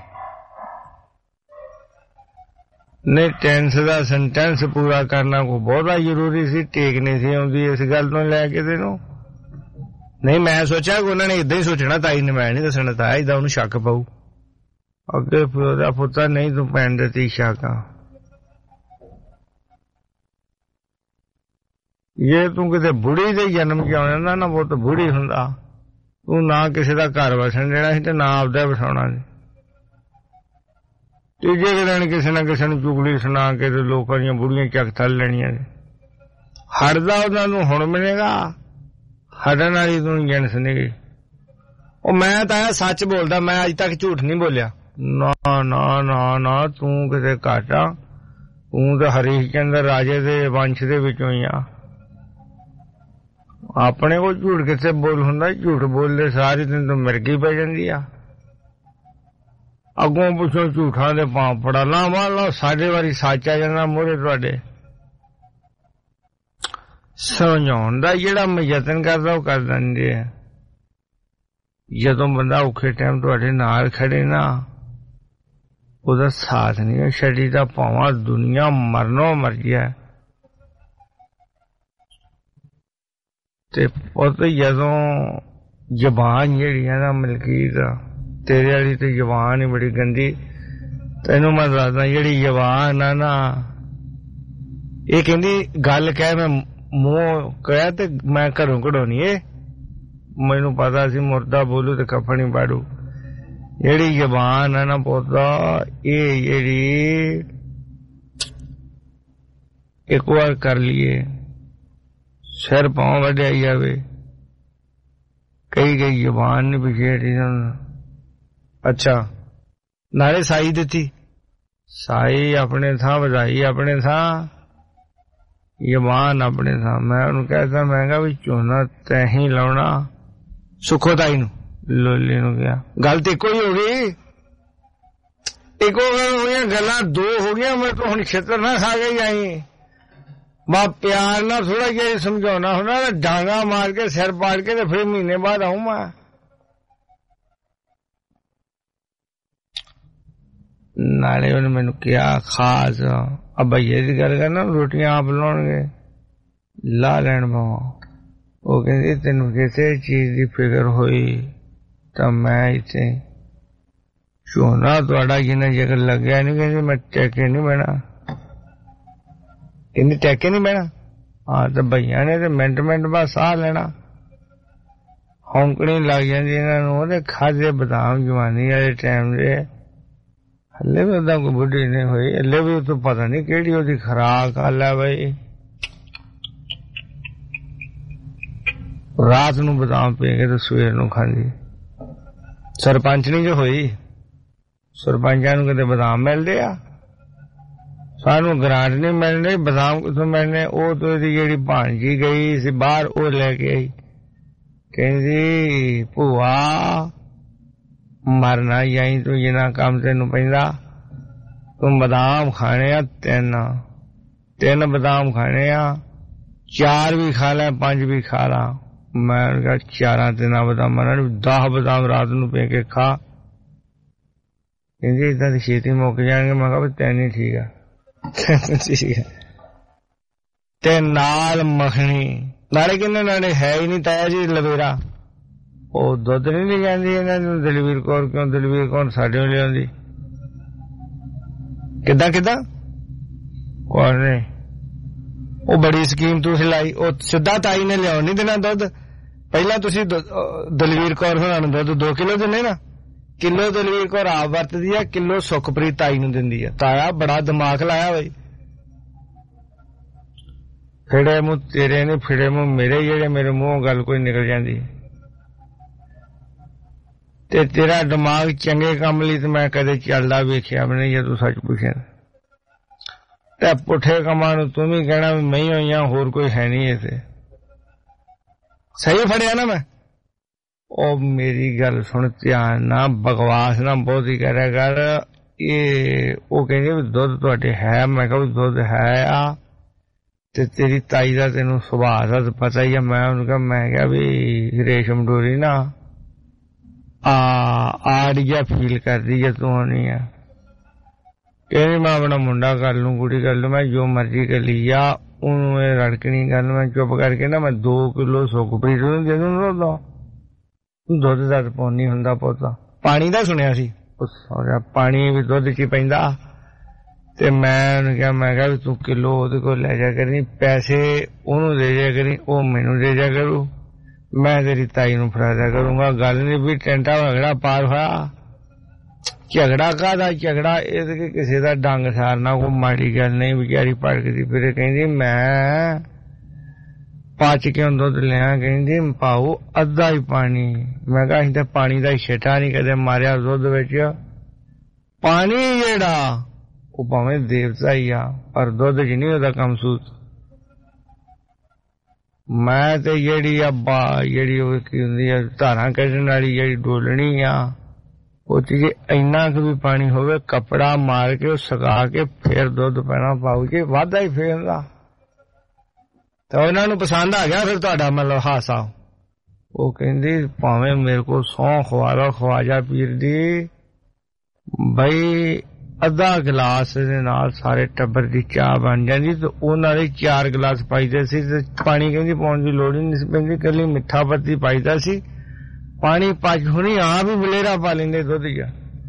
ਨਹੀਂ ਟੈਂਸ ਦਾ ਸੈਂਟੈਂਸ ਪੂਰਾ ਕਰਨਾ ਕੋਈ ਬਹੁਤਾ ਜ਼ਰੂਰੀ ਸੀ, ਟੇਕ ਨਹੀਂ ਸੀ ਆਉਂਦੀ ਇਸ ਗੱਲ ਤੋਂ ਲੈ ਕੇ ਤੈਨੂੰ। ਨਹੀਂ ਮੈਂ ਸੋਚਿਆ ਕਿ ਉਹਨਾਂ ਨੇ ਏਦਾਂ ਹੀ ਸੋਚਣਾ, ਤਾਈ ਨੇ ਮੈਂ ਨਹੀਂ ਦੱਸਣਾ ਤਾਇਆ, ਏਦਾਂ ਉਹਨੂੰ ਸ਼ੱਕ ਪਊ ਅੱਗੇ ਦਾ ਪੁੱਤਰ ਨਹੀਂ ਤੂੰ ਪੈਣ ਦਿੱਤੀ ਸ਼ੱਕ ਆ। ਜੇ ਤੂੰ ਕਿਤੇ ਬੁੜੀ ਦੇ ਜਨਮ ਚ ਆਉਣਾ ਨਾ ਬਹੁਤ ਬੁੜੀ ਹੁੰਦਾ, ਤੂੰ ਨਾ ਕਿਸੇ ਦਾ ਘਰ ਵਸਣ ਦੇਣਾ ਸੀ ਤੇ ਨਾ ਆਪਦਾ ਵਸਾਉਣਾ ਸੀ। ਤੀਜੇ ਦਿਨ ਕਿਸੇ ਨਾ ਕਿਸੇ ਨੂੰ ਚੁਗਲੀ ਸੁਣਾ ਕੇ ਤੇ ਲੋਕਾਂ ਦੀਆਂ ਬੁੜੀਆਂ ਚੱਕ ਥੱਲ ਲੈਣੀਆਂ ਨੇ। ਹਟਦਾ ਉਹਨਾਂ ਨੂੰ ਹੁਣ ਮਿਲੇਗਾ, ਹਟਣ ਵਾਲੀ ਤੂੰ ਜਨਸ ਨਹੀਂ। ਉਹ ਮੈਂ ਤਾਂ ਸੱਚ ਬੋਲਦਾ, ਮੈਂ ਅੱਜ ਤੱਕ ਝੂਠ ਨਹੀਂ ਬੋਲਿਆ। ਨਾ ਨਾ ਨਾ ਨਾ ਤੂੰ ਕਿਤੇ ਘਾਟਾ, ਤੂੰ ਤਾਂ ਹਰੀਸ਼ ਚੰਦਰ ਰਾਜੇ ਦੇ ਵੰਸ਼ ਦੇ ਵਿੱਚੋਂ ਹੀ ਆ। ਆਪਣੇ ਕੋਲ ਝੂਠ ਕਿੱਥੇ ਬੋਲ ਹੁੰਦਾ, ਝੂਠ ਬੋਲਦੇ ਸਾਰੇ ਦਿਨ ਤੋਂ ਮਿਰਗੀ ਪੈ ਜਾਂਦੀ ਆ। ਅੱਗੋਂ ਪੁੱਛੋ ਝੂਠਾਂ ਦੇ ਪਾਪੜਾ ਲਾ ਵਾਲਾ, ਸਾਡੇ ਵਾਰੀ ਸੱਚ ਆ ਜਾਂਦਾ ਮੋਰੇ ਤੁਹਾਡੇ। ਸਮਝਾਉਣ ਦਾ ਜਿਹੜਾ ਮੈਂ ਯਤਨ ਕਰਦਾ ਉਹ ਕਰ ਦਿੰਦੇ ਆ। ਜਦੋਂ ਬੰਦਾ ਔਖੇ ਟਾਈਮ ਤੁਹਾਡੇ ਨਾਲ ਖੜੇ ਨਾ, ਉਹਦਾ ਸਾਥ ਨਹੀਂ ਛੱਡੀ ਤਾਂ ਭਾਵਾਂ ਦੁਨੀਆ ਮਰਨੋਂ ਮਰ ਗਿਆ। ਤੇ ਪੁੱਤ ਜਦੋਂ ਜ਼ਬਾਨ ਜਿਹੜੀ ਆ ਨਾ ਮਲਕੀਤ, ਤੇਰੇ ਵਾਲੀ ਤੇ ਜ਼ਬਾਨ ਹੀ ਬੜੀ ਗੰਦੀ। ਤੈਨੂੰ ਮੈਂ ਦੱਸਦਾ ਜਿਹੜੀ ਜ਼ਬਾਨ ਆ ਨਾ, ਇਹ ਕਹਿੰਦੀ ਗੱਲ ਕਹਿ ਮੈਂ ਮੂੰਹ ਕਹਿ ਤੇ ਮੈਂ ਘਰੋਂ ਕਢਾਉਣੀ ਏ। ਮੈਨੂੰ ਪਤਾ ਸੀ ਮੁਰਦਾ ਬੋਲੂ ਤੇ ਕਫਨ ਹੀ ਪਾੜੂ। ਜਿਹੜੀ ਜ਼ਬਾਨ ਆ ਨਾ ਪੁੱਤਾ, ਇਹ ਜਿਹੜੀ ਇੱਕ ਵਾਰ ਕਰ ਲਈਏ ਸਿਰ ਪਾਉ ਵੱਢਿਆ ਜਾਵੇ। ਕਈ ਜ਼ਬਾਨ ਨੀ ਪਿਛੇ ਹਟੀ। ਅੱਛਾ ਨਾਲੇ ਸਾਈ ਦਿੱਤੀ, ਸਾਈ ਆਪਣੇ ਥਾਂ, ਵਧਾਈ ਆਪਣੇ ਥਾਂ, ਜ਼ਬਾਨ ਆਪਣੇ ਥਾਂ। ਮੈਂ ਉਹਨੂੰ ਕਹਿਤਾ, ਮੈਂ ਕਿਹਾ ਵੀ ਝੋਨਾ ਤੈਂ ਹੀ ਲਾਉਣਾ। ਸੁਖੋਤਾਈ ਨੂੰ ਲੋਲੀ ਨੂੰ ਕਿਹਾ, ਗੱਲ ਤੇ ਇੱਕੋ ਹੀ ਹੋ ਗਈ, ਇੱਕੋ ਗੱਲ ਹੋ ਗਈਆਂ, ਗੱਲਾਂ ਦੋ ਹੋ ਗਈਆਂ। ਮੈਂ ਤਾਂ ਹੁਣ ਛੇਤਰ ਨਾ ਖਾ ਕੇ ਆਈ। ਮੈਂ ਪਿਆਰ ਨਾਲ ਥੋੜਾ ਜਿਹਾ ਸਮਝਾਉਣਾ ਹੁੰਦਾ, ਡਾਂਗਾ ਮਾਰ ਕੇ ਸਿਰ ਪਾੜ ਕੇ ਤੇ ਫਿਰ ਮਹੀਨੇ ਬਾਅਦ ਆਊਂ ਮੈਂ। ਨਾਲੇ ਉਹਨੇ ਮੈਨੂੰ ਕਿਹਾ ਖਾਸ ਭਈਏ ਦੀ ਗੱਲ ਕਰਨਾ, ਰੋਟੀਆਂ ਆਪ ਲਾਉਣਗੇ, ਲਾ ਲੈਣ ਬਾਵਾ। ਉਹ ਕਹਿੰਦੀ ਤੈਨੂੰ ਕਿਸੇ ਚੀਜ਼ ਦੀ ਫਿਕਰ ਹੋਈ ਤਾਂ ਮੈਂ ਇੱਥੇ ਝੋਨਾ ਤੁਹਾਡਾ ਜਿੰਨਾ ਜੇਕਰ ਲੱਗਿਆ ਨਹੀਂ, ਕਹਿੰਦੀ ਮੈਂ ਟੈਕੇ ਨਹੀਂ ਬਹਿਣਾ। ਕਹਿੰਦੀ ਟੈਕੇ ਨਹੀਂ ਬਹਿਣਾ? ਹਾਂ ਤਾਂ ਭਈਆਂ ਨੇ ਤੇ ਮਿੰਟ ਬਾਅਦ ਸਾਹ ਲੈਣਾ। ਹੌਂਕਣੀ ਲੱਗ ਜਾਂਦੀ ਇਹਨਾਂ ਨੂੰ। ਉਹਦੇ ਖਾਦੇ ਬਦਾਮ ਜਵਾਨੀ ਵਾਲੇ ਟਾਈਮ ਦੇ, ਹਲੇ ਵੀ ਉਹਦਾ ਕੋਈ ਬੁੱਢੀ ਨਹੀਂ ਹੋਈ, ਹਲੇ ਵੀ ਉਹ ਪਤਾ ਨਹੀਂ ਕਿਹੜੀ ਉਹਦੀ ਖੁਰਾਕ ਹਾਲ ਹੈ ਬਈ। ਰਾਤ ਨੂੰ ਬਦਾਮ ਪੀ ਕੇ ਤੇ ਸਵੇਰ ਨੂੰ ਖਾਂਦੀ। ਸਰਪੰਚ ਨਹੀਂ ਜੋ ਹੋਈ, ਸਰਪੰਚਾਂ ਨੂੰ ਕਿਤੇ ਬਦਾਮ ਮਿਲਦੇ ਆ? ਸਾਨੂੰ ਗ੍ਰਾਂਟ ਨਹੀਂ ਮਿਲਣੀ, ਬਦਾਮ ਕਿੱਥੋਂ ਮਿਲਣੇ? ਉਹ ਤੋਂ ਇਹਦੀ ਜਿਹੜੀ ਭਾਣਜੀ ਗਈ ਸੀ ਬਾਹਰ, ਉਹ ਲੈ ਕੇ ਆਈ। ਕਹਿੰਦੀ ਭੂਆ ਮਰਨਾ ਜਾਈ ਤੂੰ, ਜਿੰਨਾ ਕੰਮ ਤੈਨੂੰ ਪੈਂਦਾ। ਤੂੰ ਬਦਾਮ ਖਾਣੇ ਆ, ਤਿੰਨ ਬਦਾਮ ਖਾਣੇ ਆ, 4 ਵੀ ਖਾ ਲੈ, 5 ਵੀ ਖਾ ਲਾ। ਮੈਂ ਕਿਹਾ 4 ਦਿਨਾਂ ਬਦਾਮਾਂ ਨਾਲ 10 ਬਦਾਮ ਰਾਤ ਨੂੰ ਪੀ ਕੇ ਖਾ। ਕਹਿੰਦੀ ਏਦਾਂ ਦੀ ਛੇਤੀ ਮੁੱਕ ਜਾਣਗੇ। ਮੈਂ ਕਿਹਾ ਤੈਨੂੰ ਠੀਕ ਆ, ਠੀਕ ਆ। ਤੇ ਨਾਲ ਮੱਖਣੀ, ਨਾਲੇ ਕਿੰਨੇ ਨਾਲੇ ਹੈ ਹੀ ਨਹੀਂ ਤਾਇਆ ਜੀ ਲਵੇਰਾ। ਉਹ ਦੁੱਧ ਨਹੀਂ ਲੈ ਜਾਂਦੀ ਇਹਨਾਂ ਨੂੰ ਦਲਵੀਰ ਕੌਰ। ਕਿਉਂ ਦਲਵੀਰ ਕੌਰ ਸਾਡੇ ਲਿਆਉਂਦੀ? ਕਿੱਦਾਂ ਕੌਣ ਨੇ? ਉਹ ਬੜੀ ਸਕੀਮ ਤੁਸੀਂ ਲਾਈ, ਉਹ ਸਿੱਧਾ ਤਾਈ ਨੇ ਲਿਆਉਣ ਨਹੀਂ ਦੇਣਾ ਦੁੱਧ। ਪਹਿਲਾਂ ਤੁਸੀਂ ਦਲਵੀਰ ਕੌਰ ਹੋਰਾਂ ਨੂੰ ਦੁੱਧ 2 ਕਿਲੋ ਦਿੰਦੇ ਨਾ, ਕਿਲੋ ਦਲਵੀਰ ਕੌਰ ਆਪ ਵਰਤਦੀ ਆ, ਕਿਲੋ ਸੁਖਪ੍ਰੀਤ ਤਾਈ ਨੂੰ ਦਿੰਦੀ ਆ। ਤਾਇਆ ਬੜਾ ਦਿਮਾਗ ਲਾਇਆ ਬਈ, ਫਿੜੇ ਮੂੰਹ ਤੇਰੇ ਨੇ ਫਿੜੇ ਮੂੰਹ ਮੇਰੇ, ਜਿਹੜੇ ਮੇਰੇ ਮੂੰਹੋਂ ਗੱਲ ਕੋਈ ਨਿਕਲ ਜਾਂਦੀ ਤੇ ਤੇਰਾ ਦਿਮਾਗ ਚੰਗੇ ਕੰਮ ਲਈ ਤੇ ਮੈਂ ਕਦੇ ਚੱਲਦਾ ਵੇਖਿਆ ਵੀ ਨਹੀਂ। ਜੇ ਤੂੰ ਸੱਚ ਪੁੱਛੇ ਤੇ ਪੁੱਠੇ ਕੰਮਾਂ ਨੂੰ ਤੂੰ ਵੀ ਕਹਿਣਾ ਵੀ ਮੈਂ ਹੀ ਹੋਈਆਂ, ਹੋਰ ਕੋਈ ਹੈ ਨਹੀਂ ਇੱਥੇ। ਸਹੀ ਫੜਿਆ ਨਾ ਮੈਂ? ਉਹ ਮੇਰੀ ਗੱਲ ਸੁਣ ਧਿਆਨ ਨਾਲ, ਬਕਵਾਸ ਨਾ ਬਹੁਤੀ ਕਰਿਆ ਕਰ। ਇਹ ਉਹ ਕਹਿੰਦੇ ਵੀ ਦੁੱਧ ਤੁਹਾਡੇ ਹੈ? ਮੈਂ ਕਿਹਾ ਵੀ ਦੁੱਧ ਹੈ ਆ, ਤੇ ਤੇਰੀ ਤਾਈ ਦਾ ਤੈਨੂੰ ਸੁਭਾਅ ਦਾ ਪਤਾ ਹੀ ਆ। ਮੈਂ ਉਹਨੂੰ ਕਿਹਾ, ਮੈਂ ਕਿਹਾ ਵੀ ਰੇਸ਼ਮ ਡੋਰੀ ਨਾ ਆੜੀਆ ਫੀਲ ਕਰਦੀ ਜੇ ਤੂੰ ਨਹੀਂ ਆ। ਕਹਿੰਦੀ ਮੈਂ ਆਪਣਾ ਮੁੰਡਾ ਕਰ ਲੂੰ, ਕੁੜੀ ਕਰ ਲੂੰ, ਮੈਂ ਜੋ ਮਰਜ਼ੀ ਕਰ ਲਈ ਆ। ਉਹਨੂੰ ਇਹ ਰੜਕਣੀ ਗੱਲ ਮੈਂ ਚੁੱਪ ਕਰਕੇ ਨਾ ਮੈਂ 2 ਕਿਲੋ ਸੁਖਪ੍ਰੀਤ ਨੂੰ ਦੇ ਦੂੰਗਾ। ਦੁੱਧ ਦਾ ਪਾਉਣ ਨਹੀਂ ਹੁੰਦਾ ਪੋਤਾ। ਪਾਣੀ ਦਾ ਸੁਣਿਆ ਸੀ, ਪਾਣੀ ਵੀ ਦੁੱਧ ਚ ਹੀ ਪੈਂਦਾ। ਤੇ ਮੈਂ ਉਹਨੂੰ ਕਿਹਾ, ਮੈਂ ਕਿਹਾ ਵੀ ਤੂੰ ਕਿਲੋ ਉਹਦੇ ਕੋਲ ਲੈ ਜਾ ਕਰੀ, ਪੈਸੇ ਉਹਨੂੰ ਦੇ ਜਾ ਕਰੀ, ਉਹ ਮੈਨੂੰ ਦੇ ਜਾ ਕਰੂ, ਮੈਂ ਤੇਰੀ ਤਾਈ ਨੂੰ ਫੜਾ ਦਿਆ ਕਰੂੰਗਾ। ਗੱਲ ਨਹੀਂ ਵੀ ਟੈਂਟਾ ਝਗੜਾ ਪਾਰ ਹੋਇਆ। ਝਗੜਾ ਕਾਹਦਾ ਝਗੜਾ? ਇਹ ਕਿਸੇ ਦਾ ਡੰਗ ਸਾਰਨਾ ਕੋਈ ਮਾੜੀ ਗੱਲ ਨਹੀਂ। ਵਿਚਾਰੀ ਭੜਕਦੀ ਫਿਰੇ, ਕਹਿੰਦੀ ਮੈਂ 5 ਕਿਉਂ ਦੁੱਧ ਲਿਆ? ਕਹਿੰਦੀ ਪਾਓ ਅੱਧਾ ਹੀ ਪਾਣੀ। ਮੈਂ ਕਿਹਾ ਅਸੀਂ ਤਾਂ ਪਾਣੀ ਦਾ ਛਿੱਟਾ ਨਹੀਂ ਕਦੇ ਮਾਰਿਆ ਦੁੱਧ ਵਿੱਚ। ਪਾਣੀ ਜਿਹੜਾ ਉਹ ਭਾਵੇਂ ਦੇਵਤਾ ਹੀ ਆ, ਪਰ ਦੁੱਧ ਚ ਨਹੀਂ ਉਹਦਾ ਕੰਮ ਸੂਤ। ਮੈਂ ਤੇ ਜਿਹੜੀ ਆ ਜਿਹੜੀ ਉਹ ਕੀ ਹੁੰਦੀ ਆ ਧਾਰਾਂ ਕੱਢਣ ਵਾਲੀ ਜਿਹੜੀ ਡੋਲਣੀ ਆ, ਉਹ ਚ ਜੇ ਇੰਨਾ ਕੁ ਵੀ ਪਾਣੀ ਹੋਵੇ, ਕੱਪੜਾ ਮਾਰ ਕੇ ਉਹ ਸੁਕਾ ਕੇ ਫਿਰ ਦੁੱਧ ਪੈਣਾ ਪਾਉ ਕੇ ਵਾਧਾ ਹੀ ਫੇਰ ਦਾ। ਤਾਂ ਉਹਨਾਂ ਨੂੰ ਪਸੰਦ ਆ ਗਿਆ ਫਿਰ ਤੁਹਾਡਾ ਮਤਲਬ ਹਾਸਾ। ਉਹ ਕਹਿੰਦੀ ਭਾਵੇਂ ਮੇਰੇ ਕੋਲ ਸਹੁੰ ਖਵਾ ਲਓ ਖਵਾਜਾ ਪੀਰ ਦੀ, ਬਈ ਅੱਧਾ ਗਲਾਸ ਦੇ ਨਾਲ ਸਾਰੇ ਟੱਬਰ ਦੀ ਚਾਹ ਬਣ ਜਾਂਦੀ। ਤੇ ਉਹਨਾਂ ਦੇ 4 ਗਲਾਸ ਪਾਈਦੇ ਸੀ ਤੇ ਪਾਣੀ ਕਹਿੰਦੀ ਪਾਉਣ ਦੀ ਲੋੜ ਹੀ ਨਹੀਂ ਸੀ ਪੈਂਦੀ, ਇਕੱਲੀ ਮਿੱਠਾ ਪੱਤੀ ਪਾਈਦਾ ਸੀ। ਪਾਣੀ ਪੱਜ ਹੁਣੀ ਆਪ ਹੀ ਬਲੇਰਾ ਪਾ ਲੈਂਦੇ ਦੁੱਧ ਚ।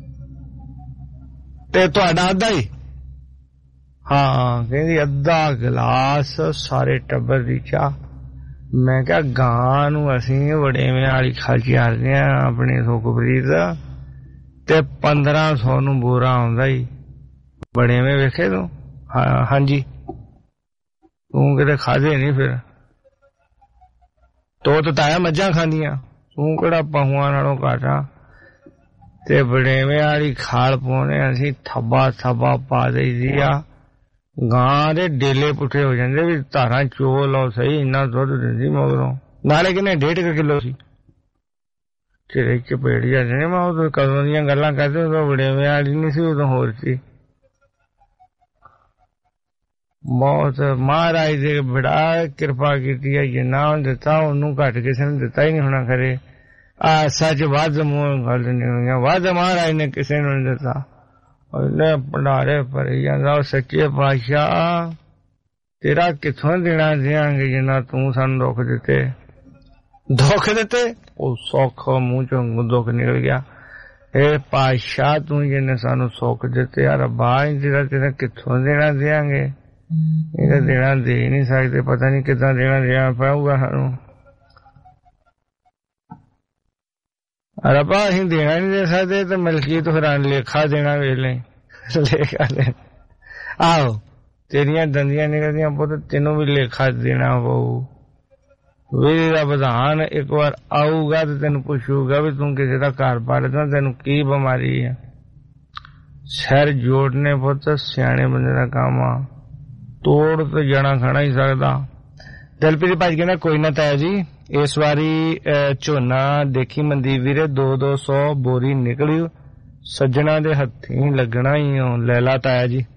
ਤੇ ਤੁਹਾਡਾ ਅੱਧਾ ਹੀ? ਹਾਂ, ਕਹਿੰਦੀ ਅੱਧਾ ਗਲਾਸ ਸਾਰੇ ਟੱਬਰ ਦੀ ਚਾਹ। ਮੈਂ ਕਿਹਾ ਗਾਂ ਨੂੰ ਅਸੀਂ ਵੜੇਵੇਂ ਵਾਲੀ ਖਾਜੀ ਆਦੇ ਆ ਆਪਣੀ ਸੁਖਪ੍ਰੀਤ, ਤੇ 1500 ਨੂੰ ਬੋਰਾ ਆਉਂਦਾ ਹੀ। ਵੜੇਵੇਂ ਵੇਖੇ ਤੂੰ? ਹਾਂਜੀ, ਤੂੰ ਕਿਤੇ ਖਾਦੇ ਨਹੀਂ ਫਿਰ। ਤੋ ਤਾਇਆ ਮੱਝਾਂ ਖਾਂਦੀਆਂ, ਤੂੰ ਕਿਹੜਾ ਪਹੂਆਂ ਨਾਲੋਂ ਘਾਟਾ। ਤੇ ਵੜੇਵੇਂ ਵਾਲੀ ਖਾਲ ਪਾਉਣੇ ਅਸੀਂ ਥੱਬਾ ਥੱਬਾ ਪਾ ਦਈਦੀ ਆ। ਗਾਂ ਦੇ ਡੇਲੇ ਪੁੱਠੇ ਹੋ ਜਾਂਦੇ ਵੀ ਧਾਰਾਂ ਚੋ ਲਓ ਸਹੀ, ਇੰਨਾ ਦੁੱਧ ਦਿੰਦੀ ਮਗਰੋਂ। ਨਾਲੇ ਕਿੰਨੇ 1.5 ਕਿਲੋ ਸੀ। ਚਿਰੇ ਚਪੇੜ ਜਾਂਦੇ ਨੇ। ਮੈਂ ਉਦੋਂ ਕਦੋਂ ਦੀਆਂ ਗੱਲਾਂ ਕਰਦੇ, ਉਦੋਂ ਵੜੇਵੇਂ ਵਾਲੀ ਨਹੀਂ ਸੀ, ਉਦੋਂ ਹੋਰ ਸੀ। ਬਹੁਤ ਮਹਾਰਾਜ ਦੇ ਬੜਾ ਕਿਰਪਾ ਕੀਤੀ ਹੈ। ਜਿੰਨਾ ਉਹਨੇ ਦਿੱਤਾ ਉਹਨੂੰ ਘੱਟ ਕਿਸੇ ਨੇ ਦਿੱਤਾ ਹੀ ਨਹੀਂ ਹੋਣਾ। ਖਰੇ ਆ ਸੱਚ ਵੱਧ ਮੂੰਹ ਗੱਲ ਨਹੀਂ ਹੋਈਆਂ, ਵੱਧ ਮਹਾਰਾਜ ਨੇ ਕਿਸੇ ਨੂੰ ਨਹੀਂ ਦਿੱਤਾ। ਉਹਨੇ ਭੰਡਾਰੇ ਭਰੀ ਜਾਂਦਾ। ਸੱਚੇ ਪਾਤਸ਼ਾਹ ਤੇਰਾ ਕਿੱਥੋਂ ਦੇਣਾ ਦਿਆਂਗੇ ਜਿੰਨਾ ਤੂੰ ਸਾਨੂੰ ਦੁੱਖ ਦਿੱਤੇ। ਦੁੱਖ ਦਿੱਤੇ? ਉਹ ਸੁੱਖ ਮੂੰਹ ਚੋਂ ਦੁੱਖ ਨਿਕਲ ਗਿਆ। ਇਹ ਪਾਤਸ਼ਾਹ ਤੂੰ ਜਿਹਨੇ ਸਾਨੂੰ ਸੁੱਖ ਦਿੱਤੇ ਆ ਰੱਬਾ, ਤੇਰਾ ਕਿੱਥੋਂ ਦੇਣਾ ਦਿਆਂਗੇ? ਇਹਦਾ ਦੇਣਾ ਦੇ ਨਹੀਂ ਸਕਦੇ, ਪਤਾ ਨਹੀਂ ਕਿੱਦਾਂ ਦੇਣਾ ਪਊਗਾ ਸਾਨੂੰ। ਰੱਬਾ ਅਸੀਂ ਦੇਣਾ ਨਹੀਂ ਦੇ ਸਕਦੇ ਤੇ ਮਲਕੀਤ ਹੋਰਾਂ ਲੇਖਾ ਦੇਣਾ ਵੇਲੇ ਲੇਖਾ ਦੇ। ਆਹੋ ਤੇਰੀਆਂ ਦੰਦੀਆਂ ਨਿਕਲਦੀਆਂ ਪੁੱਤ, ਤੈਨੂੰ ਵੀ ਲੇਖਾ ਦੇਣਾ ਪਊ। ਵੇਲੇ ਦਾ ਵਿਧਾਨ ਇੱਕ ਵਾਰ ਆਊਗਾ ਤੇ ਤੈਨੂੰ ਪੁੱਛੂਗਾ ਵੀ ਤੂੰ ਕਿਸੇ ਦਾ ਘਰ ਪਾਲਦਾ, ਤੈਨੂੰ ਕੀ ਬਿਮਾਰੀ ਆ। ਸਿਰ ਜੋੜਨੇ ਪੁੱਤ ਸਿਆਣੇ ਬੰਦੇ ਦਾ ਕੰਮ ਆ, ਤੋੜ ਤੇ ਜਾਣਾ ਖਾਣਾ ਹੀ ਸਕਦਾ। ਦਿਲਪ੍ਰੀਤ ਭਾਜੀ ਕਹਿੰਦਾ ਕੋਈ ਨਾ ਤਾਇਆ ਜੀ, ਇਸ ਵਾਰੀ ਝੋਨਾ ਦੇਖੀ ਮਨਦੀਪ ਵੀਰੇ 200 ਬੋਰੀ ਨਿਕਲੀ, ਸੱਜਣਾ ਦੇ ਹੱਥੀਂ ਲੱਗਣਾ ਹੀ ਲੈ ਲਾ ਤਾਇਆ ਜੀ।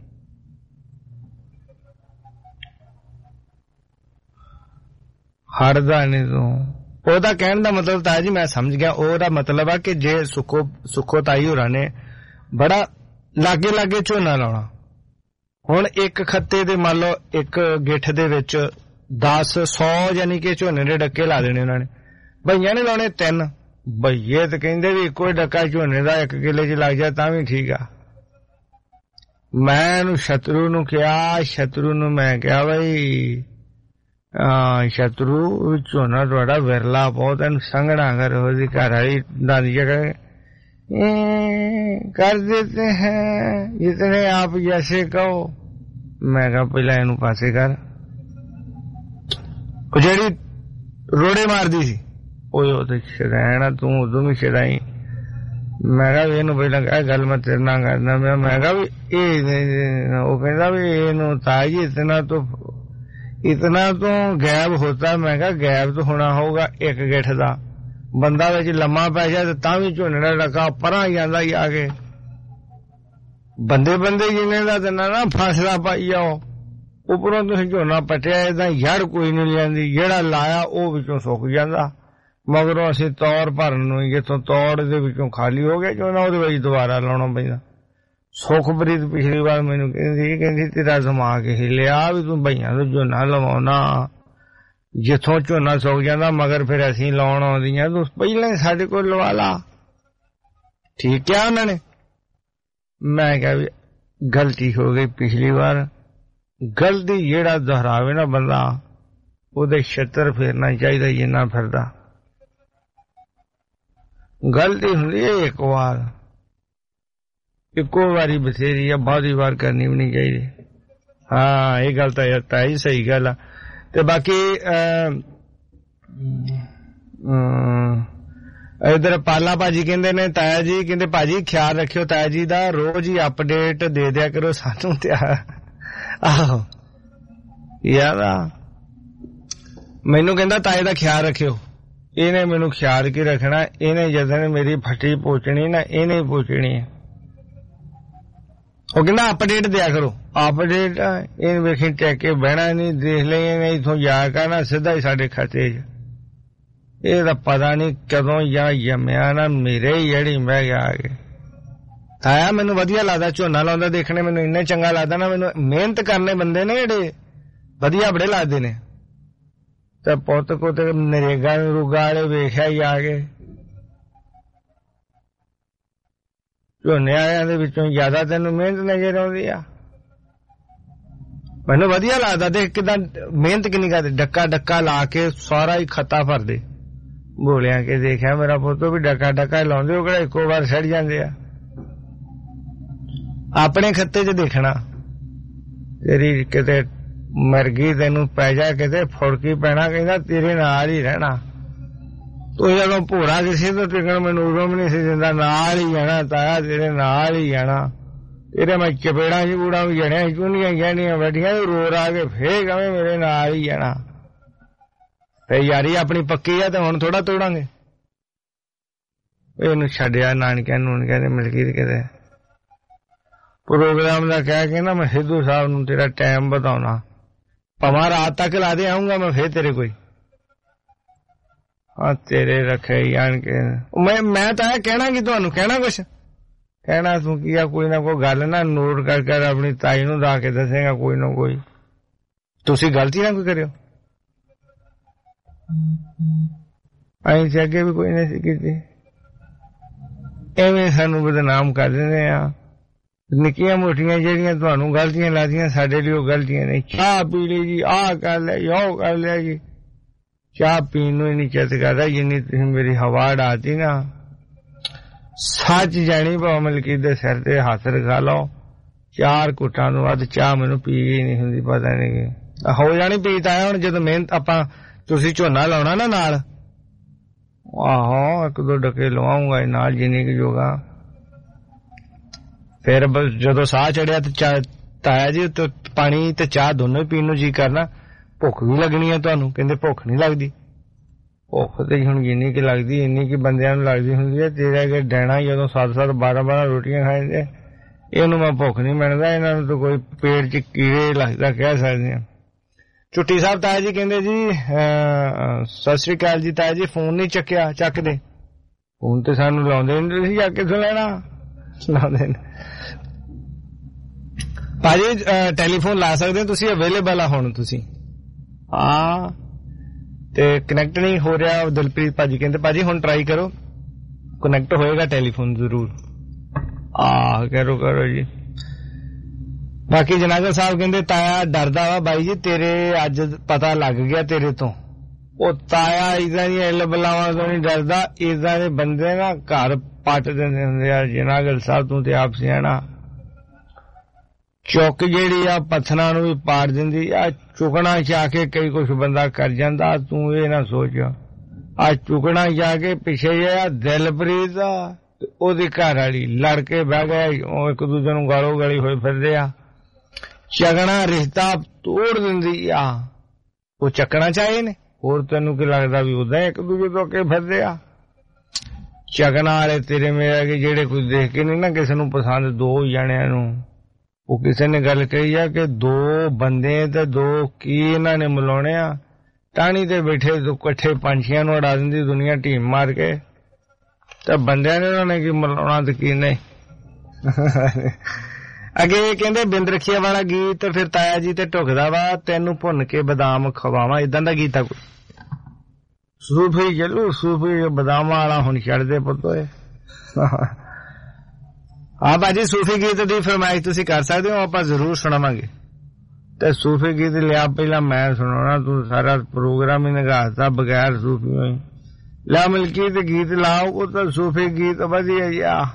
ਹੜਦਾ ਨਹੀਂ ਤੂੰ। ਉਹਦਾ ਕਹਿਣ ਦਾ ਮਤਲਬ ਤਾਇਆ ਜੀ ਮੈਂ ਸਮਝ ਗਿਆ। ਉਹਦਾ ਮਤਲਬ ਆ ਕਿ ਜੇ ਸੁੱਖੋ ਤਾਈ ਹੋਰਾਂ ਨੇ ਬੜਾ ਲਾਗੇ ਲਾਗੇ ਝੋਨਾ ਲਾਉਣਾ, ਹੁਣ ਇੱਕ ਖੱਤੇ ਦੇ ਮੰਨ ਲਓ ਇੱਕ ਗਿੱਠ ਦੇ ਵਿੱਚ 10-100 ਯਾਨੀ ਕਿ ਝੋਨੇ ਦੇ ਡੱਕੇ ਲਾ ਦੇਣੇ ਉਹਨਾਂ ਨੇ। ਭਈਆਂ ਨੇ ਲਾਉਣੇ 3। ਭਈਏ ਤੇ ਕਹਿੰਦੇ ਵੀ ਇੱਕੋ ਹੀ ਡੱਕਾ ਝੋਨੇ ਦਾ 1 ਕਿੱਲੇ 'ਚ ਲੱਗ ਜਾ ਤਾਂ ਵੀ ਠੀਕ ਆ। ਮੈਂ ਸ਼ਤਰੂ ਨੂੰ ਕਿਹਾ, ਸ਼ਤਰੂ ਨੂੰ ਮੈਂ ਕਿਹਾ ਬਈ ਸ਼ਤਰੂ ਝੋਨਾ ਤੁਹਾਡਾ ਵਿਰਲਾ ਬਹੁਤ, ਇਹਨੂੰ ਸੰਘਣਾ ਕਰ। ਉਹਦੀ ਘਰ ਵਾਲੀ ਦਾਦੀ ਜਗ੍ਹਾ कर देते हैं जितने आप जैसे कहो। मैं कहा पहला इनू पासे कर। जेड़ी रोड़े मारदी सी ਉਹ ਤੇ ਸ਼ਰਾਣਾ ਤੂੰ ਉਦੋਂ ਵੀ ਸ਼ਰਾਈ। ਮੈਂ ਕਿਹਾ ਇਹਨੂੰ ਪਹਿਲਾਂ ਕਹਿ ਗੱਲ ਮੈਂ ਤੇਰੇ ਨਾਲ ਕਰਦਾ। ਮੈਂ ਕਿਹਾ ਵੀ ਇਹ ਉਹ ਕਹਿੰਦਾ ਵੀ ਇਹਨੂੰ ਤਾਜੀ ਇਤਨਾ ਤੋਂ ਗਾਇਬ ਹੋਤਾ। ਮੈਂ ਕਿਹਾ ਗਾਇਬ ਤਾਂ ਹੋਣਾ ਹੋਊਗਾ ਇੱਕ ਗਿੱਠ ਦਾ ਬੰਦਾ ਵਿੱਚ ਲੰਮਾ ਪੈ ਜਾ ਤਾਂ ਵੀ ਝੋਨੇ ਦਾ ਡੱਕਾ ਪਰਾਂ ਜਾਂਦਾ ਹੀ ਆ ਕੇ। ਬੰਦੇ ਜਿੰਨੇ ਦਾ ਤੇ ਨਾ ਫਾਸਲਾ ਪਾਈ ਜਾਓ ਉੱਪਰੋਂ ਤੁਸੀਂ ਝੋਨਾ ਪਟਿਆ ਇਹਦਾ ਯਾਰ ਕੋਈ ਨਹੀਂ ਲੈਂਦੀ। ਜਿਹੜਾ ਲਾਇਆ ਉਹ ਵਿੱਚੋਂ ਸੁੱਕ ਜਾਂਦਾ। ਮਗਰੋਂ ਅਸੀਂ ਤੌਰ ਭਰਨ ਨੂੰ ਜਿੱਥੋਂ ਤੌੜ ਦੇ ਵਿੱਚੋਂ ਖਾਲੀ ਹੋ ਗਿਆ ਝੋਨਾ ਉਹਦੇ ਵਿੱਚ ਦੁਬਾਰਾ ਲਾਉਣਾ ਪੈਂਦਾ। ਸੁਖਪ੍ਰੀਤ ਪਿਛਲੀ ਵਾਰ ਮੈਨੂੰ ਕਹਿੰਦੀ ਤੇਰਾ ਦਿਮਾਗ ਹਿੱਲਿਆ ਵੀ ਤੂੰ ਬਈਆਂ ਤੋਂ ਝੋਨਾ ਲਵਾਉਣਾ ਜਿੱਥੋਂ ਝੋਨਾ ਸੁੱਕ ਜਾਂਦਾ ਮਗਰ ਫਿਰ ਅਸੀਂ ਲਾਉਣ ਆਉਂਦੀਆਂ ਤੂੰ ਪਹਿਲਾਂ ਸਾਡੇ ਕੋਲ ਲਵਾ ਲਾ। ਠੀਕ ਕਿਹਾ ਉਹਨਾਂ ਨੇ। ਮੈਂ ਕਿਹਾ ਵੀ ਗਲਤੀ ਹੋ ਗਈ ਪਿਛਲੀ ਵਾਰ। ਗਲਤੀ ਜਿਹੜਾ ਦੁਹਰਾਵੇ ਨਾ ਬੰਦਾ ਉਹਦੇ ਛਿੱਤਰ ਫੇਰਨਾ ਚਾਹੀਦਾ ਜਿੰਨਾ ਫਿਰਦਾ। ਗਲਤੀ ਹੁੰਦੀ ਹੈ ਇੱਕ ਵਾਰ, ਇੱਕੋ ਵਾਰੀ ਬਥੇਰੀ ਆ, ਬਾਦੀ ਵਾਰ ਕਰਨੀ ਵੀ ਨਹੀਂ ਚਾਹੀਦੀ। ਹਾਂ ਇਹ ਗੱਲ ਤਾਂ ਹੀ ਸਹੀ ਗੱਲ ਆ। ਤੇ ਬਾਕੀ ਇਧਰ ਪਾਲਾ ਭਾਜੀ ਕਹਿੰਦੇ ਨੇ ਤਾਇਆ ਜੀ ਕਹਿੰਦੇ ਭਾਜੀ ਖਿਆਲ ਰੱਖਿਓ ਤਾਇਆ ਜੀ ਦਾ ਰੋਜ਼ ਹੀ ਅਪਡੇਟ ਦੇ ਦਿਆ ਕਰੋ ਸਾਨੂੰ। ਤੇ ਆਹੋ ਯਾਰ ਮੈਨੂੰ ਕਹਿੰਦਾ ਤਾਏ ਦਾ ਖਿਆਲ ਰੱਖਿਓ। ਇਹਨੇ ਮੈਨੂੰ ਖਿਆਲ ਕੀ ਰੱਖਣਾ। ਇਹਨੇ ਜਦੋਂ ਮੇਰੀ ਫੱਟੀ ਪੋਚਣੀ ਨਾ ਇਹਨੇ ਪੋਚਣੀ ਹੈ। ਉਹ ਕਹਿੰਦਾ ਅਪਡੇਟ ਦਿਆ ਕਰੋ ਅਪਡੇਟ। ਇਹਨੂੰ ਵੇਖੀ ਟੈਕ ਕੇ ਬਹਿਣਾ ਨਹੀਂ ਦੇਖ ਲਈ ਇਥੋਂ ਜਾ ਕੇ ਨਾ ਸਿੱਧਾ ਹੀ ਸਾਡੇ ਖਾਤੇ 'ਚ। ਇਹਦਾ ਪਤਾ ਨਹੀਂ ਕਦੋਂ ਜਾਂ ਜੰਮਿਆ ਨਾ ਮੇਰੇ ਹੀ ਜਿਹੜੀ ਮੈਂ ਗਿਆ ਆ ਕੇ। ਤਾਇਆ ਮੈਨੂੰ ਵਧੀਆ ਲੱਗਦਾ ਝੋਨਾ ਲਾਉਂਦਾ ਦੇਖਣੇ ਮੈਨੂੰ ਇੰਨਾ ਚੰਗਾ ਲੱਗਦਾ ਨਾ। ਮੈਨੂੰ ਮਿਹਨਤ ਕਰਨੇ ਬੰਦੇ ਨੇ ਜਿਹੜੇ ਵਧੀਆ ਬੜੇ ਲੱਗਦੇ ਨੇ। ਤੇ ਪੁੱਤ ਕੋ ਤੇ ਨਰੇਗਾ ਰੁਗਾ ਵਾਲੇ ਵੇਖਿਆ ਹੀ ਆ ਕੇ ਝੋਨੇ ਵਾਲਿਆਂ ਦੇ ਵਿੱਚੋਂ ਜ਼ਿਆਦਾ ਤੈਨੂੰ ਮਿਹਨਤ ਨਜ਼ਰ ਆਉਂਦੀ ਆ। ਮੈਨੂੰ ਵਧੀਆ ਲੱਗਦਾ ਦੇਖ ਕਿਦਾਂ ਮਿਹਨਤ ਕਿੰਨੀ ਕਰਦੇ। ਡੱਕਾ ਲਾ ਕੇ ਸਾਰਾ ਹੀ ਖੱਤਾ ਭਰਦੇ ਬੋਲਿਆਂ ਕੇ ਦੇਖਿਆ ਮੇਰਾ ਪੁੱਤ ਵੀ ਡੱਕਾ ਲਾਉਂਦੇ ਉਹ ਕਿਹੜਾ ਇੱਕੋ ਵਾਰ ਛੱਡ ਜਾਂਦੇ ਆ। ਆਪਣੇ ਖੱਤੇ 'ਚ ਦੇਖਣਾ ਤੇਰੀ ਕਿਤੇ ਮਰ ਗਈ ਤੈਨੂੰ ਪੈ ਜਾ ਕਿਤੇ ਫੁੜਕੀ ਪੈਣਾ। ਕਹਿੰਦਾ ਤੇਰੇ ਨਾਲ ਹੀ ਰਹਿਣਾ। ਤੂੰ ਜਦੋਂ ਭੋਰਾ ਕਿਸੇ ਤੋਂ ਟਿਕਣ ਮੈਨੂੰ ਉਦੋਂ ਵੀ ਨਹੀਂ ਸੀ ਦਿੰਦਾ। ਨਾਲ ਹੀ ਜਾਣਾ ਤਾਇਆ ਤੇਰੇ ਨਾਲ ਹੀ ਜਾਣਾ। ਤੇਰੇ ਮੈਂ ਚਪੇੜਾਂ ਚ ਬੂੜਾ ਵੀ ਜਣਿਆ ਚੁੰਨੀਆਂ ਗਹਿਣੀਆਂ ਬੈਠੀਆਂ ਰੋ ਰਾ ਕੇ ਫੇਰ ਕਵੇਂ ਮੇਰੇ ਨਾਲ ਹੀ ਜਾਣਾ। ਤੇ ਯਾਰੀ ਆਪਣੀ ਪੱਕੀ ਆ ਤੇ ਹੁਣ ਥੋੜਾ ਤੋੜਾਂਗੇ। ਇਹਨੂੰ ਛੱਡਿਆ ਨਾਨਕਿਆਂ ਨੇ ਮਲਕੀਤ ਕਿਤੇ ਪ੍ਰੋਗਰਾਮ ਦਾ ਕਹਿ ਕੇ ਨਾ ਮੈਂ ਸਿੱਧੂ ਸਾਹਿਬ ਨੂੰ ਤੇਰਾ ਟਾਈਮ ਬਤਾਉਣਾ ਭਾਵੇਂ ਰਾਤ ਤੱਕ ਲਾ ਦੇ ਆਊਂਗਾ ਮੈਂ ਫੇਰ ਤੇਰੇ ਕੋਈ। ਹਾਂ ਤੇਰੇ ਰੱਖੇ ਜਾਣ ਕੇ ਮੈਂ ਤਾਂ ਕਹਿਣਾ ਕਿ ਤੁਹਾਨੂੰ ਕਹਿਣਾ ਕੁਛ ਕਹਿਣਾ ਤੂੰ ਕੀ ਆ ਕੋਈ ਨਾ ਕੋਈ ਗੱਲ ਨਾ ਨੋਟ ਕਰ ਆਪਣੀ ਤਾਈ ਨੂੰ ਲਾ ਕੇ ਦੱਸੇਗਾ ਕੋਈ ਨਾ ਕੋਈ। ਤੁਸੀਂ ਗਲਤੀ ਨਾ ਕੋਈ ਕਰਿਓ। ਅਸੀਂ ਤੇ ਅੱਗੇ ਵੀ ਕੋਈ ਨਹੀਂ ਸੀ ਕੀਤੀ। ਐਵੇਂ ਸਾਨੂੰ ਬਦਨਾਮ ਕਰ ਦਿੰਦੇ ਆ। ਨਿੱਕੀਆਂ ਮੋਟੀਆਂ ਜਿਹੜੀਆਂ ਤੁਹਾਨੂੰ ਗਲਤੀਆਂ ਲੱਗਦੀਆਂ ਸਾਡੇ ਲਈ ਉਹ ਗਲਤੀਆਂ ਨਹੀਂ। ਚਾਹ ਪੀ ਲਈ ਜੀ ਆਹ ਕਰ ਲਿਆ ਜੀ ਉਹ ਕਰ ਲਿਆ ਜੀ। ਚਾਹ ਪੀਣ ਨੂੰ ਹੀ ਨਹੀਂ ਚਿੱਤ ਕਰਦਾ ਜਿੰਨੀ ਤੁਸੀਂ ਮੇਰੀ ਹਵਾ ਡਾਤੀ ਨਾ। ਸੱਚ ਜਾਣੀ ਭਾਵੇਂ ਮਲਕੀਤ ਦੇ ਸਿਰ ਤੇ ਹੱਥ ਰਖਾ ਲਓ 4 ਘੁੱਟਾਂ ਤੋਂ ਵੱਧ ਚਾਹ ਮੈਨੂੰ ਪੀ ਹੀ ਨਹੀਂ ਹੁੰਦੀ। ਪਤਾ ਨਹੀਂ ਹੋ ਜਾਣੀ ਪੀਤਾ ਹੈ। ਹੁਣ ਜਦੋਂ ਮਿਹਨਤ ਆਪਾਂ ਤੁਸੀਂ ਝੋਨਾ ਲਾਉਣਾ ਨਾ ਨਾਲ ਆਹੋ 1-2 ਡੱਕੇ ਲਵਾਉਂਗਾ ਨਾਲ ਜਿੰਨੀ ਕੁ ਜੋਗਾ। ਫਿਰ ਜਦੋਂ ਸਾਹ ਚੜਿਆ ਤੇ ਤਾਇਆ ਜੀ ਪਾਣੀ ਤੇ ਚਾਹ ਦੋਨੋਂ ਹੀ ਪੀਣ ਨੂੰ ਜੀ ਕਰਨਾ। ਭੁੱਖ ਵੀ ਲੱਗਣੀ ਹੈ ਤੁਹਾਨੂੰ। ਕਹਿੰਦੇ ਭੁੱਖ ਨਹੀਂ ਲੱਗਦੀ। ਭੁੱਖ ਤੇ ਹੁਣ ਜਿੰਨੀ ਕਿ ਲੱਗਦੀ ਇੰਨੀ ਕਿ ਬੰਦਿਆਂ ਨੂੰ ਲੱਗਦੀ ਹੁੰਦੀ ਹੈ। ਤੇਰਾ ਕਿ ਡੈਣਾ ਜਦੋਂ 7-7 12-12 ਰੋਟੀਆਂ ਖਾਂਦੇ ਇਹਨੂੰ ਮੈਂ ਭੁੱਖ ਨਹੀਂ ਮਿਲਦਾ। ਇਹਨਾਂ ਨੂੰ ਤਾਂ ਕੋਈ ਪੇਟ 'ਚ ਕੀੜੇ ਲੱਗਦਾ ਕਹਿ ਸਕਦੇ ਹਾਂ। ਚੁੱਟੀ ਸਾਹਿਬ ਤਾਇਆ ਜੀ ਕਹਿੰਦੇ ਜੀ ਸਤਿ ਸ੍ਰੀ ਅਕਾਲ ਜੀ। ਤਾਇਆ ਜੀ ਫੋਨ ਨਹੀਂ ਚੱਕਿਆ ਚੱਕਦੇ ਫੋਨ ਤੇ ਸਾਨੂੰ ਲਾਉਂਦੇ ਨਹੀਂ ਤੁਸੀਂ ਜਾ ਕਿੱਥੋਂ ਲੈਣਾ ਲਾਉਂਦੇ ਨੇ। ਭਾਜੀ ਟੈਲੀਫੋਨ ਲਾ ਸਕਦੇ ਤੁਸੀਂ ਅਵੇਲੇਬਲ ਆ ਹੁਣ ਤੁਸੀਂ। ਹਾਂ ਤੇ ਕਨੈਕਟ ਨਹੀਂ ਹੋ ਰਿਹਾ। ਦਿਲਪ੍ਰੀਤ ਭਾਜੀ ਕਹਿੰਦੇ ਭਾਜੀ ਹੁਣ ਟਰਾਈ ਕਰੋ ਕਨੈਕਟ ਹੋਏਗਾ ਟੈਲੀਫੋਨ ਜ਼ਰੂਰ। ਕਰੋ ਜੀ। ਬਾਕੀ ਜਨਾਜ਼ਾ ਸਾਹਿਬ ਕਹਿੰਦੇ ਤਾਇਆ ਡਰਦਾ ਵਾ ਬਾਈ ਜੀ ਤੇਰੇ ਅੱਜ ਪਤਾ ਲੱਗ ਗਿਆ ਤੇਰੇ ਤੋਂ ਉਹ ਤਾਇਆ ਇਦਾਂ ਦੀਆਂ ਇੱਲ ਬਲਾਵਾਂ ਤੋਂ ਨਹੀਂ ਡਰਦਾ, ਇਦਾਂ ਦੇ ਬੰਦੇ ਨਾ ਘਰ ਪੱਟ ਦਿੰਦੇ ਹੁੰਦੇ ਆ। ਜਨਾਗਲ ਸਾਹਿਬ ਤੂੰ ਤੇ ਆਪ ਸਿਆਣਾ, ਚੁੱਕ ਜਿਹੜੀ ਆ ਪੱਥਰਾਂ ਨੂੰ ਵੀ ਪਾੜ ਦਿੰਦੀ ਆ। ਚੁੱਕਣਾ ਜਾ ਕੇ ਕਈ ਕੁਛ ਬੰਦਾ ਕਰ ਜਾਂਦਾ, ਤੂੰ ਇਹ ਨਾ ਸੋਚ ਆ ਚੁੱਕਣਾ ਜਾ ਕੇ ਪਿੱਛੇ ਜਿਹਾ ਦਿਲਪ੍ਰੀਤ ਆ ਤੇ ਉਹਦੀ ਘਰ ਵਾਲੀ ਲੜ ਕੇ ਬਹਿ ਗਏ, ਉਹ ਇੱਕ ਦੂਜੇ ਨੂੰ ਗਾਲੋ ਗਾਲੀ ਹੋਏ ਫਿਰਦੇ ਆ। ਚੱਕਣਾ ਰਿਸ਼ਤਾ ਤੋੜ ਦਿੰਦੀ ਆ, ਉਹ ਚੱਕਣਾ ਚਾਹੇ ਨੇ। ਹੋਰ ਤੈਨੂੰ ਕੀ ਲੱਗਦਾ ਵੀ ਉਦਾਂ ਇੱਕ ਦੂਜੇ ਤੋਂ ਅੱਗੇ ਫਿਰਦੇ ਆ? ਚੱਕਣਾ ਵਾਲੇ ਤੇਰੇ ਮੇਰੇ ਕਿ ਜਿਹੜੇ ਕੁਝ ਦੇਖ ਕੇ ਨਹੀਂ ਨਾ ਕਿਸੇ ਨੂੰ ਪਸੰਦ, ਦੋ ਜਣਿਆਂ ਨੂੰ। ਉਹ ਕਿਸੇ ਨੇ ਗੱਲ ਕਹੀ ਆ ਕਿ ਦੋ ਬੰਦੇ ਤੇ ਦੋ ਕੀ ਇਹਨਾਂ ਨੇ ਮਿਲਾਉਣੇ ਆ, ਟਾਹਣੀ ਤੇ ਬੈਠੇ ਇਕੱਠੇ ਪੰਛੀਆਂ ਨੂੰ ਉਡਾ ਦਿੰਦੀ ਦੁਨੀਆ ਢੀਮ ਮਾਰ ਕੇ, ਤੇ ਬੰਦਿਆਂ ਨੇ ਉਹਨਾਂ ਨੇ ਕੀ ਮਿਲਾਉਣਾ ਤੇ ਕੀ ਨਹੀਂ। ਅੱਗੇ ਕਹਿੰਦੇ ਬਿੰਦ ਰਖੀਆ ਵਾਲਾ ਗੀਤ ਫਿਰ ਤਾਇਆ ਜੀ ਤੇ ਢੁਕਦਾ ਵਾ, ਤੈਨੂੰ ਭੁੰਨ ਕੇ ਬਦਾਮ ਖਵਾਵਾਂ, ਇਦਾਂ ਦਾ ਗੀਤ ਆ ਕੋਈ। ਸੂਫੀ ਜਲੂ ਸੂਫੀ ਬਦਾਮਾਂ ਵਾਲਾ ਹੁਣ ਛੱਡਦੇ ਪੁੱਤੋਏ। ਹਾਂ ਭਾਜੀ, ਸੂਫੀ ਗੀਤ ਦੀ ਫਰਮਾਇਸ਼ ਤੁਸੀਂ ਕਰ ਸਕਦੇ ਹੋ, ਆਪਾਂ ਜ਼ਰੂਰ ਸੁਣਾਵਾਂਗੇ। ਤੇ ਸੂਫੀ ਗੀਤ ਲਿਆ ਪਹਿਲਾਂ ਮੈਂ ਸੁਣਾਉਣਾ, ਤੂੰ ਸਾਰਾ ਪ੍ਰੋਗਰਾਮ ਹੀ ਨਿਗਾਹਤਾ ਬਗੈਰ ਸੂਫੀਓ ਹੀ। ਲਾ ਮਲਕੀ ਤੇ ਗੀਤ ਲਾਓ, ਉਹ ਤਾਂ ਸੂਫੀ ਗੀਤ ਵਧੀਆ ਜੀ ਆ।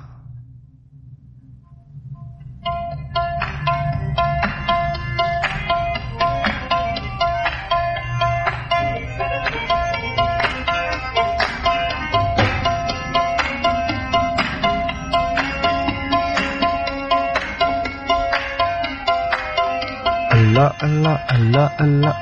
अल्लाह अल्लाह अल्लाह अल्लाह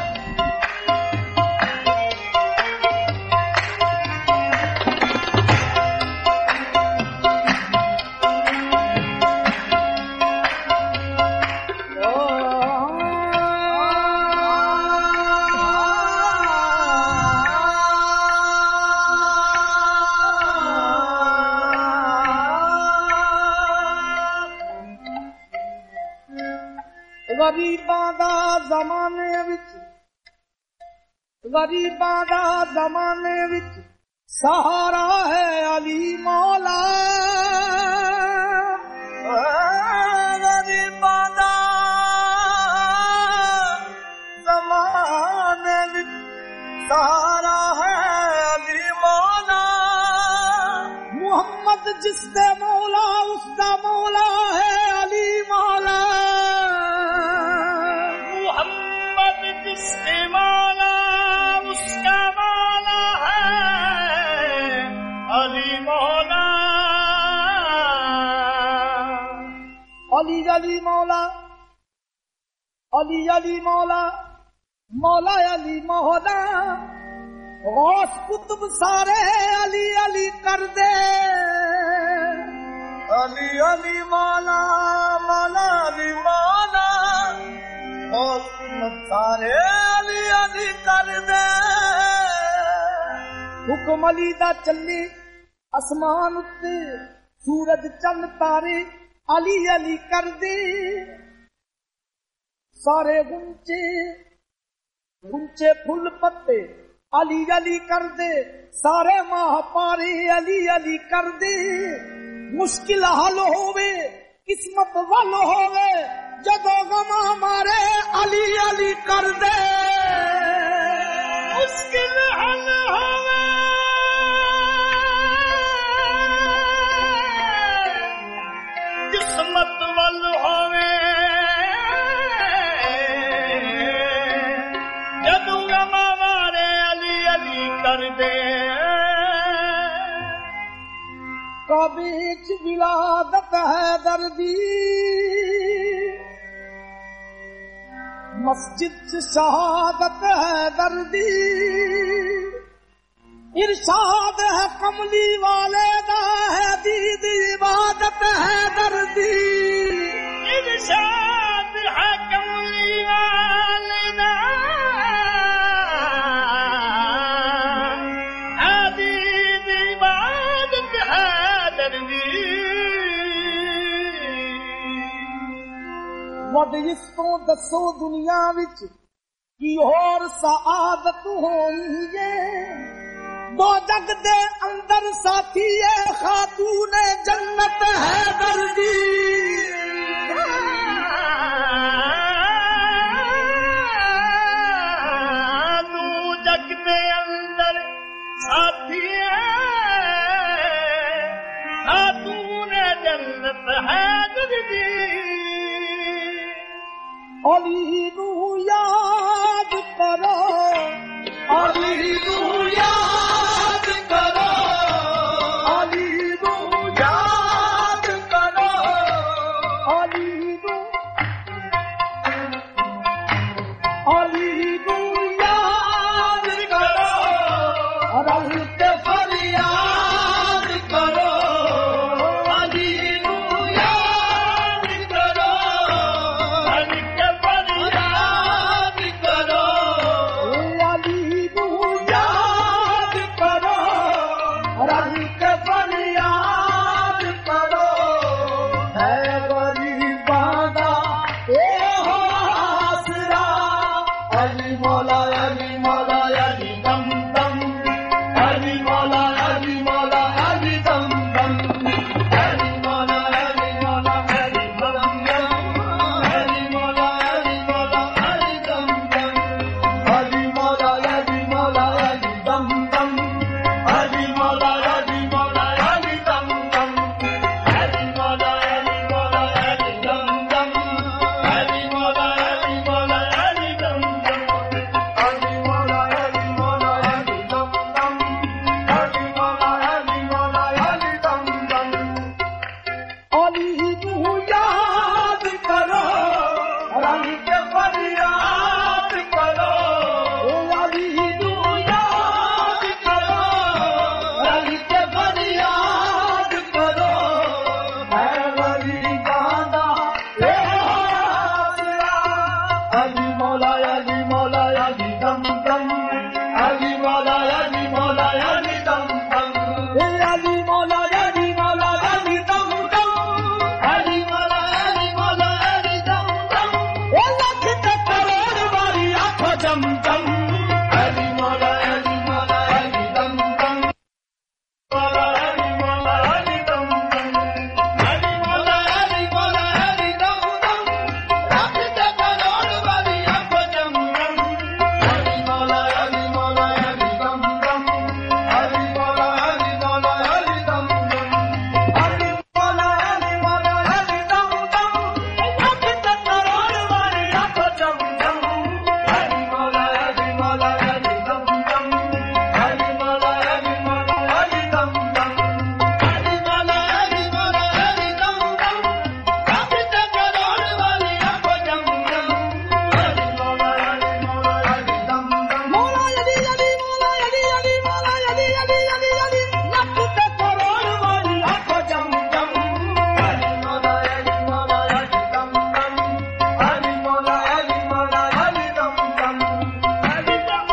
गरीबां दा ज़माने विच सहारा है अली मौला। गरीबां दा ज़माने विच सहारा है अली मौला। मुहम्मद जिसदे मौला उसदा मौला है अली मौला। मुहम्मद जिसदे मौला उसका मौला है अली मौला। अली अली मौला अली अली मौला मौला अली मौला। गौस कुतुब सारे अली अली कर दे। अली अली मौला मौला अली मौला। गौस कुतुब सारे अली अली कर दे। हुक्म अली दा चले आसमान उत्ते सूरज चंद तारे अली अली कर दे। सारे गुंचे गुंचे फुल पत्ते अली अली कर दे। सारे माह पारे अली अली कर दे। मुश्किल हल होवे किस्मत वल होवे जदों गमा मारे अली अली कर दे। मुश्किल हल होवे किस्मत वल होवे जदों गमा मारे अली अली कर दे। कबीच विलादत है दर्दी मस्जिद से शहादत है दर्दी। इरशाद है कमली वाले दा है दीद इबादत है दर्दी। इरशाद है कमली वाले दा है दीद इबादत है दर्दी। वद इसको दसो दुनिया विच की और सआदत होनी है। दो जग दे अंदर साथी है खातून जन्नत है दर्दी। दो जग दे अली नू याद करो, अली नू याद करो, अली नू याद करो, अली नू याद करो, रल के फरियाद करो, अली नू याद करो, रल के फरियाद करो, अली नू याद करो, रल के फरियाद करो, है गरीबां दा ए हो आसरा, अली मौला अली मौला अली दम दम, अली मौला अली मौला अली दम दम, अली मौला अली मौला अली दम दम, अली मौला अली मौला अली दम दम, अली मौला अली मौला अली दम दम, अली मौला अली मौला अली दम दम, अली मौला अली मौला अली दम दम, अली मौला अली मौला अली दम दम, अली मौला अली मौला अली दम दम, अली मौला अली मौला अली दम दम, अली नू याद करो, रल के फरियाद करो, अली नू याद करो, रल के फरियाद करो, है गरीबां दा ए आसरा, अली मौला अली मौला अली दम दम, अली मौला अली मौला अली दम दम, अली मौला अली मौला अली दम दम, अली मौला अली मौला अली दम दम, ओ लख ते करोड़ वाली आंखों जम जम, अली मौला अली मौला अली दम दम, मौला अली मौला अली दम दम, अली मौला अली मौला अली दम दम, लख ते करोड़ वाली आंखों जम जम, अली मौला अली मौला अली दम दम, अली मौला अली मौला अली दम दम, अली मौला अली मौला अली दम दम, लख ते करोड़ वाली आंखों जम जम, अली मौला अली मौला अली दम दम, अली मौला अली मौला अली दम दम, अली मौला अली मौला अली दम दम, लख ते करोड़ वाली आंखों जम जम, अली मौला अली मौला अली दम दम, मौला अली अली मौला अली अली मौला अली अली अली अली, लख ते करोड़ वाली आंखों जम जम, अली मौला अली मौला अली दम दम, अली मौला अली मौला अली दम दम, अली दम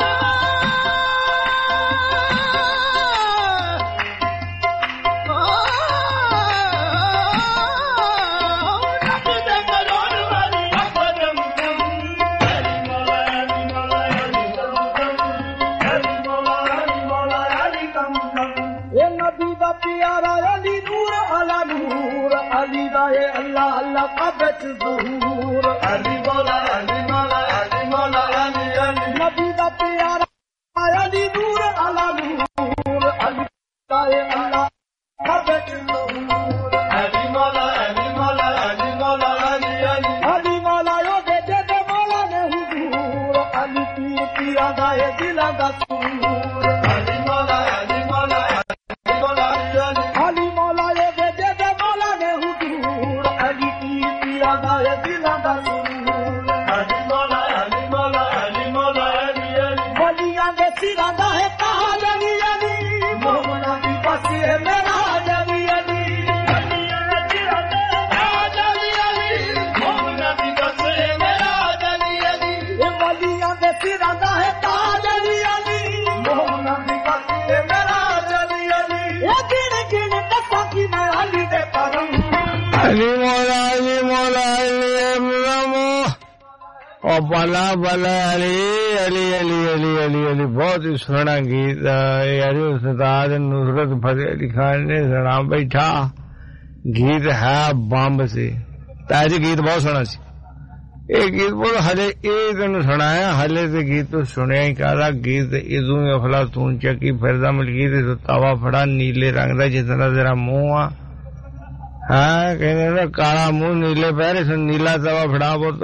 लख ते करोड़ वाली आंखों जम जम, अली मौला अली मौला अली दम दम, अली मौला अली मौला अली दम दम, ए नबी दा प्यारा अली नूर अला नूर, अली दा ए अल्लाह अल्लाह कबत ज़हूर, अली मौला अली मौला अली मौला अली अली, नबी दा प्यारा अली नूर अला नूर, अली दा ए अल्लाह कबत ज़हूर, अली मौला अली मौला अली मौला अली अली, अली मौला यो दे दे मौला ने हुजूर, अली पीर पिया दा ए दिलां दा सूर, अली मौला अली मौला अली मौला अली, अली मौला यो दे दे मौला ने हुजूर, अली पीर पिया दा ए दिलां दा सूर, अली मौला अली मौला अली मौला अली अली, वलियां दे सिरां दा है ताज अली अली, मोहम्मद दी बस है मेरा अली अली, वलियां दे सिरां दा ताज अली अली, मोहम्मद दी बस है मेरा अली अली, ए वलियां दे सिरां दा है ताज अली अली, मोहम्मद दी बस है मेरा अली अली, ए गिन गिन दसां की मैं अली दे करम, अली मौला अली मौला अली अमरमो, और बला बला अली अली अली अली अली अली, बहुत ही सोहना गीत यार उस्ताद नुसरत फतेह अली खान ने सुना बैठा, गीत है बंब से, ताज गीत बहुत सोहना सी, ਇਹ ਗੀਤ ਬੋਲ ਹਲੇ ਇਹ ਤੈਨੂੰ ਸੁਣਾਇਆ ਹਲੇ ਤੇ ਗੀਤ ਤੂੰ ਸੁਣਿਆ ਹੀ ਕਾਹਦਾ ਗੀਤ ਇਦੋਂ ਅਫਲਾਤੂਨ ਚੱਕੀ ਫਿਰਦਾ ਮਲਕੀ ਤੇ ਤਵਾ ਫੜਾ ਨੀਲੇ ਰੰਗ ਦਾ ਜਿਸ ਤਰ੍ਹਾਂ ਤੇਰਾ ਮੂੰਹ ਆ ਹਾਂ ਕਹਿੰਦੇ ਕਾਲਾ ਮੂੰਹ ਨੀਲੇ ਪੈਰ ਨੀਲਾ ਤਵਾ ਫੜਾ ਬੋਤ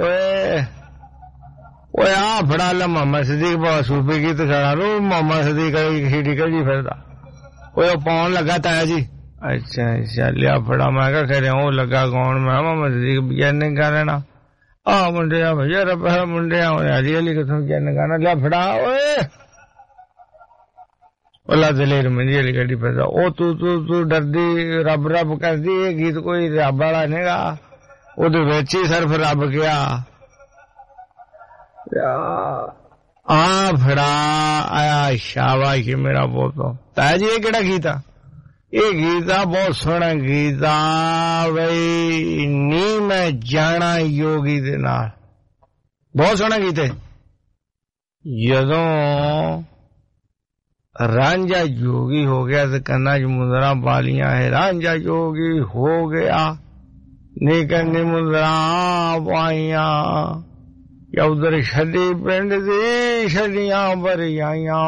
ਓਏ ਆ ਫੜਾ ਲੈ ਮੁਹੰਮਦ ਸਦੀਕ ਬਾਬਾ ਸੂਫੀ ਗੀਤ ਖੜਾ ਰੂ ਮੁਹੰਮਦ ਸਦੀਕ ਵਾਲੀ ਖੀੜੀ ਕਰੀ ਫਿਰਦਾ ਓਏ ਉਹ ਪਾਉਣ ਲੱਗਾ ਤਾਇਆ ਜੀ ਅੱਛਾ ਲਿਆ ਫੜਾ ਮੈਂ ਕਿਹਾ ਖਰੇ ਉਹ ਲੱਗਾ ਕੌਣ ਮੈਂ ਮੁਹੰਮਦ ਸਦੀਕ ਬਜਾਨੇ ਗਾ ਲੈਣਾ ਆ ਮੁੰਡਿਆ ਭਈਆ ਰੱਬਾ ਮੁੰਡਿਆ ਹਲੀ ਹਲੀ ਕਿਥੋਂ ਬਜਾਨੇ ਗਾਣਾ ਲਿਆ ਫੜਾ ਓਏ ओला दलेर मंजी वाली गड्डी पैदा ओ तू डरदी रब रब करदी ये गीत कोई रब वाला नेगा ओदे विच ही सिर्फ रब गया आ फड़ा आया शाबाश मेरा पोतो ताया जी ये केड़ा गीत आ ये गीत आ बहुत सोहना गीत आ बई नी मैं जाना योगी दे नाल बहुत सोहना गीत है जदों रांझा जोगी हो गया तो कन्ना च मुंदरा पालियां है रांझा जोगी हो गया निकन्नी मुंदरा पाइया या उधर छड़ी पिंड दी छड़ियां भरियां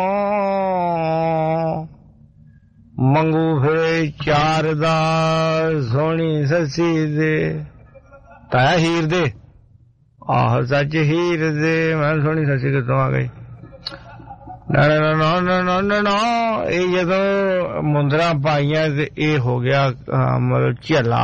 मंगू फिरे चार दा सोनी ससी दे ताया हीर दे आह सच हीर दे मैं सोनी ससी कितों आ गई ना ਇਹ ਜਦੋਂ ਮੁੰਦਰਾ ਪਾਈਆਂ ਤੇ ਇਹ ਹੋ ਗਿਆ ਮਤਲਬ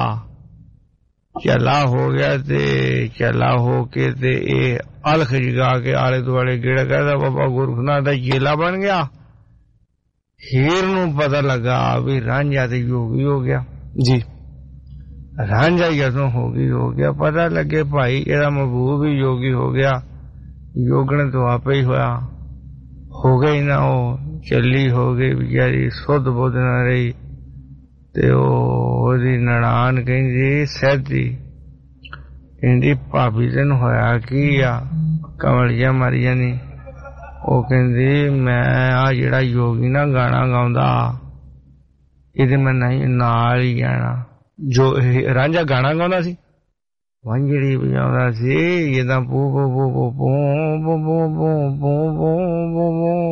ਝੱਲਾ ਹੋ ਗਿਆ ਤੇ ਝੱਲਾ ਹੋ ਕੇ ਤੇ ਇਹ ਅਲਖ ਜਗਾ ਕੇ ਆਲੇ ਦੁਆਲੇ ਗੇੜਾ ਕਰਦਾ ਬਾਬਾ ਗੁਰਖਨਾਥ ਦਾ ਚੇਲਾ ਬਣ ਗਿਆ ਹੀਰ ਨੂੰ ਪਤਾ ਲੱਗਾ ਵੀ ਰਾਂਝਾ ਤੇ ਯੋਗੀ ਹੋ ਗਿਆ ਜੀ ਰਾਂਝਾ ਜਦੋਂ ਹੋਗੀ ਹੋ ਗਿਆ ਪਤਾ ਲੱਗੇ ਭਾਈ ਇਹਦਾ ਮਹਿਬੂਬ ਵੀ ਯੋਗੀ ਹੋ ਗਿਆ ਯੋਗਣ ਤੋਂ ਆਪੇ ਹੀ ਹੋਇਆ हो गई ना वो चली हो गई बेचारी सुध बुध ना रही ते ओदी ननान कहंदी सैदी कहंदी भाभी तेन होया की आ कमलिया मारी जानी ओ कहंदी मैं आ जेड़ा योगी ना गाना गाउंदा इहदे मैं नहीं नाल ही जाना जो रांझा गाना गाउंदा सी वंजड़ी बजाउंदा सी जिद्दां पू पू पू पू पू पू पू पू पू पू पू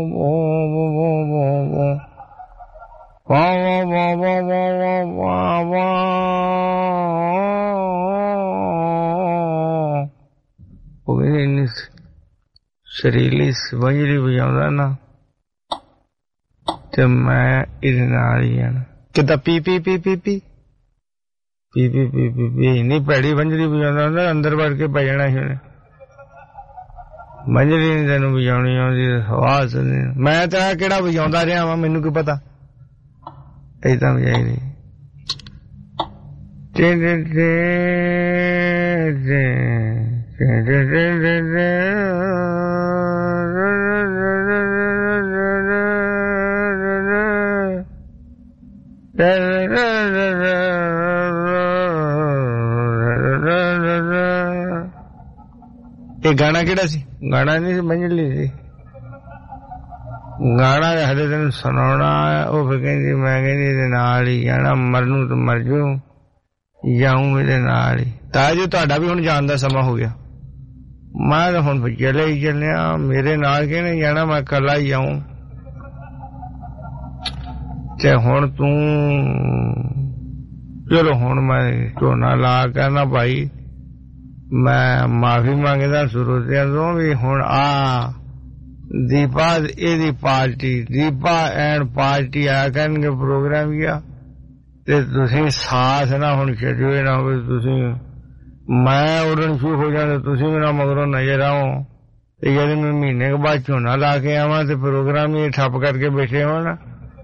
पू पू शरीली वंजड़ी बजाउंदा ना ते मैं इहदे नाल ही जाना किद्दां पी पी पी पी पी पी पी पी पी पी नहीं भैड़ी वंजरी बजाउंदा अंदर वड़ के पै जाना ही वंजरी नहीं तेन बजाउनी आउंदी आवाज मैं तो केड़ा बजाउंदा रहा वां मैनू की पता ऐदां बजाई रही ये गाना केड़ा सी गाना नहीं सी मंजली सी गाना हले दिन सुनाना वो फिर कहती मैं कहती नाल ही जाना मरनू तो मर जू जाऊं मेरे नाल ही ताया जी तुहाडा भी हुण जान दा समा हो गया मैं तो हुण चले ही चलने मेरे नाल कहने जाना मैं कला ही जाऊं ते हुण तू चलो हुण मैं झोना ला करना भाई मैं माफी मांगदा सुरोतियां तो भी हुण दीपा एदी पार्टी दीपा एंड पार्टी आया करनगे प्रोग्राम किया ते तुसीं साथ ना हुण छड्डियो ना होवे तुसीं मैं उड़न शुरू हो जांदा तुसीं मेरा मगरों नजर आओ ते जद मैं महीने के बाद झोना ला के आवां ते प्रोग्राम ही ठप करके बैठे हो ना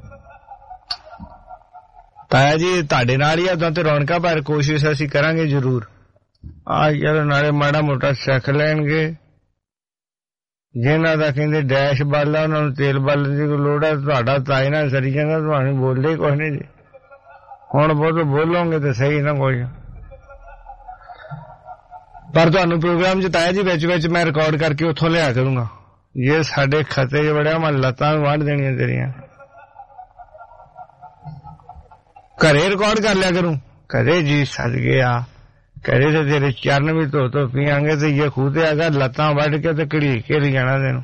ताया जी तुहाडे नाल ही अदां ते रौनकां पर कोशिश असीं करांगे जरूर चलो नाले माड़ा मोटा सिख लैणगे जिन्हां दा कहंदे डैश बाला उन्हां नूं तेल बालण दी कोई लोड़ है तुहाडा ताई नाल सरी जांदा तुहानूं बोलदे ही कुछ नहीं जी हुण बहुत बोलोगे तो सही ना कुछ पर तुहानूं प्रोग्राम च ताया जी विच मैं रिकॉर्ड करके उत्थों लिया करूंगा जे साडे खते च वड़िया मैं लत्तां वंड देणियां तेरियां घरे रिकॉर्ड कर लिया करूं घरे जी सद गया करे तो तेरे चरण भी तो पियांगे तो ये खूते अगर लत्तां वढ़ के तो घड़ी के ले जाना तेन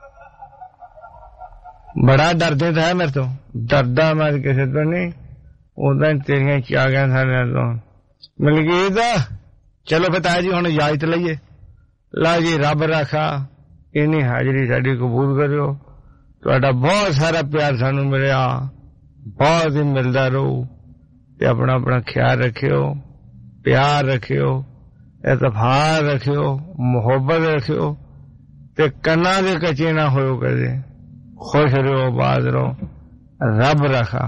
बड़ा डरदे था मेरे तो डरदा मैं किसी तो नहीं उदा तेरिया चागियां सारियां तो मलकीत चलो फिर ताया जी हुण इजाजत लईए ला जी रब रखा इन्नी हाजरी साडी कबूल करियो तुहाडा बहुत सारा प्यार सानू मिलिया बहुत ही मिलदा रहू ते अपना अपना ख्याल रखियो प्यार रखियो इतफाक रखियो मुहब्बत रखियो ते कन्ना दे कच्चे ना होयो कदे खुश रहो आबाद रहो रब रखा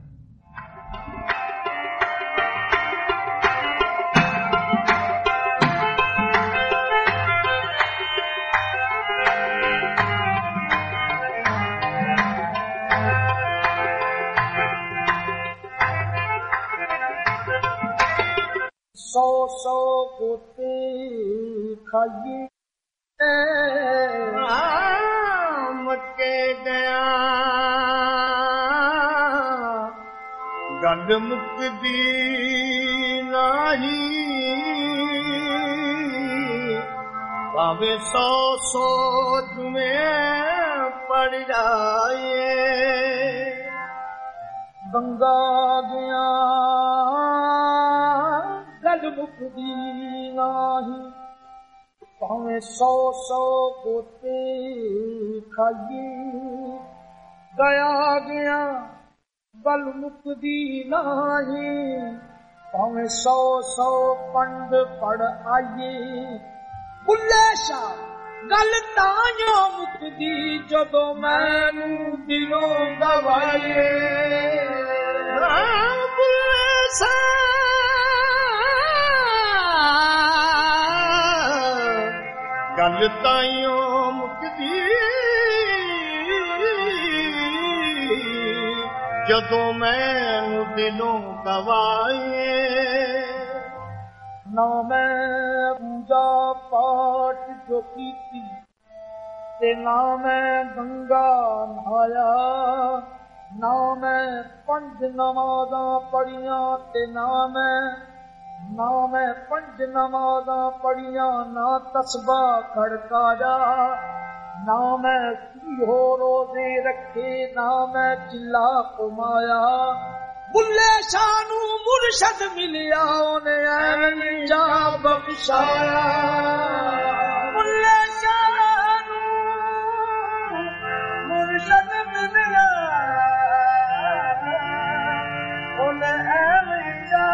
सौ सौ गोते खाइए मके गया गंद मुक्ति नाही भावे सौ सौ में पड़ जाए गंगा गया गल मुक्ति नाही भावे सौ सौ गोते खाइए गया गया गल मुक्ति नाही भावे सौ सौ पंड पढ़ आइए बुल्ले शाह गल तांजो मुक्ति जदों मैनू दिलों गवाए बुल्ले शाह गल ताइयों मुक्ति जदों मैनू दिलों गवाए ना मैं पूजा पाठ जो कीती ते ना मैं गंगा नहाया ना मैं पंज नमाज़ां पढ़ियां ते ना मैं पंज नमाज़ां पढ़ियां ना तस्बा खड़काया ना मैं हो रोजे रखे ना मैं चिल्ला कमाया बुल्ले शानू मुर्शद मिलिया उन्हें ऐन जा बख्शाया बुल्ले शानू मुर्शद मिलिया उन्हें ऐन जा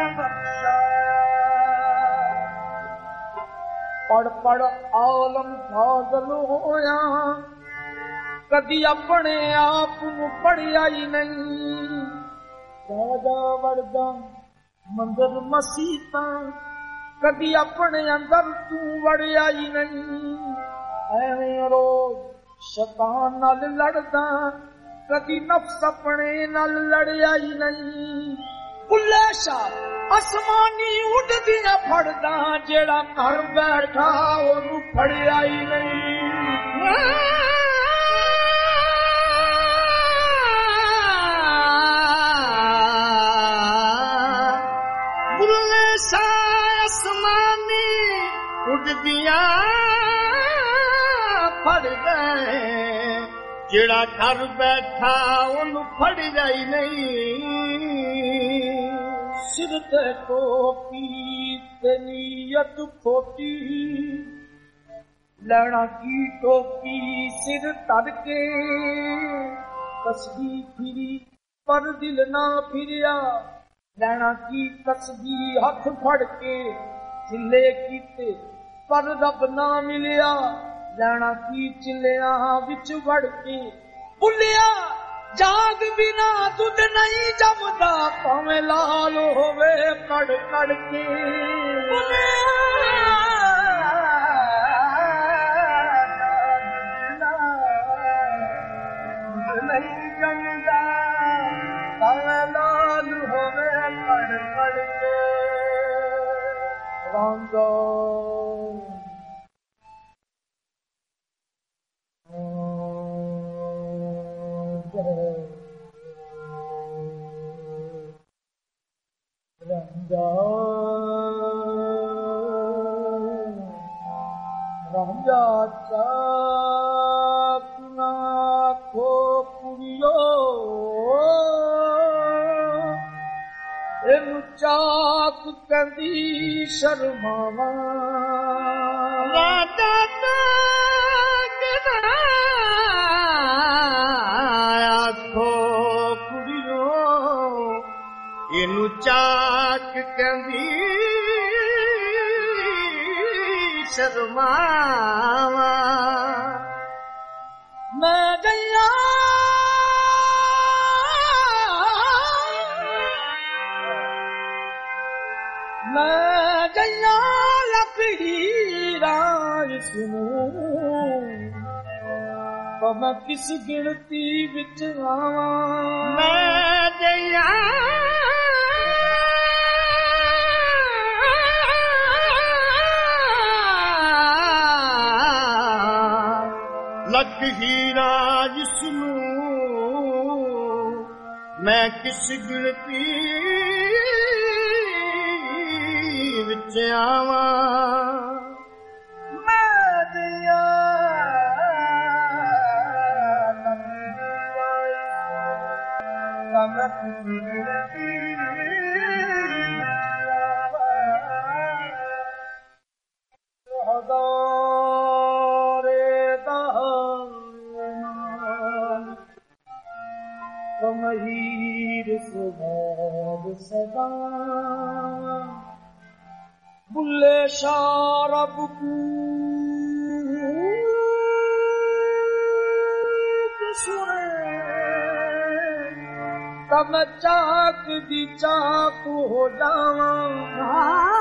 पढ़ पढ़ आलम फाज़ल होया कदी अपने आप नू पढ़िया ही नहीं राजा वरदा मंदिर मसीता कदी अपने अंदर तू वड़िया ही नहीं ऐवें रोज शैतान नाल लड़दा कदी नफ्स अपने नाल लड़िया ही नहीं बुल्ले शाह आसमानी उड़दियां फड़दा जेड़ा घर बैठा ओनू फड़िया ही नहीं बुल्ले शाह आसमानी उड़दियां फड़ गए जेड़ा घर बैठा ओनू फड़िया ही नहीं सिर ते टोपी ते नीयत खोटी लैना की टोपी सिर तड़के कसदी फिरी पर दिल ना फिरिया लैना की कसदी हथ फड़ के चिल्ले कीते पर रब ना मिलिया लैना की चिल्लिया विच वड़ के बुलिया जाग बिना दुध नहीं जमदा भावें लाल होवे कड़ कड़ के नहीं जमदा भावें लाल होवे कड़ कड़ के रांझो रांझा चाकना खो कुड़ियो ਇਹਨੂੰ ਚਾਕ ਕਹਿੰਦੀ ਸ਼ਰਮਾਵਾ ਰਾਜਾ ਤੱਕਦਾ ਆਖੋ ਕੁੜੀਓ ਇਹਨੂੰ ਚਾਕ ਕਹਿੰਦੀ ਸ਼ਰਮਾਵਾ ਮੈਂ ਗਈਆ ਮੈਂ ਗਈਆ ਲਕੀਰਾਂ ਇਸਨੂੰ ਤਾਂ ਮੈਂ ਕਿਸ ਗਿਣਤੀ ਵਿੱਚ ਆਵਾਂ ਮੈਂ ਗਈਆ ਲਕੀਰਾਂ ਇਸਨੂੰ ਮੈਂ ਕਿਸ ਗਿਣਤੀ ਵਿੱਚ ਆਵਾਂ ਮੈਂ ਦਿਆ कमहीर सुबह सदा बुल्ले शारब सुने तब चाक दी चाक हो जावा